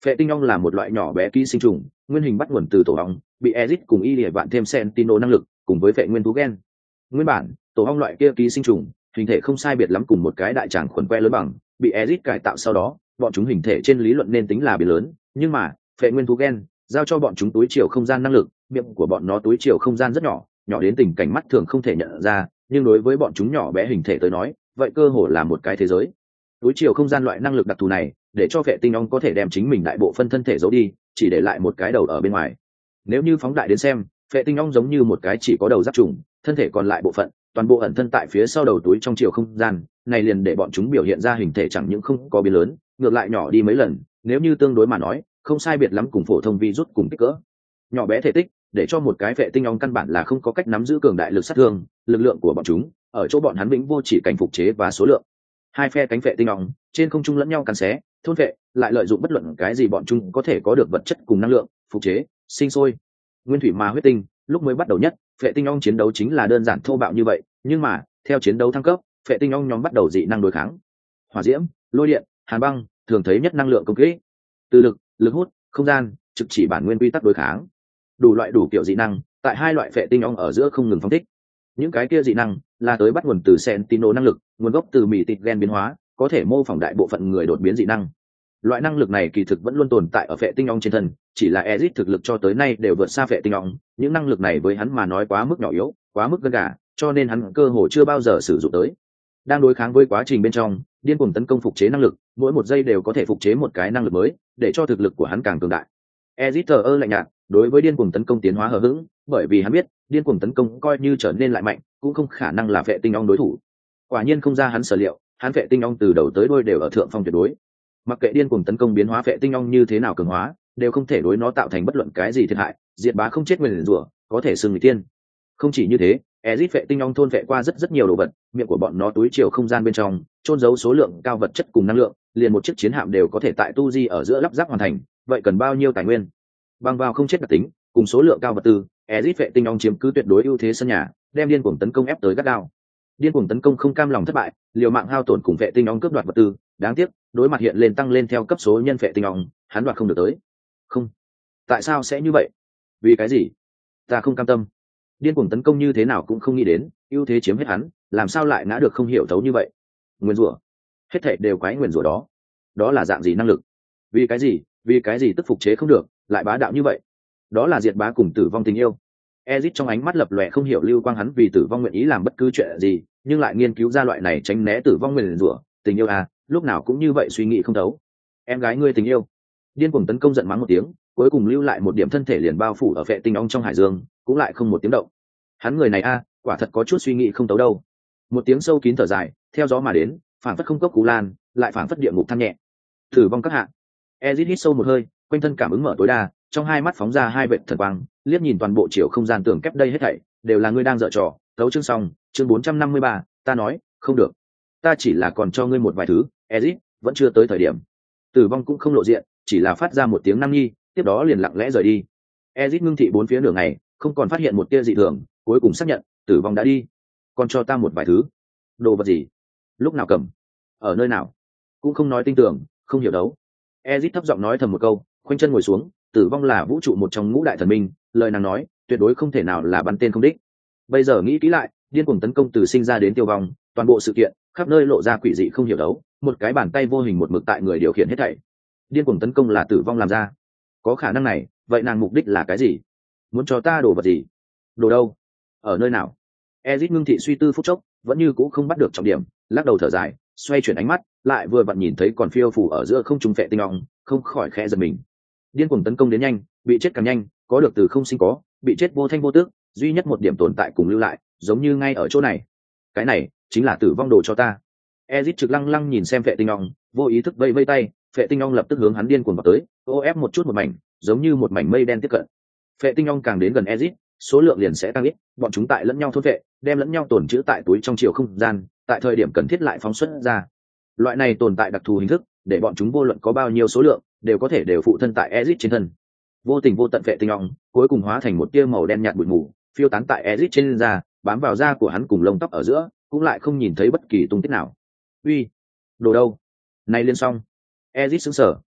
Phệ tinh ong là một loại nhỏ bé ký sinh trùng, nguyên hình bắt nguồn từ tổ ong, bị Ezic cùng y lìa vạn thêm Sentinel năng lực, cùng với phệ nguyên thú gen. Nguyên bản, tổ ong loại kia ký sinh trùng, hình thể không sai biệt lắm cùng một cái đại tràng khuẩn que lớn bằng, bị Ezic cải tạo sau đó, bọn chúng hình thể trên lý luận nên tính là biến lớn, nhưng mà, phệ nguyên thú gen giao cho bọn chúng túi chiều không gian năng lực, miệng của bọn nó túi chiều không gian rất nhỏ, nhỏ đến tình cảnh mắt thường không thể nhận ra, nhưng đối với bọn chúng nhỏ bé hình thể tới nói, vậy cơ hồ là một cái thế giới. Túi chiều không gian loại năng lực đặc thù này, để cho phệ tinh ong có thể đem chính mình đại bộ phân thân thể giấu đi, chỉ để lại một cái đầu ở bên ngoài. Nếu như phóng đại đến xem, phệ tinh ong giống như một cái chỉ có đầu giáp trùng, thân thể còn lại bộ phận toàn bộ ẩn thân tại phía sau đầu túi trong chiều không gian, này liền để bọn chúng biểu hiện ra hình thể chẳng những không có biến lớn, ngược lại nhỏ đi mấy lần, nếu như tương đối mà nói, không sai biệt lắm cùng phổ thông virus cùng kích cỡ. Nhỏ bé thể tích, để cho một cái phệ tinh ong căn bản là không có cách nắm giữ cường đại lực sát thương, lực lượng của bọn chúng, ở chỗ bọn hắn vĩnh vô chỉ cảnh phục chế và số lượng. Hai phe cánh phệ tinh ong trên không trung lẫn nhau cắn xé, thôn phệ, lại lợi dụng bất luận cái gì bọn chúng có thể có được vật chất cùng năng lượng, phục chế, sinh sôi. Nguyên thủy ma huyết tinh, lúc mới bắt đầu nhất, phệ tinh ong chiến đấu chính là đơn giản thô bạo như vậy, nhưng mà, theo chiến đấu thăng cấp, phệ tinh ong nhóm bắt đầu dị năng đối kháng. Hỏa diễm, lôi điện, hàn băng, thường thấy nhất năng lượng công kích. Từ lực, lực hút, không gian, trực chỉ bản nguyên quy tắc đối kháng. Đủ loại đủ kiểu dị năng, tại hai loại phệ tinh ong ở giữa không ngừng phóng thích. Những cái kia dị năng là tới bắt nguồn từ Sentinel năng lực, nguồn gốc từ mỉ tịt gen biến hóa, có thể mô phỏng đại bộ phận người đột biến dị năng. Loại năng lực này kỳ thực vẫn luôn tồn tại ở phệ tinh ong trên thân, chỉ là Ezic thực lực cho tới nay đều vượt xa phệ tinh ong, những năng lực này với hắn mà nói quá mức nhỏ yếu, quá mức gân gà, cho nên hắn cơ hồ chưa bao giờ sử dụng tới. Đang đối kháng với quá trình bên trong, điên cuồng tấn công phục chế năng lực, mỗi một giây đều có thể phục chế một cái năng lực mới, để cho thực lực của hắn càng cường đại. Ezic thờ ơ lạnh nhạt, đối với điên cuồng tấn công tiến hóa hờ hững, bởi vì hắn biết, điên cuồng tấn công coi như trở nên lại mạnh, cũng không khả năng là phệ tinh ong đối thủ. Quả nhiên không ra hắn sở liệu, hắn phệ tinh ong từ đầu tới đuôi đều ở thượng phong tuyệt đối. Mặc kệ điên cuồng tấn công biến hóa phệ tinh ong như thế nào cường hóa, đều không thể đối nó tạo thành bất luận cái gì thiệt hại, diệt bá không chết nguyền rủa, có thể xưng người tiên. Không chỉ như thế, Ezic phệ tinh ong thôn phệ qua rất rất nhiều đồ vật, miệng của bọn nó túi chiều không gian bên trong, trôn giấu số lượng cao vật chất cùng năng lượng, liền một chiếc chiến hạm đều có thể tại tu di ở giữa lắp ráp hoàn thành, vậy cần bao nhiêu tài nguyên? Bằng vào không chết đặc tính, cùng số lượng cao vật tư, Ezic phệ tinh ong chiếm cứ tuyệt đối ưu thế sân nhà, đem điên cuồng tấn công ép tới gắt gao. Điên cuồng tấn công không cam lòng thất bại, liều mạng hao tổn cùng phệ tinh ong cướp đoạt vật tư, đáng tiếc, đối mặt hiện lên tăng lên theo cấp số nhân phệ tinh ong, hắn đoạt không được tới. Không, tại sao sẽ như vậy? Vì cái gì? Ta không cam tâm. Điên cuồng tấn công như thế nào cũng không nghĩ đến, ưu thế chiếm hết hắn, làm sao lại ngã được không hiểu thấu như vậy? Nguyên rủa, hết thảy đều quái nguyên rủa đó. Đó là dạng gì năng lực? Vì cái gì? Vì cái gì tức phục chế không được, lại bá đạo như vậy? Đó là diệt bá cùng tử vong tình yêu. Ezic trong ánh mắt lập lòe không hiểu lưu quang, hắn vì tử vong nguyện ý làm bất cứ chuyện gì, nhưng lại nghiên cứu ra loại này tránh né tử vong nguyền rủa, tình yêu à, lúc nào cũng như vậy suy nghĩ không thấu. Em gái ngươi tình yêu. Điên cuồng tấn công giận mắng một tiếng, cuối cùng lưu lại một điểm thân thể liền bao phủ ở phệ tinh ong trong hải dương, cũng lại không một tiếng động. Hắn người này a, à, quả thật có chút suy nghĩ không thấu đâu. Một tiếng sâu kín thở dài, theo gió mà đến, phảng phất không cốc cú lan, lại phảng phất địa ngục than nhẹ. Tử vong các hạ. Ezic hít sâu một hơi, quanh thân cảm ứng mở tối đa, trong hai mắt phóng ra hai vệt thần quang, liếc nhìn toàn bộ chiều không gian tường kép đây hết thảy đều là ngươi đang dở trò. Thấu chương xong, chương bốn trăm năm mươi ba, ta nói không được, ta chỉ là còn cho ngươi một vài thứ. Ezic, vẫn chưa tới thời điểm. Tử vong cũng không lộ diện, chỉ là phát ra một tiếng năng nhi, tiếp đó liền lặng lẽ rời đi. Ezic ngưng thị bốn phía nửa ngày, không còn phát hiện một tia dị thường, cuối cùng xác nhận tử vong đã đi. Còn cho ta một vài thứ. Đồ vật gì? Lúc nào cầm? Ở nơi nào? Cũng không nói tinh tường, không hiểu đấu. Ezic thấp giọng nói thầm một câu, khoanh chân ngồi xuống. Tử vong là vũ trụ một trong ngũ đại thần minh, lời nàng nói tuyệt đối không thể nào là bắn tên không đích. Bây giờ nghĩ kỹ lại, điên cuồng tấn công từ sinh ra đến tiêu vong, toàn bộ sự kiện khắp nơi lộ ra quỷ dị không hiểu đấu, một cái bàn tay vô hình một mực tại người điều khiển hết thảy. Điên cuồng tấn công là tử vong làm ra, có khả năng này, vậy nàng mục đích là cái gì? Muốn cho ta đồ vật gì? Đồ đâu? Ở nơi nào? Ezic ngưng thị suy tư phút chốc, vẫn như cũ không bắt được trọng điểm, lắc đầu thở dài, xoay chuyển ánh mắt, lại vừa vặn nhìn thấy còn phiêu phù ở giữa không trung phệ tinh ong, không khỏi khẽ giật mình. Điên cuồng tấn công đến nhanh, bị chết càng nhanh, có được từ không sinh có, bị chết vô thanh vô tước, duy nhất một điểm tồn tại cùng lưu lại, giống như ngay ở chỗ này. Cái này chính là tử vong đồ cho ta. Ezic trực lăng lăng nhìn xem phệ tinh ong, vô ý thức vây vây tay, phệ tinh ong lập tức hướng hắn điên cuồng vào tới, ô ép một chút một mảnh, giống như một mảnh mây đen tiếp cận. Phệ tinh ong càng đến gần Ezic, số lượng liền sẽ tăng ít, bọn chúng tại lẫn nhau thôn phệ, đem lẫn nhau tồn trữ tại túi trong chiều không gian, tại thời điểm cần thiết lại phóng xuất ra. Loại này tồn tại đặc thù hình thức, để bọn chúng vô luận có bao nhiêu số lượng, đều có thể đều phụ thân tại Ezic trên thân. Vô tình vô tận phệ tinh ong, cuối cùng hóa thành một tia màu đen nhạt bụi mù, phiêu tán tại Ezic trên da, bám vào da của hắn cùng lông tóc ở giữa, cũng lại không nhìn thấy bất kỳ tung tích nào. Uy, đồ đâu? Này liên xong. Ezic sững sờ,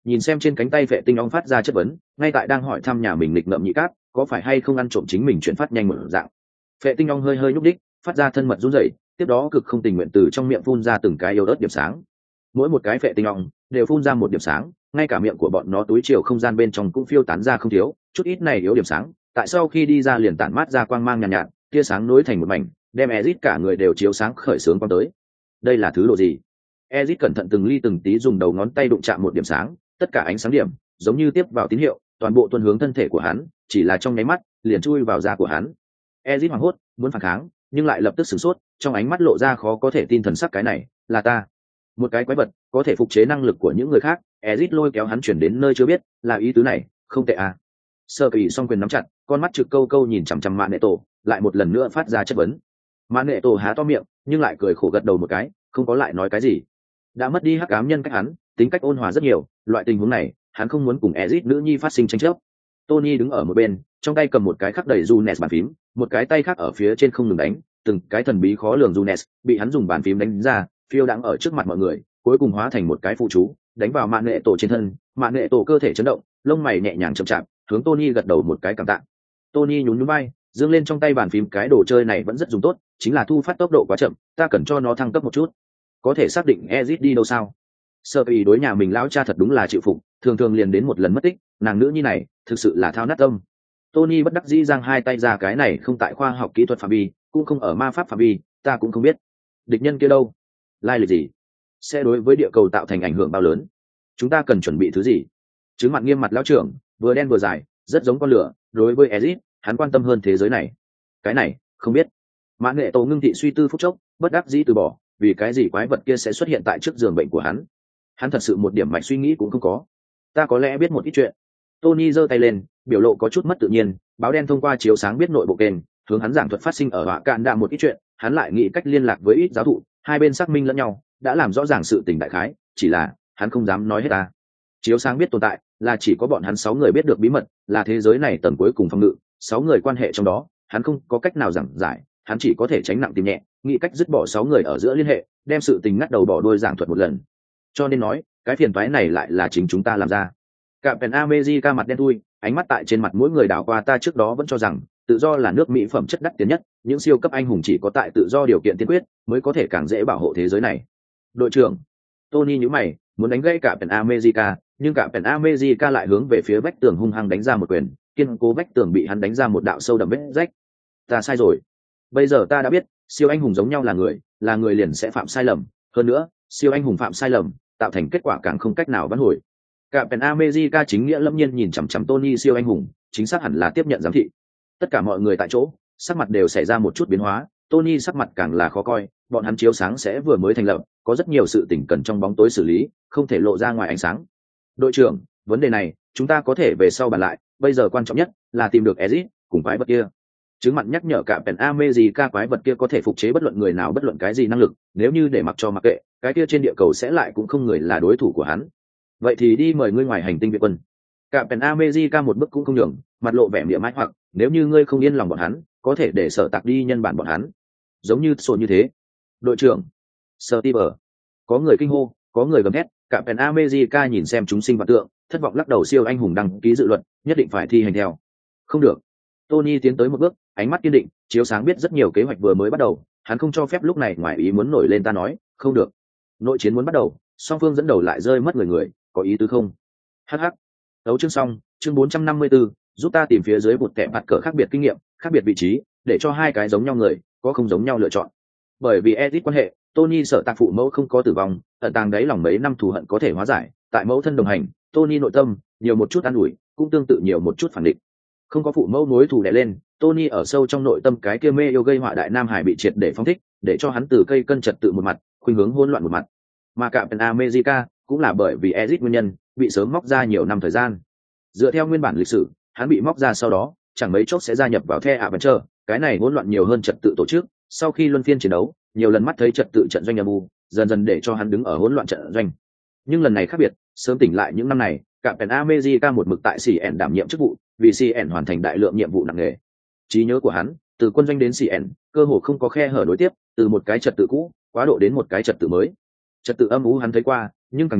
nhìn xem trên cánh tay vệ tinh ong phát ra chất vấn, ngay tại đang hỏi thăm nhà mình lịch ngậm nhị cáp có phải hay không ăn trộm chính mình chuyển phát nhanh một dạng. Vệ tinh ong hơi hơi nhúc đích, phát ra thân mật run rẩy, tiếp đó cực không tình nguyện từ trong miệng phun ra từng cái yếu ớt điểm sáng. Mỗi một cái vệ tinh ong đều phun ra một điểm sáng, ngay cả miệng của bọn nó túi chiều không gian bên trong cũng phiêu tán ra không thiếu chút ít này yếu điểm sáng, tại sau khi đi ra liền tản mát ra quang mang nhàn nhạt, nhạt tia sáng nối thành một mảnh, đem Ezic cả người đều chiếu sáng khởi sướng quang tới. Đây là thứ đồ gì? Ezic cẩn thận từng ly từng tí dùng đầu ngón tay đụng chạm một điểm sáng, tất cả ánh sáng điểm giống như tiếp vào tín hiệu, toàn bộ tuôn hướng thân thể của hắn, chỉ là trong nháy mắt liền chui vào da của hắn. Ezic hoảng hốt muốn phản kháng, nhưng lại lập tức sửng sốt, trong ánh mắt lộ ra khó có thể tin thần sắc. Cái này là ta, một cái quái vật có thể phục chế năng lực của những người khác. Ezic lôi kéo hắn chuyển đến nơi chưa biết, là ý tứ này không tệ à. Sơ kỳ song quyền nắm chặt, con mắt trực câu câu nhìn chằm chằm Mạn Nệ Tổ, lại một lần nữa phát ra chất vấn. Mạn Nệ Tổ há to miệng, nhưng lại cười khổ gật đầu một cái, không có lại nói cái gì. Đã mất đi hắc ám nhân cách hắn, tính cách ôn hòa rất nhiều, loại tình huống này hắn không muốn cùng Ezic nữ nhi phát sinh tranh chấp. Tony đứng ở một bên, trong tay cầm một cái khắc đầy Junes bàn phím, một cái tay khác ở phía trên không ngừng đánh, từng cái thần bí khó lường Junes bị hắn dùng bàn phím đánh ra, phiêu đãng ở trước mặt mọi người, cuối cùng hóa thành một cái phụ chú, đánh vào Mạn Nệ Tổ trên thân. Mạn Nệ Tổ cơ thể chấn động, lông mày nhẹ nhàng chậm chạp, hướng Tony gật đầu một cái cảm tạ. Tony nhún nhún vai, dương lên trong tay bàn phím, cái đồ chơi này vẫn rất dùng tốt, chính là thu phát tốc độ quá chậm, ta cần cho nó thăng cấp một chút. Có thể xác định Ezic đi đâu sao? Sơ ý đối nhà mình lão cha thật đúng là chịu phục, thường thường liền đến một lần mất tích, nàng nữ nhi này thực sự là thao nát tâm. Tony bất đắc dĩ giang hai tay ra, cái này không tại khoa học kỹ thuật phạm vi, cũng không ở ma pháp phạm vi, ta cũng không biết. Địch nhân kia đâu? Lai lịch gì? Sẽ đối với địa cầu tạo thành ảnh hưởng bao lớn? Chúng ta cần chuẩn bị thứ gì? Trứng mặt nghiêm mặt lão trưởng, vừa đen vừa dài, rất giống con lửa, đối với Ezic, hắn quan tâm hơn thế giới này. Cái này, không biết. Mạn Nghệ Tổ ngưng thị suy tư phút chốc, bất đắc dĩ từ bỏ, vì cái gì quái vật kia sẽ xuất hiện tại trước giường bệnh của hắn? Hắn thật sự một điểm mạch suy nghĩ cũng không có. Ta có lẽ biết một ít chuyện. Tony giơ tay lên, biểu lộ có chút mất tự nhiên, báo đen thông qua chiếu sáng biết nội bộ kênh, hướng hắn giảng thuật phát sinh ở Họa Cạn Đạ một ít chuyện, hắn lại nghĩ cách liên lạc với ít giáo thụ, hai bên xác minh lẫn nhau, đã làm rõ ràng sự tình đại khái, chỉ là hắn không dám nói hết ta. Chiếu sáng biết tồn tại, là chỉ có bọn hắn sáu người biết được bí mật, là thế giới này tầng cuối cùng phòng ngự, sáu người quan hệ trong đó, hắn không có cách nào giảng giải, hắn chỉ có thể tránh nặng tìm nhẹ, nghĩ cách dứt bỏ sáu người ở giữa liên hệ, đem sự tình ngắt đầu bỏ đuôi giảng thuật một lần. Cho nên nói, cái phiền toái này lại là chính chúng ta làm ra. Captain America mặt đen thui, ánh mắt tại trên mặt mỗi người đảo qua, ta trước đó vẫn cho rằng tự do là nước mỹ phẩm chất đắt tiền nhất, những siêu cấp anh hùng chỉ có tại tự do điều kiện tiên quyết mới có thể càng dễ bảo hộ thế giới này. Đội trưởng Tony nhíu mày, muốn đánh gãy Captain America, nhưng Captain America lại hướng về phía vách tường hung hăng đánh ra một quyền, kiên cố vách tường bị hắn đánh ra một đạo sâu đậm vết rách. Ta sai rồi. Bây giờ ta đã biết, siêu anh hùng giống nhau là người, là người liền sẽ phạm sai lầm, hơn nữa, siêu anh hùng phạm sai lầm, tạo thành kết quả càng không cách nào vãn hồi. Captain America chính nghĩa lâm nhiên nhìn chằm chằm Tony siêu anh hùng, chính xác hẳn là tiếp nhận giám thị. Tất cả mọi người tại chỗ, sắc mặt đều xảy ra một chút biến hóa, Tony sắc mặt càng là khó coi, bọn hắn chiếu sáng sẽ vừa mới thành lập, có rất nhiều sự tình cần trong bóng tối xử lý, không thể lộ ra ngoài ánh sáng. Đội trưởng, vấn đề này, chúng ta có thể về sau bàn lại, bây giờ quan trọng nhất là tìm được Ezic cùng quái vật kia. Chứng mặn nhắc nhở Captain America, quái vật kia có thể phục chế bất luận người nào bất luận cái gì năng lực, nếu như để mặc cho mặc kệ, cái kia trên địa cầu sẽ lại cũng không người là đối thủ của hắn. Vậy thì đi mời ngươi ngoài hành tinh viện quân. Captain America một bước cũng không nhường, mặt lộ vẻ miệng mãi, hoặc nếu như ngươi không yên lòng bọn hắn, có thể để Sở Tạc đi nhân bản bọn hắn. Giống như sổ như thế. Đội trưởng Steve, có người kinh hô, có người gầm thét. Captain America nhìn xem chúng sinh vạn tượng, thất vọng lắc đầu, siêu anh hùng đăng ký dự luật, nhất định phải thi hành theo. Không được. Tony tiến tới một bước, ánh mắt kiên định, chiếu sáng biết rất nhiều kế hoạch vừa mới bắt đầu, hắn không cho phép lúc này ngoài ý muốn nổi lên, ta nói, không được. Nội chiến muốn bắt đầu, song phương dẫn đầu lại rơi mất người người, có ý tứ không? Hh. Đấu chương xong, chương bốn trăm năm mươi tư, giúp ta tìm phía dưới một kẻ bạt cờ khác biệt kinh nghiệm, khác biệt vị trí, để cho hai cái giống nhau người, có không giống nhau lựa chọn. Bởi vì Ezic quan hệ, Tony sợ Tạc phụ mẫu không có tử vong, ẩn tàng đáy lòng mấy năm thù hận có thể hóa giải, tại mẫu thân đồng hành, Tony nội tâm nhiều một chút an ủi, cũng tương tự nhiều một chút phản định. Không có phụ mẫu nối thù đè lên, Tony ở sâu trong nội tâm cái kia mê yêu gây họa đại nam hải bị triệt để phóng thích, để cho hắn từ cây cân trật tự một mặt, khuynh hướng hỗn loạn một mặt. Mà Captain America cũng là bởi vì Ezic nguyên nhân, bị sớm móc ra nhiều năm thời gian. Dựa theo nguyên bản lịch sử, hắn bị móc ra sau đó, chẳng mấy chốc sẽ gia nhập vào The Avenger, cái này hỗn loạn nhiều hơn trật tự tổ chức, sau khi luân phiên chiến đấu, nhiều lần mắt thấy trật tự trận doanh âm u, dần dần để cho hắn đứng ở hỗn loạn trận doanh. Nhưng lần này khác biệt, sớm tỉnh lại những năm này, Captain America một mực tại xê en đảm nhiệm chức vụ, vì xê en hoàn thành đại lượng nhiệm vụ nặng nề. Trí nhớ của hắn, từ quân doanh đến xê en, cơ hồ không có khe hở nối tiếp, từ một cái trật tự cũ, quá độ đến một cái trật tự mới. Trật tự âm u hắn thấy qua, nhưng càng nhiều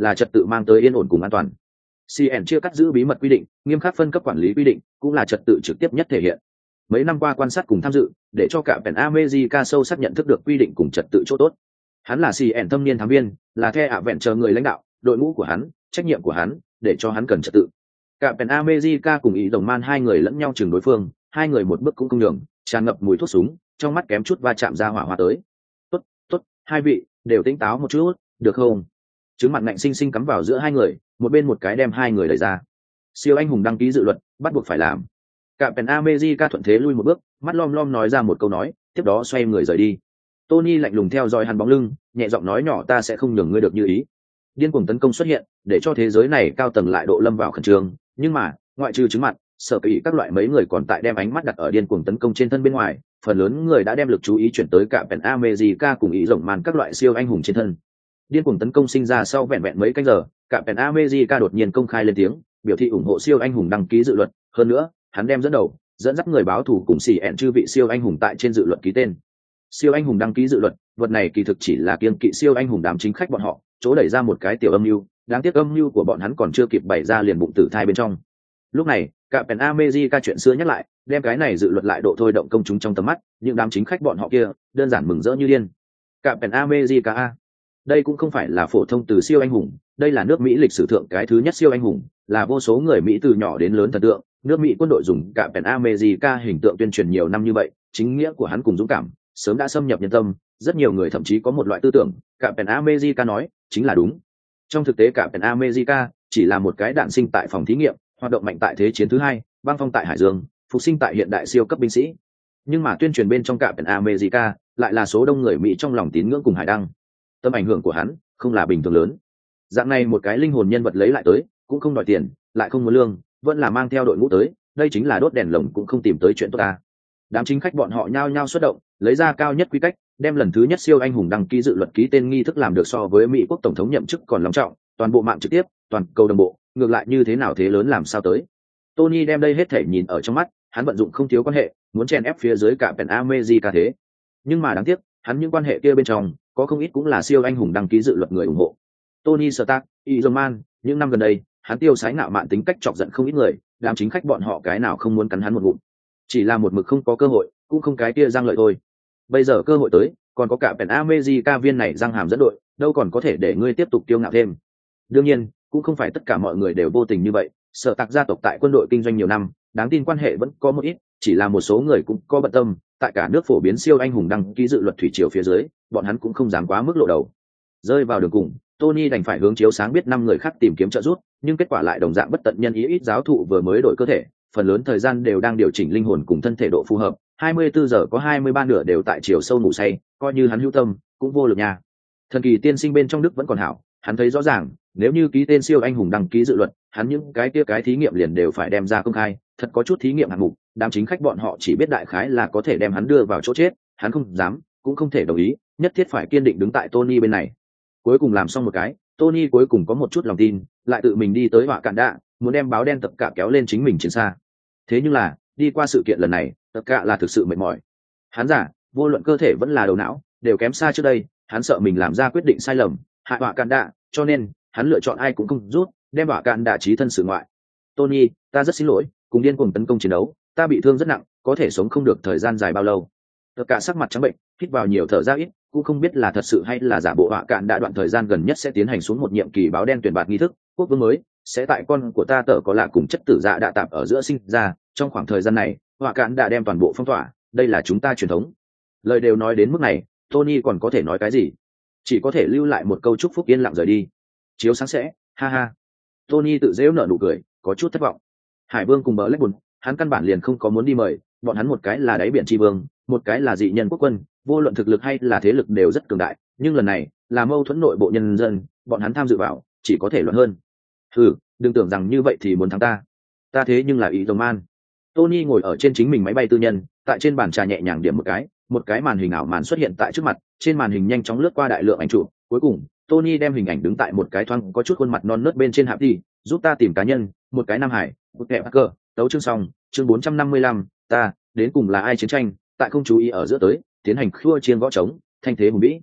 là trật tự mang tới yên ổn cùng an toàn. xê en chia cắt giữ bí mật quy định, nghiêm khắc phân cấp quản lý quy định, cũng là trật tự trực tiếp nhất thể hiện. Mấy năm qua quan sát cùng tham dự, để cho cả Pen America sâu sắc nhận thức được quy định cùng trật tự chỗ tốt. Hắn là xê en thâm niên thám viên, là The Adventure người lãnh đạo, đội ngũ của hắn, trách nhiệm của hắn, để cho hắn cần trật tự. Cả Pen America cùng ý đồng man hai người lẫn nhau chừng đối phương, hai người một bước cũng không nhường, tràn ngập mùi thuốc súng, trong mắt kém chút va chạm ra hỏa hoa tới. Tốt, tốt, hai vị đều tỉnh táo một chút, được không? Trứng mặt ngạnh sinh sinh cắm vào giữa hai người, một bên một cái đem hai người đẩy ra. Siêu anh hùng đăng ký dự luật, bắt buộc phải làm. Cả Pen America thuận thế lui một bước, mắt lom lom nói ra một câu nói, tiếp đó xoay người rời đi. Tony lạnh lùng theo dõi hắn bóng lưng, nhẹ giọng nói nhỏ ta sẽ không nhường ngươi được như ý. Điên cuồng tấn công xuất hiện, để cho thế giới này cao tầng lại độ lâm vào khẩn trương, nhưng mà, ngoại trừ chứng mặt, sở kỹ các loại mấy người còn tại đem ánh mắt đặt ở điên cuồng tấn công trên thân bên ngoài, phần lớn người đã đem lực chú ý chuyển tới cả Pen America cùng ý rộng màn các loại siêu anh hùng trên thân. Điên cuồng tấn công sinh ra sau vẹn vẹn mấy canh giờ, cả Pen America đột nhiên công khai lên tiếng, biểu thị ủng hộ siêu anh hùng đăng ký dự luật, hơn nữa, hắn đem dẫn đầu, dẫn dắt người báo thù cùng xỉ ẹn chư vị siêu anh hùng tại trên dự luật ký tên. Siêu anh hùng đăng ký dự luật, vật này kỳ thực chỉ là kiêng kỵ siêu anh hùng đám chính khách bọn họ, chỗ đẩy ra một cái tiểu âm mưu, đáng tiếc âm mưu của bọn hắn còn chưa kịp bày ra liền bụng tử thai bên trong. Lúc này, cả Pen America chuyện xưa nhắc lại, đem cái này dự luật lại độ thôi động công chúng trong tầm mắt, những đám chính khách bọn họ kia, đơn giản mừng rỡ như điên. Cả Pen America, đây cũng không phải là phổ thông từ siêu anh hùng, đây là nước Mỹ lịch sử thượng cái thứ nhất siêu anh hùng, là vô số người Mỹ từ nhỏ đến lớn thần tượng, nước Mỹ quân đội dùng cả Pen America hình tượng tuyên truyền nhiều năm như vậy, chính nghĩa của hắn cùng dũng cảm, sớm đã xâm nhập nhân tâm, rất nhiều người thậm chí có một loại tư tưởng, cả Pen America nói, chính là đúng. Trong thực tế cả Pen America chỉ là một cái đạn sinh tại phòng thí nghiệm, hoạt động mạnh tại thế chiến thứ hai, băng phong tại hải dương, phục sinh tại hiện đại siêu cấp binh sĩ. Nhưng mà tuyên truyền bên trong cả Pen America lại là số đông người Mỹ trong lòng tín ngưỡng cùng hải đăng. Tầm ảnh hưởng của hắn không là bình thường lớn. Dạng này một cái linh hồn nhân vật lấy lại tới, cũng không đòi tiền, lại không muốn lương, vẫn là mang theo đội ngũ tới, đây chính là đốt đèn lồng cũng không tìm tới chuyện tốt ta. Đám chính khách bọn họ nhao nhao xuất động, lấy ra cao nhất quy cách, đem lần thứ nhất siêu anh hùng đăng ký dự luật ký tên nghi thức làm được so với Mỹ quốc tổng thống nhậm chức còn long trọng, toàn bộ mạng trực tiếp, toàn cầu đồng bộ, ngược lại như thế nào thế lớn làm sao tới. Tony đem đây hết thể nhìn ở trong mắt, hắn vận dụng không thiếu quan hệ, muốn chen ép phía dưới cả Pen America thế. Nhưng mà đáng tiếc, hắn những quan hệ kia bên trong, có không ít cũng là siêu anh hùng đăng ký dự luật người ủng hộ. Tony Stark, Iron Man, những năm gần đây, hắn tiêu sái ngạo mạn tính cách chọc giận không ít người, đám chính khách bọn họ cái nào không muốn cắn hắn một ngụm. Chỉ là một mực không có cơ hội, cũng không cái kia răng lợi thôi. Bây giờ cơ hội tới, còn có cả Pen America viên này răng hàm dẫn đội, đâu còn có thể để ngươi tiếp tục tiêu ngạo thêm. Đương nhiên, cũng không phải tất cả mọi người đều vô tình như vậy, Sở Tạc gia tộc tại quân đội kinh doanh nhiều năm, đáng tin quan hệ vẫn có một ít, chỉ là một số người cũng có bận tâm, tại cả nước phổ biến siêu anh hùng đăng ký dự luật thủy triều phía dưới, bọn hắn cũng không dám quá mức lộ đầu. Rơi vào đường cùng, Tony đành phải hướng chiếu sáng biết năm người khác tìm kiếm trợ giúp, nhưng kết quả lại đồng dạng bất tận nhân ý ít giáo thụ vừa mới đổi cơ thể, phần lớn thời gian đều đang điều chỉnh linh hồn cùng thân thể độ phù hợp, hai mươi bốn giờ có hai mươi ba nửa đều tại chiều sâu ngủ say, coi như hắn hữu tâm, cũng vô lực nha. Thần kỳ tiên sinh bên trong Đức vẫn còn hảo, hắn thấy rõ ràng, nếu như ký tên siêu anh hùng đăng ký dự luật, hắn những cái kia cái thí nghiệm liền đều phải đem ra công khai, thật có chút thí nghiệm hạng mục, đám chính khách bọn họ chỉ biết đại khái là có thể đem hắn đưa vào chỗ chết, hắn không dám, cũng không thể đồng ý, nhất thiết phải kiên định đứng tại Tony bên này. Cuối cùng làm xong một cái, Tony cuối cùng có một chút lòng tin, lại tự mình đi tới họa cạn đạ, muốn đem báo đen tập cả kéo lên chính mình trên xa. Thế nhưng là, đi qua sự kiện lần này, tập cả là thực sự mệt mỏi. Hắn giả, vô luận cơ thể vẫn là đầu não, đều kém xa trước đây, hắn sợ mình làm ra quyết định sai lầm, hại họa cạn đạ, cho nên, hắn lựa chọn ai cũng không rút, đem họa cạn đạ trí thân xử ngoại. Tony, ta rất xin lỗi, cùng điên cuồng tấn công chiến đấu, ta bị thương rất nặng, có thể sống không được thời gian dài bao lâu. Tất cả sắc mặt trắng bệnh, hít vào nhiều thở ra ít, cũng không biết là thật sự hay là giả bộ. Họa cạn đã đoạn thời gian gần nhất sẽ tiến hành xuống một nhiệm kỳ báo đen tuyển bạt nghi thức, quốc vương mới sẽ tại con của ta tở có lạ cùng chất tử dạ đã tạp ở giữa sinh ra. Trong khoảng thời gian này, họa cạn đã đem toàn bộ phong tỏa, đây là chúng ta truyền thống. Lời đều nói đến mức này, Tony còn có thể nói cái gì? Chỉ có thể lưu lại một câu chúc phúc yên lặng rời đi. Chiếu sáng sẽ, ha ha. Tony tự dễu nở nụ cười, có chút thất vọng. Hải Vương cùng Blackburn, hắn căn bản liền không có muốn đi mời, bọn hắn một cái là đáy biển tri vương, một cái là dị nhân quốc quân, vô luận thực lực hay là thế lực đều rất cường đại, nhưng lần này là mâu thuẫn nội bộ nhân dân, bọn hắn tham dự vào chỉ có thể luận hơn. Hừ, đừng tưởng rằng như vậy thì muốn thắng ta, ta thế nhưng là ý đồng man. Tony ngồi ở trên chính mình máy bay tư nhân, tại trên bàn trà nhẹ nhàng điểm một cái, một cái màn hình ảo màn xuất hiện tại trước mặt, trên màn hình nhanh chóng lướt qua đại lượng ảnh chụp, cuối cùng Tony đem hình ảnh đứng tại một cái thoáng có chút khuôn mặt non nớt bên trên hạp đi, giúp ta tìm cá nhân, một cái nam hải, một kẻ hacker, tấu chương xong, chương bốn trăm năm mươi lăm, ta, đến cùng là ai chiến tranh, tại không chú ý ở giữa tới, tiến hành khua chiên gõ trống, thanh thế hùng vĩ.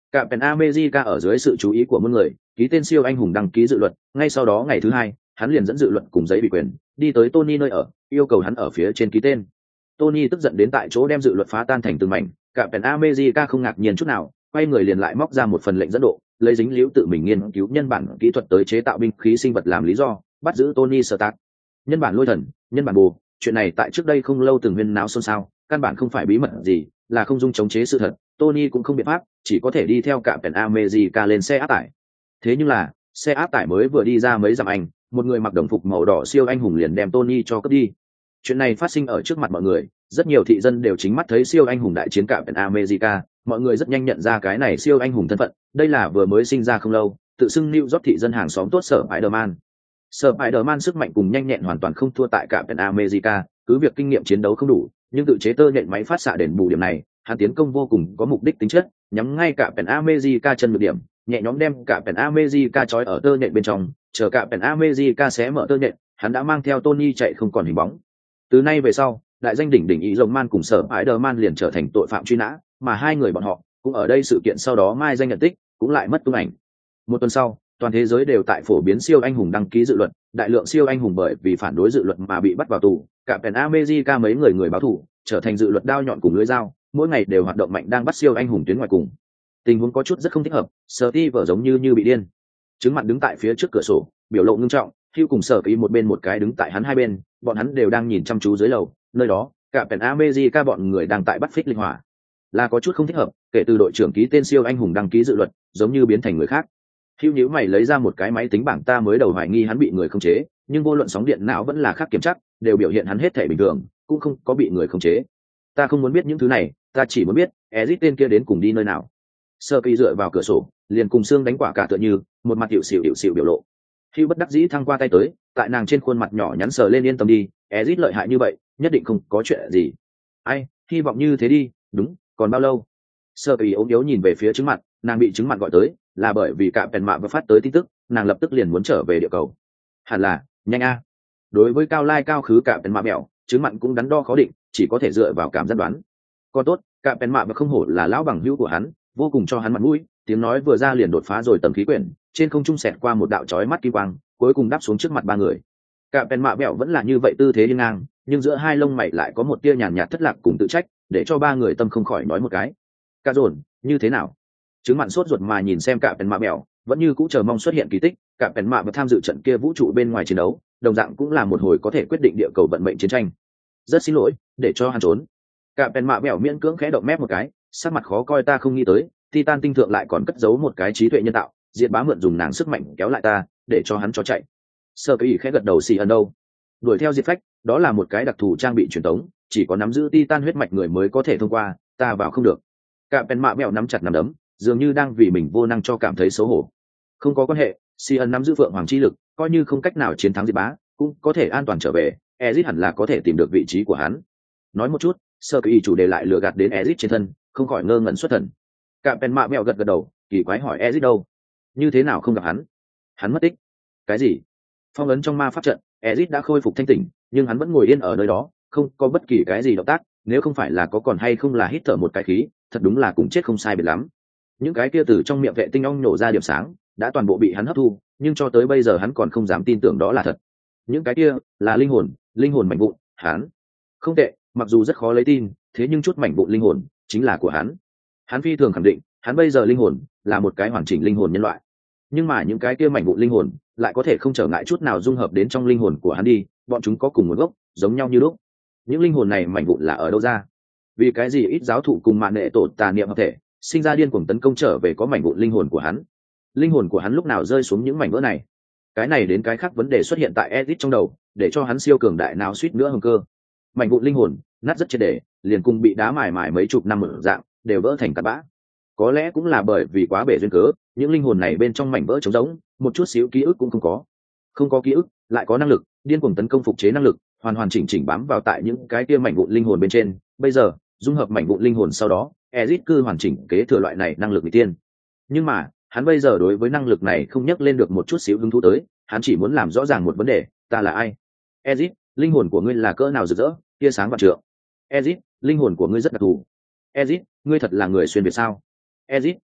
Captain America ở dưới sự chú ý của muôn người, ký tên siêu anh hùng đăng ký dự luật, ngay sau đó ngày thứ hai, hắn liền dẫn dự luật cùng giấy ủy quyền, đi tới Tony nơi ở, yêu cầu hắn ở phía trên ký tên. Tony tức giận đến tại chỗ đem dự luật phá tan thành từng mảnh, Captain America không ngạc nhiên chút nào, quay người liền lại móc ra một phần lệnh dẫn độ, lấy dính liễu tự mình nghiên cứu nhân bản kỹ thuật tới chế tạo binh khí sinh vật làm lý do, bắt giữ Tony Stark. Nhân bản lôi thần, nhân bản bù, chuyện này tại trước đây không lâu từng huyên náo xôn xao, căn bản không phải bí mật gì, là không dung chống chế sự thật. Tony cũng không biện pháp, chỉ có thể đi theo Captain America lên xe áp tải. Thế nhưng là, xe áp tải mới vừa đi ra mấy dặm anh, một người mặc đồng phục màu đỏ siêu anh hùng liền đem Tony cho cướp đi. Chuyện này phát sinh ở trước mặt mọi người, rất nhiều thị dân đều chính mắt thấy siêu anh hùng đại chiến Captain America, mọi người rất nhanh nhận ra cái này siêu anh hùng thân phận, đây là vừa mới sinh ra không lâu, tự xưng New York thị dân hàng xóm tốt sở Spider-Man. Sở Spider-Man sức mạnh cùng nhanh nhẹn hoàn toàn không thua tại Captain America, cứ việc kinh nghiệm chiến đấu không đủ, nhưng tự chế tơ nhện máy phát xạ đền bù điểm này, hắn tiến công vô cùng có mục đích tính chất, nhắm ngay Captain America chân nhược điểm, nhẹ nhõm đem Captain America trói ở tơ nhện bên trong, chờ Captain America xé mở tơ nhện, hắn đã mang theo Tony chạy không còn hình bóng. Từ nay về sau, đại danh đỉnh đỉnh Iron Man cùng Sở Spider-Man liền trở thành tội phạm truy nã, mà hai người bọn họ cũng ở đây sự kiện sau đó mai danh nhận tích, cũng lại mất tung ảnh. Một tuần sau, toàn thế giới đều tại phổ biến siêu anh hùng đăng ký dự luật, đại lượng siêu anh hùng bởi vì phản đối dự luật mà bị bắt vào tù, Captain America mấy người người báo thù, trở thành dự luật đao nhọn cùng lưỡi dao, mỗi ngày đều hoạt động mạnh đang bắt siêu anh hùng tuyến ngoài cùng. Tình huống có chút rất không thích hợp, Steve giống như như bị điên. Trứng mặt đứng tại phía trước cửa sổ, biểu lộ ngưng trọng, Hugh cùng Sở Ký một bên một cái đứng tại hắn hai bên, bọn hắn đều đang nhìn chăm chú dưới lầu, nơi đó, Captain America bọn người đang tại bắt phích linh hỏa. Là có chút không thích hợp, kể từ đội trưởng ký tên siêu anh hùng đăng ký dự luật, giống như biến thành người khác. Hugh nhíu mày lấy ra một cái máy tính bảng, ta mới đầu hoài nghi hắn bị người khống chế, nhưng vô luận sóng điện não vẫn là khác kiểm chắc, đều biểu hiện hắn hết thể bình thường, cũng không có bị người khống chế. Ta không muốn biết những thứ này, ta chỉ muốn biết, Ezic tên kia đến cùng đi nơi nào. Sơ Kỳ dựa vào cửa sổ, liền cùng xương đánh quả cả tựa như, một mặt hiệu xỉu hiệu xỉu biểu lộ. Hugh bất đắc dĩ thăng qua tay tới, tại nàng trên khuôn mặt nhỏ nhắn sờ lên, yên tâm đi, Ezic lợi hại như vậy, nhất định không có chuyện gì. Ai, hy vọng như thế đi, đúng, còn bao lâu? Sơ Kỳ ốm yếu nhìn về phía trứng mặt, nàng bị trứng mặt gọi tới, là bởi vì cả Pèn Mạ vừa phát tới tin tức, nàng lập tức liền muốn trở về địa cầu. Hẳn là, nhanh a. Đối với cao lai cao khứ cả Pèn Mạ mèo, trứng mặn cũng đắn đo khó định, chỉ có thể dựa vào cảm giác đoán. Còn tốt, cả Pèn Mạ và không hổ là lão bằng hữu của hắn, vô cùng cho hắn mặt mũi, tiếng nói vừa ra liền đột phá rồi tầm khí quyển, trên không trung xẹt qua một đạo chói mắt kim quang, cuối cùng đáp xuống trước mặt ba người. Cả Pèn Mạ mèo vẫn là như vậy tư thế đi ngang, nhưng giữa hai lông mày lại có một tia nhàn nhạt thất lạc cùng tự trách, để cho ba người tâm không khỏi nói một cái. Cả dồn, như thế nào? Trứng mặn sốt ruột mà nhìn xem cả Pèn Mạ mèo, vẫn như cũ chờ mong xuất hiện kỳ tích, cả Pèn Mạ và tham dự trận kia vũ trụ bên ngoài chiến đấu, đồng dạng cũng là một hồi có thể quyết định địa cầu vận mệnh chiến tranh. Rất xin lỗi, để cho hắn trốn. Cả Pèn Mạ mèo miễn cưỡng khẽ động mép một cái, sắc mặt khó coi, ta không nghĩ tới, Titan tinh thượng lại còn cất giấu một cái trí tuệ nhân tạo, Diệt Bá mượn dùng nàng sức mạnh kéo lại ta, để cho hắn cho chạy. Sơ Kỳ khẽ gật đầu, xì ẩn đâu? Đuổi theo Diệt Phách, đó là một cái đặc thù trang bị truyền tống, chỉ có nắm giữ Titan huyết mạch người mới có thể thông qua, ta vào không được. Cả Pèn Mạ mèo nắm chặt nắm đấm, dường như đang vì mình vô năng cho cảm thấy xấu hổ. Không có quan hệ, Si ân nắm giữ Phượng Hoàng chi lực, coi như không cách nào chiến thắng Diệt Bá, cũng có thể an toàn trở về, Ezic hẳn là có thể tìm được vị trí của hắn. Nói một chút, Sơ Kỳ chủ đề lại lừa gạt đến Ezic trên thân, không khỏi ngơ ngẩn xuất thần. Cả Pèn Mạ mèo gật gật đầu, kỳ quái hỏi Ezic đâu? Như thế nào không gặp hắn? Hắn mất tích. Cái gì? Phong ấn trong ma pháp trận, Ezic đã khôi phục thanh tỉnh, nhưng hắn vẫn ngồi yên ở nơi đó, không có bất kỳ cái gì động tác, nếu không phải là có còn hay không là hít thở một cái khí, thật đúng là cùng chết không sai biệt lắm. Những cái kia từ trong miệng vệ tinh ong nổ ra điểm sáng, đã toàn bộ bị hắn hấp thu, nhưng cho tới bây giờ hắn còn không dám tin tưởng đó là thật. Những cái kia là linh hồn, linh hồn mảnh vụn, hắn. Không tệ, mặc dù rất khó lấy tin, thế nhưng chút mảnh vụn linh hồn chính là của hắn. Hắn phi thường khẳng định, hắn bây giờ linh hồn là một cái hoàn chỉnh linh hồn nhân loại. Nhưng mà những cái kia mảnh vụn linh hồn lại có thể không trở ngại chút nào dung hợp đến trong linh hồn của hắn đi, bọn chúng có cùng nguồn gốc, giống nhau như lúc. Những linh hồn này mảnh vụn là ở đâu ra? Vì cái gì ít giáo thụ cùng mạn nệ tổ tà niệm hợp thể, sinh ra điên cuồng tấn công trở về có mảnh vụn linh hồn của hắn? Linh hồn của hắn lúc nào rơi xuống những mảnh vỡ này? Cái này đến cái khác vấn đề xuất hiện tại Ezic trong đầu, để cho hắn siêu cường đại nào suýt nữa hưng cơ. Mảnh vụn linh hồn nát rất triệt để, liền cùng bị đá mài mài mấy chục năm ở dạng, đều vỡ thành cát bã. Có lẽ cũng là bởi vì quá bể duyên cớ, những linh hồn này bên trong mảnh vỡ trống rỗng, một chút xíu ký ức cũng không có. Không có ký ức, lại có năng lực, điên cuồng tấn công phục chế năng lực, hoàn hoàn chỉnh chỉnh bám vào tại những cái kia mảnh vụn linh hồn bên trên. Bây giờ, dung hợp mảnh vụn linh hồn sau đó, Ezic cư hoàn chỉnh kế thừa loại này năng lực người tiên. Nhưng mà, hắn bây giờ đối với năng lực này không nhắc lên được một chút xíu hứng thú tới, hắn chỉ muốn làm rõ ràng một vấn đề, ta là ai? Ezic, linh hồn của ngươi là cỡ nào rực rỡ, tia sáng vạn trượng. Ezic, linh hồn của ngươi rất đặc thù. Ezic, ngươi thật là người xuyên việt sao? Ezic,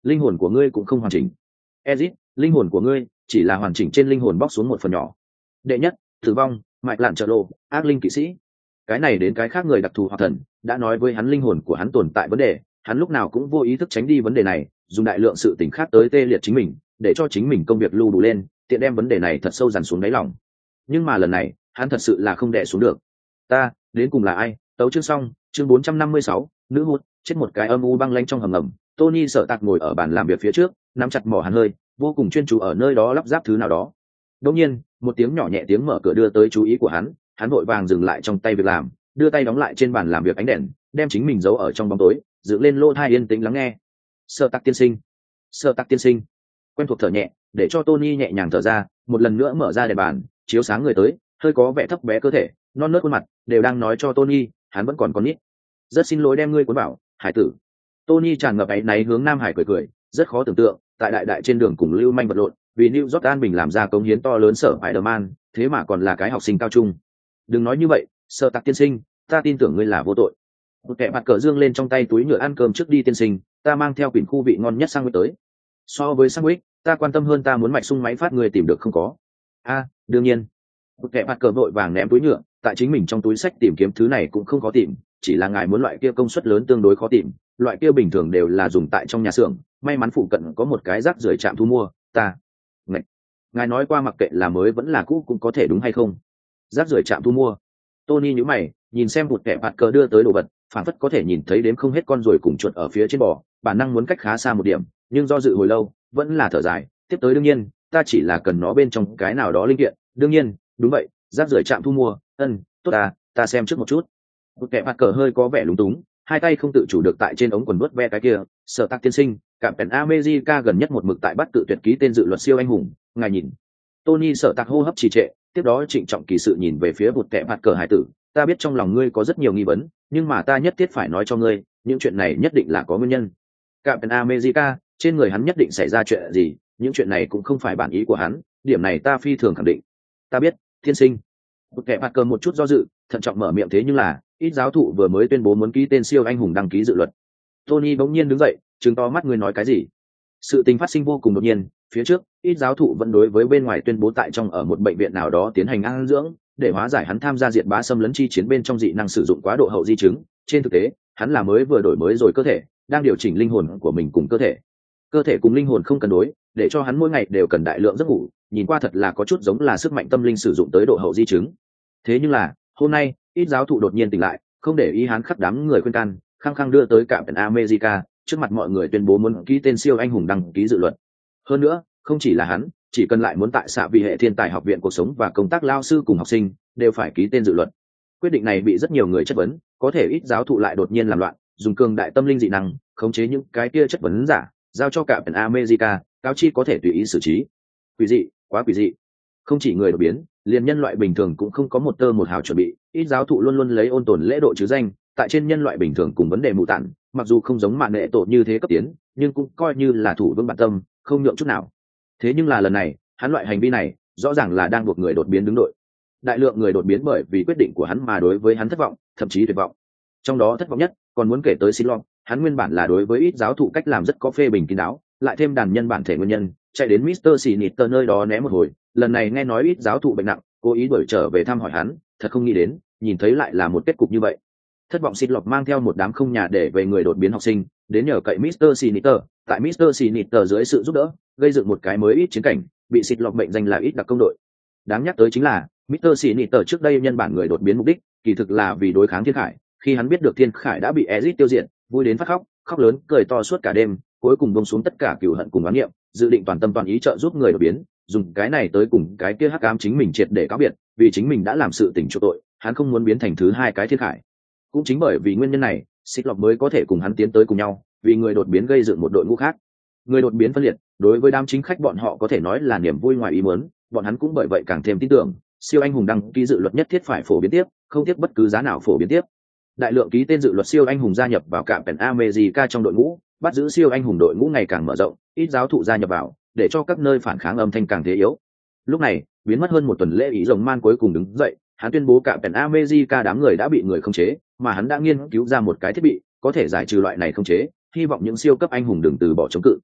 linh hồn của ngươi cũng không hoàn chỉnh. Ezit, linh hồn của ngươi chỉ là hoàn chỉnh trên linh hồn bóc xuống một phần nhỏ. Đệ nhất, tử vong, mạch lạn trợ lộ, ác linh kỵ sĩ. Cái này đến cái khác người đặc thù hoặc thần đã nói với hắn linh hồn của hắn tồn tại vấn đề, hắn lúc nào cũng vô ý thức tránh đi vấn đề này, dùng đại lượng sự tình khác tới tê liệt chính mình, để cho chính mình công việc lưu đủ lên, tiện đem vấn đề này thật sâu dằn xuống đáy lòng. Nhưng mà lần này hắn thật sự là không đè xuống được. Ta đến cùng là ai? Tấu chương xong. Chương bốn trăm năm mươi sáu, nữ hút chết một cái âm u băng lanh trong hầm ngầm. Tony sợ tạc ngồi ở bàn làm việc phía trước, nắm chặt mỏ hàn hơi, vô cùng chuyên chú ở nơi đó lắp ráp thứ nào đó. Đột nhiên, một tiếng nhỏ nhẹ tiếng mở cửa đưa tới chú ý của hắn, hắn vội vàng dừng lại trong tay việc làm, đưa tay đóng lại trên bàn làm việc ánh đèn, đem chính mình giấu ở trong bóng tối, dựng lên lỗ tai yên tĩnh lắng nghe. Sợ tạc tiên sinh, sợ tạc tiên sinh. Quen thuộc thở nhẹ, để cho Tony nhẹ nhàng thở ra, một lần nữa mở ra đèn bàn, chiếu sáng người tới, hơi có vẻ thấp bé cơ thể, non nớt khuôn mặt, đều đang nói cho Tony, hắn vẫn còn con nít. Rất xin lỗi đem ngươi cuốn vào, hải tử. Tony tràn ngập áy náy hướng Nam Hải cười cười, rất khó tưởng tượng, tại đại đại trên đường cùng lưu manh vật lộn, vì New York an bình làm ra công hiến to lớn sở Spider-Man, thế mà còn là cái học sinh cao trung. Đừng nói như vậy, Sợ tạc tiên sinh, ta tin tưởng ngươi là vô tội. Một kẻ bạt cờ dương lên trong tay túi nhựa ăn cơm trước đi tiên sinh, ta mang theo quyển khu vị ngon nhất sang tới. So với sandwich, ta quan tâm hơn ta muốn mạch sung máy phát người tìm được không có. A, à, đương nhiên. Một kẻ bạt cờ vội vàng ném túi nhựa, tại chính mình trong túi sách tìm kiếm thứ này cũng không khó tìm, chỉ là ngài muốn loại kia công suất lớn tương đối khó tìm, loại kia bình thường đều là dùng tại trong nhà xưởng, may mắn phụ cận có một cái rác rưởi trạm thu mua, ta. Ngài, ngài nói qua mặc kệ là mới vẫn là cũ cũng có thể đúng hay không? Rác rưởi trạm thu mua. Tony nhíu mày, nhìn xem một kẻ bạt cờ đưa tới đồ vật, phản phất có thể nhìn thấy đếm không hết con ruồi cùng chuột ở phía trên bò, bản năng muốn cách khá xa một điểm, nhưng do dự hồi lâu, vẫn là thở dài, tiếp tới đương nhiên, ta chỉ là cần nó bên trong cái nào đó linh kiện, đương nhiên, đúng vậy, rác rưởi trạm thu mua, ân, tốt à, ta xem trước một chút. Một kẻ bạt cờ hơi có vẻ lúng túng, hai tay không tự chủ được tại trên ống quần vớt ve cái kia. Sở tạc tiên sinh, cảm pen America gần nhất một mực tại bắt tự tuyệt ký tên dự luật siêu anh hùng, ngài nhìn. Tony sở tạc hô hấp trì trệ, tiếp đó trịnh trọng kỳ sự nhìn về phía một kẻ bạt cờ hải tử, ta biết trong lòng ngươi có rất nhiều nghi vấn, nhưng mà ta nhất thiết phải nói cho ngươi, những chuyện này nhất định là có nguyên nhân. Cảm pen America, trên người hắn nhất định xảy ra chuyện gì, những chuyện này cũng không phải bản ý của hắn, điểm này ta phi thường khẳng định. Ta biết, tiên sinh. Một kẻ bạt cờ một chút do dự, thận trọng mở miệng thế nhưng là, ít giáo thụ vừa mới tuyên bố muốn ký tên siêu anh hùng đăng ký dự luật. Tony bỗng nhiên đứng dậy, trừng to mắt, ngươi nói cái gì? Sự tình phát sinh vô cùng đột nhiên, phía trước, ít giáo thụ vẫn đối với bên ngoài tuyên bố tại trong ở một bệnh viện nào đó tiến hành an dưỡng, để hóa giải hắn tham gia diệt bá xâm lấn chi chiến bên trong dị năng sử dụng quá độ hậu di chứng. Trên thực tế, hắn là mới vừa đổi mới rồi cơ thể, đang điều chỉnh linh hồn của mình cùng cơ thể. Cơ thể cùng linh hồn không cân đối, để cho hắn mỗi ngày đều cần đại lượng giấc ngủ, nhìn qua thật là có chút giống là sức mạnh tâm linh sử dụng tới độ hậu di chứng. Thế nhưng là, hôm nay, ít giáo thụ đột nhiên tỉnh lại, không để ý hắn khắc đám người khuyên can, khăng khăng đưa tới cả America, trước mặt mọi người tuyên bố muốn ký tên siêu anh hùng đăng ký dự luật. Hơn nữa, không chỉ là hắn, chỉ cần lại muốn tại xạ vị hệ thiên tài học viện cuộc sống và công tác lao sư cùng học sinh, đều phải ký tên dự luật. Quyết định này bị rất nhiều người chất vấn, có thể ít giáo thụ lại đột nhiên làm loạn, dùng cường đại tâm linh dị năng, khống chế những cái kia chất vấn giả, giao cho cả America, cáo chi có thể tùy ý xử trí. Quỷ dị, quá quỷ dị. Không chỉ người đột biến, liền nhân loại bình thường cũng không có một tơ một hào chuẩn bị, ít giáo thụ luôn luôn lấy ôn tồn lễ độ chứ danh, tại trên nhân loại bình thường cùng vấn đề mù tản, mặc dù không giống mạn nghệ tổ như thế cấp tiến, nhưng cũng coi như là thủ vững bản tâm, không nhượng chút nào. Thế nhưng là lần này, hắn loại hành vi này, rõ ràng là đang buộc người đột biến đứng đội. Đại lượng người đột biến bởi vì quyết định của hắn mà đối với hắn thất vọng, thậm chí tuyệt vọng. Trong đó thất vọng nhất, còn muốn kể tới Xin Lon, hắn nguyên bản là đối với ít giáo thụ cách làm rất có phê bình kín đáo, lại thêm đàn nhân bản thể nguyên nhân, chạy đến Mister Sinister nơi đó né một hồi, lần này nghe nói ít giáo thụ bệnh nặng, cố ý đuổi trở về thăm hỏi hắn, thật không nghĩ đến, nhìn thấy lại là một kết cục như vậy. Thất vọng Xin Lọt mang theo một đám không nhà để về người đột biến học sinh, đến nhờ cậy Mister Sinister, tại Mister Sinister dưới sự giúp đỡ, gây dựng một cái mới ít chiến cảnh, bị Xin Lọt mệnh danh là ít đặc công đội. Đáng nhắc tới chính là, Mister Sinister trước đây nhân bản người đột biến mục đích, kỳ thực là vì đối kháng Thiên Khải, khi hắn biết được Thiên Khải đã bị Ezic tiêu diệt, vui đến phát khóc, khóc lớn, cười to suốt cả đêm, cuối cùng buông xuống tất cả cừu hận cùng oán niệm, dự định toàn tâm toàn ý trợ giúp người đột biến, dùng cái này tới cùng cái kia hắc ám chính mình triệt để cáo biệt, vì chính mình đã làm sự tình chỗ tội, hắn không muốn biến thành thứ hai cái Thiên Khải. Cũng chính bởi vì nguyên nhân này, Xích Lộc mới có thể cùng hắn tiến tới cùng nhau, vì người đột biến gây dựng một đội ngũ khác. Người đột biến phân liệt, đối với đám chính khách bọn họ có thể nói là niềm vui ngoài ý muốn, bọn hắn cũng bởi vậy càng thêm tin tưởng, siêu anh hùng đăng ký dự luật nhất thiết phải phổ biến tiếp, không tiếc bất cứ giá nào phổ biến tiếp. Đại lượng ký tên dự luật siêu anh hùng gia nhập vào cả Pen America trong đội ngũ, bắt giữ siêu anh hùng đội ngũ ngày càng mở rộng, ít giáo thụ gia nhập vào, để cho các nơi phản kháng âm thanh càng thế yếu. Lúc này, biến mất hơn một tuần lễ ý rồng man cuối cùng đứng dậy, hắn tuyên bố cả Pen America đám người đã bị người khống chế, mà hắn đã nghiên cứu ra một cái thiết bị có thể giải trừ loại này khống chế, hy vọng những siêu cấp anh hùng đừng từ bỏ chống cự.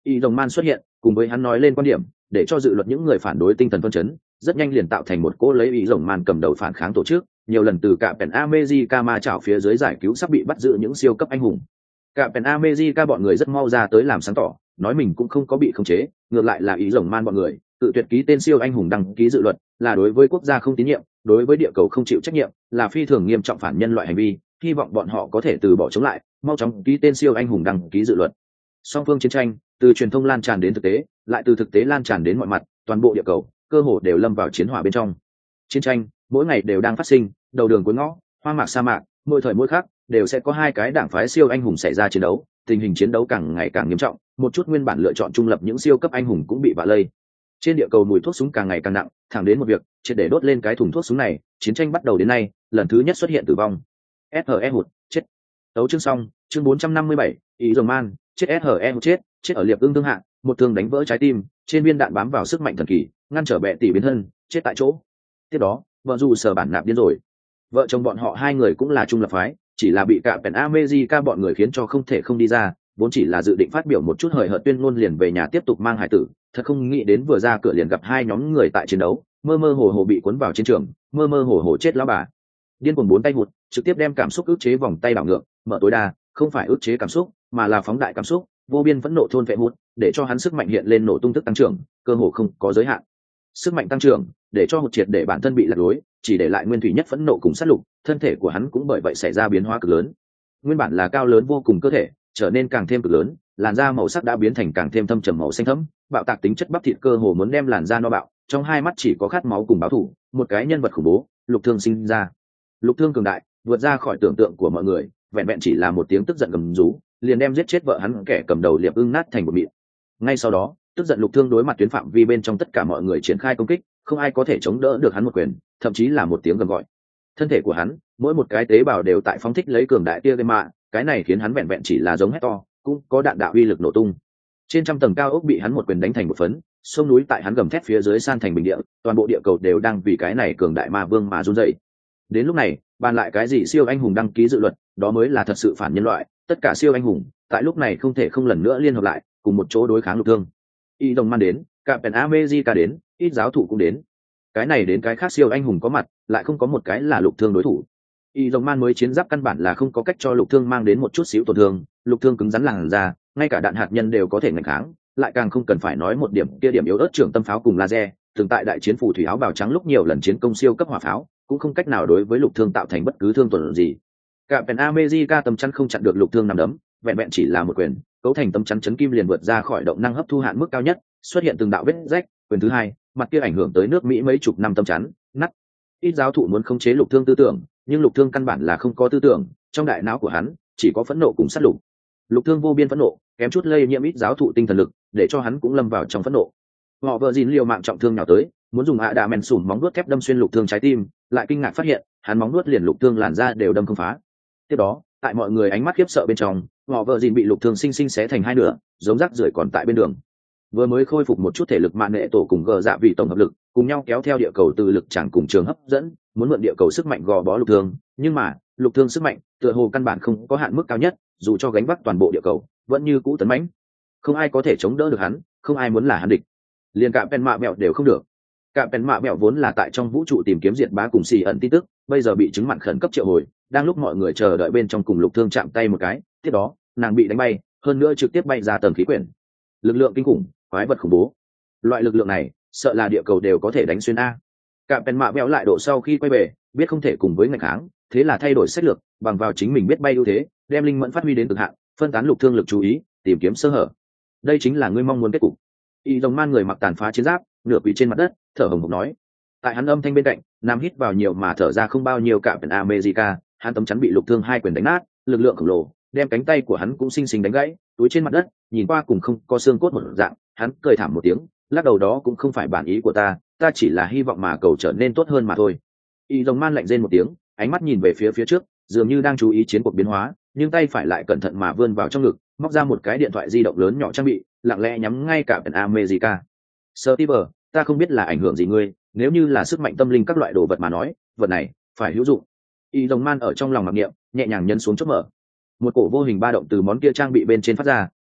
Y Rồng Man xuất hiện, cùng với hắn nói lên quan điểm, để cho dự luật những người phản đối tinh thần phân chấn, rất nhanh liền tạo thành một cỗ lấy Y Rồng Man cầm đầu phản kháng tổ chức, nhiều lần từ cả Pen America ma chảo phía dưới giải cứu sắp bị bắt giữ những siêu cấp anh hùng. Cả Pen America bọn người rất mau ra tới làm sáng tỏ, nói mình cũng không có bị khống chế, ngược lại là Y Rồng Man bọn người tự tuyệt ký tên siêu anh hùng đăng ký dự luật, là đối với quốc gia không tín nhiệm, đối với địa cầu không chịu trách nhiệm, là phi thường nghiêm trọng phản nhân loại hành vi, hy vọng bọn họ có thể từ bỏ chống lại, mau chóng ký tên siêu anh hùng đăng ký dự luật. Song phương chiến tranh từ truyền thông lan tràn đến thực tế, lại từ thực tế lan tràn đến mọi mặt, toàn bộ địa cầu cơ hồ đều lâm vào chiến hỏa bên trong. Chiến tranh mỗi ngày đều đang phát sinh, đầu đường cuối ngõ, hoang mạc sa mạc, mỗi thời mỗi khác đều sẽ có hai cái đảng phái siêu anh hùng xảy ra chiến đấu, tình hình chiến đấu càng ngày càng nghiêm trọng, một chút nguyên bản lựa chọn trung lập những siêu cấp anh hùng cũng bị vạ lây. Trên địa cầu mùi thuốc súng càng ngày càng nặng, thẳng đến một việc, triệt để đốt lên cái thùng thuốc súng này, chiến tranh bắt đầu đến nay, lần thứ nhất xuất hiện tử vong. ét hờ e hụt, chết. Tấu chương xong, chương bốn trăm năm mươi bảy, ý rồng man, chết ét hờ e hụt chết, chết ở liệp ưng thương hạ, một thương đánh vỡ trái tim, trên viên đạn bám vào sức mạnh thần kỳ, ngăn trở bệ tỷ biến thân, chết tại chỗ. Tiếp đó, vợ dù sở bản nạp điên rồi. Vợ chồng bọn họ hai người cũng là trung lập phái, chỉ là bị cả Pen America bọn người khiến cho không thể không đi ra, vốn chỉ là dự định phát biểu một chút hời hợt tuyên ngôn liền về nhà tiếp tục mang hải tử, thật không nghĩ đến vừa ra cửa liền gặp hai nhóm người tại chiến đấu, mơ mơ hồ hồ bị cuốn vào chiến trường, mơ mơ hồ hồ chết lão bà. Điên cuồng bốn tay hụt, trực tiếp đem cảm xúc ức chế vòng tay đảo ngược, mở tối đa, không phải ức chế cảm xúc, mà là phóng đại cảm xúc, vô biên phẫn nộ thôn vệ hụt, để cho hắn sức mạnh hiện lên nổ tung tức tăng trưởng, cơ hồ không có giới hạn. Sức mạnh tăng trưởng, để cho hụt triệt để bản thân bị lạc lối, chỉ để lại nguyên thủy nhất phẫn nộ cùng sát lục, thân thể của hắn cũng bởi vậy xảy ra biến hóa cực lớn. Nguyên bản là cao lớn vô cùng cơ thể, trở nên càng thêm cực lớn, làn da màu sắc đã biến thành càng thêm thâm trầm màu xanh thẫm, bạo tạc tính chất bắp thịt cơ hồ muốn đem làn da no bạo, trong hai mắt chỉ có khát máu cùng báo thù, một cái nhân vật khủng bố, Lục Thương sinh ra. Lục Thương cường đại, vượt ra khỏi tưởng tượng của mọi người, vẹn vẹn chỉ là một tiếng tức giận gầm rú, liền đem giết chết vợ hắn kẻ cầm đầu liệp ưng nát thành một mịn. Ngay sau đó, tức giận Lục Thương đối mặt tuyến phạm vi bên trong tất cả mọi người triển khai công kích, không ai có thể chống đỡ được hắn một quyền, thậm chí là một tiếng gầm gọi. Thân thể của hắn, mỗi một cái tế bào đều tại phóng thích lấy cường đại tia gamma, cái này khiến hắn vẹn vẹn chỉ là giống hét to, cũng có đạn đạo uy lực nổ tung. Trên trăm tầng cao ốc bị hắn một quyền đánh thành một phấn, sông núi tại hắn gầm thét phía dưới san thành bình địa, toàn bộ địa cầu đều đang vì cái này cường đại ma vương mà run rẩy. Đến lúc này, bàn lại cái gì siêu anh hùng đăng ký dự luật, đó mới là thật sự phản nhân loại, tất cả siêu anh hùng, tại lúc này không thể không lần nữa liên hợp lại, cùng một chỗ đối kháng Lục Thương. Y Đồng Man đến, Captain America đến, ít giáo thủ cũng đến. Cái này đến cái khác siêu anh hùng có mặt, lại không có một cái là Lục Thương đối thủ. Y Rồng Man mới chiến giáp căn bản là không có cách cho Lục Thương mang đến một chút xíu tổn thương, Lục Thương cứng rắn làn ra, ngay cả đạn hạt nhân đều có thể ngăn kháng, lại càng không cần phải nói một điểm kia điểm yếu ớt trưởng tâm pháo cùng laser, từng tại đại chiến phù thủy áo bào trắng lúc nhiều lần chiến công siêu cấp hỏa pháo, cũng không cách nào đối với Lục Thương tạo thành bất cứ thương tổn gì. Cả Pen America tấm chắn không chặn được Lục Thương nằm đấm, vẹn vẹn chỉ là một quyền, cấu thành tấm chắn chấn kim liền vượt ra khỏi động năng hấp thu hạn mức cao nhất, xuất hiện từng đạo vết rách, quyền thứ hai, mặt kia ảnh hưởng tới nước Mỹ mấy chục năm tấm chắn, nát. Ít giáo thụ muốn khống chế Lục Thương tư tưởng, nhưng Lục Thương căn bản là không có tư tưởng, trong đại não của hắn chỉ có phẫn nộ cùng sát lục. Lục Thương vô biên phẫn nộ, kém chút lây nhiễm ít giáo thụ tinh thần lực, để cho hắn cũng lâm vào trong phẫn nộ. Họ vợ dìn liều mạng trọng thương nhào tới, muốn dùng ạ đà men sủm móng vuốt thép đâm xuyên Lục Thương trái tim, lại kinh ngạc phát hiện, hắn móng vuốt liền Lục Thương làn ra đều đâm không phá. Tiếp đó, tại mọi người ánh mắt khiếp sợ bên trong, họ vợ dìn bị Lục Thương sinh sinh xé thành hai nửa, giống rác rưởi còn tại bên đường. Vừa mới khôi phục một chút thể lực mạng nệ tổ cùng gờ dạ vì tổng hợp lực, cùng nhau kéo theo địa cầu từ lực chẳng cùng trường hấp dẫn, muốn mượn địa cầu sức mạnh gò bó Lục Thương, nhưng mà Lục Thương sức mạnh tựa hồ căn bản không có hạn mức cao nhất, dù cho gánh vác toàn bộ địa cầu vẫn như cũ tấn mãnh, không ai có thể chống đỡ được hắn, không ai muốn là hắn địch, liền cả Pen Mạ Mẹo đều không được. Cả Pen Mạ Mẹo vốn là tại trong vũ trụ tìm kiếm diệt bá cùng xì ẩn tin tức, bây giờ bị chứng mặn khẩn cấp triệu hồi, đang lúc mọi người chờ đợi bên trong cùng Lục Thương chạm tay một cái, tiếp đó nàng bị đánh bay, hơn nữa trực tiếp bay ra tầng khí quyển. Lực lượng kinh khủng, quái vật khủng bố, loại lực lượng này sợ là địa cầu đều có thể đánh xuyên a. Cả Pen Mạ Mẹo lại độ sau khi quay về, biết không thể cùng với ngành kháng, thế là thay đổi sách lược, bằng vào chính mình biết bay ưu thế, đem linh mẫn phát huy đến cực hạn, phân tán Lục Thương lực chú ý, tìm kiếm sơ hở. Đây chính là ngươi mong muốn kết cục. Y Đồng Man người mặc tàn phá chiến giáp, nửa quỳ trên mặt đất, thở hổn hển nói. Tại hắn âm thanh bên cạnh, nam hít vào nhiều mà thở ra không bao nhiêu. Cả Pen America, hắn tấm chắn bị Lục Thương hai quyền đánh nát, lực lượng khổng lồ đem cánh tay của hắn cũng xinh xinh đánh gãy, túi trên mặt đất, nhìn qua cùng không có xương cốt một dạng, hắn cười thảm một tiếng, lắc đầu đó cũng không phải bản ý của ta, ta chỉ là hy vọng mà cầu trở nên tốt hơn mà thôi. Y Đồng Man lạnh rên một tiếng, ánh mắt nhìn về phía phía trước, dường như đang chú ý chiến cuộc biến hóa, nhưng tay phải lại cẩn thận mà vươn vào trong ngực, móc ra một cái điện thoại di động lớn nhỏ trang bị, lặng lẽ nhắm ngay cả Pen America. Steve, ta không biết là ảnh hưởng gì ngươi, nếu như là sức mạnh tâm linh các loại đồ vật mà nói, vật này phải hữu dụng. Y Đồng Man ở trong lòng mặc niệm, nhẹ nhàng nhấn xuống chốt mở. Một cổ vô hình ba động từ món kia trang bị bên trên phát ra,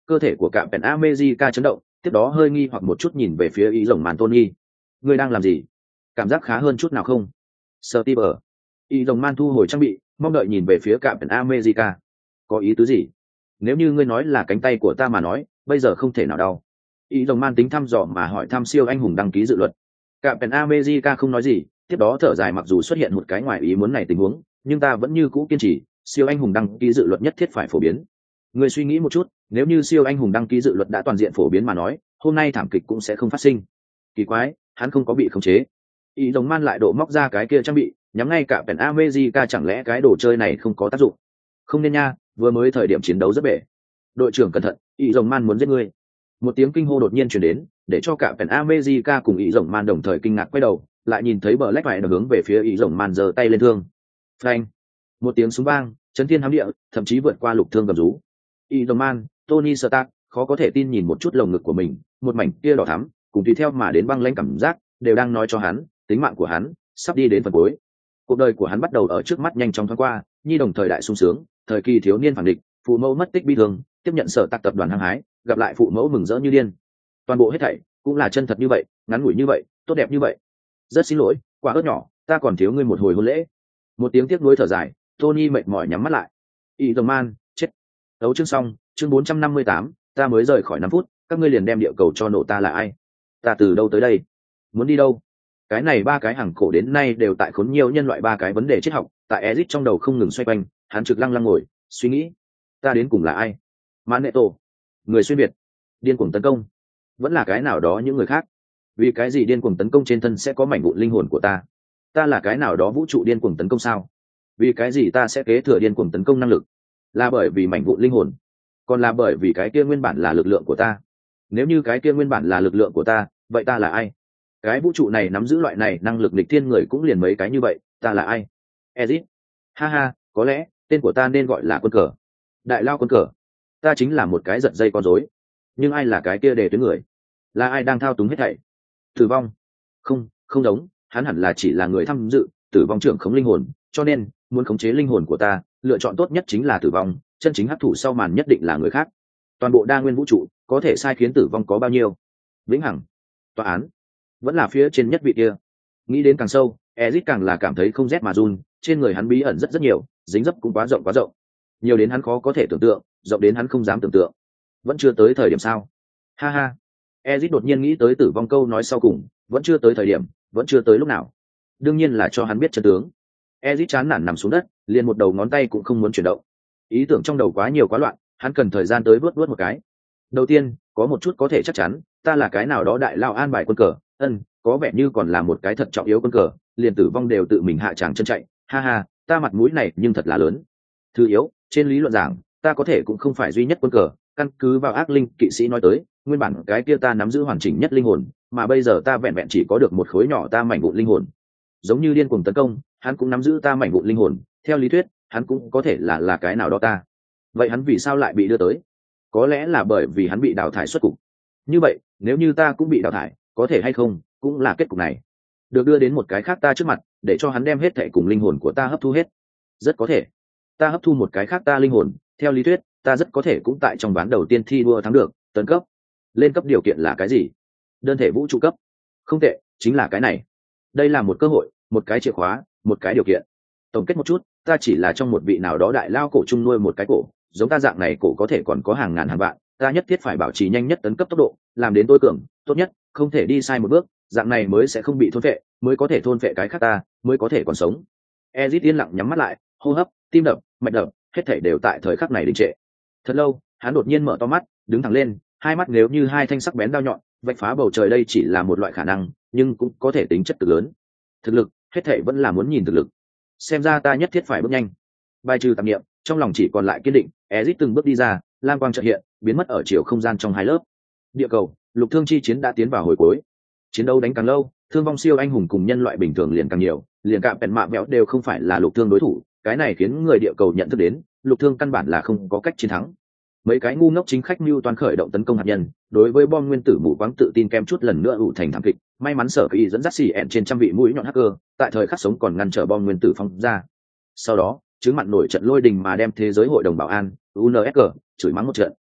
cơ thể của cạm pèn America chấn động, tiếp đó hơi nghi hoặc một chút nhìn về phía ý rồng màn Tony. Ngươi đang làm gì? Cảm giác khá hơn chút nào không? Steve. Ý rồng man thu hồi trang bị, mong đợi nhìn về phía cạm pèn America. Có ý tứ gì? Nếu như ngươi nói là cánh tay của ta mà nói, bây giờ không thể nào đau. Ý rồng man tính thăm dò mà hỏi thăm siêu anh hùng đăng ký dự luật. Cạm pèn America không nói gì, tiếp đó thở dài mặc dù xuất hiện một cái ngoài ý muốn này tình huống, nhưng ta vẫn như cũ kiên trì, siêu anh hùng đăng ký dự luật nhất thiết phải phổ biến. Người suy nghĩ một chút, nếu như siêu anh hùng đăng ký dự luật đã toàn diện phổ biến mà nói, hôm nay thảm kịch cũng sẽ không phát sinh. Kỳ quái, hắn không có bị khống chế. Ý rồng man lại độ móc ra cái kia trang bị, nhắm ngay cả pèn America, chẳng lẽ cái đồ chơi này không có tác dụng? Không nên nha, vừa mới thời điểm chiến đấu rất bể. Đội trưởng cẩn thận, ý rồng man muốn giết ngươi. Một tiếng kinh hô đột nhiên truyền đến, để cho cả pèn America cùng ý rồng man đồng thời kinh ngạc quay đầu, lại nhìn thấy bờ lách phải hướng về phía ý rồng man giơ tay lên thương. Phanh! Một tiếng súng vang, chấn thiên hám địa, thậm chí vượt qua lục thương gầm rú. Ý rồng man, Tony Stark khó có thể tin nhìn một chút lồng ngực của mình, một mảnh kia đỏ thắm, cùng tùy theo mà đến băng lãnh cảm giác, đều đang nói cho hắn, tính mạng của hắn sắp đi đến phần cuối. Cuộc đời của hắn bắt đầu ở trước mắt nhanh chóng thoáng qua, nhi đồng thời đại sung sướng, thời kỳ thiếu niên phản địch, phụ mẫu mất tích bi thương, tiếp nhận sở tạc tập đoàn hăng hái, gặp lại phụ mẫu mừng rỡ như điên. Toàn bộ hết thảy cũng là chân thật như vậy, ngắn ngủi như vậy, tốt đẹp như vậy. Rất xin lỗi, quả ớt nhỏ, ta còn thiếu ngươi một hồi hôn lễ. Một tiếng tiếc nuối thở dài, Tony mệt mỏi nhắm mắt lại. Ý rồng man, chết. Đấu chương xong, chương bốn trăm năm mươi tám, ta mới rời khỏi năm phút, các ngươi liền đem địa cầu cho nổ, ta là ai? Ta từ đâu tới đây? Muốn đi đâu? Cái này ba cái hàng cổ đến nay đều tại khốn nhiều nhân loại ba cái vấn đề triết học, tại Ezic trong đầu không ngừng xoay quanh, hắn trực lăng lăng ngồi, suy nghĩ, ta đến cùng là ai? Magneto, người xuyên việt, điên cuồng tấn công, vẫn là cái nào đó những người khác? Vì cái gì điên cuồng tấn công trên thân sẽ có mảnh vụn linh hồn của ta? Ta là cái nào đó vũ trụ điên cuồng tấn công sao? Vì cái gì ta sẽ kế thừa điên cuồng tấn công năng lực? Là bởi vì mảnh vụn linh hồn, còn là bởi vì cái kia nguyên bản là lực lượng của ta? Nếu như cái kia nguyên bản là lực lượng của ta, vậy ta là ai? Cái vũ trụ này nắm giữ loại này năng lực nghịch thiên người cũng liền mấy cái như vậy, ta là ai? Ezit. Ha ha, có lẽ tên của ta nên gọi là quân cờ. Đại lao quân cờ. Ta chính là một cái giật dây con rối. Nhưng ai là cái kia để tuyến người? Là ai đang thao túng hết thảy? Tử vong? Không, không đúng, hắn hẳn là chỉ là người tham dự, tử vong trưởng khống linh hồn, cho nên muốn khống chế linh hồn của ta, lựa chọn tốt nhất chính là tử vong, chân chính hấp thụ sau màn nhất định là người khác. Toàn bộ đa nguyên vũ trụ, có thể sai khiến tử vong có bao nhiêu? Vĩnh hằng. Tòa án. Vẫn là phía trên nhất vị kia. Nghĩ đến càng sâu, Ezic càng là cảm thấy không rét mà run, trên người hắn bí ẩn rất rất nhiều, dính dấp cũng quá rộng quá rộng, nhiều đến hắn khó có thể tưởng tượng, rộng đến hắn không dám tưởng tượng. Vẫn chưa tới thời điểm sao? Ha ha. Ezic đột nhiên nghĩ tới tử vong câu nói sau cùng, vẫn chưa tới thời điểm, vẫn chưa tới lúc nào. Đương nhiên là cho hắn biết chân tướng. Ezic chán nản nằm xuống đất, liền một đầu ngón tay cũng không muốn chuyển động. Ý tưởng trong đầu quá nhiều quá loạn, hắn cần thời gian tới vớt vớt một cái. Đầu tiên, có một chút có thể chắc chắn, ta là cái nào đó đại lao an bài quân cờ, ân, có vẻ như còn là một cái thật trọng yếu quân cờ, liền tử vong đều tự mình hạ tràng chân chạy, ha ha, ta mặt mũi này nhưng thật là lớn. Thứ yếu, trên lý luận giảng, ta có thể cũng không phải duy nhất quân cờ, căn cứ vào ác linh kỵ sĩ nói tới, nguyên bản cái kia ta nắm giữ hoàn chỉnh nhất linh hồn, mà bây giờ ta vẹn vẹn chỉ có được một khối nhỏ ta mảnh vụn linh hồn. Giống như điên cuồng tấn công, hắn cũng nắm giữ ta mảnh vụn linh hồn, theo lý thuyết, hắn cũng có thể là là cái nào đó ta. Vậy hắn vì sao lại bị đưa tới? Có lẽ là bởi vì hắn bị đào thải xuất cục. Như vậy, nếu như ta cũng bị đào thải, có thể hay không, cũng là kết cục này. Được đưa đến một cái khác ta trước mặt, để cho hắn đem hết thảy cùng linh hồn của ta hấp thu hết. Rất có thể. Ta hấp thu một cái khác ta linh hồn, theo lý thuyết, ta rất có thể cũng tại trong ván đầu tiên thi đua thắng được, tấn cấp. Lên cấp điều kiện là cái gì? Đơn thể vũ trụ cấp. Không tệ, chính là cái này. Đây là một cơ hội, một cái chìa khóa, một cái điều kiện. Tổng kết một chút, ta chỉ là trong một vị nào đó đại lao cổ chung nuôi một cái cổ, giống ta dạng này cổ có thể còn có hàng ngàn hàng vạn, ta nhất thiết phải bảo trì nhanh nhất tấn cấp tốc độ, làm đến tối cường, tốt nhất, không thể đi sai một bước, dạng này mới sẽ không bị thôn phệ, mới có thể thôn phệ cái khác ta, mới có thể còn sống. Ezit yên lặng nhắm mắt lại, hô hấp, tim đập, mạch đập, hết thảy đều tại thời khắc này đình trệ. Thật lâu, hắn đột nhiên mở to mắt, đứng thẳng lên, hai mắt nếu như hai thanh sắc bén đao nhọn, vạch phá bầu trời, đây chỉ là một loại khả năng, nhưng cũng có thể tính chất cực lớn. Thực lực, hết thảy vẫn là muốn nhìn thực lực. Xem ra ta nhất thiết phải bước nhanh. Bài trừ tạp niệm, trong lòng chỉ còn lại kiên định, Ezit từng bước đi ra, lam quang chợt hiện, biến mất ở chiều không gian trong hai lớp. Địa cầu, lục thương chi chiến đã tiến vào hồi cuối. Chiến đấu đánh càng lâu, thương vong siêu anh hùng cùng nhân loại bình thường liền càng nhiều, liền cả bèn mạ béo đều không phải là lục thương đối thủ, cái này khiến người địa cầu nhận thức đến, lục thương căn bản là không có cách chiến thắng. Mấy cái ngu ngốc chính khách mưu toan khởi động tấn công hạt nhân, đối với bom nguyên tử mù quáng tự tin kem chút lần nữa ủ thành thảm kịch, may mắn sở kỳ dẫn dắt xì ẹn trên trăm vị mũi nhọn hacker, tại thời khắc sống còn ngăn trở bom nguyên tử phóng ra. Sau đó, chứng mặn nổi trận lôi đình mà đem thế giới hội đồng bảo an u en ét giê chửi mắng một trận,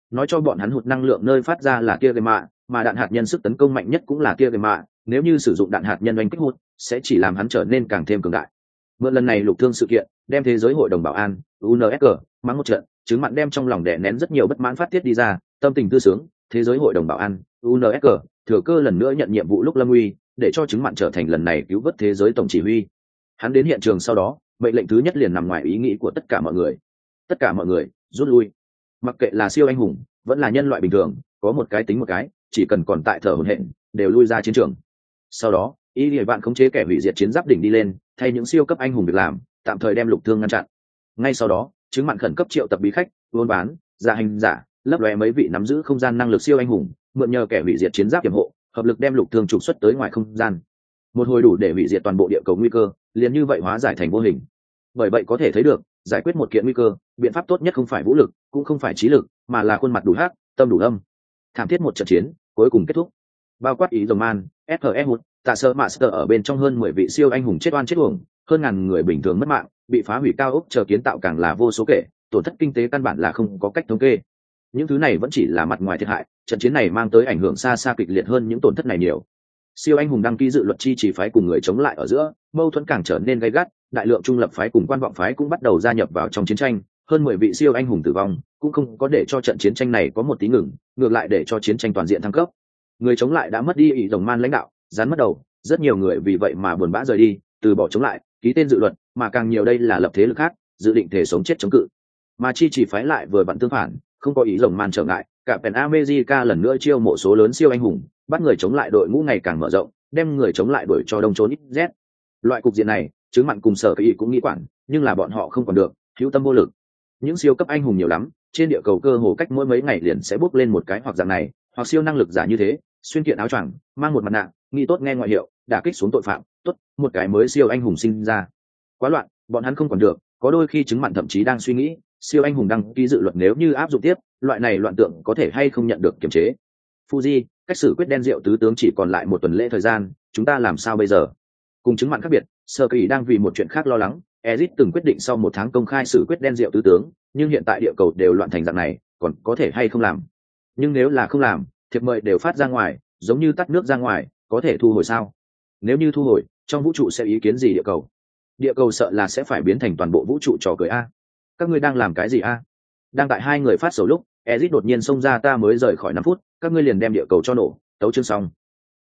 nói cho bọn hắn hụt năng lượng nơi phát ra là tia gây mạ, mà đạn hạt nhân sức tấn công mạnh nhất cũng là tia gây mạ, nếu như sử dụng đạn hạt nhân oanh kích hụt sẽ chỉ làm hắn trở nên càng thêm cường đại. Mượn lần này lục thương sự kiện đem thế giới hội đồng bảo an u en ét giê mắng một trận, chứng mặn đem trong lòng đè nén rất nhiều bất mãn phát tiết đi ra, tâm tình tư sướng. Thế giới hội đồng bảo an u en ét giê thừa cơ lần nữa nhận nhiệm vụ lúc lâm nguy, để cho chứng mặn trở thành lần này cứu vớt thế giới tổng chỉ huy. Hắn đến hiện trường sau đó, mệnh lệnh thứ nhất liền nằm ngoài ý nghĩ của tất cả mọi người. Tất cả mọi người rút lui, mặc kệ là siêu anh hùng vẫn là nhân loại bình thường, có một cái tính một cái, chỉ cần còn tại thở hổn hển đều lui ra chiến trường. Sau đó ý địa bạn khống chế kẻ hủy diệt chiến giáp đỉnh đi lên, thay những siêu cấp anh hùng việc làm, tạm thời đem lục thương ngăn chặn. Ngay sau đó chứng mặn khẩn cấp triệu tập bí khách, buôn bán, giả hành giả, lấp lóe mấy vị nắm giữ không gian năng lực siêu anh hùng, mượn nhờ kẻ hủy diệt chiến giáp hiểm hộ, hợp lực đem lục thương trục xuất tới ngoài không gian. Một hồi đủ để hủy diệt toàn bộ địa cầu nguy cơ, liền như vậy hóa giải thành vô hình. Bởi vậy có thể thấy được, giải quyết một kiện nguy cơ, biện pháp tốt nhất không phải vũ lực, cũng không phải trí lực, mà là khuôn mặt đủ hắc, tâm đủ âm. Thảm thiết một trận chiến cuối cùng kết thúc. Bao quát ý rồng man, ét hát ét hút, tạ sơ master ở bên trong hơn mười vị siêu anh hùng chết oan chết uổng, hơn ngàn người bình thường mất mạng, bị phá hủy cao ốc chờ kiến tạo càng là vô số kể, tổn thất kinh tế căn bản là không có cách thống kê. Những thứ này vẫn chỉ là mặt ngoài thiệt hại, trận chiến này mang tới ảnh hưởng xa xa kịch liệt hơn những tổn thất này nhiều. Siêu anh hùng đăng ký dự luật chi chỉ phái cùng người chống lại ở giữa, mâu thuẫn càng trở nên gay gắt, đại lượng trung lập phái cùng quan vọng phái cũng bắt đầu gia nhập vào trong chiến tranh, hơn mười vị siêu anh hùng tử vong, cũng không có để cho trận chiến tranh này có một tí ngừng, ngược lại để cho chiến tranh toàn diện thăng cấp. Người chống lại đã mất đi ý rồng man lãnh đạo, rắn mất đầu, rất nhiều người vì vậy mà buồn bã rời đi, từ bỏ chống lại, ký tên dự luật, mà càng nhiều đây là lập thế lực khác, dự định thể sống chết chống cự. Mà chi chỉ phái lại vừa vặn tương phản, không có ý rồng man trở ngại, cả Pen America lần nữa chiêu mộ số lớn siêu anh hùng, bắt người chống lại đội ngũ ngày càng mở rộng, đem người chống lại đuổi cho đông trốn ít z. Loại cục diện này, chứng mặn cùng sở kỳ cũng nghĩ quản, nhưng là bọn họ không còn được, hữu tâm vô lực. Những siêu cấp anh hùng nhiều lắm, trên địa cầu cơ hồ cách mỗi mấy ngày liền sẽ bốc lên một cái hoặc dạng này, hoặc siêu năng lực giả như thế, xuyên kiện áo choàng, mang một mặt nạ, nghĩ tốt nghe ngoại hiệu, đả kích xuống tội phạm, tốt, một cái mới siêu anh hùng sinh ra. Quá loạn, bọn hắn không còn được, có đôi khi chứng mặn thậm chí đang suy nghĩ, siêu anh hùng đăng ký dự luật nếu như áp dụng tiếp, loại này loạn tượng có thể hay không nhận được kiểm chế. Fuji, cách xử quyết đen rượu tứ tướng chỉ còn lại một tuần lễ thời gian, chúng ta làm sao bây giờ? Cùng chứng mặn khác biệt, Sở Kỳ đang vì một chuyện khác lo lắng. Ezic từng quyết định sau một tháng công khai xử quyết đen rượu tứ tướng, nhưng hiện tại địa cầu đều loạn thành dạng này, còn có thể hay không làm? Nhưng nếu là không làm, thiệp mời đều phát ra ngoài, giống như tắt nước ra ngoài, có thể thu hồi sao? Nếu như thu hồi, trong vũ trụ sẽ ý kiến gì địa cầu? Địa cầu sợ là sẽ phải biến thành toàn bộ vũ trụ trò cười a. Các ngươi đang làm cái gì a? Đang tại hai người phát sầu lúc, Ezic đột nhiên xông ra, ta mới rời khỏi năm phút, các ngươi liền đem địa cầu cho nổ, tấu chương xong.